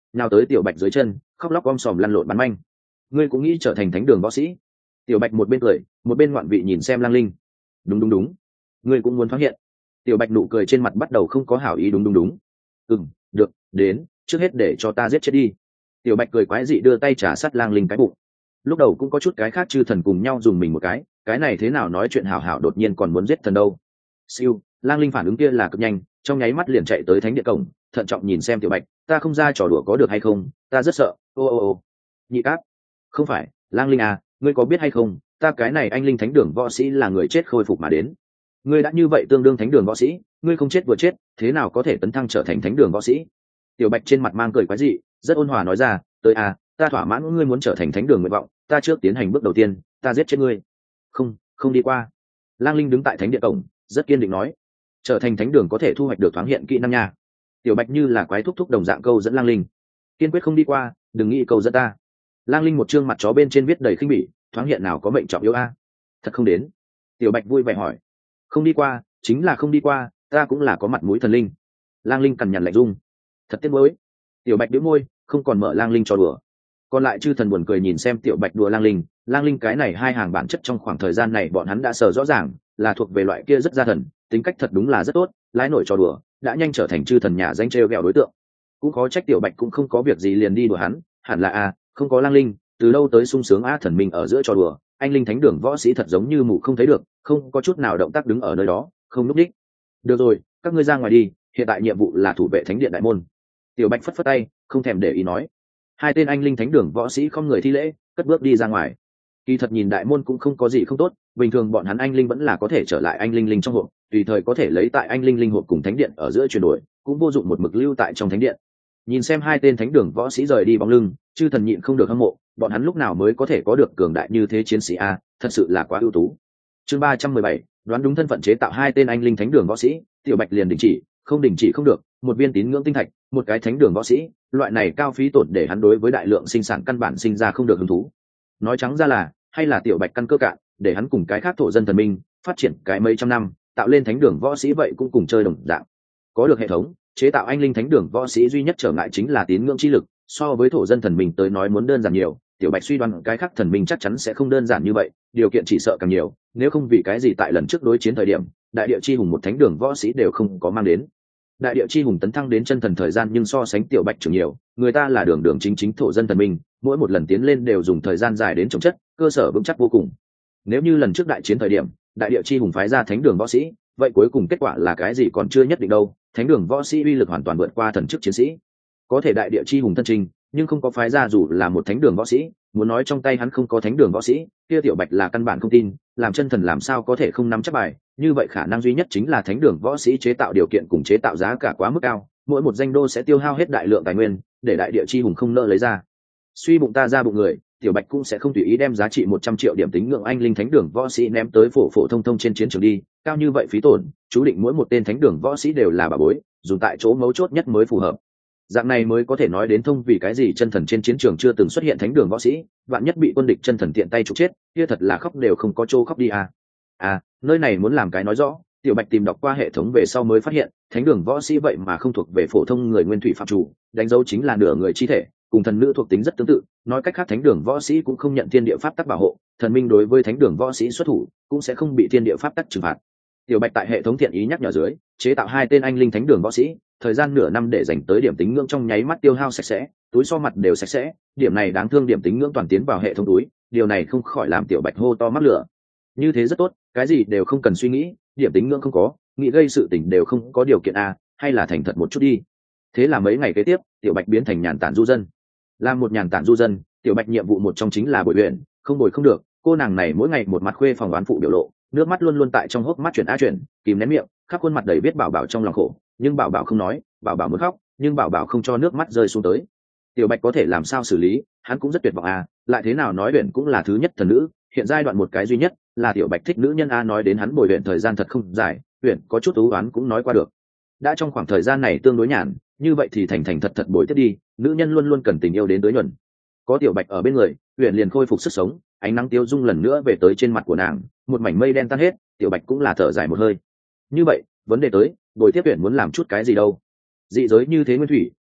nào tới tiểu bạch dưới chân, khóc lóc om sòm lăn lộn bắn manh. Ngươi cũng nghĩ trở thành thánh đường võ sĩ? Tiểu bạch một bên cười một bên ngoạn vị nhìn xem Lang Linh. Đúng đúng đúng, ngươi cũng muốn thoáng hiện. Tiểu bạch nụ cười trên mặt bắt đầu không có hảo ý. Đúng đúng đúng, ừm, được, đến, trước hết để cho ta giết chết đi. Tiểu bạch cười quái dị đưa tay trả sát Lang Linh cái bụng. Lúc đầu cũng có chút cái khác chư thần cùng nhau dùng mình một cái, cái này thế nào nói chuyện hảo hảo đột nhiên còn muốn giết thần đâu. Siêu, Lang Linh phản ứng kia là cực nhanh, trong nháy mắt liền chạy tới thánh địa cổng, thận trọng nhìn xem tiểu bạch, ta không ra trò đùa có được hay không, ta rất sợ. Ô ô ô, nhị cáp, không phải, Lang Linh à, ngươi có biết hay không, ta cái này anh linh thánh đường võ sĩ là người chết khôi phục mà đến. Ngươi đã như vậy tương đương thánh đường võ sĩ, ngươi không chết vừa chết, thế nào có thể tấn thăng trở thành thánh đường võ sĩ? Tiểu bạch trên mặt mang cười quái dị, rất ôn hòa nói ra, tới à, ta thỏa mãn ngươi muốn trở thành thánh đường nguyện vọng, ta trước tiến hành bước đầu tiên, ta giết chết ngươi. Không, không đi qua. Lang Linh đứng tại thánh địa cổng, rất kiên định nói, trở thành thánh đường có thể thu hoạch được thoáng hiện kỹ năng nha. Tiểu bạch như là quái thúc thúc đồng dạng câu dẫn Lang Linh, kiên quyết không đi qua, đừng nghĩ câu dẫn ta. Lang Linh một trương mặt chó bên trên viết đầy khinh bỉ, thoáng hiện nào có mệnh trọng yếu a? Thật không đến. Tiểu bạch vui vẻ hỏi, không đi qua chính là không đi qua, ta cũng là có mặt mũi thần linh. Lang Linh cằn nhằn lạnh dung, thật tiếc nuối. Tiểu bạch đĩu môi, không còn mở Lang Linh cho đùa. Còn lại chư thần buồn cười nhìn xem tiểu bạch đùa Lang Linh. Lang Linh cái này hai hàng bản chất trong khoảng thời gian này bọn hắn đã sờ rõ ràng, là thuộc về loại kia rất gia thần, tính cách thật đúng là rất tốt, lái nổi trò đùa, đã nhanh trở thành chư thần nhà danh trêu ghẹo đối tượng. Cũng khó trách tiểu bạch cũng không có việc gì liền đi đùa hắn, hẳn là a, không có Lang Linh, từ đâu tới sung sướng a thần minh ở giữa trò đùa, anh linh thánh đường võ sĩ thật giống như mù không thấy được, không có chút nào động tác đứng ở nơi đó, không núp đích. Được rồi, các ngươi ra ngoài đi, hiện tại nhiệm vụ là thủ vệ thánh điện đại môn. Tiểu bạch phất phất tay, không thèm để ý nói. Hai tên anh linh thánh đường võ sĩ không người thi lễ, cất bước đi ra ngoài. Kỳ thật nhìn đại môn cũng không có gì không tốt, bình thường bọn hắn anh linh vẫn là có thể trở lại anh linh linh trong hộp, tùy thời có thể lấy tại anh linh linh hộp cùng thánh điện ở giữa chuyển đổi, cũng vô dụng một mực lưu tại trong thánh điện. Nhìn xem hai tên thánh đường võ sĩ rời đi bóng lưng, chư thần nhịn không được hâm mộ, bọn hắn lúc nào mới có thể có được cường đại như thế chiến sĩ a, thật sự là quá ưu tú. Chương ba trăm mười bảy, đoán đúng thân phận chế tạo hai tên anh linh thánh đường võ sĩ, tiểu bạch liền đình chỉ, không đình chỉ không được, một viên tín ngưỡng tinh thạch, một cái thánh đường võ sĩ, loại này cao phí tổn để hắn đối với đại lượng sinh sản căn bản sinh ra không được hứng thú. Nói trắng ra là, hay là tiểu bạch căn cơ cạn, để hắn cùng cái khác thổ dân thần minh phát triển cái mấy trăm năm, tạo lên thánh đường võ sĩ vậy cũng cùng chơi đồng dạng. Có được hệ thống chế tạo anh linh thánh đường võ sĩ duy nhất trở ngại chính là tín ngưỡng chi lực, so với thổ dân thần minh tới nói muốn đơn giản nhiều, tiểu bạch suy đoán cái khác thần minh chắc chắn sẽ không đơn giản như vậy, điều kiện chỉ sợ càng nhiều, nếu không vì cái gì tại lần trước đối chiến thời điểm đại địa chi hùng một thánh đường võ sĩ đều không có mang đến. Đại địa chi hùng tấn thăng đến chân thần thời gian nhưng so sánh tiểu bạch trưởng nhiều, người ta là đường đường chính chính thổ dân thần minh, mỗi một lần tiến lên đều dùng thời gian dài đến trồng chất, cơ sở vững chắc vô cùng. Nếu như lần trước đại chiến thời điểm đại địa chi hùng phái ra thánh đường võ sĩ, vậy cuối cùng kết quả là cái gì còn chưa nhất định đâu, thánh đường võ sĩ uy lực hoàn toàn vượt qua thần chức chiến sĩ. Có thể đại địa chi hùng thân trình nhưng không có phái ra dù là một thánh đường võ sĩ, muốn nói trong tay hắn không có thánh đường võ sĩ kia tiểu bạch là căn bản không tin, làm chân thần làm sao có thể không nắm chắc bài, như vậy khả năng duy nhất chính là thánh đường võ sĩ chế tạo điều kiện cùng chế tạo giá cả quá mức cao, mỗi một danh đô sẽ tiêu hao hết đại lượng tài nguyên để đại địa chi hùng không nợ lấy ra. Suy bụng ta ra bụng người, tiểu bạch cũng sẽ không tùy ý đem giá trị một trăm triệu điểm tính ngưỡng anh linh thánh đường võ sĩ ném tới phổ phổ thông thông trên chiến trường đi, cao như vậy phí tổn, chú định mỗi một tên thánh đường võ sĩ đều là bà bối, dùng tại chỗ mấu chốt nhất mới phù hợp. Dạng này mới có thể nói đến thông vì cái gì chân thần trên chiến trường chưa từng xuất hiện thánh đường võ sĩ, vạn nhất bị quân địch chân thần tiện tay trục chết, kia thật là khóc đều không có chỗ khóc đi à. À, nơi này muốn làm cái nói rõ, tiểu bạch tìm đọc qua hệ thống về sau mới phát hiện, thánh đường võ sĩ vậy mà không thuộc về phổ thông người nguyên thủy phạm chủ, đánh dấu chính là nửa người chi thể, cùng thần nữ thuộc tính rất tương tự, nói cách khác thánh đường võ sĩ cũng không nhận thiên địa pháp tắc bảo hộ, thần minh đối với thánh đường võ sĩ xuất thủ cũng sẽ không bị thiên địa pháp tắc trừng phạt. Tiểu bạch tại hệ thống thiện ý nhắc nhở dưới chế tạo hai tên anh linh thánh đường võ sĩ, thời gian nửa năm để dành tới điểm tính ngưỡng trong nháy mắt tiêu hao sạch sẽ, túi so mặt đều sạch sẽ, điểm này đáng thương điểm tính ngưỡng toàn tiến vào hệ thống túi, điều này không khỏi làm tiểu bạch hô to mắc lửa. Như thế rất tốt, cái gì đều không cần suy nghĩ, điểm tính ngưỡng không có, nghĩ gây sự tình đều không có điều kiện a, hay là thành thật một chút đi. Thế là mấy ngày kế tiếp tiểu bạch biến thành nhàn tản du dân. Làm một nhàn tản du dân, tiểu bạch nhiệm vụ một trong chính là bồi luyện, không bồi không được, cô nàng này mỗi ngày một mặt khuê phòng đoán phụ biểu lộ, nước mắt luôn luôn tại trong hốc mắt chuyển a chuyển, kìm nén miệng, khắp khuôn mặt đầy biết bảo bảo trong lòng khổ, nhưng bảo bảo không nói, bảo bảo muốn khóc, nhưng bảo bảo không cho nước mắt rơi xuống tới. Tiểu bạch có thể làm sao xử lý, hắn cũng rất tuyệt vọng à, lại thế nào nói luyện cũng là thứ nhất thần nữ, hiện giai đoạn một cái duy nhất là tiểu bạch thích nữ nhân a, nói đến hắn bồi luyện thời gian thật không dài, luyện có chút ú oán cũng nói qua được. Đã trong khoảng thời gian này tương đối nhàn, như vậy thì thành thành thật thật bồi tiếp đi, nữ nhân luôn luôn cần tình yêu đến tới nhuần. Có tiểu bạch ở bên người, luyện liền khôi phục sức sống, ánh nắng tiêu dung lần nữa về tới trên mặt của nàng, một mảnh mây đen tan hết, tiểu bạch cũng là thở dài một hơi. Như vậy vấn đề tới, bồi tiếp luyện muốn làm chút cái gì đâu. Dị giới như thế nguyên thủy,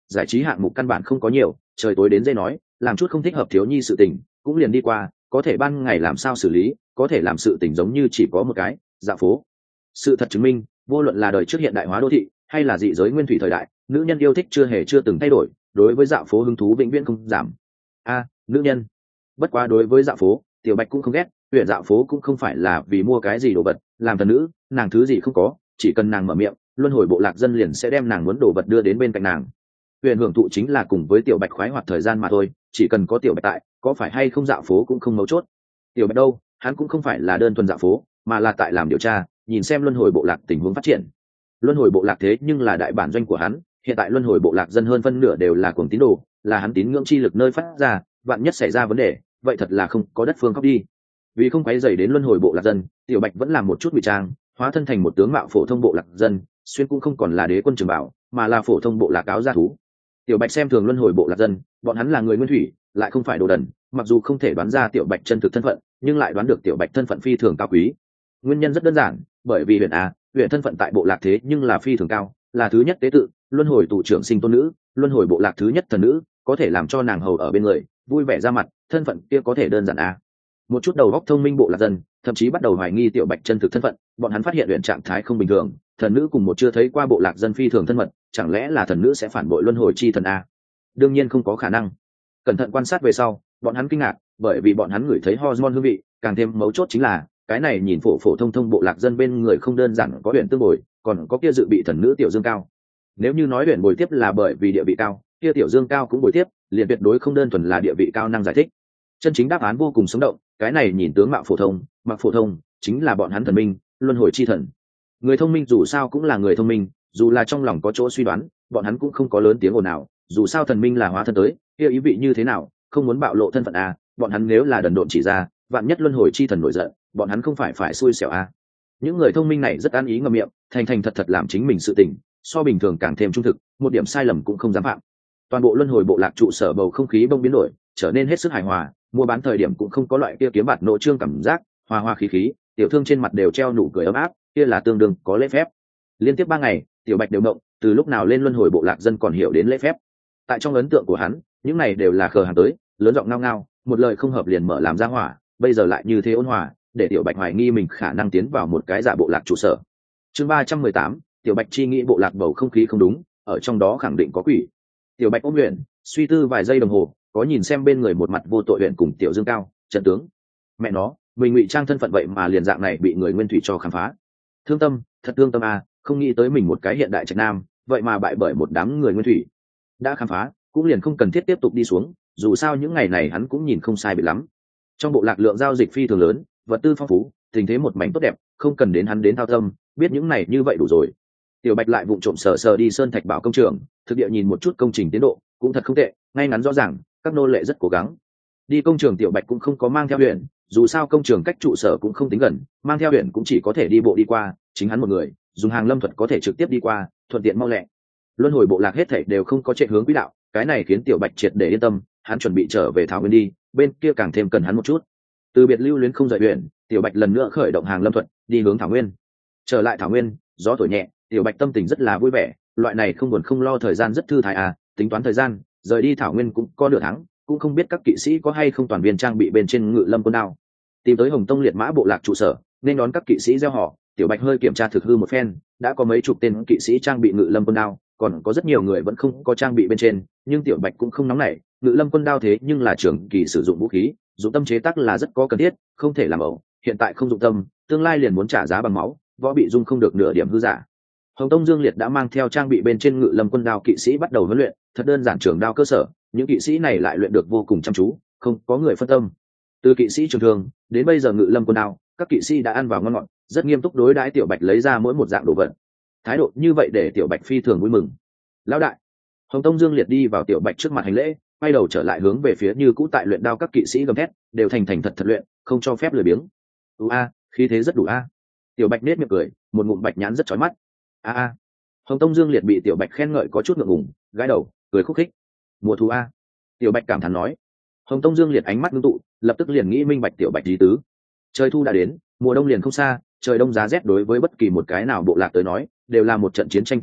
giải trí hạng mục căn bản không có nhiều, trời tối đến dây nói làm chút không thích hợp thiếu nhi sự tình cũng liền đi qua, có thể ban ngày làm sao xử lý, có thể làm sự tình giống như chỉ có một cái dạo phố. Sự thật chứng minh, vô luận là đời trước hiện đại hóa đô thị hay là dị giới nguyên thủy thời đại, nữ nhân yêu thích chưa hề chưa từng thay đổi, đối với dạo phố hứng thú vĩnh viễn không giảm. A, nữ nhân. Bất quá đối với dạo phố, Tiểu Bạch cũng không ghét, huyện dạo phố cũng không phải là vì mua cái gì đồ vật, làm thần nữ, nàng thứ gì không có, chỉ cần nàng mở miệng, luân hồi bộ lạc dân liền sẽ đem nàng muốn đồ vật đưa đến bên cạnh nàng. Huyện hưởng thụ chính là cùng với Tiểu Bạch khoái hoạt thời gian mà thôi, chỉ cần có Tiểu Bạch tại, có phải hay không dạo phố cũng không mấu chốt. Tiểu Bạch đâu, hắn cũng không phải là đơn thuần dạo phố, mà là tại làm điều tra, nhìn xem luân hồi bộ lạc tình huống phát triển. Luân hồi bộ lạc thế nhưng là đại bản doanh của hắn, hiện tại luân hồi bộ lạc dân hơn phân nửa đều là cuồng tín đồ, là hắn tín ngưỡng chi lực nơi phát ra, vạn nhất xảy ra vấn đề, vậy thật là không có đất phương khóc đi. Vì không quấy rầy đến luân hồi bộ lạc dân, Tiểu Bạch vẫn làm một chút ngụy trang, hóa thân thành một tướng mạo phổ thông bộ lạc dân, xuyên cũng không còn là đế quân trường bảo, mà là phổ thông bộ lạc áo da thú. Tiểu Bạch xem thường luân hồi bộ lạc dân, bọn hắn là người nguyên thủy, lại không phải đồ đần, mặc dù không thể đoán ra Tiểu Bạch chân thực thân phận, nhưng lại đoán được Tiểu Bạch thân phận phi thường cao quý. Nguyên nhân rất đơn giản, bởi vì huyện a, huyện thân phận tại bộ lạc thế nhưng là phi thường cao, là thứ nhất tế tự, luân hồi tụ trưởng sinh tôn nữ, luân hồi bộ lạc thứ nhất thần nữ, có thể làm cho nàng hầu ở bên người, vui vẻ ra mặt, thân phận kia có thể đơn giản a. Một chút đầu óc thông minh bộ lạc dân, thậm chí bắt đầu hoài nghi Tiểu Bạch chân thực thân phận, bọn hắn phát hiện huyện trạng thái không bình thường, thần nữ cùng một chưa thấy qua bộ lạc dân phi thường thân mật, chẳng lẽ là thần nữ sẽ phản bội luân hồi chi thần a? Đương nhiên không có khả năng. Cẩn thận quan sát về sau, bọn hắn kinh ngạc, bởi vì bọn hắn ngửi thấy hormone hương vị, càng thêm mấu chốt chính là cái này nhìn phổ phổ thông thông bộ lạc dân bên người không đơn giản có huyện tương bồi, còn có kia dự bị thần nữ Tiểu Dương Cao. Nếu như nói huyện bồi tiếp là bởi vì địa vị cao, kia Tiểu Dương Cao cũng bồi tiếp, liền tuyệt đối không đơn thuần là địa vị cao năng giải thích. Chân chính đáp án vô cùng sống động, cái này nhìn tướng mạo phổ thông, mặc phổ thông, chính là bọn hắn thần minh, luân hồi chi thần. Người thông minh dù sao cũng là người thông minh, dù là trong lòng có chỗ suy đoán, bọn hắn cũng không có lớn tiếng ồn nào, dù sao thần minh là hóa thân tới, kia ý vị như thế nào, không muốn bạo lộ thân phận à, bọn hắn nếu là đần độn chỉ ra, vạn nhất luân hồi chi thần nổi giận, bọn hắn không phải phải xui xẻo à. Những người thông minh này rất an ý ngậm miệng, thành thành thật thật làm chính mình sự tình, so bình thường càng thêm trung thực, một điểm sai lầm cũng không dám phạm. Toàn bộ luân hồi bộ lạc trụ sở bầu không khí bỗng biến đổi, trở nên hết sức hài hòa, mua bán thời điểm cũng không có loại kia kiếm bạt nộ trương cảm giác, hòa hòa khí khí, tiểu thương trên mặt đều treo nụ cười ấm áp, kia là tương đương có lễ phép. Liên tiếp ba ngày, Tiểu Bạch đều động, từ lúc nào lên luân hồi bộ lạc dân còn hiểu đến lễ phép. Tại trong ấn tượng của hắn, những này đều là khờ hàng tới, lớn giọng ngao ngao, một lời không hợp liền mở làm ra hỏa, bây giờ lại như thế ôn hòa, để Tiểu Bạch hoài nghi mình khả năng tiến vào một cái giả bộ lạc trụ sở. Chương ba trăm mười tám, Tiểu Bạch chi nghĩ bộ lạc bầu không khí không đúng, ở trong đó khẳng định có quỷ. Tiểu Bạch ôm luyện, suy tư vài giây đồng hồ, có nhìn xem bên người một mặt vô tội luyện cùng Tiểu Dương Cao, trận tướng. Mẹ nó, mình ngụy trang thân phận vậy mà liền dạng này bị người nguyên thủy cho khám phá. Thương tâm, thật thương tâm à, không nghĩ tới mình một cái hiện đại trạch nam, vậy mà bại bởi một đám người nguyên thủy. Đã khám phá, cũng liền không cần thiết tiếp tục đi xuống, dù sao những ngày này hắn cũng nhìn không sai biệt lắm. Trong bộ lạc lượng giao dịch phi thường lớn, vật tư phong phú, tình thế một mảnh tốt đẹp, không cần đến hắn đến thao tâm, biết những này như vậy đủ rồi. Tiểu Bạch lại vụng trộm sờ sờ đi sơn thạch bảo công trường, thực địa nhìn một chút công trình tiến độ, cũng thật không tệ, ngay ngắn rõ ràng, các nô lệ rất cố gắng. Đi công trường Tiểu Bạch cũng không có mang theo huyện, dù sao công trường cách trụ sở cũng không tính gần, mang theo huyện cũng chỉ có thể đi bộ đi qua, chính hắn một người, dùng hàng lâm thuật có thể trực tiếp đi qua, thuận tiện mau lẹ. Luân hồi bộ lạc hết thảy đều không có chạy hướng quỹ đạo, cái này khiến Tiểu Bạch triệt để yên tâm, hắn chuẩn bị trở về Thảo Nguyên đi, bên kia càng thêm cần hắn một chút. Từ biệt lưu luyến không rời huyện, Tiểu Bạch lần nữa khởi động hàng lâm thuật, đi hướng Thảo Nguyên. Trở lại Thảo Nguyên, gió thổi nhẹ, Tiểu Bạch tâm tình rất là vui vẻ, loại này không buồn không lo thời gian rất thư thái à, tính toán thời gian, rời đi Thảo Nguyên cũng có nửa tháng, cũng không biết các kỵ sĩ có hay không toàn viên trang bị bên trên Ngự Lâm Quân đao. Tìm tới Hồng Tông liệt mã bộ lạc trụ sở, nên đón các kỵ sĩ gieo họ, Tiểu Bạch hơi kiểm tra thực hư một phen, đã có mấy chục tên kỵ sĩ trang bị Ngự Lâm Quân đao, còn có rất nhiều người vẫn không có trang bị bên trên, nhưng Tiểu Bạch cũng không nóng nảy, Ngự Lâm Quân đao thế nhưng là trường kỳ sử dụng vũ khí, dụng tâm chế tác là rất có cần thiết, không thể làm ẩu, hiện tại không dụng tâm, tương lai liền muốn trả giá bằng máu, võ bị dung không được nửa điểm hư giả. Hồng Tông Dương Liệt đã mang theo trang bị bên trên Ngự Lâm Quân đao kỵ sĩ bắt đầu huấn luyện, thật đơn giản trường đao cơ sở, những kỵ sĩ này lại luyện được vô cùng chăm chú, không có người phân tâm. Từ kỵ sĩ trường thường đến bây giờ Ngự Lâm Quân đao, các kỵ sĩ đã ăn vào ngon ngọt, rất nghiêm túc đối đãi Tiểu Bạch lấy ra mỗi một dạng đồ vật. Thái độ như vậy để Tiểu Bạch phi thường vui mừng. Lão đại. Hồng Tông Dương Liệt đi vào Tiểu Bạch trước mặt hành lễ, quay đầu trở lại hướng về phía như cũ tại luyện đao các kỵ sĩ gầm thét, đều thành thành thật thật luyện, không cho phép lười biếng. U a, khí thế rất đủ a. Tiểu Bạch nết miệng cười, một ngụm bạch nhãn rất chói mắt. A a. Hồng Tông Dương Liệt bị Tiểu Bạch khen ngợi có chút ngượng ngùng, gãi đầu, cười khúc khích. Mùa thu a. Tiểu Bạch cảm thán nói. Hồng Tông Dương Liệt ánh mắt ngưng tụ, lập tức liền nghĩ minh bạch Tiểu Bạch ý tứ. Trời thu đã đến, mùa đông liền không xa, trời đông giá rét đối với bất kỳ một cái nào bộ lạc tới nói, đều là một trận chiến tranh tàn khốc,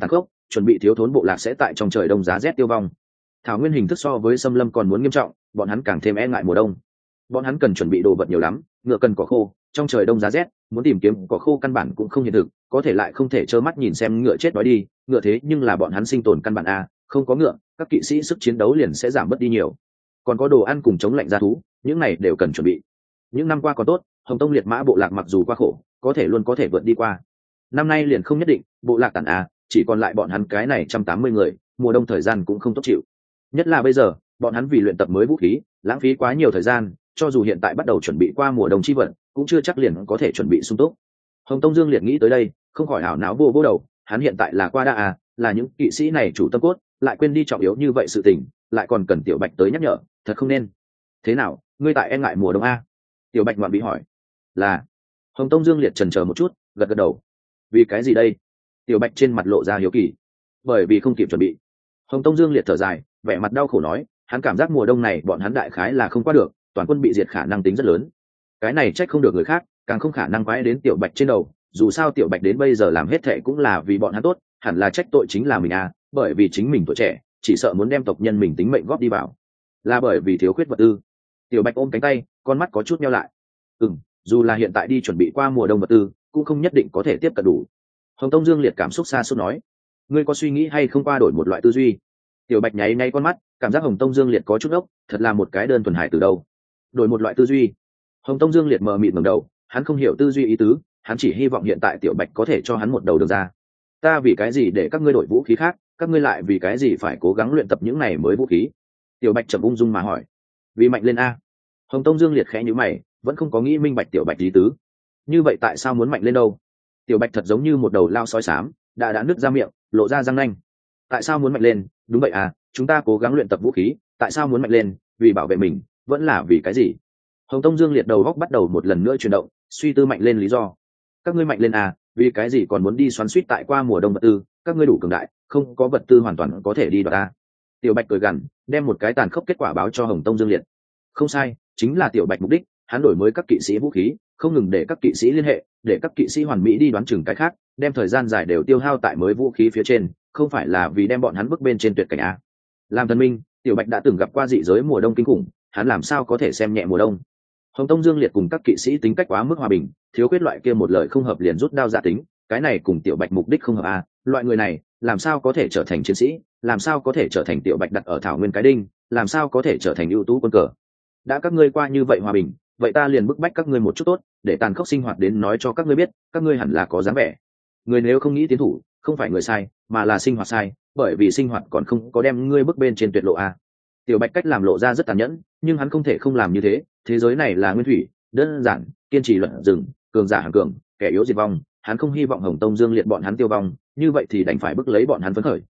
chuẩn bị thiếu thốn bộ lạc sẽ tại trong trời đông giá rét tiêu vong. Thảo nguyên hình thức so với xâm lâm còn muốn nghiêm trọng, bọn hắn càng thêm e ngại mùa đông. Bọn hắn cần chuẩn bị đồ vật nhiều lắm, ngựa cần cỏ khô, trong trời đông giá rét, muốn tìm kiếm cỏ khô căn bản cũng không hiện thực, có thể lại không thể trơ mắt nhìn xem ngựa chết đói đi, ngựa thế nhưng là bọn hắn sinh tồn căn bản a, không có ngựa, các kỵ sĩ sức chiến đấu liền sẽ giảm bớt đi nhiều. Còn có đồ ăn cùng chống lạnh gia thú, những này đều cần chuẩn bị. Những năm qua còn tốt, Hồng Tông liệt mã bộ lạc mặc dù qua khổ, có thể luôn có thể vượt đi qua. Năm nay liền không nhất định, bộ lạc tản a, chỉ còn lại bọn hắn cái này một trăm tám mươi người, mùa đông thời gian cũng không tốt chịu. Nhất là bây giờ, bọn hắn vì luyện tập mới vũ khí, lãng phí quá nhiều thời gian, cho dù hiện tại bắt đầu chuẩn bị qua mùa đông chi vận, cũng chưa chắc liền có thể chuẩn bị sung túc. Hồng Tông Dương liệt nghĩ tới đây, không khỏi hảo não vô vô đầu, hắn hiện tại là qua đa à, là những kỵ sĩ này chủ tâm cốt, lại quên đi trọng yếu như vậy sự tình, lại còn cần Tiểu Bạch tới nhắc nhở, thật không nên. Thế nào, ngươi tại e ngại mùa đông a? Tiểu Bạch ngoạn bị hỏi. Là. Hồng Tông Dương liệt chần chờ một chút, gật gật đầu. Vì cái gì đây? Tiểu Bạch trên mặt lộ ra hiếu kỳ. Bởi vì không kịp chuẩn bị. Hồng Tông Dương liệt thở dài, vẻ mặt đau khổ nói, hắn cảm giác mùa đông này bọn hắn đại khái là không qua được, toàn quân bị diệt khả năng tính rất lớn. Cái này trách không được người khác, càng không khả năng quái đến Tiểu Bạch trên đầu, dù sao Tiểu Bạch đến bây giờ làm hết thệ cũng là vì bọn hắn tốt, hẳn là trách tội chính là mình à, bởi vì chính mình tuổi trẻ, chỉ sợ muốn đem tộc nhân mình tính mệnh góp đi vào, là bởi vì thiếu khuyết vật tư. Tiểu Bạch ôm cánh tay, con mắt có chút nheo lại. Ừm, dù là hiện tại đi chuẩn bị qua mùa đông vật tư, cũng không nhất định có thể tiếp cận đủ. Hồng Tông Dương liệt cảm xúc xa suốt nói, ngươi có suy nghĩ hay không qua đổi một loại tư duy? Tiểu Bạch nháy nháy con mắt, cảm giác Hồng Tông Dương liệt có chút ốc, thật là một cái đơn thuần hải từ đâu. Đổi một loại tư duy. Hồng Tông Dương liệt mờ mịt ngẩng đầu, hắn không hiểu tư duy ý tứ, hắn chỉ hy vọng hiện tại Tiểu Bạch có thể cho hắn một đầu đường ra. Ta vì cái gì để các ngươi đổi vũ khí khác, các ngươi lại vì cái gì phải cố gắng luyện tập những này mới vũ khí? Tiểu Bạch chậm ung dung mà hỏi. Vì mạnh lên a. Hồng Tông Dương liệt khẽ nhíu mày, vẫn không có nghĩ minh bạch Tiểu Bạch ý tứ. Như vậy tại sao muốn mạnh lên đâu? Tiểu Bạch thật giống như một đầu lao sói xám, đã đã nứt ra miệng, lộ ra răng nanh. Tại sao muốn mạnh lên? Đúng vậy à, chúng ta cố gắng luyện tập vũ khí, tại sao muốn mạnh lên? Vì bảo vệ mình, vẫn là vì cái gì? Hồng Tông Dương liệt đầu góc bắt đầu một lần nữa chuyển động, suy tư mạnh lên lý do. Các ngươi mạnh lên à, vì cái gì còn muốn đi xoắn suýt tại qua mùa đông vật tư? Các ngươi đủ cường đại, không có vật tư hoàn toàn có thể đi đoạt ta. Tiểu Bạch cười gằn, đem một cái tàn khốc kết quả báo cho Hồng Tông Dương liệt. Không sai, chính là Tiểu Bạch mục đích, hắn đổi mới các kỵ sĩ vũ khí, không ngừng để các kỵ sĩ liên hệ, để các kỵ sĩ hoàn mỹ đi đoán chừng cái khác, đem thời gian dài đều tiêu hao tại mới vũ khí phía trên, không phải là vì đem bọn hắn bước bên trên tuyệt cảnh a. Làm thần minh, Tiểu Bạch đã từng gặp qua dị giới mùa đông kinh khủng, hắn làm sao có thể xem nhẹ mùa đông? Hồng Tông Dương liệt cùng các kỵ sĩ tính cách quá mức hòa bình, thiếu khuyết loại kia một lời không hợp liền rút đao giả tính, cái này cùng Tiểu Bạch mục đích không hợp a, loại người này, làm sao có thể trở thành chiến sĩ, làm sao có thể trở thành Tiểu Bạch đặt ở thảo nguyên cái đinh, làm sao có thể trở thành ưu tú quân cờ. Đã các ngươi qua như vậy hòa bình, vậy ta liền bức bách các ngươi một chút tốt, để tàn khốc sinh hoạt đến nói cho các ngươi biết, các ngươi hẳn là có dáng vẻ. Người nếu không nghĩ tiến thủ, không phải người sai, mà là sinh hoạt sai, bởi vì sinh hoạt còn không có đem ngươi bước bên trên tuyệt lộ a. Tiểu Bạch cách làm lộ ra rất tàn nhẫn, nhưng hắn không thể không làm như thế, thế giới này là nguyên thủy, đơn giản, kiên trì luận dừng, cường giả hàng cường, kẻ yếu diệt vong, hắn không hy vọng Hồng Tông Dương liệt bọn hắn tiêu vong, như vậy thì đành phải bức lấy bọn hắn phấn khởi,